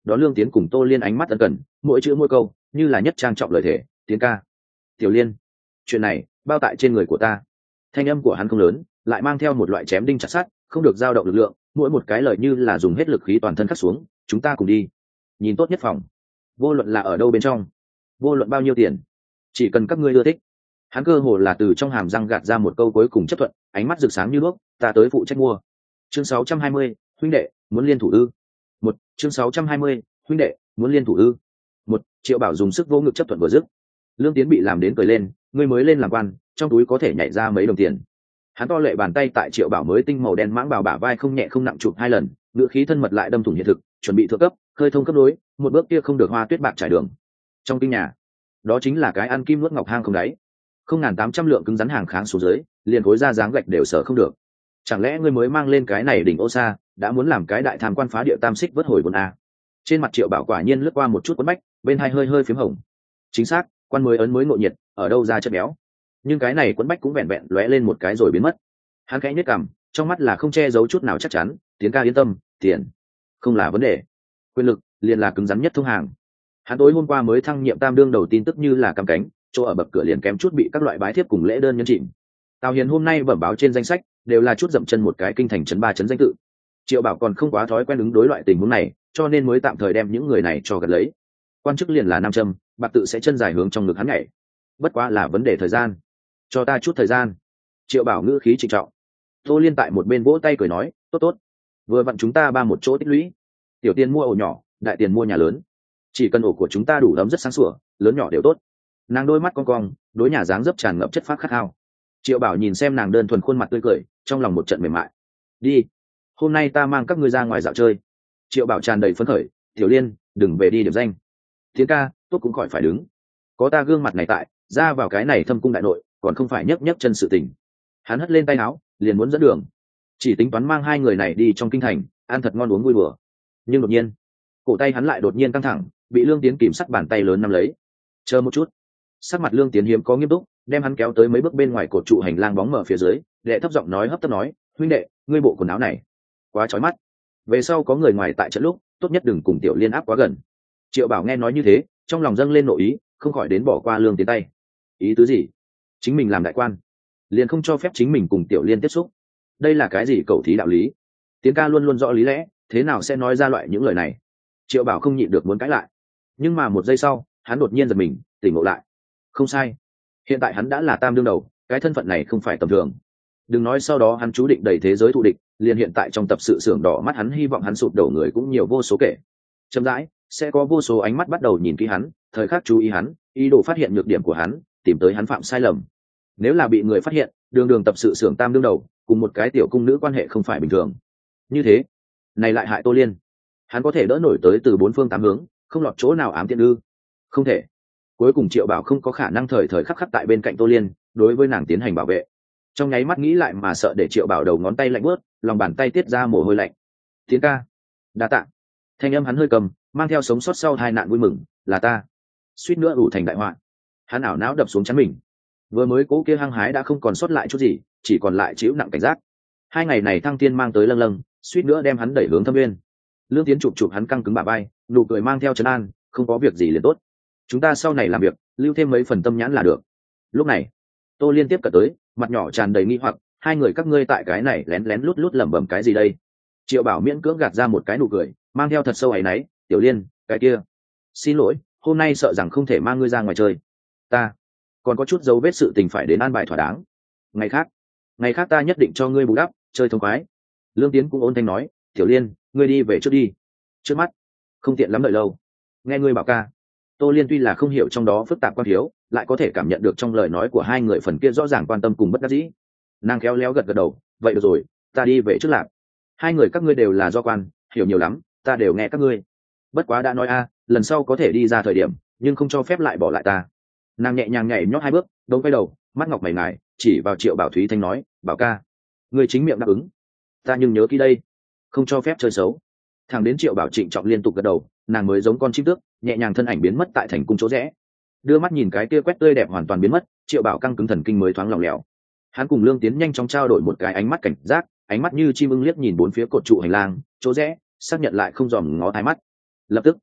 Speaker 1: đó Lương Tiến cùng Tô Liên ánh mắt ân cần, mỗi chữ mỗi câu như là nhất trang trọng lời thể. Tiến ca, Tiểu Liên, chuyện này bao tại trên người của ta. Thanh âm của hắn không lớn, lại mang theo một loại chém đinh chặt sắt, không được dao động lực lượng, mỗi một cái lời như là dùng hết lực khí toàn thân khắc xuống. Chúng ta cùng đi, nhìn tốt nhất phòng, vô luận là ở đâu bên trong, vô luận bao nhiêu tiền, chỉ cần các ngươi ưa thích. Hắn cơ hồ là từ trong hàm răng gạt ra một câu cuối cùng chấp thuận, ánh mắt rực sáng như đuốc. Ta tới phụ trách mua. Chương sáu trăm hai mươi, huynh đệ muốn liên thủ ư? Một chương sáu trăm hai mươi, huynh đệ muốn liên thủ ư? Một Triệu Bảo dùng sức vô ngực chấp thuận vừa dứt, Lương Tiến bị làm đến cười lên. Ngươi mới lên làm quan, trong túi có thể nhảy ra mấy đồng tiền. Hắn to lệ bàn tay tại Triệu Bảo mới tinh màu đen mãng bào bả vai không nhẹ không nặng chụp hai lần, ngữ khí thân mật lại đâm thủng hiện thực. Chuẩn bị thượng cấp, khơi thông cấp đối, một bước kia không được hoa tuyết bạc trải đường. Trong kinh nhà, đó chính là cái ăn kim nuốt ngọc hang không đáy, không ngàn tám trăm lượng cứng rắn hàng kháng xuống dưới, liền khối ra dáng gạch đều sở không được. Chẳng lẽ ngươi mới mang lên cái này đỉnh ô sa, đã muốn làm cái đại tham quan phá địa tam xích vớt hồi vốn a? Trên mặt Triệu Bảo quả nhiên lướt qua một chút quấn bách, bên hai hơi hơi phím hồng. Chính xác, quan mới ấn mới ngộ nhiệt, ở đâu ra chất béo. Nhưng cái này quấn bách cũng vẹn vẹn lóe lên một cái rồi biến mất. Hắn khẽ nhếch cằm, trong mắt là không che giấu chút nào chắc chắn. Tiến ca yên tâm, tiền không là vấn đề, quyền lực liền là cứng rắn nhất thông hàng. Hắn tối hôm qua mới thăng nhiệm tam đương đầu tin tức như là cắm cánh, chỗ ở bậc cửa liền kém chút bị các loại bái thiếp cùng lễ đơn nhân chìm. Tào Hiền hôm nay bẩm báo trên danh sách đều là chút dậm chân một cái kinh thành trấn ba trấn danh tự. Triệu Bảo còn không quá thói quen ứng đối loại tình huống này, cho nên mới tạm thời đem những người này cho gật lấy. Quan chức liền là nam châm, bạc tự sẽ chân dài hướng trong ngực hắn nhảy. Bất quá là vấn đề thời gian, cho ta chút thời gian. Triệu Bảo ngữ khí trịnh trọng. Tô Liên tại một bên vỗ tay cười nói, tốt tốt, vừa vặn chúng ta ba một chỗ tích lũy, tiểu tiền mua ổ nhỏ, đại tiền mua nhà lớn, chỉ cần ổ của chúng ta đủ ấm rất sáng sủa, lớn nhỏ đều tốt. Nàng đôi mắt cong cong, đối nhà dáng dấp tràn ngập chất phát khát khao. Triệu Bảo nhìn xem nàng đơn thuần khuôn mặt tươi cười, trong lòng một trận mềm mại. Đi, hôm nay ta mang các ngươi ra ngoài dạo chơi. Triệu Bảo tràn đầy phấn khởi. Tiểu Liên, đừng về đi điểm danh. Tiến ca, tốt cũng khỏi phải đứng, có ta gương mặt này tại, ra vào cái này thâm cung đại nội, còn không phải nhấc nhấc chân sự tình. Hắn hất lên tay áo, liền muốn dẫn đường, chỉ tính toán mang hai người này đi trong kinh thành, ăn thật ngon uống vui bừa. Nhưng đột nhiên, cổ tay hắn lại đột nhiên căng thẳng, bị Lương Tiến kìm sắt bàn tay lớn nắm lấy. Chờ một chút. Sắc mặt Lương Tiến hiếm có nghiêm túc, đem hắn kéo tới mấy bước bên ngoài cột trụ hành lang bóng mở phía dưới, đệ thấp giọng nói hấp tấp nói, huynh đệ, ngươi bộ quần áo này quá chói mắt, về sau có người ngoài tại trận lúc, tốt nhất đừng cùng Tiểu Liên áp quá gần. Triệu Bảo nghe nói như thế, trong lòng dâng lên nội ý, không khỏi đến bỏ qua Lương Tiến tay. Ý tứ gì? Chính mình làm đại quan, liền không cho phép chính mình cùng Tiểu Liên tiếp xúc, đây là cái gì cẩu thí đạo lý? Tiến ca luôn luôn rõ lý lẽ, thế nào sẽ nói ra loại những lời này? Triệu Bảo không nhịn được muốn cãi lại, nhưng mà một giây sau, hắn đột nhiên giật mình, tỉnh ngộ lại. Không sai, hiện tại hắn đã là tam đương đầu, cái thân phận này không phải tầm thường. Đừng nói sau đó hắn chú định đầy thế giới thù địch, liền hiện tại trong tập sự xưởng đỏ mắt hắn hy vọng hắn sụp đổ người cũng nhiều vô số kể. Chậm rãi sẽ có vô số ánh mắt bắt đầu nhìn kỹ hắn, thời khắc chú ý hắn, ý đồ phát hiện nhược điểm của hắn, tìm tới hắn phạm sai lầm. Nếu là bị người phát hiện, đường đường tập sự xưởng tam đương đầu cùng một cái tiểu cung nữ quan hệ không phải bình thường. Như thế này lại hại Tô Liên, hắn có thể đỡ nổi tới từ bốn phương tám hướng, không lọt chỗ nào ám tiện ư? Không thể. Cuối cùng Triệu Bảo không có khả năng thời thời khắc khắc tại bên cạnh Tô Liên, đối với nàng tiến hành bảo vệ. Trong nháy mắt nghĩ lại mà sợ để Triệu Bảo đầu ngón tay lạnh bớt, lòng bàn tay tiết ra mồ hôi lạnh. Tiến ca, đa tạ. Thanh âm hắn hơi cầm, mang theo sống sót sau tai nạn vui mừng, là ta, suýt nữa ủ thành đại họa. Hắn ảo não đập xuống chắn mình, vừa mới cố kia hăng hái đã không còn sót lại chút gì, chỉ còn lại chịu nặng cảnh giác. Hai ngày này thăng tiên mang tới lâng lâng, suýt nữa đem hắn đẩy hướng thâm nguyên. Lương Tiến chụp chụp hắn căng cứng bả vai, nụ cười mang theo trấn an, không có việc gì liền tốt, chúng ta sau này làm việc lưu thêm mấy phần tâm nhãn là được. Lúc này Tô Liên tiếp cận tới, mặt nhỏ tràn đầy nghi hoặc, hai người các ngươi tại cái này lén lén lút lút lẩm bẩm cái gì đây? Triệu Bảo miễn cưỡng gạt ra một cái nụ cười, mang theo thật sâu áy náy. Tiểu Liên, cái kia, xin lỗi, hôm nay sợ rằng không thể mang ngươi ra ngoài chơi, ta còn có chút dấu vết sự tình phải đến an bài thỏa đáng, ngày khác ngày khác ta nhất định cho ngươi bù đắp, chơi thông khoái. Lương Tiến cũng ôn thanh nói, Tiểu Liên, ngươi đi về trước đi, trước mắt không tiện lắm đợi lâu, nghe ngươi bảo ca. Tô Liên tuy là không hiểu trong đó phức tạp quan thiếu, lại có thể cảm nhận được trong lời nói của hai người phần kia rõ ràng quan tâm cùng bất đắc dĩ. Nàng khéo léo gật gật đầu, vậy được rồi, ta đi về trước lạc. Hai người các ngươi đều là do quan, hiểu nhiều lắm, ta đều nghe các ngươi. Bất quá đã nói a, lần sau có thể đi ra thời điểm, nhưng không cho phép lại bỏ lại ta. Nàng nhẹ nhàng nhảy nhót hai bước, đống quay đầu, mắt ngọc mày ngài, chỉ vào Triệu Bảo Thúy Thanh nói, bảo ca, ngươi chính miệng đáp ứng, ta nhưng nhớ kỹ đây, không cho phép chơi xấu. Thằng đến Triệu Bảo trịnh trọng liên tục gật đầu, nàng mới giống con chim tước, nhẹ nhàng thân ảnh biến mất tại thành cung chỗ rẽ. Đưa mắt nhìn cái kia quét tươi đẹp hoàn toàn biến mất, Triệu Bảo căng cứng thần kinh mới thoáng lỏng lẻo. Hắn cùng Lương Tiến nhanh chóng trao đổi một cái ánh mắt cảnh giác, ánh mắt như chim ưng liếc nhìn bốn phía cột trụ hành lang chỗ rẽ, xác nhận lại không dòm ngó thái mắt. Lập tức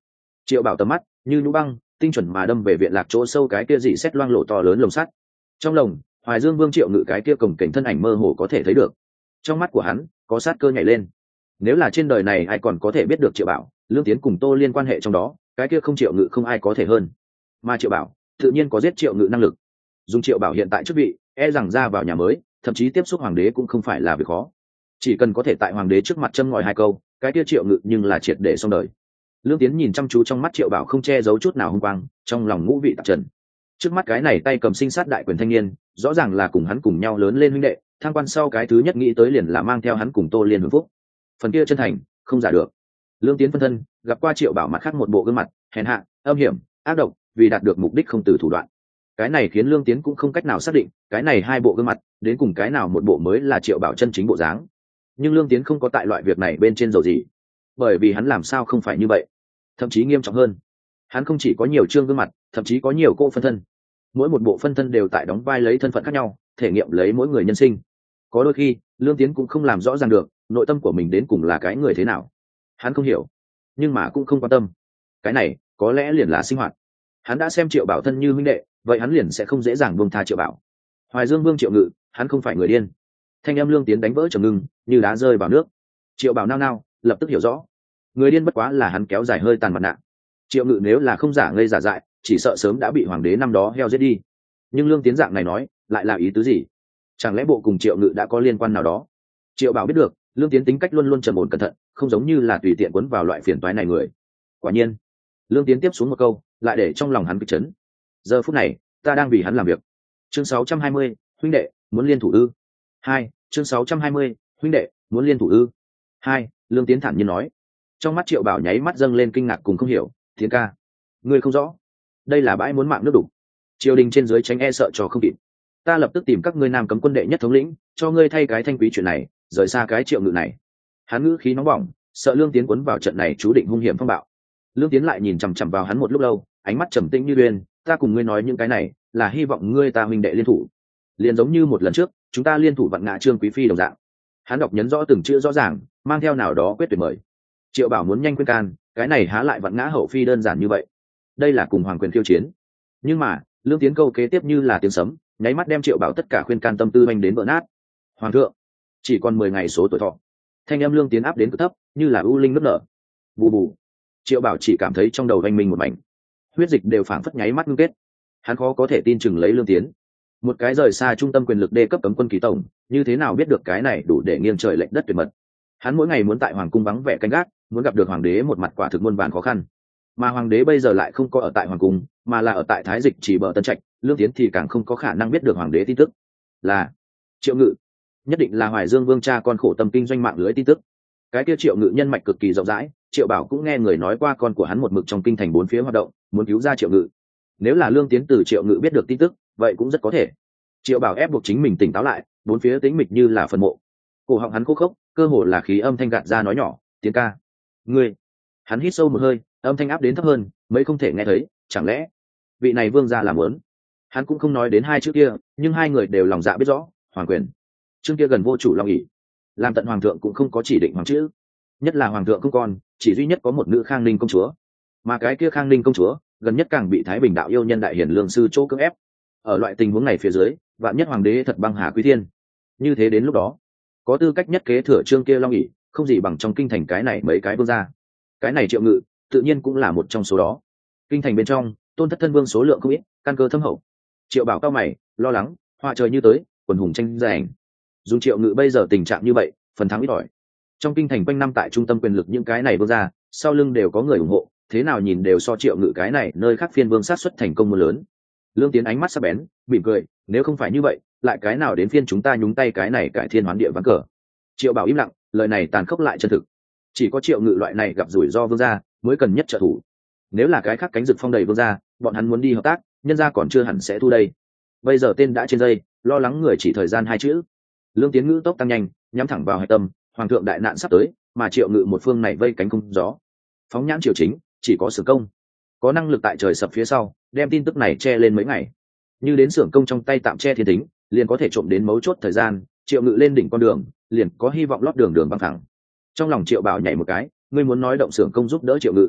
Speaker 1: Triệu bảo tầm mắt như nhũ băng tinh chuẩn mà đâm về viện lạc chỗ sâu cái kia dị xét loang lộ to lớn lồng sắt. Trong lồng, Hoài Dương Vương Triệu Ngự cái kia cồng kềnh thân ảnh mơ hồ có thể thấy được. Trong mắt của hắn có sát cơ nhảy lên. Nếu là trên đời này ai còn có thể biết được Triệu Bảo, Lương Tiến cùng Tô Liên quan hệ trong đó, cái kia không Triệu Ngự không ai có thể hơn. Mà Triệu Bảo tự nhiên có giết Triệu Ngự năng lực. Dùng Triệu Bảo hiện tại chức vị, e rằng ra vào nhà mới, thậm chí tiếp xúc hoàng đế cũng không phải là việc khó. Chỉ cần có thể tại hoàng đế trước mặt châm ngòi hai câu, cái kia Triệu Ngự nhưng là triệt để xong đời. Lương Tiến nhìn chăm chú trong mắt Triệu Bảo không che giấu chút nào hung quang, trong lòng ngũ vị tạp trần. Trước mắt cái này tay cầm sinh sát đại quyền thanh niên, rõ ràng là cùng hắn cùng nhau lớn lên huynh đệ, thăng quan sau cái thứ nhất nghĩ tới liền là mang theo hắn cùng Tô Liên hưởng phúc. Phần kia chân thành, không giả được. Lương Tiến phân thân, gặp qua Triệu Bảo mặt khác một bộ gương mặt, hèn hạ, âm hiểm, ác độc, vì đạt được mục đích không từ thủ đoạn. Cái này khiến Lương Tiến cũng không cách nào xác định, cái này hai bộ gương mặt, đến cùng cái nào một bộ mới là Triệu Bảo chân chính bộ dáng. Nhưng Lương Tiến không có tại loại việc này bên trên dầu gì, bởi vì hắn làm sao không phải như vậy, thậm chí nghiêm trọng hơn. Hắn không chỉ có nhiều trương gương mặt, thậm chí có nhiều cô phân thân. Mỗi một bộ phân thân đều tại đóng vai lấy thân phận khác nhau, thể nghiệm lấy mỗi người nhân sinh. Có đôi khi, Lương Tiến cũng không làm rõ ràng được nội tâm của mình đến cùng là cái người thế nào. Hắn không hiểu, nhưng mà cũng không quan tâm. Cái này có lẽ liền là sinh hoạt. Hắn đã xem Triệu Bảo thân như huynh đệ, vậy hắn liền sẽ không dễ dàng buông tha Triệu Bảo. Hoài Dương Vương Triệu Ngự, hắn không phải người điên. Thanh âm Lương Tiến đánh vỡ trầm ngưng, như đá rơi vào nước. Triệu Bảo nao nao, lập tức hiểu rõ. Người điên bất quá là hắn kéo dài hơi tàn mặt nạ. Triệu Ngự nếu là không giả ngây giả dại, chỉ sợ sớm đã bị hoàng đế năm đó heo giết đi. Nhưng Lương Tiến dạng này nói lại là ý tứ gì? Chẳng lẽ bộ cùng Triệu Ngự đã có liên quan nào đó? Triệu Bảo biết được Lương Tiến tính cách luôn luôn trầm ổn cẩn thận, không giống như là tùy tiện cuốn vào loại phiền toái này người. Quả nhiên, Lương Tiến tiếp xuống một câu lại để trong lòng hắn kịch chấn. Giờ phút này ta đang vì hắn làm việc. Chương sáu trăm hai mươi, huynh đệ muốn liên thủ ư? Hai. Chương sáu trăm hai mươi, huynh đệ muốn liên thủ ư? Hai. Lương Tiến thản nhiên nói. Trong mắt Triệu Bảo nháy mắt dâng lên kinh ngạc cùng không hiểu. Tiến ca, ngươi không rõ, đây là bãi muốn mạng nước đủ. Triều đình trên dưới tránh e sợ cho không kịp, ta lập tức tìm các ngươi nam cấm quân đệ nhất thống lĩnh cho ngươi thay cái thanh quý chuyện này, rời xa cái Triệu Ngự này. Hắn ngữ khí nóng bỏng, sợ Lương Tiến cuốn vào trận này chú định hung hiểm phong bạo. Lương Tiến lại nhìn chằm chằm vào hắn một lúc lâu, ánh mắt trầm tĩnh như uyên. Ta cùng ngươi nói những cái này là hy vọng ngươi ta huynh đệ liên thủ, liền giống như một lần trước chúng ta liên thủ vặn ngã Trương Quý Phi đồng dạng. Hắn đọc nhấn rõ từng chữ rõ ràng, mang theo nào đó quyết tuyệt mời. Triệu Bảo muốn nhanh khuyên can, cái này há lại vặn ngã hậu phi đơn giản như vậy. Đây là cùng hoàng quyền khiêu chiến. Nhưng mà Lương Tiến câu kế tiếp như là tiếng sấm, nháy mắt đem Triệu Bảo tất cả khuyên can tâm tư oanh đến vỡ nát. Hoàng thượng, chỉ còn mười ngày số tuổi thọ. Thanh âm Lương Tiến áp đến cực thấp, như là ưu linh nức nở. Bù bù. Triệu Bảo chỉ cảm thấy trong đầu oanh minh một mảnh, huyết dịch đều phảng phất nháy mắt ngưng kết. Hắn khó có thể tin chừng lấy Lương Tiến, một cái rời xa trung tâm quyền lực đê cấp cấm quân ký tổng, như thế nào biết được cái này đủ để nghiêng trời lệch đất tuyệt mật. Hắn mỗi ngày muốn tại hoàng cung vắng vẻ canh gác, muốn gặp được hoàng đế một mặt quả thực muôn vàn khó khăn. Mà hoàng đế bây giờ lại không có ở tại hoàng cung, mà là ở tại Thái Dịch chỉ bờ Tân Trạch. Lương Tiến thì càng không có khả năng biết được hoàng đế tin tức. Là Triệu Ngự, nhất định là Hoài Dương Vương cha con khổ tâm kinh doanh mạng lưới tin tức. Cái kia Triệu Ngự nhân mạch cực kỳ rộng rãi, Triệu Bảo cũng nghe người nói qua con của hắn một mực trong kinh thành bốn phía hoạt động, muốn cứu ra Triệu Ngự. Nếu là Lương Tiến từ Triệu Ngự biết được tin tức, vậy cũng rất có thể. Triệu Bảo ép buộc chính mình tỉnh táo lại, bốn phía tĩnh mịch như là phần mộ. Cổ họng hắn khô khốc, cơ hồ là khí âm thanh gạt ra nói nhỏ, Tiến ca, ngươi. Hắn hít sâu một hơi, âm thanh áp đến thấp hơn, mấy không thể nghe thấy. Chẳng lẽ vị này vương gia làm lớn? Hắn cũng không nói đến hai chữ kia, nhưng hai người đều lòng dạ biết rõ, hoàng quyền. Chương kia gần vô chủ long ỷ, làm tận hoàng thượng cũng không có chỉ định hoàng chữ. Nhất là hoàng thượng không còn, chỉ duy nhất có một nữ Khang Ninh công chúa, mà cái kia Khang Ninh công chúa gần nhất càng bị Thái Bình đạo yêu nhân đại hiển lương sư chỗ cưỡng ép. Ở loại tình huống này phía dưới, vạn nhất hoàng đế thật băng hà quý thiên, như thế đến lúc đó có tư cách nhất kế thừa Trương kia long ỷ, không gì bằng trong kinh thành cái này mấy cái vương gia. Cái này Triệu Ngự tự nhiên cũng là một trong số đó. Kinh thành bên trong tôn thất thân vương số lượng không ít, căn cơ thâm hậu. Triệu Bảo cao mày lo lắng, họa trời như tới, quần hùng tranh giành. Dùng Triệu Ngự bây giờ tình trạng như vậy, phần thắng ít ỏi. Trong kinh thành quanh năm tại trung tâm quyền lực những cái này vương gia, sau lưng đều có người ủng hộ, thế nào nhìn đều so Triệu Ngự cái này nơi khác phiên vương sát xuất thành công mưa lớn. Lương Tiến ánh mắt sắc bén, mỉm cười, nếu không phải như vậy, lại cái nào đến phiên chúng ta nhúng tay cái này cải thiên hoán địa ván cờ. Triệu Bảo im lặng, lời này tàn khốc lại chân thực. Chỉ có Triệu Ngự loại này gặp rủi ro vương gia mới cần nhất trợ thủ. Nếu là cái khác cánh rực phong đầy vương gia, bọn hắn muốn đi hợp tác, nhân gia còn chưa hẳn sẽ thu đây. Bây giờ tên đã trên dây, lo lắng người chỉ thời gian hai chữ. Lương Tiến ngữ tốc tăng nhanh, nhắm thẳng vào hạch tâm. Hoàng thượng đại nạn sắp tới, mà Triệu Ngự một phương này vây cánh không gió, phóng nhãn triều chính chỉ có Xưởng Công có năng lực tại trời sập phía sau đem tin tức này che lên mấy ngày. Như đến Xưởng Công trong tay tạm che thiên tính, liền có thể trộm đến mấu chốt thời gian. Triệu Ngự lên đỉnh con đường, liền có hy vọng lót đường đường băng thẳng. Trong lòng Triệu Bảo nhảy một cái, ngươi muốn nói động Xưởng Công giúp đỡ Triệu Ngự?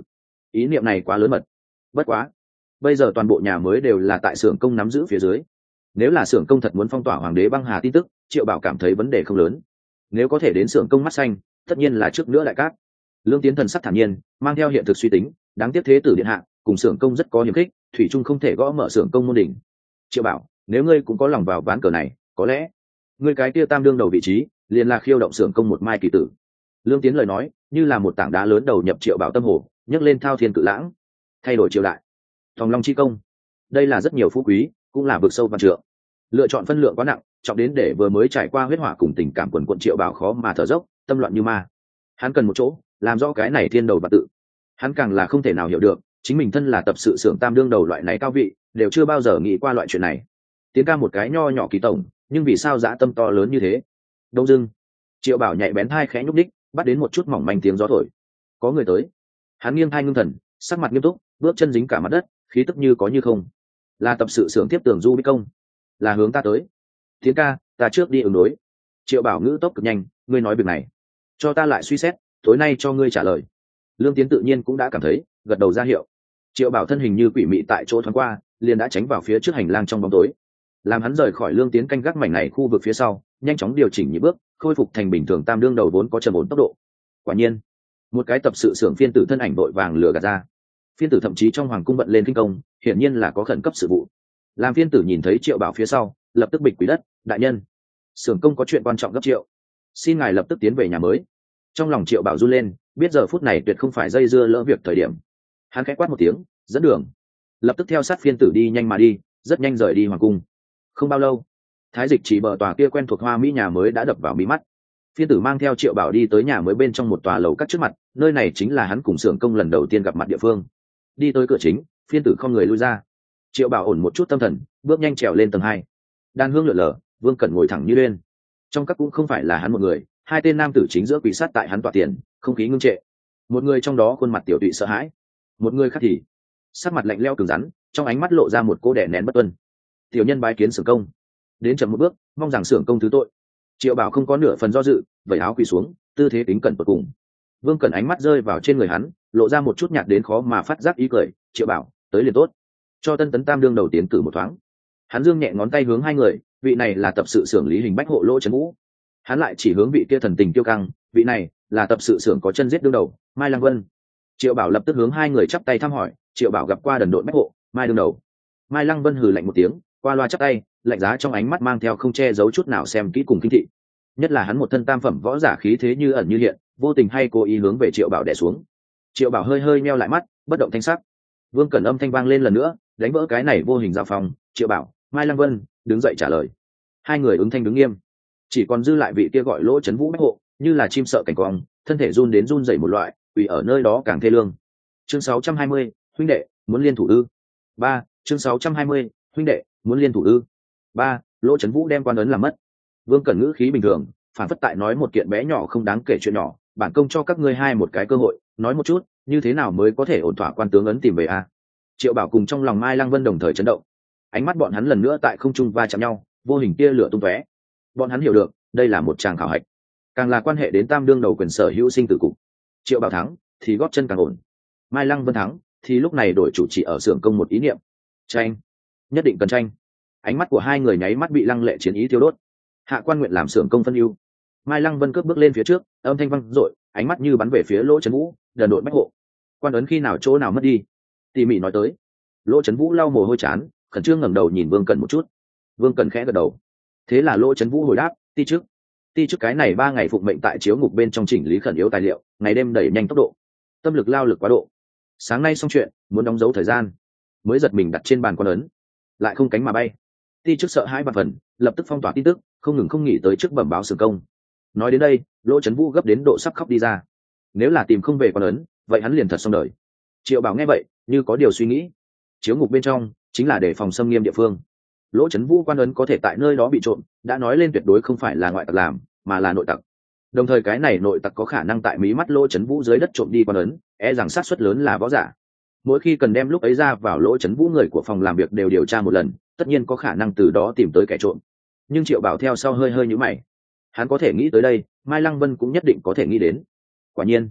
Speaker 1: ý niệm này quá lớn mật. Bất quá bây giờ toàn bộ nhà mới đều là tại xưởng công nắm giữ phía dưới, nếu là xưởng công thật muốn phong tỏa hoàng đế băng hà tin tức, Triệu Bảo cảm thấy vấn đề không lớn. Nếu có thể đến xưởng công mắt xanh, tất nhiên là trước nữa đại cát. Lương Tiến thần sắc thản nhiên, mang theo hiện thực suy tính, đáng tiếc thế tử điện hạ cùng xưởng công rất có hiềm khích, thủy trung không thể gõ mở xưởng công môn đỉnh. Triệu Bảo, nếu ngươi cũng có lòng vào ván cờ này, có lẽ ngươi cái kia tam đương đầu vị trí liền là khiêu động xưởng công một mai kỳ tử. Lương Tiến lời nói như là một tảng đá lớn đầu nhập Triệu Bảo tâm hồ, nhấc lên thao thiên cự lãng, thay đổi triều đại, thòng long chi công. Đây là rất nhiều phú quý, cũng là vực sâu văn trượng. Lựa chọn phân lượng quá nặng, trọng đến để vừa mới trải qua huyết hỏa cùng tình cảm quần quận Triệu Bảo khó mà thở dốc, tâm loạn như ma. Hắn cần một chỗ làm rõ cái này thiên đầu và tự. Hắn càng là không thể nào hiểu được, chính mình thân là tập sự xưởng tam đương đầu loại này cao vị, đều chưa bao giờ nghĩ qua loại chuyện này. Tiến ca một cái nho nhỏ kỳ tổng, nhưng vì sao dã tâm to lớn như thế? Đông dưng, Triệu Bảo nhạy bén thai khẽ nhúc đích, bắt đến một chút mỏng manh tiếng gió thổi. Có người tới. Hắn nghiêng thai ngưng thần, sắc mặt nghiêm túc, bước chân dính cả mặt đất, khí tức như có như không. Là tập sự xưởng tiếp tưởng du bích công, là hướng ta tới. Tiến ca, ta trước đi ứng đối. Triệu Bảo ngữ tốc cực nhanh, ngươi nói việc này, cho ta lại suy xét, tối nay cho ngươi trả lời. Lương Tiến tự nhiên cũng đã cảm thấy, gật đầu ra hiệu. Triệu Bảo thân hình như quỷ mị tại chỗ thoáng qua, liền đã tránh vào phía trước hành lang trong bóng tối. Làm hắn rời khỏi Lương Tiến canh gác mảnh này khu vực phía sau, nhanh chóng điều chỉnh nhịp bước, khôi phục thành bình thường tam đương đầu vốn có trầm ổn tốc độ. Quả nhiên, một cái tập sự xưởng phiên tử thân ảnh đội vàng lừa gạt ra. Phiên tử thậm chí trong hoàng cung bận lên kinh công, hiển nhiên là có khẩn cấp sự vụ. Làm phiên tử nhìn thấy Triệu Bảo phía sau, lập tức bịch quỷ đất, đại nhân, xưởng công có chuyện quan trọng gấp Triệu, xin ngài lập tức tiến về nhà mới. Trong lòng Triệu Bảo run lên, biết giờ phút này tuyệt không phải dây dưa lỡ việc thời điểm. Hắn khẽ quát một tiếng, dẫn đường, lập tức theo sát phiên tử đi nhanh mà đi, rất nhanh rời đi hoàng cung. Không bao lâu, Thái Dịch chỉ bờ tòa kia quen thuộc hoa mỹ nhà mới đã đập vào mí mắt. Phiên tử mang theo Triệu Bảo đi tới nhà mới bên trong một tòa lầu các trước mặt, nơi này chính là hắn cùng xưởng công lần đầu tiên gặp mặt địa phương. Đi tới cửa chính, phiên tử không người lui ra. Triệu Bảo ổn một chút tâm thần, bước nhanh trèo lên tầng hai. Đan hương lượn lờ, Vương Cẩn ngồi thẳng như lên. Trong các cũng không phải là hắn một người, hai tên nam tử chính giữa quỷ sát tại hắn tọa tiền, không khí ngưng trệ. Một người trong đó khuôn mặt tiểu tụy sợ hãi, một người khác thì sắc mặt lạnh lẽo cứng rắn, trong ánh mắt lộ ra một cô đẻ nén bất tuân. Tiểu nhân bái kiến xưởng công, đến chậm một bước, mong rằng xưởng công thứ tội. Triệu Bảo không có nửa phần do dự, vẩy áo quỳ xuống, tư thế kính cẩn tột cùng. Vương Cẩn ánh mắt rơi vào trên người hắn, lộ ra một chút nhạt đến khó mà phát giác ý cười. Triệu Bảo, tới liền tốt, cho tân tấn tam đương đầu tiến cử một thoáng. Hắn dương nhẹ ngón tay hướng hai người, vị này là tập sự xưởng lý hình bách hộ Lỗ Trấn Vũ. Hắn lại chỉ hướng vị kia thần tình tiêu căng, vị này là tập sự xưởng có chân giết đương đầu Mai Lăng Vân. Triệu Bảo lập tức hướng hai người chắp tay thăm hỏi. Triệu Bảo gặp qua đần độn bách hộ Mai đương đầu. Mai Lăng Vân hừ lạnh một tiếng, qua loa chắp tay, lạnh giá trong ánh mắt mang theo không che giấu chút nào xem kỹ cùng kinh thị. Nhất là hắn một thân tam phẩm võ giả khí thế như ẩn như hiện, vô tình hay cố ý hướng về Triệu Bảo đè xuống. Triệu Bảo hơi hơi meo lại mắt, bất động thanh sắc. Vương Cẩn âm thanh vang lên lần nữa, đánh vỡ cái này vô hình giao phong. Triệu Bảo, Mai Lăng Vân đứng dậy trả lời. Hai người ứng thanh đứng nghiêm, chỉ còn dư lại vị kia gọi Lỗ Trấn Vũ bách hộ, như là chim sợ cảnh quang, thân thể run đến run dậy một loại, vì ở nơi đó càng thê lương. Chương sáu trăm hai mươi, huynh đệ muốn liên thủ ư? Ba, chương sáu trăm hai mươi, huynh đệ muốn liên thủ ư? Ba, Lỗ Trấn Vũ đem quan ấn làm mất. Vương Cẩn ngữ khí bình thường, phản phất tại nói một kiện bé nhỏ không đáng kể chuyện nhỏ, bản công cho các ngươi hai một cái cơ hội, nói một chút, như thế nào mới có thể ổn thỏa quan tướng ấn tìm về a? Triệu Bảo cùng trong lòng Mai Lăng Vân đồng thời chấn động. Ánh mắt bọn hắn lần nữa tại không trung va chạm nhau, vô hình tia lửa tung tóe. Bọn hắn hiểu được, đây là một tràng khảo hạch, càng là quan hệ đến tam đương đầu quyền sở hữu sinh tử cục. Triệu Bảo thắng thì góp chân càng ổn, Mai Lăng Vân thắng thì lúc này đổi chủ chỉ ở xưởng công một ý niệm. Tranh, nhất định cần tranh. Ánh mắt của hai người nháy mắt bị lăng lệ chiến ý thiêu đốt. Hạ quan nguyện làm xưởng công phân ưu. Mai Lăng Vân cướp bước lên phía trước, âm thanh vang dội, ánh mắt như bắn về phía Lỗ Trấn Vũ, đần độn bách hộ. Quan ấn khi nào chỗ nào mất đi? Tỉ mỉ nói tới. Lỗ Trấn Vũ lau mồ hôi chán, khẩn trương ngẩng đầu nhìn Vương Cẩn một chút. Vương Cẩn khẽ gật đầu. Thế là Lỗ Trấn Vũ hồi đáp, ti chức. Ti chức cái này ba ngày phụng mệnh tại chiếu ngục bên trong chỉnh lý khẩn yếu tài liệu, ngày đêm đẩy nhanh tốc độ, tâm lực lao lực quá độ. Sáng nay xong chuyện, muốn đóng dấu thời gian, mới giật mình đặt trên bàn quan ấn, lại không cánh mà bay. Ti chức sợ hãi bạt phần, lập tức phong tỏa tin tức, không ngừng không nghỉ tới trước bẩm báo xưởng công. Nói đến đây, Lỗ Trấn Vũ gấp đến độ sắp khóc đi ra. Nếu là tìm không về quan ấn, vậy hắn liền thật xong đời. Triệu Bảo nghe vậy, như có điều suy nghĩ. Chiếu ngục bên trong chính là để phòng xâm nghiêm địa phương. Lỗ Trấn Vũ quan ấn có thể tại nơi đó bị trộm, đã nói lên tuyệt đối không phải là ngoại tặc làm, mà là nội tặc. Đồng thời cái này nội tặc có khả năng tại mí mắt Lỗ Trấn Vũ dưới đất trộm đi quan ấn, e rằng xác suất lớn là võ giả. Mỗi khi cần đem lúc ấy ra vào Lỗ Trấn Vũ người của phòng làm việc đều điều tra một lần, tất nhiên có khả năng từ đó tìm tới kẻ trộm. Nhưng Triệu Bảo theo sau hơi hơi nhíu mày. Hắn có thể nghĩ tới đây, Mai Lăng Vân cũng nhất định có thể nghĩ đến. Quả nhiên,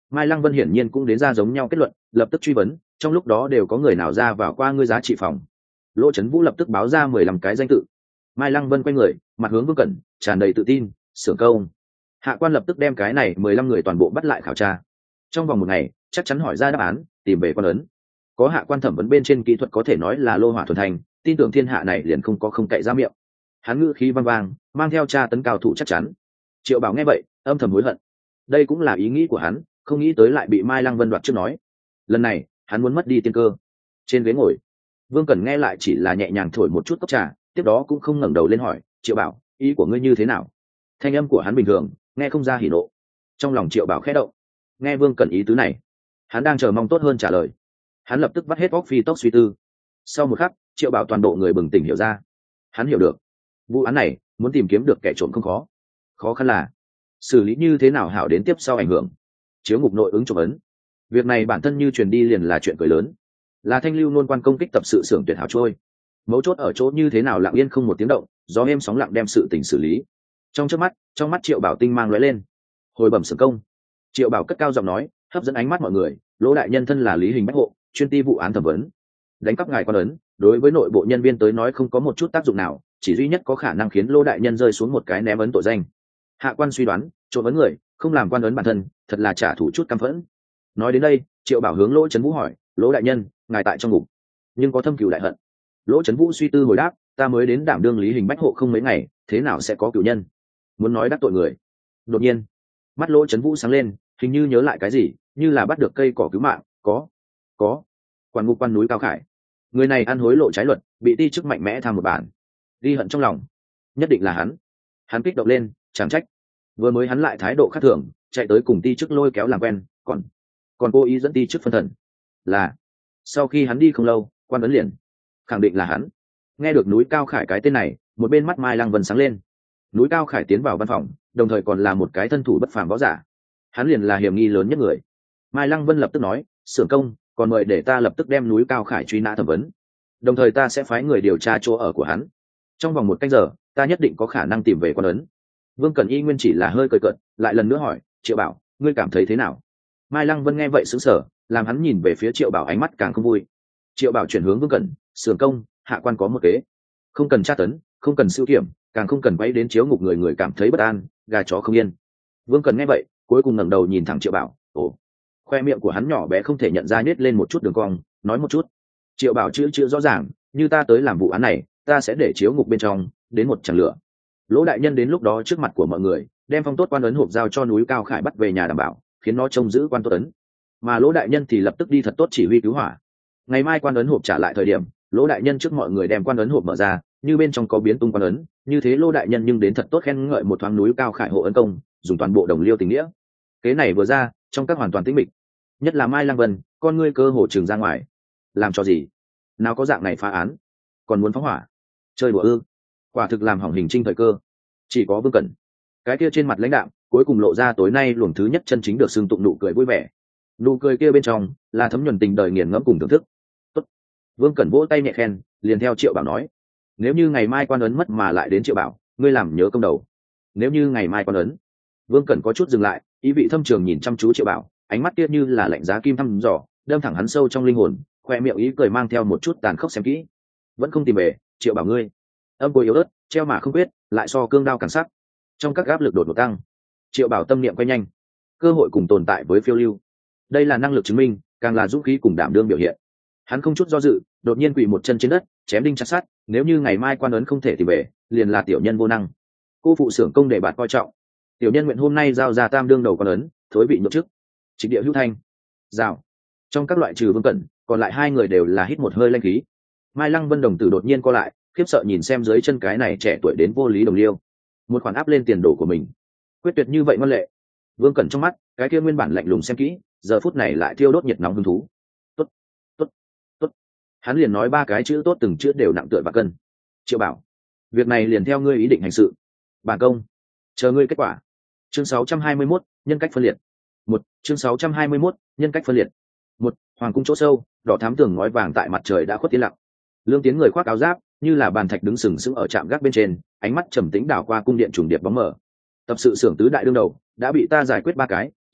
Speaker 1: Mai Lăng Vân hiển nhiên cũng đến ra giống nhau kết luận, lập tức truy vấn, trong lúc đó đều có người nào ra vào qua ngươi giá trị phòng. Lỗ Chấn Vũ lập tức báo ra mười lăm cái danh tự. Mai Lăng Vân quay người, mặt hướng Vương Cẩn, tràn đầy tự tin, xưởng công. Hạ quan lập tức đem cái này mười lăm người toàn bộ bắt lại khảo tra. Trong vòng một ngày, chắc chắn hỏi ra đáp án, tìm về quan ấn. Có hạ quan thẩm vấn bên trên kỹ thuật có thể nói là lô hỏa thuần thành, tin tưởng thiên hạ này liền không có không cậy ra miệng. Hắn ngữ khí vang vang, mang theo tra tấn cao thủ chắc chắn. Triệu Bảo nghe vậy, âm thầm hối hận. Đây cũng là ý nghĩ của hắn, không nghĩ tới lại bị Mai Lăng Vân đoạt trước nói. Lần này, hắn muốn mất đi tiên cơ. Trên ghế ngồi, Vương Cẩn nghe lại chỉ là nhẹ nhàng thổi một chút cốc trà, tiếp đó cũng không ngẩng đầu lên hỏi, Triệu Bảo, ý của ngươi như thế nào? Thanh âm của hắn bình thường, nghe không ra hỉ nộ. Trong lòng Triệu Bảo khẽ động, nghe Vương Cẩn ý tứ này, hắn đang chờ mong tốt hơn trả lời. Hắn lập tức vắt hết óc phi tốc suy tư. Sau một khắc, Triệu Bảo toàn bộ người bừng tỉnh hiểu ra. Hắn hiểu được, vụ án này muốn tìm kiếm được kẻ trộm không khó, khó khăn là xử lý như thế nào hảo đến tiếp sau ảnh hưởng. Chiếu ngục nội ứng trộm ấn, việc này bản thân như truyền đi liền là chuyện cười lớn, là thanh lưu nôn quan công kích tập sự xưởng tuyệt hảo trôi. Mấu chốt ở chỗ như thế nào lặng yên không một tiếng động, gió êm sóng lặng đem sự tình xử lý. Trong chớp mắt, trong mắt Triệu Bảo tinh mang lóe lên. Hồi bẩm xưởng công. Triệu Bảo cất cao giọng nói, hấp dẫn ánh mắt mọi người, Lỗ đại nhân thân là Lý Hình Bách hộ, chuyên ti vụ án thẩm vấn. Đánh cắp ngài quan ấn, đối với nội bộ nhân viên tới nói không có một chút tác dụng nào, chỉ duy nhất có khả năng khiến Lỗ đại nhân rơi xuống một cái ném ấn tội danh. Hạ quan suy đoán, trộm ấn người, không làm quan ấn bản thân, thật là trả thù chút căm phẫn. Nói đến đây, Triệu Bảo hướng Lỗ Chấn Vũ hỏi, Lỗ đại nhân, ngài tại trong ngục, nhưng có thâm cừu đại hận. Lỗ Chấn Vũ suy tư hồi đáp, ta mới đến đảm đương Lý Hình Bách hộ không mấy ngày, thế nào sẽ có cửu nhân? Muốn nói đắc tội người. Đột nhiên, mắt Lỗ Chấn Vũ sáng lên, hình như nhớ lại cái gì, như là bắt được cây cỏ cứu mạng, có, có. Quan ngục quan núi Cao Khải, người này ăn hối lộ trái luật, bị ti chức mạnh mẽ tham một bản, ghi hận trong lòng, nhất định là hắn. Hắn kích động lên, chẳng trách vừa mới hắn lại thái độ khác thường, chạy tới cùng ti chức lôi kéo làm quen, còn còn cố ý dẫn ti chức phân thần. Là sau khi hắn đi không lâu, quan ấn liền khẳng định là hắn. Nghe được núi Cao Khải cái tên này, một bên mắt Mai Lăng Vân sáng lên. Núi Cao Khải tiến vào văn phòng, đồng thời còn là một cái thân thủ bất phàm võ giả, hắn liền là hiểm nghi lớn nhất người. Mai Lăng Vân lập tức nói, xưởng công, còn mời để ta lập tức đem núi Cao Khải truy nã thẩm vấn, đồng thời ta sẽ phái người điều tra chỗ ở của hắn. Trong vòng một canh giờ, ta nhất định có khả năng tìm về quan ấn. Vương Cẩn y nguyên chỉ là hơi cười cợt, lại lần nữa hỏi, Triệu Bảo, ngươi cảm thấy thế nào? Mai Lăng Vân nghe vậy sững sờ, làm hắn nhìn về phía Triệu Bảo ánh mắt càng không vui. Triệu Bảo chuyển hướng Vương Cẩn, xưởng công, hạ quan có một kế, không cần tra tấn, không cần siêu kiểm, càng không cần quay đến chiếu ngục người người cảm thấy bất an, gà chó không yên. Vương Cẩn nghe vậy, cuối cùng ngẩng đầu nhìn thẳng Triệu Bảo, ồ, khoe miệng của hắn nhỏ bé không thể nhận ra nết lên một chút đường cong, nói một chút. Triệu Bảo chữ chữ rõ ràng, như ta tới làm vụ án này, ta sẽ để chiếu ngục bên trong đến một chàng lửa. Lỗ đại nhân đến lúc đó trước mặt của mọi người, đem phong tốt quan ấn hộp giao cho núi Cao Khải bắt về nhà đảm bảo, khiến nó trông giữ quan tốt ấn. Mà Lỗ đại nhân thì lập tức đi thật tốt chỉ huy cứu hỏa. Ngày mai quan ấn hộp trả lại thời điểm, Lỗ đại nhân trước mọi người đem quan ấn hộp mở ra, như bên trong có biến tung quan ấn, như thế Lỗ đại nhân nhưng đến thật tốt khen ngợi một thoáng núi Cao Khải hộ ấn công, dùng toàn bộ đồng liêu tình nghĩa. Kế này vừa ra, trong các hoàn toàn tĩnh mịch, nhất là Mai Lăng Vân, con ngươi cơ hồ trường ra ngoài. Làm cho gì? Nào có dạng này phá án, còn muốn phóng hỏa, chơi đùa ư? Quả thực làm hỏng hình trinh thời cơ. Chỉ có Vương Cẩn, cái kia trên mặt lãnh đạm, cuối cùng lộ ra tối nay luồng thứ nhất chân chính được xưng tụng nụ cười vui vẻ. Nụ cười kia bên trong là thấm nhuần tình đời nghiền ngẫm cùng thưởng thức. Tốt. Vương Cẩn vỗ tay nhẹ khen, liền theo Triệu Bảo nói, nếu như ngày mai quan ấn mất mà lại đến Triệu Bảo, ngươi làm nhớ công đầu. Nếu như ngày mai quan ấn. Vương Cẩn có chút dừng lại, ý vị thâm trường nhìn chăm chú Triệu Bảo, ánh mắt kia như là lạnh giá kim thăm dò, đâm thẳng hắn sâu trong linh hồn, khoe miệng ý cười mang theo một chút tàn khốc xem kỹ. Vẫn không tìm về, Triệu Bảo ngươi. Âm côi yếu ớt, treo mà không quyết, lại so cương đao càng sắc. Trong các áp lực đột ngột tăng, Triệu Bảo tâm niệm quay nhanh, cơ hội cùng tồn tại với phiêu lưu. Đây là năng lực chứng minh, càng là dũng khí cùng đảm đương biểu hiện. Hắn không chút do dự, đột nhiên quỳ một chân trên đất, chém đinh chặt sắt, nếu như ngày mai quan ấn không thể tìm về, liền là tiểu nhân vô năng. Cô phụ xưởng công để bạt coi trọng. Tiểu nhân nguyện hôm nay giao ra tam đương đầu quan ấn, thối vị nhượng chức. Trịnh địa hữu thanh. Rào. Trong các loại trừ Vương Cẩn, còn lại hai người đều là hít một hơi lanh khí. Mai Lăng Vân đồng tử đột nhiên co lại, khiếp sợ nhìn xem dưới chân cái này trẻ tuổi đến vô lý đồng liêu, một khoản áp lên tiền đồ của mình, quyết tuyệt như vậy ngoan lệ. Vương Cẩn trong mắt, cái kia nguyên bản lạnh lùng xem kỹ, giờ phút này lại thiêu đốt nhiệt nóng hứng thú. Tốt, tốt, tốt. Hắn liền nói ba cái chữ tốt từng chữ đều nặng tựa và cân. Triệu Bảo, việc này liền theo ngươi ý định hành sự. Bản công, chờ ngươi kết quả. Chương sáu trăm hai mươi mốt, nhân cách phân liệt. Một, chương sáu trăm hai mươi mốt, nhân cách phân liệt. Một, hoàng cung chỗ sâu, đỏ thắm tường ngói vàng tại mặt trời đã khuất tiến lặng. Lương Tiến người khoác áo giáp, như là bàn thạch đứng sừng sững ở trạm gác bên trên, ánh mắt trầm tĩnh đảo qua cung điện trùng điệp bóng mờ. Tập sự xưởng tứ đại đương đầu đã bị ta giải quyết ba cái,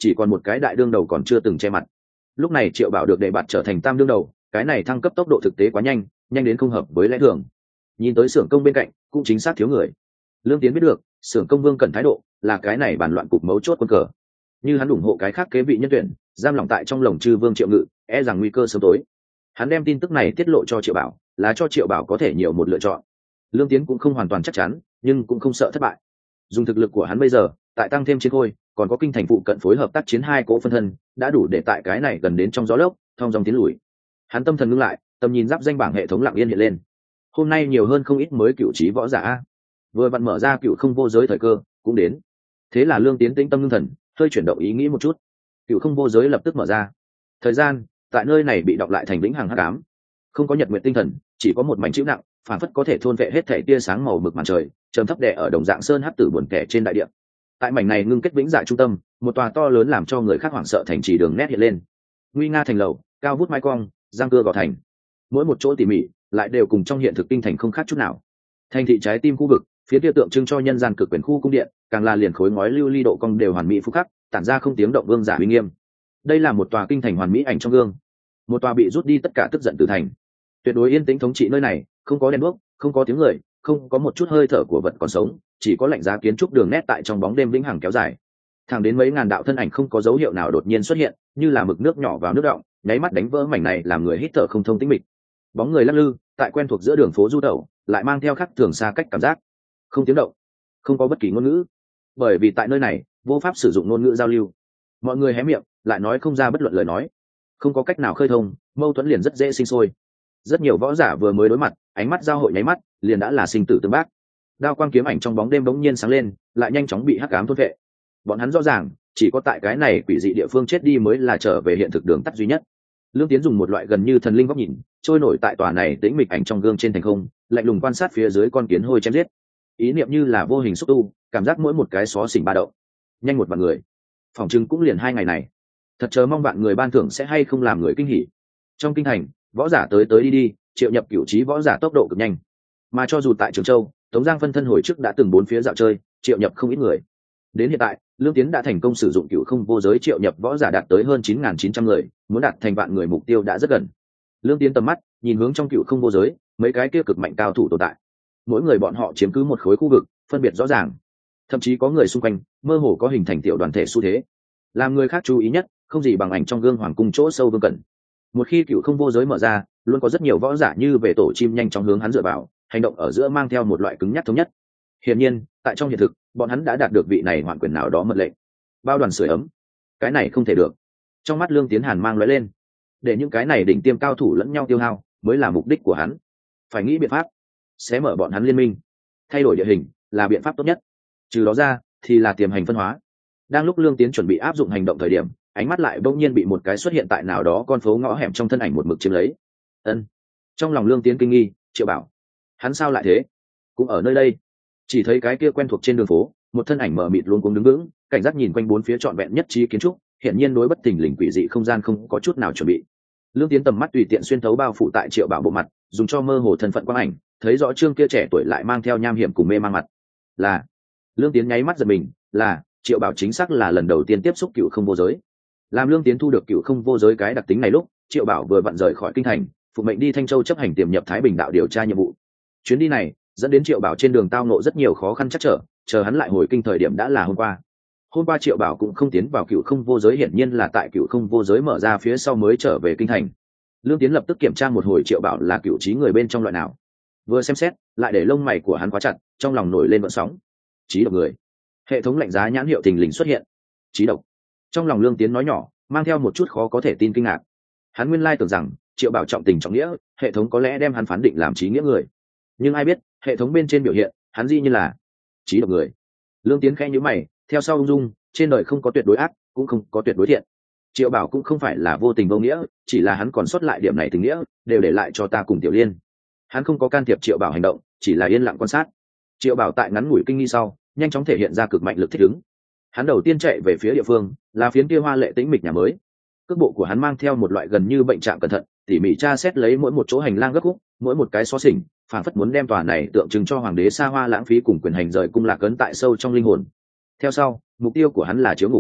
Speaker 1: chỉ còn một cái đại đương đầu còn chưa từng che mặt. Lúc này Triệu Bảo được đề bạt trở thành tam đương đầu, cái này thăng cấp tốc độ thực tế quá nhanh, nhanh đến không hợp với lẽ thường. Nhìn tới xưởng công bên cạnh cũng chính xác thiếu người. Lương Tiến biết được xưởng công Vương Cẩn thái độ là cái này bàn loạn cục mấu chốt quân cờ, như hắn ủng hộ cái khác kế vị nhân tuyển, giam lỏng tại trong lồng chư Vương Triệu Ngự, e rằng nguy cơ sớm tối. Hắn đem tin tức này tiết lộ cho Triệu Bảo, là cho Triệu Bảo có thể nhiều một lựa chọn. Lương Tiến cũng không hoàn toàn chắc chắn, nhưng cũng không sợ thất bại. Dùng thực lực của hắn bây giờ, tại tăng thêm chiến khôi, còn có kinh thành phụ cận phối hợp tác chiến hai cỗ phân thân, đã đủ để tại cái này gần đến trong gió lốc, thông dòng tiến lùi. Hắn tâm thần ngưng lại, tầm nhìn giáp danh bảng hệ thống lặng yên hiện lên. Hôm nay nhiều hơn không ít mới cựu trí võ giả, vừa vặn mở ra cựu không vô giới thời cơ cũng đến. Thế là Lương Tiến tĩnh tâm ngưng thần, hơi chuyển động ý nghĩ một chút. Cựu không vô giới lập tức mở ra. Thời gian tại nơi này bị đọc lại thành vĩnh hằng hắc ám, không có nhật nguyện tinh thần, chỉ có một mảnh chịu nặng, phản phất có thể thôn vệ hết thể tia sáng màu mực màn trời, trầm thấp đè ở đồng dạng sơn hắc tử buồn kẻ trên đại địa. Tại mảnh này ngưng kết vĩnh dạ trung tâm, một tòa to lớn làm cho người khác hoảng sợ thành trì đường nét hiện lên. Nguy nga thành lầu, cao vút mái cong, giang cưa gò thành, mỗi một chỗ tỉ mỉ lại đều cùng trong hiện thực kinh thành không khác chút nào. Thành thị trái tim khu vực, phía kia tượng trưng cho nhân gian cực quyền khu cung điện, càng là liền khối ngói lưu ly độ cong đều hoàn mỹ phúc khắc, tản ra không tiếng động vương giả uy nghiêm. Đây là một tòa kinh thành hoàn mỹ ảnh trong gương, một tòa bị rút đi tất cả tức giận từ thành, tuyệt đối yên tĩnh thống trị nơi này, không có đèn đuốc, không có tiếng người, không có một chút hơi thở của vật còn sống, chỉ có lạnh giá kiến trúc đường nét tại trong bóng đêm vĩnh hằng kéo dài. Thẳng đến mấy ngàn đạo thân ảnh không có dấu hiệu nào đột nhiên xuất hiện, như là mực nước nhỏ vào nước đọng, nháy mắt đánh vỡ mảnh này làm người hít thở không thông tĩnh mịch. Bóng người lắc lư tại quen thuộc giữa đường phố du tẩu, lại mang theo khắc thường xa cách cảm giác. Không tiếng động, không có bất kỳ ngôn ngữ, bởi vì tại nơi này vô pháp sử dụng ngôn ngữ giao lưu. Mọi người hé miệng lại nói không ra bất luận lời nói, không có cách nào khơi thông, mâu thuẫn liền rất dễ sinh sôi. Rất nhiều võ giả vừa mới đối mặt, ánh mắt giao hội nháy mắt liền đã là sinh tử tương bác. Đao quang kiếm ảnh trong bóng đêm bỗng nhiên sáng lên, lại nhanh chóng bị hắc ám thôn vệ. Bọn hắn rõ ràng chỉ có tại cái này quỷ dị địa phương chết đi mới là trở về hiện thực đường tắt duy nhất. Lương Tiến dùng một loại gần như thần linh góc nhìn, trôi nổi tại tòa này tĩnh mịch ảnh trong gương trên thành không, lạnh lùng quan sát phía dưới con kiến hôi chém giết. Ý niệm như là vô hình xúc tu, cảm giác mỗi một cái xó xỉnh ba động. Nhanh một vạn người, phòng trưng cũng liền hai ngày này. Thật chờ mong bạn người ban thưởng sẽ hay không làm người kinh hỉ. Trong kinh thành, võ giả tới tới đi đi, Triệu Nhập cửu trí võ giả tốc độ cực nhanh. Mà cho dù tại Trường Châu, Tống Giang phân thân hồi trước đã từng bốn phía dạo chơi, Triệu Nhập không ít người. Đến hiện tại, Lương Tiến đã thành công sử dụng cửu không vô giới Triệu Nhập võ giả đạt tới hơn chín nghìn chín trăm người, muốn đạt thành vạn người mục tiêu đã rất gần. Lương Tiến tầm mắt nhìn hướng trong cửu không vô giới, mấy cái kia cực mạnh cao thủ tồn tại. Mỗi người bọn họ chiếm cứ một khối khu vực, phân biệt rõ ràng. Thậm chí có người xung quanh, mơ hồ có hình thành tiểu đoàn thể xu thế. Làm người khác chú ý nhất, không gì bằng ảnh trong gương hoàng cung chỗ sâu Vương Cẩn. Một khi cửu không vô giới mở ra, luôn có rất nhiều võ giả như về tổ chim nhanh chóng hướng hắn dựa vào, hành động ở giữa mang theo một loại cứng nhắc thống nhất. Hiển nhiên, tại trong hiện thực, bọn hắn đã đạt được vị này hoạn quyền nào đó mật lệnh. Bao đoàn sưởi ấm, cái này không thể được. Trong mắt Lương Tiến hàn mang lóe lên, để những cái này đỉnh tiêm cao thủ lẫn nhau tiêu hao mới là mục đích của hắn. Phải nghĩ biện pháp sẽ mở bọn hắn liên minh, thay đổi địa hình là biện pháp tốt nhất. Trừ đó ra thì là tiềm hành phân hóa. Đang lúc Lương Tiến chuẩn bị áp dụng hành động thời điểm, ánh mắt lại bỗng nhiên bị một cái xuất hiện tại nào đó con phố ngõ hẻm trong thân ảnh một mực chiếm lấy. Ân. Trong lòng Lương Tiến kinh nghi, Triệu Bảo, hắn sao lại thế? Cũng ở nơi đây. Chỉ thấy cái kia quen thuộc trên đường phố, một thân ảnh mờ mịt luống cuống đứng vững, cảnh giác nhìn quanh bốn phía trọn vẹn nhất trí kiến trúc, hiển nhiên đối bất thình lình quỷ dị không gian không có chút nào chuẩn bị. Lương Tiến tầm mắt tùy tiện xuyên thấu bao phủ tại Triệu Bảo bộ mặt, dùng cho mơ hồ thân phận quang ảnh, thấy rõ trương kia trẻ tuổi lại mang theo nham hiểm cùng mê mang mặt. Là. Lương Tiến nháy mắt giật mình, là Triệu Bảo chính xác là lần đầu tiên tiếp xúc cựu không vô giới. Làm Lương Tiến thu được cựu không vô giới cái đặc tính này lúc, Triệu Bảo vừa vặn rời khỏi kinh thành, phụ mệnh đi Thanh Châu chấp hành tiềm nhập Thái Bình đạo điều tra nhiệm vụ. Chuyến đi này dẫn đến Triệu Bảo trên đường tao nộ rất nhiều khó khăn chắc trở, chờ hắn lại hồi kinh thời điểm đã là hôm qua. Hôm qua Triệu Bảo cũng không tiến vào cựu không vô giới, hiển nhiên là tại cựu không vô giới mở ra phía sau mới trở về kinh thành. Lương Tiến lập tức kiểm tra một hồi Triệu Bảo là cựu trí người bên trong loại nào. Vừa xem xét, lại để lông mày của hắn quá chặt, trong lòng nổi lên vận sóng. Trí độc người. Hệ thống lạnh giá nhãn hiệu thình lình xuất hiện. Trí độc. Trong lòng Lương Tiến nói nhỏ, mang theo một chút khó có thể tin kinh ngạc. Hắn nguyên lai tưởng rằng Triệu Bảo trọng tình trọng nghĩa, hệ thống có lẽ đem hắn phán định làm trí nghĩa người. Nhưng ai biết, hệ thống bên trên biểu hiện, hắn dĩ như là trí độc người. Lương Tiến khẽ nhíu mày, theo sau ung dung, trên đời không có tuyệt đối ác, cũng không có tuyệt đối thiện. Triệu Bảo cũng không phải là vô tình vô nghĩa, chỉ là hắn còn sót lại điểm này tình nghĩa, đều để lại cho ta cùng Tiểu Liên. Hắn không có can thiệp Triệu Bảo hành động, chỉ là yên lặng quan sát. Triệu Bảo tại ngắn ngủi kinh nghi sau, nhanh chóng thể hiện ra cực mạnh lực thích ứng. Hắn đầu tiên chạy về phía địa phương, là phiến kia hoa lệ tĩnh mịch nhà mới. Cước bộ của hắn mang theo một loại gần như bệnh trạng cẩn thận, tỉ mỉ tra xét lấy mỗi một chỗ hành lang gấp khúc, mỗi một cái xó xỉnh, phảng phất muốn đem tòa này tượng trưng cho hoàng đế xa hoa lãng phí cùng quyền hành rời cung lạc ấn tại sâu trong linh hồn. Theo sau, mục tiêu của hắn là chiếu ngục.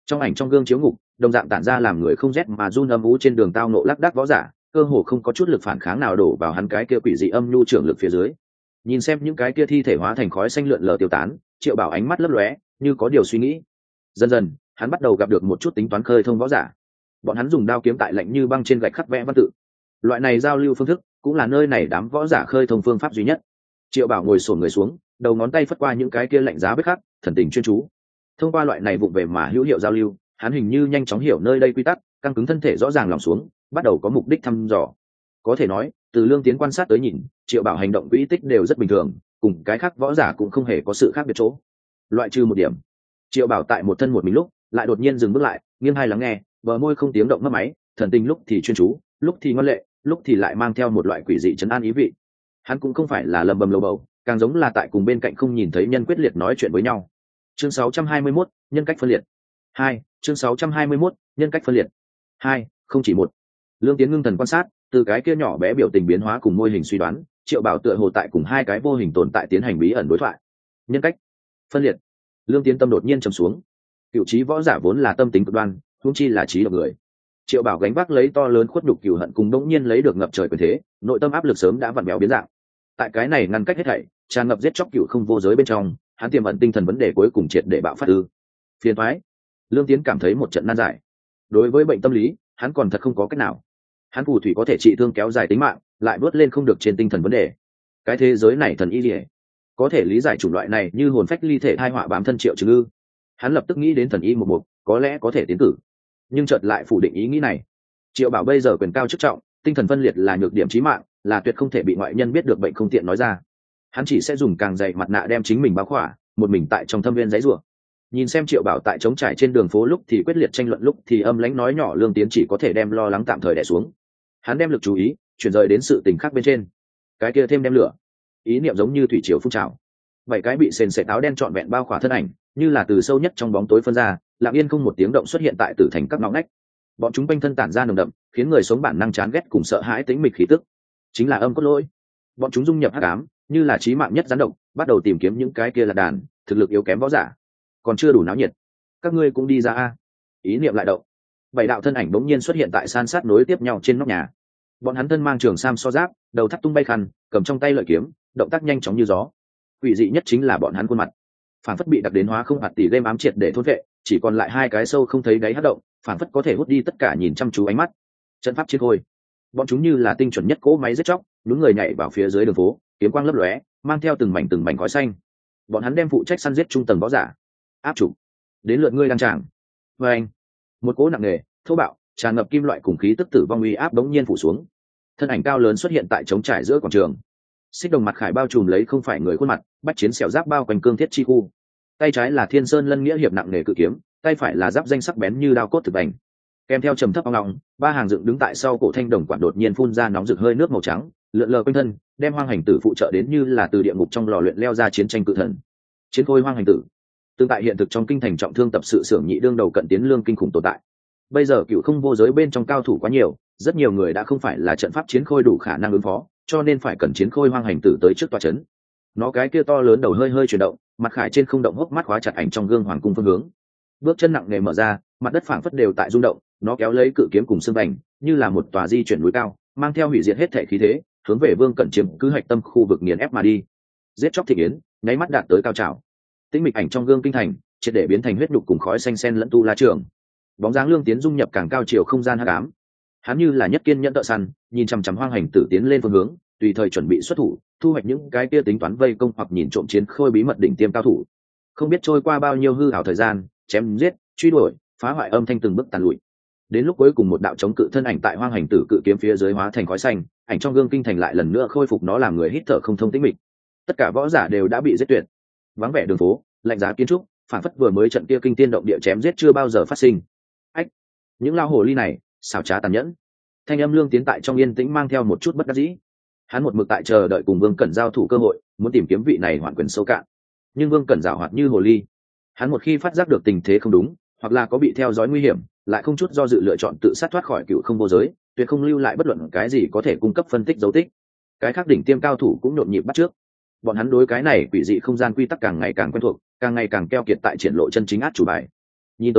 Speaker 1: Trong ảnh trong gương chiếu ngục, đồng dạng tản ra làm người không rét mà run âm u trên đường tao nộ lác đác võ giả, cơ hồ không có chút lực phản kháng nào đổ vào hắn cái kia quỷ dị âm nhu trưởng lực phía dưới. Nhìn xem những cái kia thi thể hóa thành khói xanh lượn lờ tiêu tán, Triệu Bảo ánh mắt lấp lóe, như có điều suy nghĩ. Dần dần, hắn bắt đầu gặp được một chút tính toán khơi thông võ giả. Bọn hắn dùng đao kiếm tại lạnh như băng trên gạch khắc vẽ văn tự. Loại này giao lưu phương thức, cũng là nơi này đám võ giả khơi thông phương pháp duy nhất. Triệu Bảo ngồi xổm người xuống, đầu ngón tay phất qua những cái kia lạnh giá vết khắc, thần tình chuyên chú. Thông qua loại này vụng về mà hữu hiệu giao lưu, hắn hình như nhanh chóng hiểu nơi đây quy tắc, căng cứng thân thể rõ ràng lòng xuống, bắt đầu có mục đích thăm dò. Có thể nói, từ Lương Tiến quan sát tới nhìn, Triệu Bảo hành động quỹ tích đều rất bình thường, cùng cái khác võ giả cũng không hề có sự khác biệt chỗ. Loại trừ một điểm, Triệu Bảo tại một thân một mình lúc, lại đột nhiên dừng bước lại, nghiêng hai lắng nghe, bờ môi không tiếng động mất máy, thần tình lúc thì chuyên chú, lúc thì ngoan lệ, lúc thì lại mang theo một loại quỷ dị trấn an ý vị. Hắn cũng không phải là lầm bầm lầu bầu, càng giống là tại cùng bên cạnh không nhìn thấy nhân quyết liệt nói chuyện với nhau. Chương sáu trăm hai mươi mốt, nhân cách phân liệt. Hai, chương sáu trăm hai mươi mốt, nhân cách phân liệt. Hai, không chỉ một. Lương Tiến ngưng thần quan sát, từ cái kia nhỏ bé biểu tình biến hóa cùng môi hình suy đoán, Triệu Bảo tựa hồ tại cùng hai cái vô hình tồn tại tiến hành bí ẩn đối thoại. Nhân cách phân liệt. Lương Tiến tâm đột nhiên trầm xuống. Cựu trí võ giả vốn là tâm tính cực đoan, huống chi là trí độc người. Triệu Bảo gánh vác lấy to lớn khuất nhục cừu hận cùng đống nhiên lấy được ngập trời quyền thế, nội tâm áp lực sớm đã vặn béo biến dạng. Tại cái này ngăn cách hết thảy, tràn ngập giết chóc cựu không vô giới bên trong, hắn tiềm ẩn tinh thần vấn đề cuối cùng triệt để bạo phát ư? Phiền toái. Lương Tiến cảm thấy một trận nan giải. Đối với bệnh tâm lý, hắn còn thật không có cách nào. Hắn phù thủy có thể trị thương kéo dài tính mạng, lại vớt lên không được trên tinh thần vấn đề. Cái thế giới này thần y liễu có thể lý giải chủng loại này như hồn phách ly thể thai họa bám thân Triệu Trừng ư? Hắn lập tức nghĩ đến thần y một một, có lẽ có thể tiến cử, nhưng chợt lại phủ định ý nghĩ này. Triệu Bảo bây giờ quyền cao chức trọng, tinh thần phân liệt là nhược điểm chí mạng, là tuyệt không thể bị ngoại nhân biết được bệnh không tiện nói ra. Hắn chỉ sẽ dùng càng dày mặt nạ đem chính mình bao khỏa, một mình tại trong thâm viên giấy rủa. Nhìn xem Triệu Bảo tại trống trải trên đường phố lúc thì quyết liệt tranh luận lúc thì âm lãnh nói nhỏ, Lương Tiến chỉ có thể đem lo lắng tạm thời đè xuống. Hắn đem lực chú ý chuyển rời đến sự tình khác bên trên. Cái kia thêm đem lửa, ý niệm giống như thủy triều phun trào. Bảy cái bị sền sệt áo đen trọn vẹn bao khỏa thân ảnh, như là từ sâu nhất trong bóng tối phân ra, lặng yên không một tiếng động xuất hiện tại tử thành các ngõ ngách. Bọn chúng quanh thân tản ra nồng đậm, khiến người sống bản năng chán ghét cùng sợ hãi tĩnh mịch khí tức. Chính là âm cốt lỗi. Bọn chúng dung nhập hắc ám, như là chí mạng nhất gián độc, bắt đầu tìm kiếm những cái kia là đàn, thực lực yếu kém võ giả. Còn chưa đủ náo nhiệt, các ngươi cũng đi ra a. Ý niệm lại động. Bảy đạo thân ảnh bỗng nhiên xuất hiện tại san sát nối tiếp nhau trên nóc nhà. Bọn hắn thân mang trường sam so giáp, đầu thắt tung bay khăn, cầm trong tay lợi kiếm, động tác nhanh chóng như gió. Quỷ dị nhất chính là bọn hắn khuôn mặt, phản phất bị đặc đến hóa không hạt tỷ game ám triệt để thôn vệ, chỉ còn lại hai cái sâu không thấy đáy hất động, phản phất có thể hút đi tất cả nhìn chăm chú ánh mắt. Trận pháp chiến khôi, bọn chúng như là tinh chuẩn nhất cỗ máy giết chóc, đúng người nhảy vào phía dưới đường phố, kiếm quang lấp lóe, mang theo từng mảnh từng mảnh khói xanh. Bọn hắn đem phụ trách săn giết trung tầng võ giả. Áp chủ, đến lượt ngươi đang tràng. Và anh, một cỗ nặng nề, thô bạo, tràn ngập kim loại cùng khí tức tử vong uy áp đống nhiên phủ xuống. Thân ảnh cao lớn xuất hiện tại trống trải giữa quảng trường. Xích đồng mặt khải bao trùm lấy không phải người khuôn mặt, bách chiến xẻo giáp bao quanh cương thiết chi khu. Tay trái là Thiên Sơn Lân Nghĩa hiệp nặng nề cự kiếm, tay phải là giáp danh sắc bén như đao cốt thực bành. Kèm theo trầm thấp ong ong, ba hàng dựng đứng tại sau cổ thanh đồng quản đột nhiên phun ra nóng rực hơi nước màu trắng, lượn lờ quanh thân, đem hoang hành tử phụ trợ đến như là từ địa ngục trong lò luyện leo ra chiến tranh cự thần. Chiến khôi hoang hành tử, tương tại hiện thực trong kinh thành trọng thương tập sự xưởng nhị đương đầu cận tiến lương kinh khủng tồn tại. Bây giờ cựu không vô giới bên trong cao thủ quá nhiều, rất nhiều người đã không phải là trận pháp chiến khôi đủ khả năng ứng phó, cho nên phải cần chiến khôi hoang hành tử tới trước tòa chấn. Nó cái kia to lớn đầu hơi hơi chuyển động, mặt khải trên không động hốc mắt khóa chặt ảnh trong gương hoàng cung phương hướng. Bước chân nặng nề mở ra, mặt đất phảng phất đều tại rung động, nó kéo lấy cự kiếm cùng xương bành, như là một tòa di chuyển núi cao, mang theo hủy diệt hết thể khí thế, hướng về Vương Cẩn chiếm cứ hạch tâm khu vực nghiền ép mà đi. Giết chóc thị yến, nháy mắt đạt tới cao trào. Tĩnh mịch ảnh trong gương kinh thành, triệt để biến thành huyết nhục cùng khói xanh xen lẫn tu la trường. Bóng dáng Lương Tiến dung nhập càng cao chiều không gian hắc ám. Hắn như là nhất kiên nhẫn tợ săn, nhìn chằm chằm hoang hành tử tiến lên phương hướng, tùy thời chuẩn bị xuất thủ, thu hoạch những cái kia tính toán vây công hoặc nhìn trộm chiến khôi bí mật đỉnh tiêm cao thủ. Không biết trôi qua bao nhiêu hư ảo thời gian, chém giết, truy đuổi, phá hoại âm thanh từng bước tàn lụi. Đến lúc cuối cùng một đạo chống cự thân ảnh tại hoang hành tử cự kiếm phía dưới hóa thành khói xanh, ảnh trong gương kinh thành lại lần nữa khôi phục nó làm người hít thở không thông tĩnh mịch. Tất cả võ giả đều đã bị giết tuyệt. Vắng vẻ đường phố, lạnh giá kiến trúc, phản phất vừa mới trận kia kinh tiên động địa chém giết chưa bao giờ phát sinh. Ách, những lao hồ ly này, xảo trá tàn nhẫn. Thanh âm Lương Tiến tại trong yên tĩnh mang theo một chút bất đắc dĩ. Hắn một mực tại chờ đợi cùng Vương Cẩn giao thủ cơ hội, muốn tìm kiếm vị này hoạn quyền sâu cạn. Nhưng Vương Cẩn giảo hoạt như hồ ly, hắn một khi phát giác được tình thế không đúng, hoặc là có bị theo dõi nguy hiểm, lại không chút do dự lựa chọn tự sát thoát khỏi cựu không vô giới, tuyệt không lưu lại bất luận cái gì có thể cung cấp phân tích dấu tích. Cái khác đỉnh tiêm cao thủ cũng nhộn nhịp bắt trước. Bọn hắn đối cái này quỷ dị không gian quy tắc càng ngày càng quen thuộc, càng ngày càng keo kiệt tại triển lộ chân chính át chủ bài. Nhìn tới,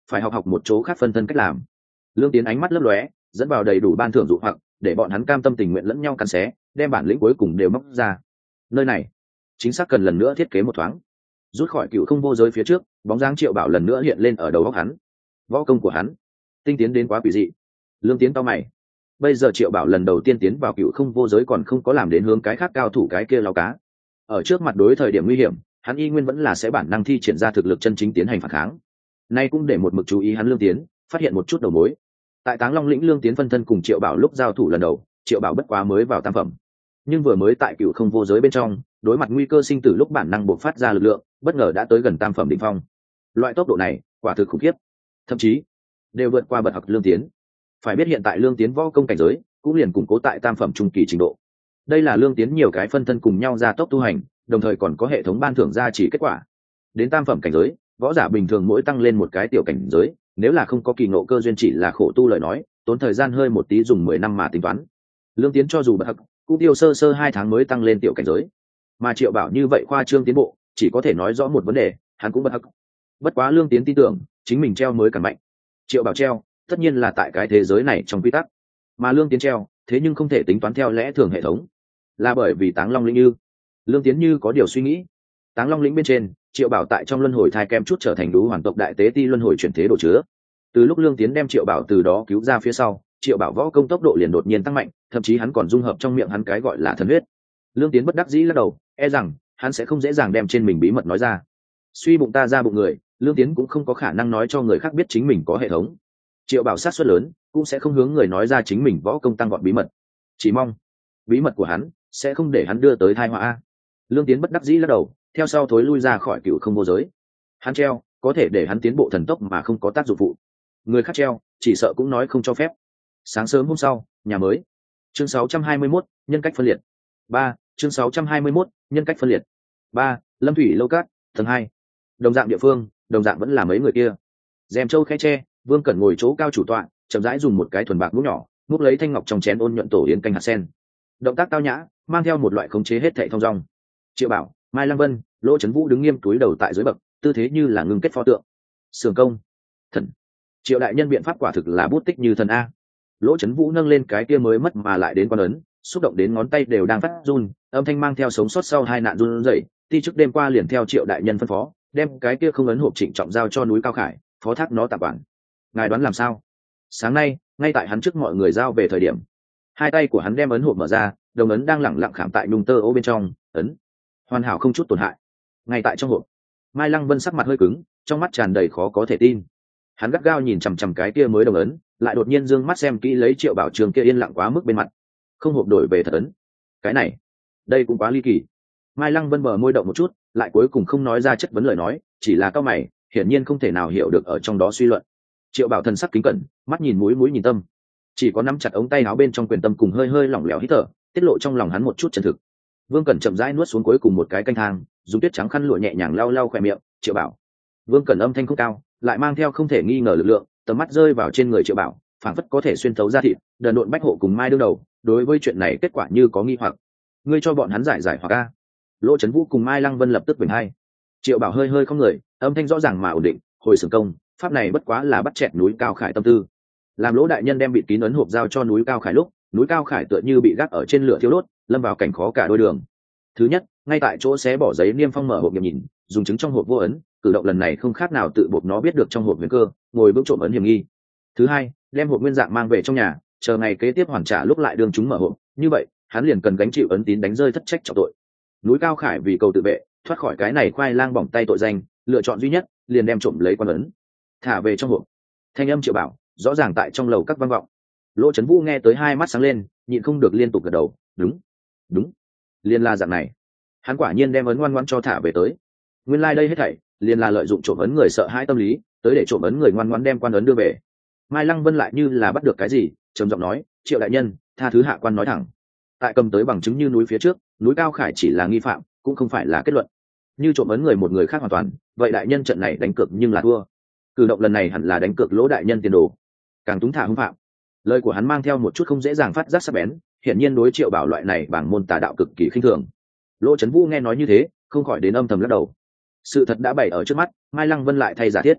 Speaker 1: phải học học một chỗ khác phân thân cách làm. Lương Tiến ánh mắt lấp lóe, dẫn vào đầy đủ ban thưởng dụ hoặc để bọn hắn cam tâm tình nguyện lẫn nhau cắn xé, đem bản lĩnh cuối cùng đều móc ra. Nơi này chính xác cần lần nữa thiết kế một thoáng. Rút khỏi cựu không vô giới phía trước, bóng dáng Triệu Bảo lần nữa hiện lên ở đầu óc hắn. Võ công của hắn tinh tiến đến quá quỷ dị. Lương Tiến cau mày. Bây giờ Triệu Bảo lần đầu tiên tiến vào cựu không vô giới còn không có làm đến hướng cái khác cao thủ cái kia lao cá. Ở trước mặt đối thời điểm nguy hiểm, hắn y nguyên vẫn là sẽ bản năng thi triển ra thực lực chân chính tiến hành phản kháng. Nay cũng để một mực chú ý hắn Lương Tiến phát hiện một chút đầu mối. Tại Táng Long lĩnh, Lương Tiến phân thân cùng Triệu Bảo lúc giao thủ lần đầu, Triệu Bảo bất quá mới vào tam phẩm, nhưng vừa mới tại cựu không vô giới bên trong đối mặt nguy cơ sinh tử lúc bản năng bộc phát ra lực lượng bất ngờ đã tới gần tam phẩm đỉnh phong. Loại tốc độ này quả thực khủng khiếp, thậm chí đều vượt qua bậc học Lương Tiến. Phải biết hiện tại Lương Tiến võ công cảnh giới cũng liền củng cố tại tam phẩm trung kỳ trình độ. Đây là Lương Tiến nhiều cái phân thân cùng nhau gia tốc tu hành, đồng thời còn có hệ thống ban thưởng gia trì kết quả. Đến tam phẩm cảnh giới, võ giả bình thường mỗi tăng lên một cái tiểu cảnh giới, nếu là không có kỳ ngộ cơ duyên chỉ là khổ tu lời nói, tốn thời gian hơi một tí dùng mười năm mà tính toán. Lương Tiến cho dù bậc học cũng tiêu sơ sơ hai tháng mới tăng lên tiểu cảnh giới, mà Triệu Bảo như vậy khoa trương tiến bộ, chỉ có thể nói rõ một vấn đề, hắn cũng bậc học. Bất quá Lương Tiến tin tưởng chính mình treo mới càng mạnh. Triệu Bảo treo tất nhiên là tại cái thế giới này trong quy tắc, mà Lương Tiến treo thế nhưng không thể tính toán theo lẽ thường hệ thống, là bởi vì Táng Long lĩnh như. Lương Tiến như có điều suy nghĩ. Táng Long lĩnh bên trên, Triệu Bảo tại trong luân hồi thai kem chút trở thành đú hoàn tộc đại tế ti luân hồi chuyển thế đồ chứa. Từ lúc Lương Tiến đem Triệu Bảo từ đó cứu ra phía sau, Triệu Bảo võ công tốc độ liền đột nhiên tăng mạnh, thậm chí hắn còn dung hợp trong miệng hắn cái gọi là thần huyết. Lương Tiến bất đắc dĩ lắc đầu, e rằng hắn sẽ không dễ dàng đem trên mình bí mật nói ra. Suy bụng ta ra bụng người, Lương Tiến cũng không có khả năng nói cho người khác biết chính mình có hệ thống. Triệu Bảo sát suất lớn cũng sẽ không hướng người nói ra chính mình võ công tăng vọt bí mật, chỉ mong bí mật của hắn sẽ không để hắn đưa tới tai họa. Lương Tiến bất đắc dĩ lắc đầu, theo sau thối lui ra khỏi cựu không vô giới. Hắn treo có thể để hắn tiến bộ thần tốc mà không có tác dụng phụ, người khác treo chỉ sợ cũng nói không cho phép. Sáng sớm hôm sau, nhà mới. Chương sáu trăm hai mươi mốt, nhân cách phân liệt. Ba, chương sáu trăm hai mươi mốt, nhân cách phân liệt. Ba, Lâm Thủy lâu cát, tầng hai. Đồng dạng địa phương, đồng dạng vẫn là mấy người kia. Rèm châu khẽ tre, Vương Cẩn ngồi chỗ cao chủ tọa, chậm rãi dùng một cái thuần bạc múc nhỏ, múc lấy thanh ngọc trong chén ôn nhuận tổ yến canh hạt sen. Động tác tao nhã, mang theo một loại khống chế hết thảy thông dong. Triệu Bảo, Mai Lăng Vân, Lỗ Chấn Vũ đứng nghiêm túi đầu tại dưới bậc, tư thế như là ngưng kết pho tượng. Sưởng công, thần. Triệu đại nhân biện pháp quả thực là bút tích như thần a. Lỗ Chấn Vũ nâng lên cái kia mới mất mà lại đến quan ấn, xúc động đến ngón tay đều đang phát run, âm thanh mang theo sống sót sau hai nạn run rẩy. Ti trước đêm qua liền theo Triệu đại nhân phân phó, đem cái kia không ấn hộp trịnh trọng giao cho núi Cao Khải, phó thác nó tạm quản. Ngài đoán làm sao? Sáng nay, ngay tại hắn trước mọi người giao về thời điểm, hai tay của hắn đem ấn hộp mở ra, đồng ấn đang lẳng lặng khảm tại nhung tơ ô bên trong, ấn hoàn hảo không chút tổn hại. Ngay tại trong hộp, Mai Lăng Vân sắc mặt hơi cứng, trong mắt tràn đầy khó có thể tin. Hắn gắt gao nhìn chằm chằm cái kia mới đồng ấn, lại đột nhiên dương mắt xem kỹ lấy Triệu Bảo Trường kia yên lặng quá mức bên mặt, không hộp đổi về thật ấn. Cái này, đây cũng quá ly kỳ. Mai Lăng Vân bờ môi động một chút, lại cuối cùng không nói ra chất vấn lời nói, chỉ là cao mày, hiển nhiên không thể nào hiểu được ở trong đó suy luận. Triệu Bảo thần sắc kính cẩn, mắt nhìn mũi mũi nhìn tâm, chỉ có nắm chặt ống tay áo bên trong quyền tâm cùng hơi hơi lỏng lẻo hít thở, tiết lộ trong lòng hắn một chút chân thực. Vương Cẩn chậm rãi nuốt xuống cuối cùng một cái canh thang, dùng tuyết trắng khăn lụa nhẹ nhàng lau lau khỏe miệng. Triệu Bảo. Vương Cẩn âm thanh không cao, lại mang theo không thể nghi ngờ lực lượng, tầm mắt rơi vào trên người Triệu Bảo, phảng phất có thể xuyên thấu ra thịt. Đần độn Bách Hộ cùng Mai đương đầu, đối với chuyện này kết quả như có nghi hoặc. Ngươi cho bọn hắn giải giải hoặc a. Lỗ Chấn Vũ cùng Mai Lăng Vân lập tức bình hai. Triệu Bảo hơi hơi không người, âm thanh rõ ràng mà ổn định, hồi sừng công, pháp này bất quá là bắt chẹt núi Cao Khải tâm tư. Làm Lỗ đại nhân đem bịt kín ấn hộp giao cho núi Cao Khải lúc, núi Cao Khải tựa như bị gác ở trên lửa thiêu đốt, lâm vào cảnh khó cả đôi đường. Thứ nhất, ngay tại chỗ xé bỏ giấy niêm phong mở hộp nghiệm nhìn, dùng chứng trong hộp vô ấn, cử động lần này không khác nào tự buộc nó biết được trong hộp huyền cơ, ngồi vững trộm ấn hiểm nghi. Thứ hai, đem hộp nguyên dạng mang về trong nhà, chờ ngày kế tiếp hoàn trả lúc lại đương chúng mở hộp, như vậy hắn liền cần gánh chịu ấn tín đánh rơi thất trách trọng tội. Núi Cao Khải vì cầu tự vệ, thoát khỏi cái này khoai lang bỏng tay tội danh, lựa chọn duy nhất liền đem trộm lấy quan ấn, thả về trong hộp. Thanh âm Triệu Bảo rõ ràng tại trong lầu các vang vọng. Lỗ Chấn Vũ nghe tới hai mắt sáng lên, nhịn không được liên tục gật đầu, đúng, đúng, liên la dạng này. Hắn quả nhiên đem ấn ngoan ngoãn cho thả về tới. Nguyên lai like đây hết thảy liền là lợi dụng trộm ấn người sợ hãi tâm lý, tới để trộm ấn người ngoan ngoãn đem quan ấn đưa về. Mai Lăng Vân lại như là bắt được cái gì, trầm giọng nói, Triệu đại nhân, tha thứ hạ quan nói thẳng. Tại cầm tới bằng chứng như núi phía trước, núi Cao Khải chỉ là nghi phạm, cũng không phải là kết luận. Như trộm ấn người một người khác hoàn toàn, vậy đại nhân trận này đánh cược nhưng là thua. Cử động lần này hẳn là đánh cược Lỗ đại nhân tiền đồ, càng túng thả hung phạm. Lời của hắn mang theo một chút không dễ dàng phát giác sắc bén, hiển nhiên đối Triệu Bảo loại này bảng môn tà đạo cực kỳ khinh thường. Lỗ Chấn Vũ nghe nói như thế, không khỏi đến âm thầm lắc đầu. Sự thật đã bày ở trước mắt, Mai Lăng Vân lại thay giả thiết.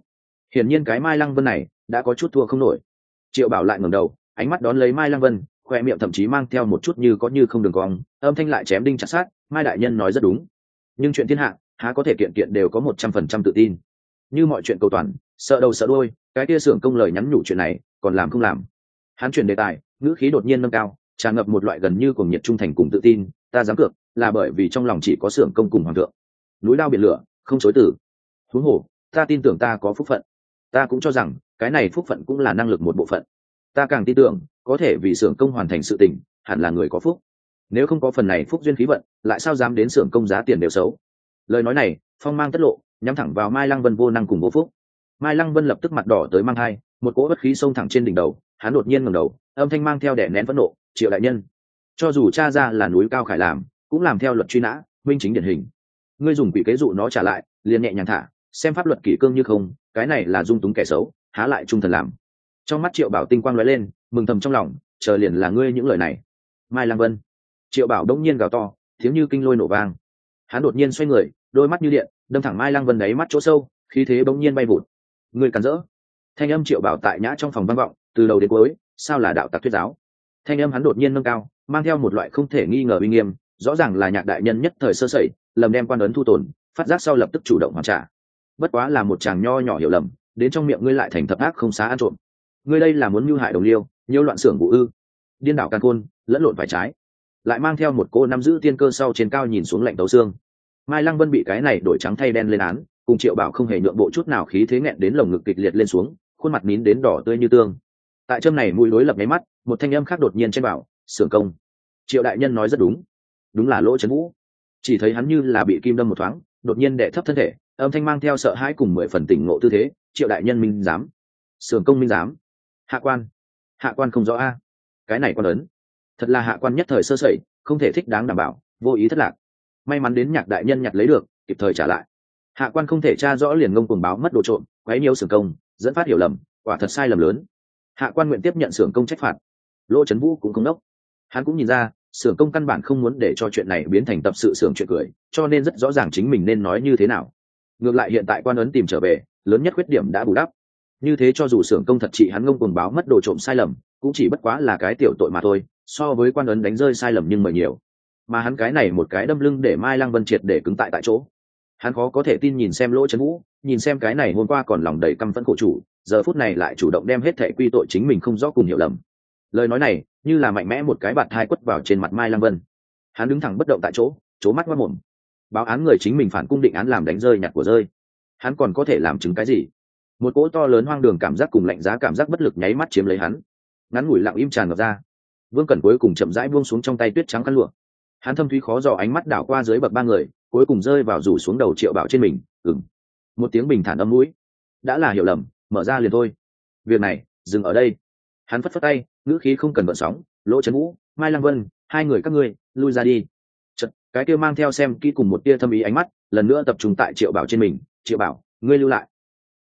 Speaker 1: hiển nhiên cái Mai Lăng Vân này đã có chút thua không nổi. Triệu Bảo lại ngẩng đầu, ánh mắt đón lấy Mai Lăng Vân, khoe miệng thậm chí mang theo một chút như có như không đường cong, âm thanh lại chém đinh chặt sát. Mai đại nhân nói rất đúng, nhưng chuyện thiên hạ há có thể kiện kiện đều có một trăm phần trăm tự tin. Như mọi chuyện cầu toàn, sợ đầu sợ đuôi, cái kia xưởng công lời nhắn nhủ chuyện này còn làm không làm. Hắn chuyển đề tài, ngữ khí đột nhiên nâng cao, tràn ngập một loại gần như cuồng nhiệt trung thành cùng tự tin. Ta dám cược là bởi vì trong lòng chỉ có xưởng công cùng hoàng thượng. Núi lao biển lửa không chối từ. Huống hồ ta tin tưởng ta có phúc phận, ta cũng cho rằng cái này phúc phận cũng là năng lực một bộ phận. Ta càng tin tưởng có thể vì xưởng công hoàn thành sự tình hẳn là người có phúc. Nếu không có phần này phúc duyên khí vận, lại sao dám đến xưởng công giá tiền đều xấu. Lời nói này phong mang tất lộ, nhắm thẳng vào Mai Lăng Vân vô năng cùng vô phúc. Mai Lăng Vân lập tức mặt đỏ tới mang hai, một cỗ bất khí xông thẳng trên đỉnh đầu. Hắn đột nhiên ngẩng đầu, âm thanh mang theo đè nén phẫn nộ. Triệu đại nhân, cho dù cha ra là núi cao khải làm, cũng làm theo luật truy nã, minh chính điển hình. Ngươi dùng quỷ kế dụ nó trả lại, liền nhẹ nhàng thả, xem pháp luật kỷ cương như không, cái này là dung túng kẻ xấu, há lại trung thần làm. Trong mắt Triệu Bảo tinh quang lóe lên, mừng thầm trong lòng, chờ liền là ngươi những lời này. Mai Lăng Vân. Triệu Bảo đống nhiên gào to, tiếng như kinh lôi nổ vang. Hắn đột nhiên xoay người, đôi mắt như điện, đâm thẳng Mai Lăng Vân đáy mắt chỗ sâu, khí thế bỗng nhiên bay vụt. Ngươi cản rỡ. Thanh âm Triệu Bảo tại nhã trong phòng vang vọng, từ đầu đến cuối, sao là đạo tặc thuyết giáo. Thanh âm hắn đột nhiên nâng cao, mang theo một loại không thể nghi ngờ uy nghiêm, rõ ràng là Nhạc đại nhân nhất thời sơ sẩy, lầm đem quan ấn thu tồn, phát giác sau lập tức chủ động hoàn trả. Bất quá là một chàng nho nhỏ hiểu lầm, đến trong miệng ngươi lại thành thập ác không xá ăn trộm. Ngươi đây là muốn mưu hại đồng liêu, nhiễu loạn xưởng vụ ư? Điên đảo càn khôn, lẫn lộn phải trái, lại mang theo một cô nắm giữ tiên cơ sau trên cao nhìn xuống lạnh tấu xương. Mai Lăng Vân bị cái này đổi trắng thay đen lên án, cùng Triệu Bảo không hề nhượng bộ chút nào, khí thế nghẹn đến lồng ngực kịch liệt lên xuống, khuôn mặt nín đến đỏ tươi như tương. Tại châm này mũi đối lập nháy mắt, một thanh âm khác đột nhiên trên bảo, xưởng công. Triệu đại nhân nói rất đúng, đúng là Lỗ Chấn Vũ. Chỉ thấy hắn như là bị kim đâm một thoáng, đột nhiên đè thấp thân thể, âm thanh mang theo sợ hãi cùng mười phần tỉnh ngộ tư thế. Triệu đại nhân minh dám, xưởng công minh dám. Hạ quan, hạ quan không rõ a. Cái này quan ấn, thật là hạ quan nhất thời sơ sẩy, không thể thích đáng đảm bảo, vô ý thất lạc. May mắn đến Nhạc đại nhân nhặt lấy được, kịp thời trả lại. Hạ quan không thể tra rõ liền ngông cuồng báo mất đồ trộm, quấy nhiễu xưởng công, dẫn phát hiểu lầm, quả thật sai lầm lớn. Hạ quan nguyện tiếp nhận xưởng công trách phạt. Lỗ Chấn Vũ cũng không đốc, hắn cũng nhìn ra xưởng công căn bản không muốn để cho chuyện này biến thành tập sự xưởng chuyện cười, cho nên rất rõ ràng chính mình nên nói như thế nào. Ngược lại hiện tại quan ấn tìm trở về, lớn nhất khuyết điểm đã bù đắp. Như thế cho dù xưởng công thật trị hắn ngông cuồng báo mất đồ trộm sai lầm, cũng chỉ bất quá là cái tiểu tội mà thôi, so với quan ấn đánh rơi sai lầm nhưng mà nhiều. Mà hắn cái này một cái đâm lưng để Mai Lăng Vân triệt để cứng tại tại chỗ. Hắn khó có thể tin nhìn xem Lỗ Chấn Vũ, nhìn xem cái này hôm qua còn lòng đầy căm phẫn khổ chủ, giờ phút này lại chủ động đem hết thảy quy tội chính mình không rõ cùng hiểu lầm. Lời nói này như là mạnh mẽ một cái bạt hai quất vào trên mặt Mai Lăng Vân. Hắn đứng thẳng bất động tại chỗ, trố mắt ngoác mồm. Báo án người chính mình phản cung định án làm đánh rơi nhặt của rơi, hắn còn có thể làm chứng cái gì? Một cỗ to lớn hoang đường cảm giác cùng lạnh giá cảm giác bất lực nháy mắt chiếm lấy hắn, ngắn ngủi lặng im tràn ngập ra. Vương Cẩn cuối cùng chậm rãi buông xuống trong tay tuyết trắng khăn lụa. Hắn thâm thúy khó dò ánh mắt đảo qua dưới bậc ba người, cuối cùng rơi vào rủ xuống đầu Triệu Bảo trên mình. Ừm, một tiếng bình thản âm mũi. Đã là hiểu lầm, mở ra liền thôi. Việc này dừng ở đây. Hắn phất phất tay, ngữ khí không cần gợn sóng. Lỗ Chấn Vũ, Mai Lăng Vân, hai người các ngươi lui ra đi. Chật, cái kia mang theo xem kỹ cùng một tia thâm ý ánh mắt lần nữa tập trung tại Triệu Bảo trên mình. Triệu Bảo, ngươi lưu lại.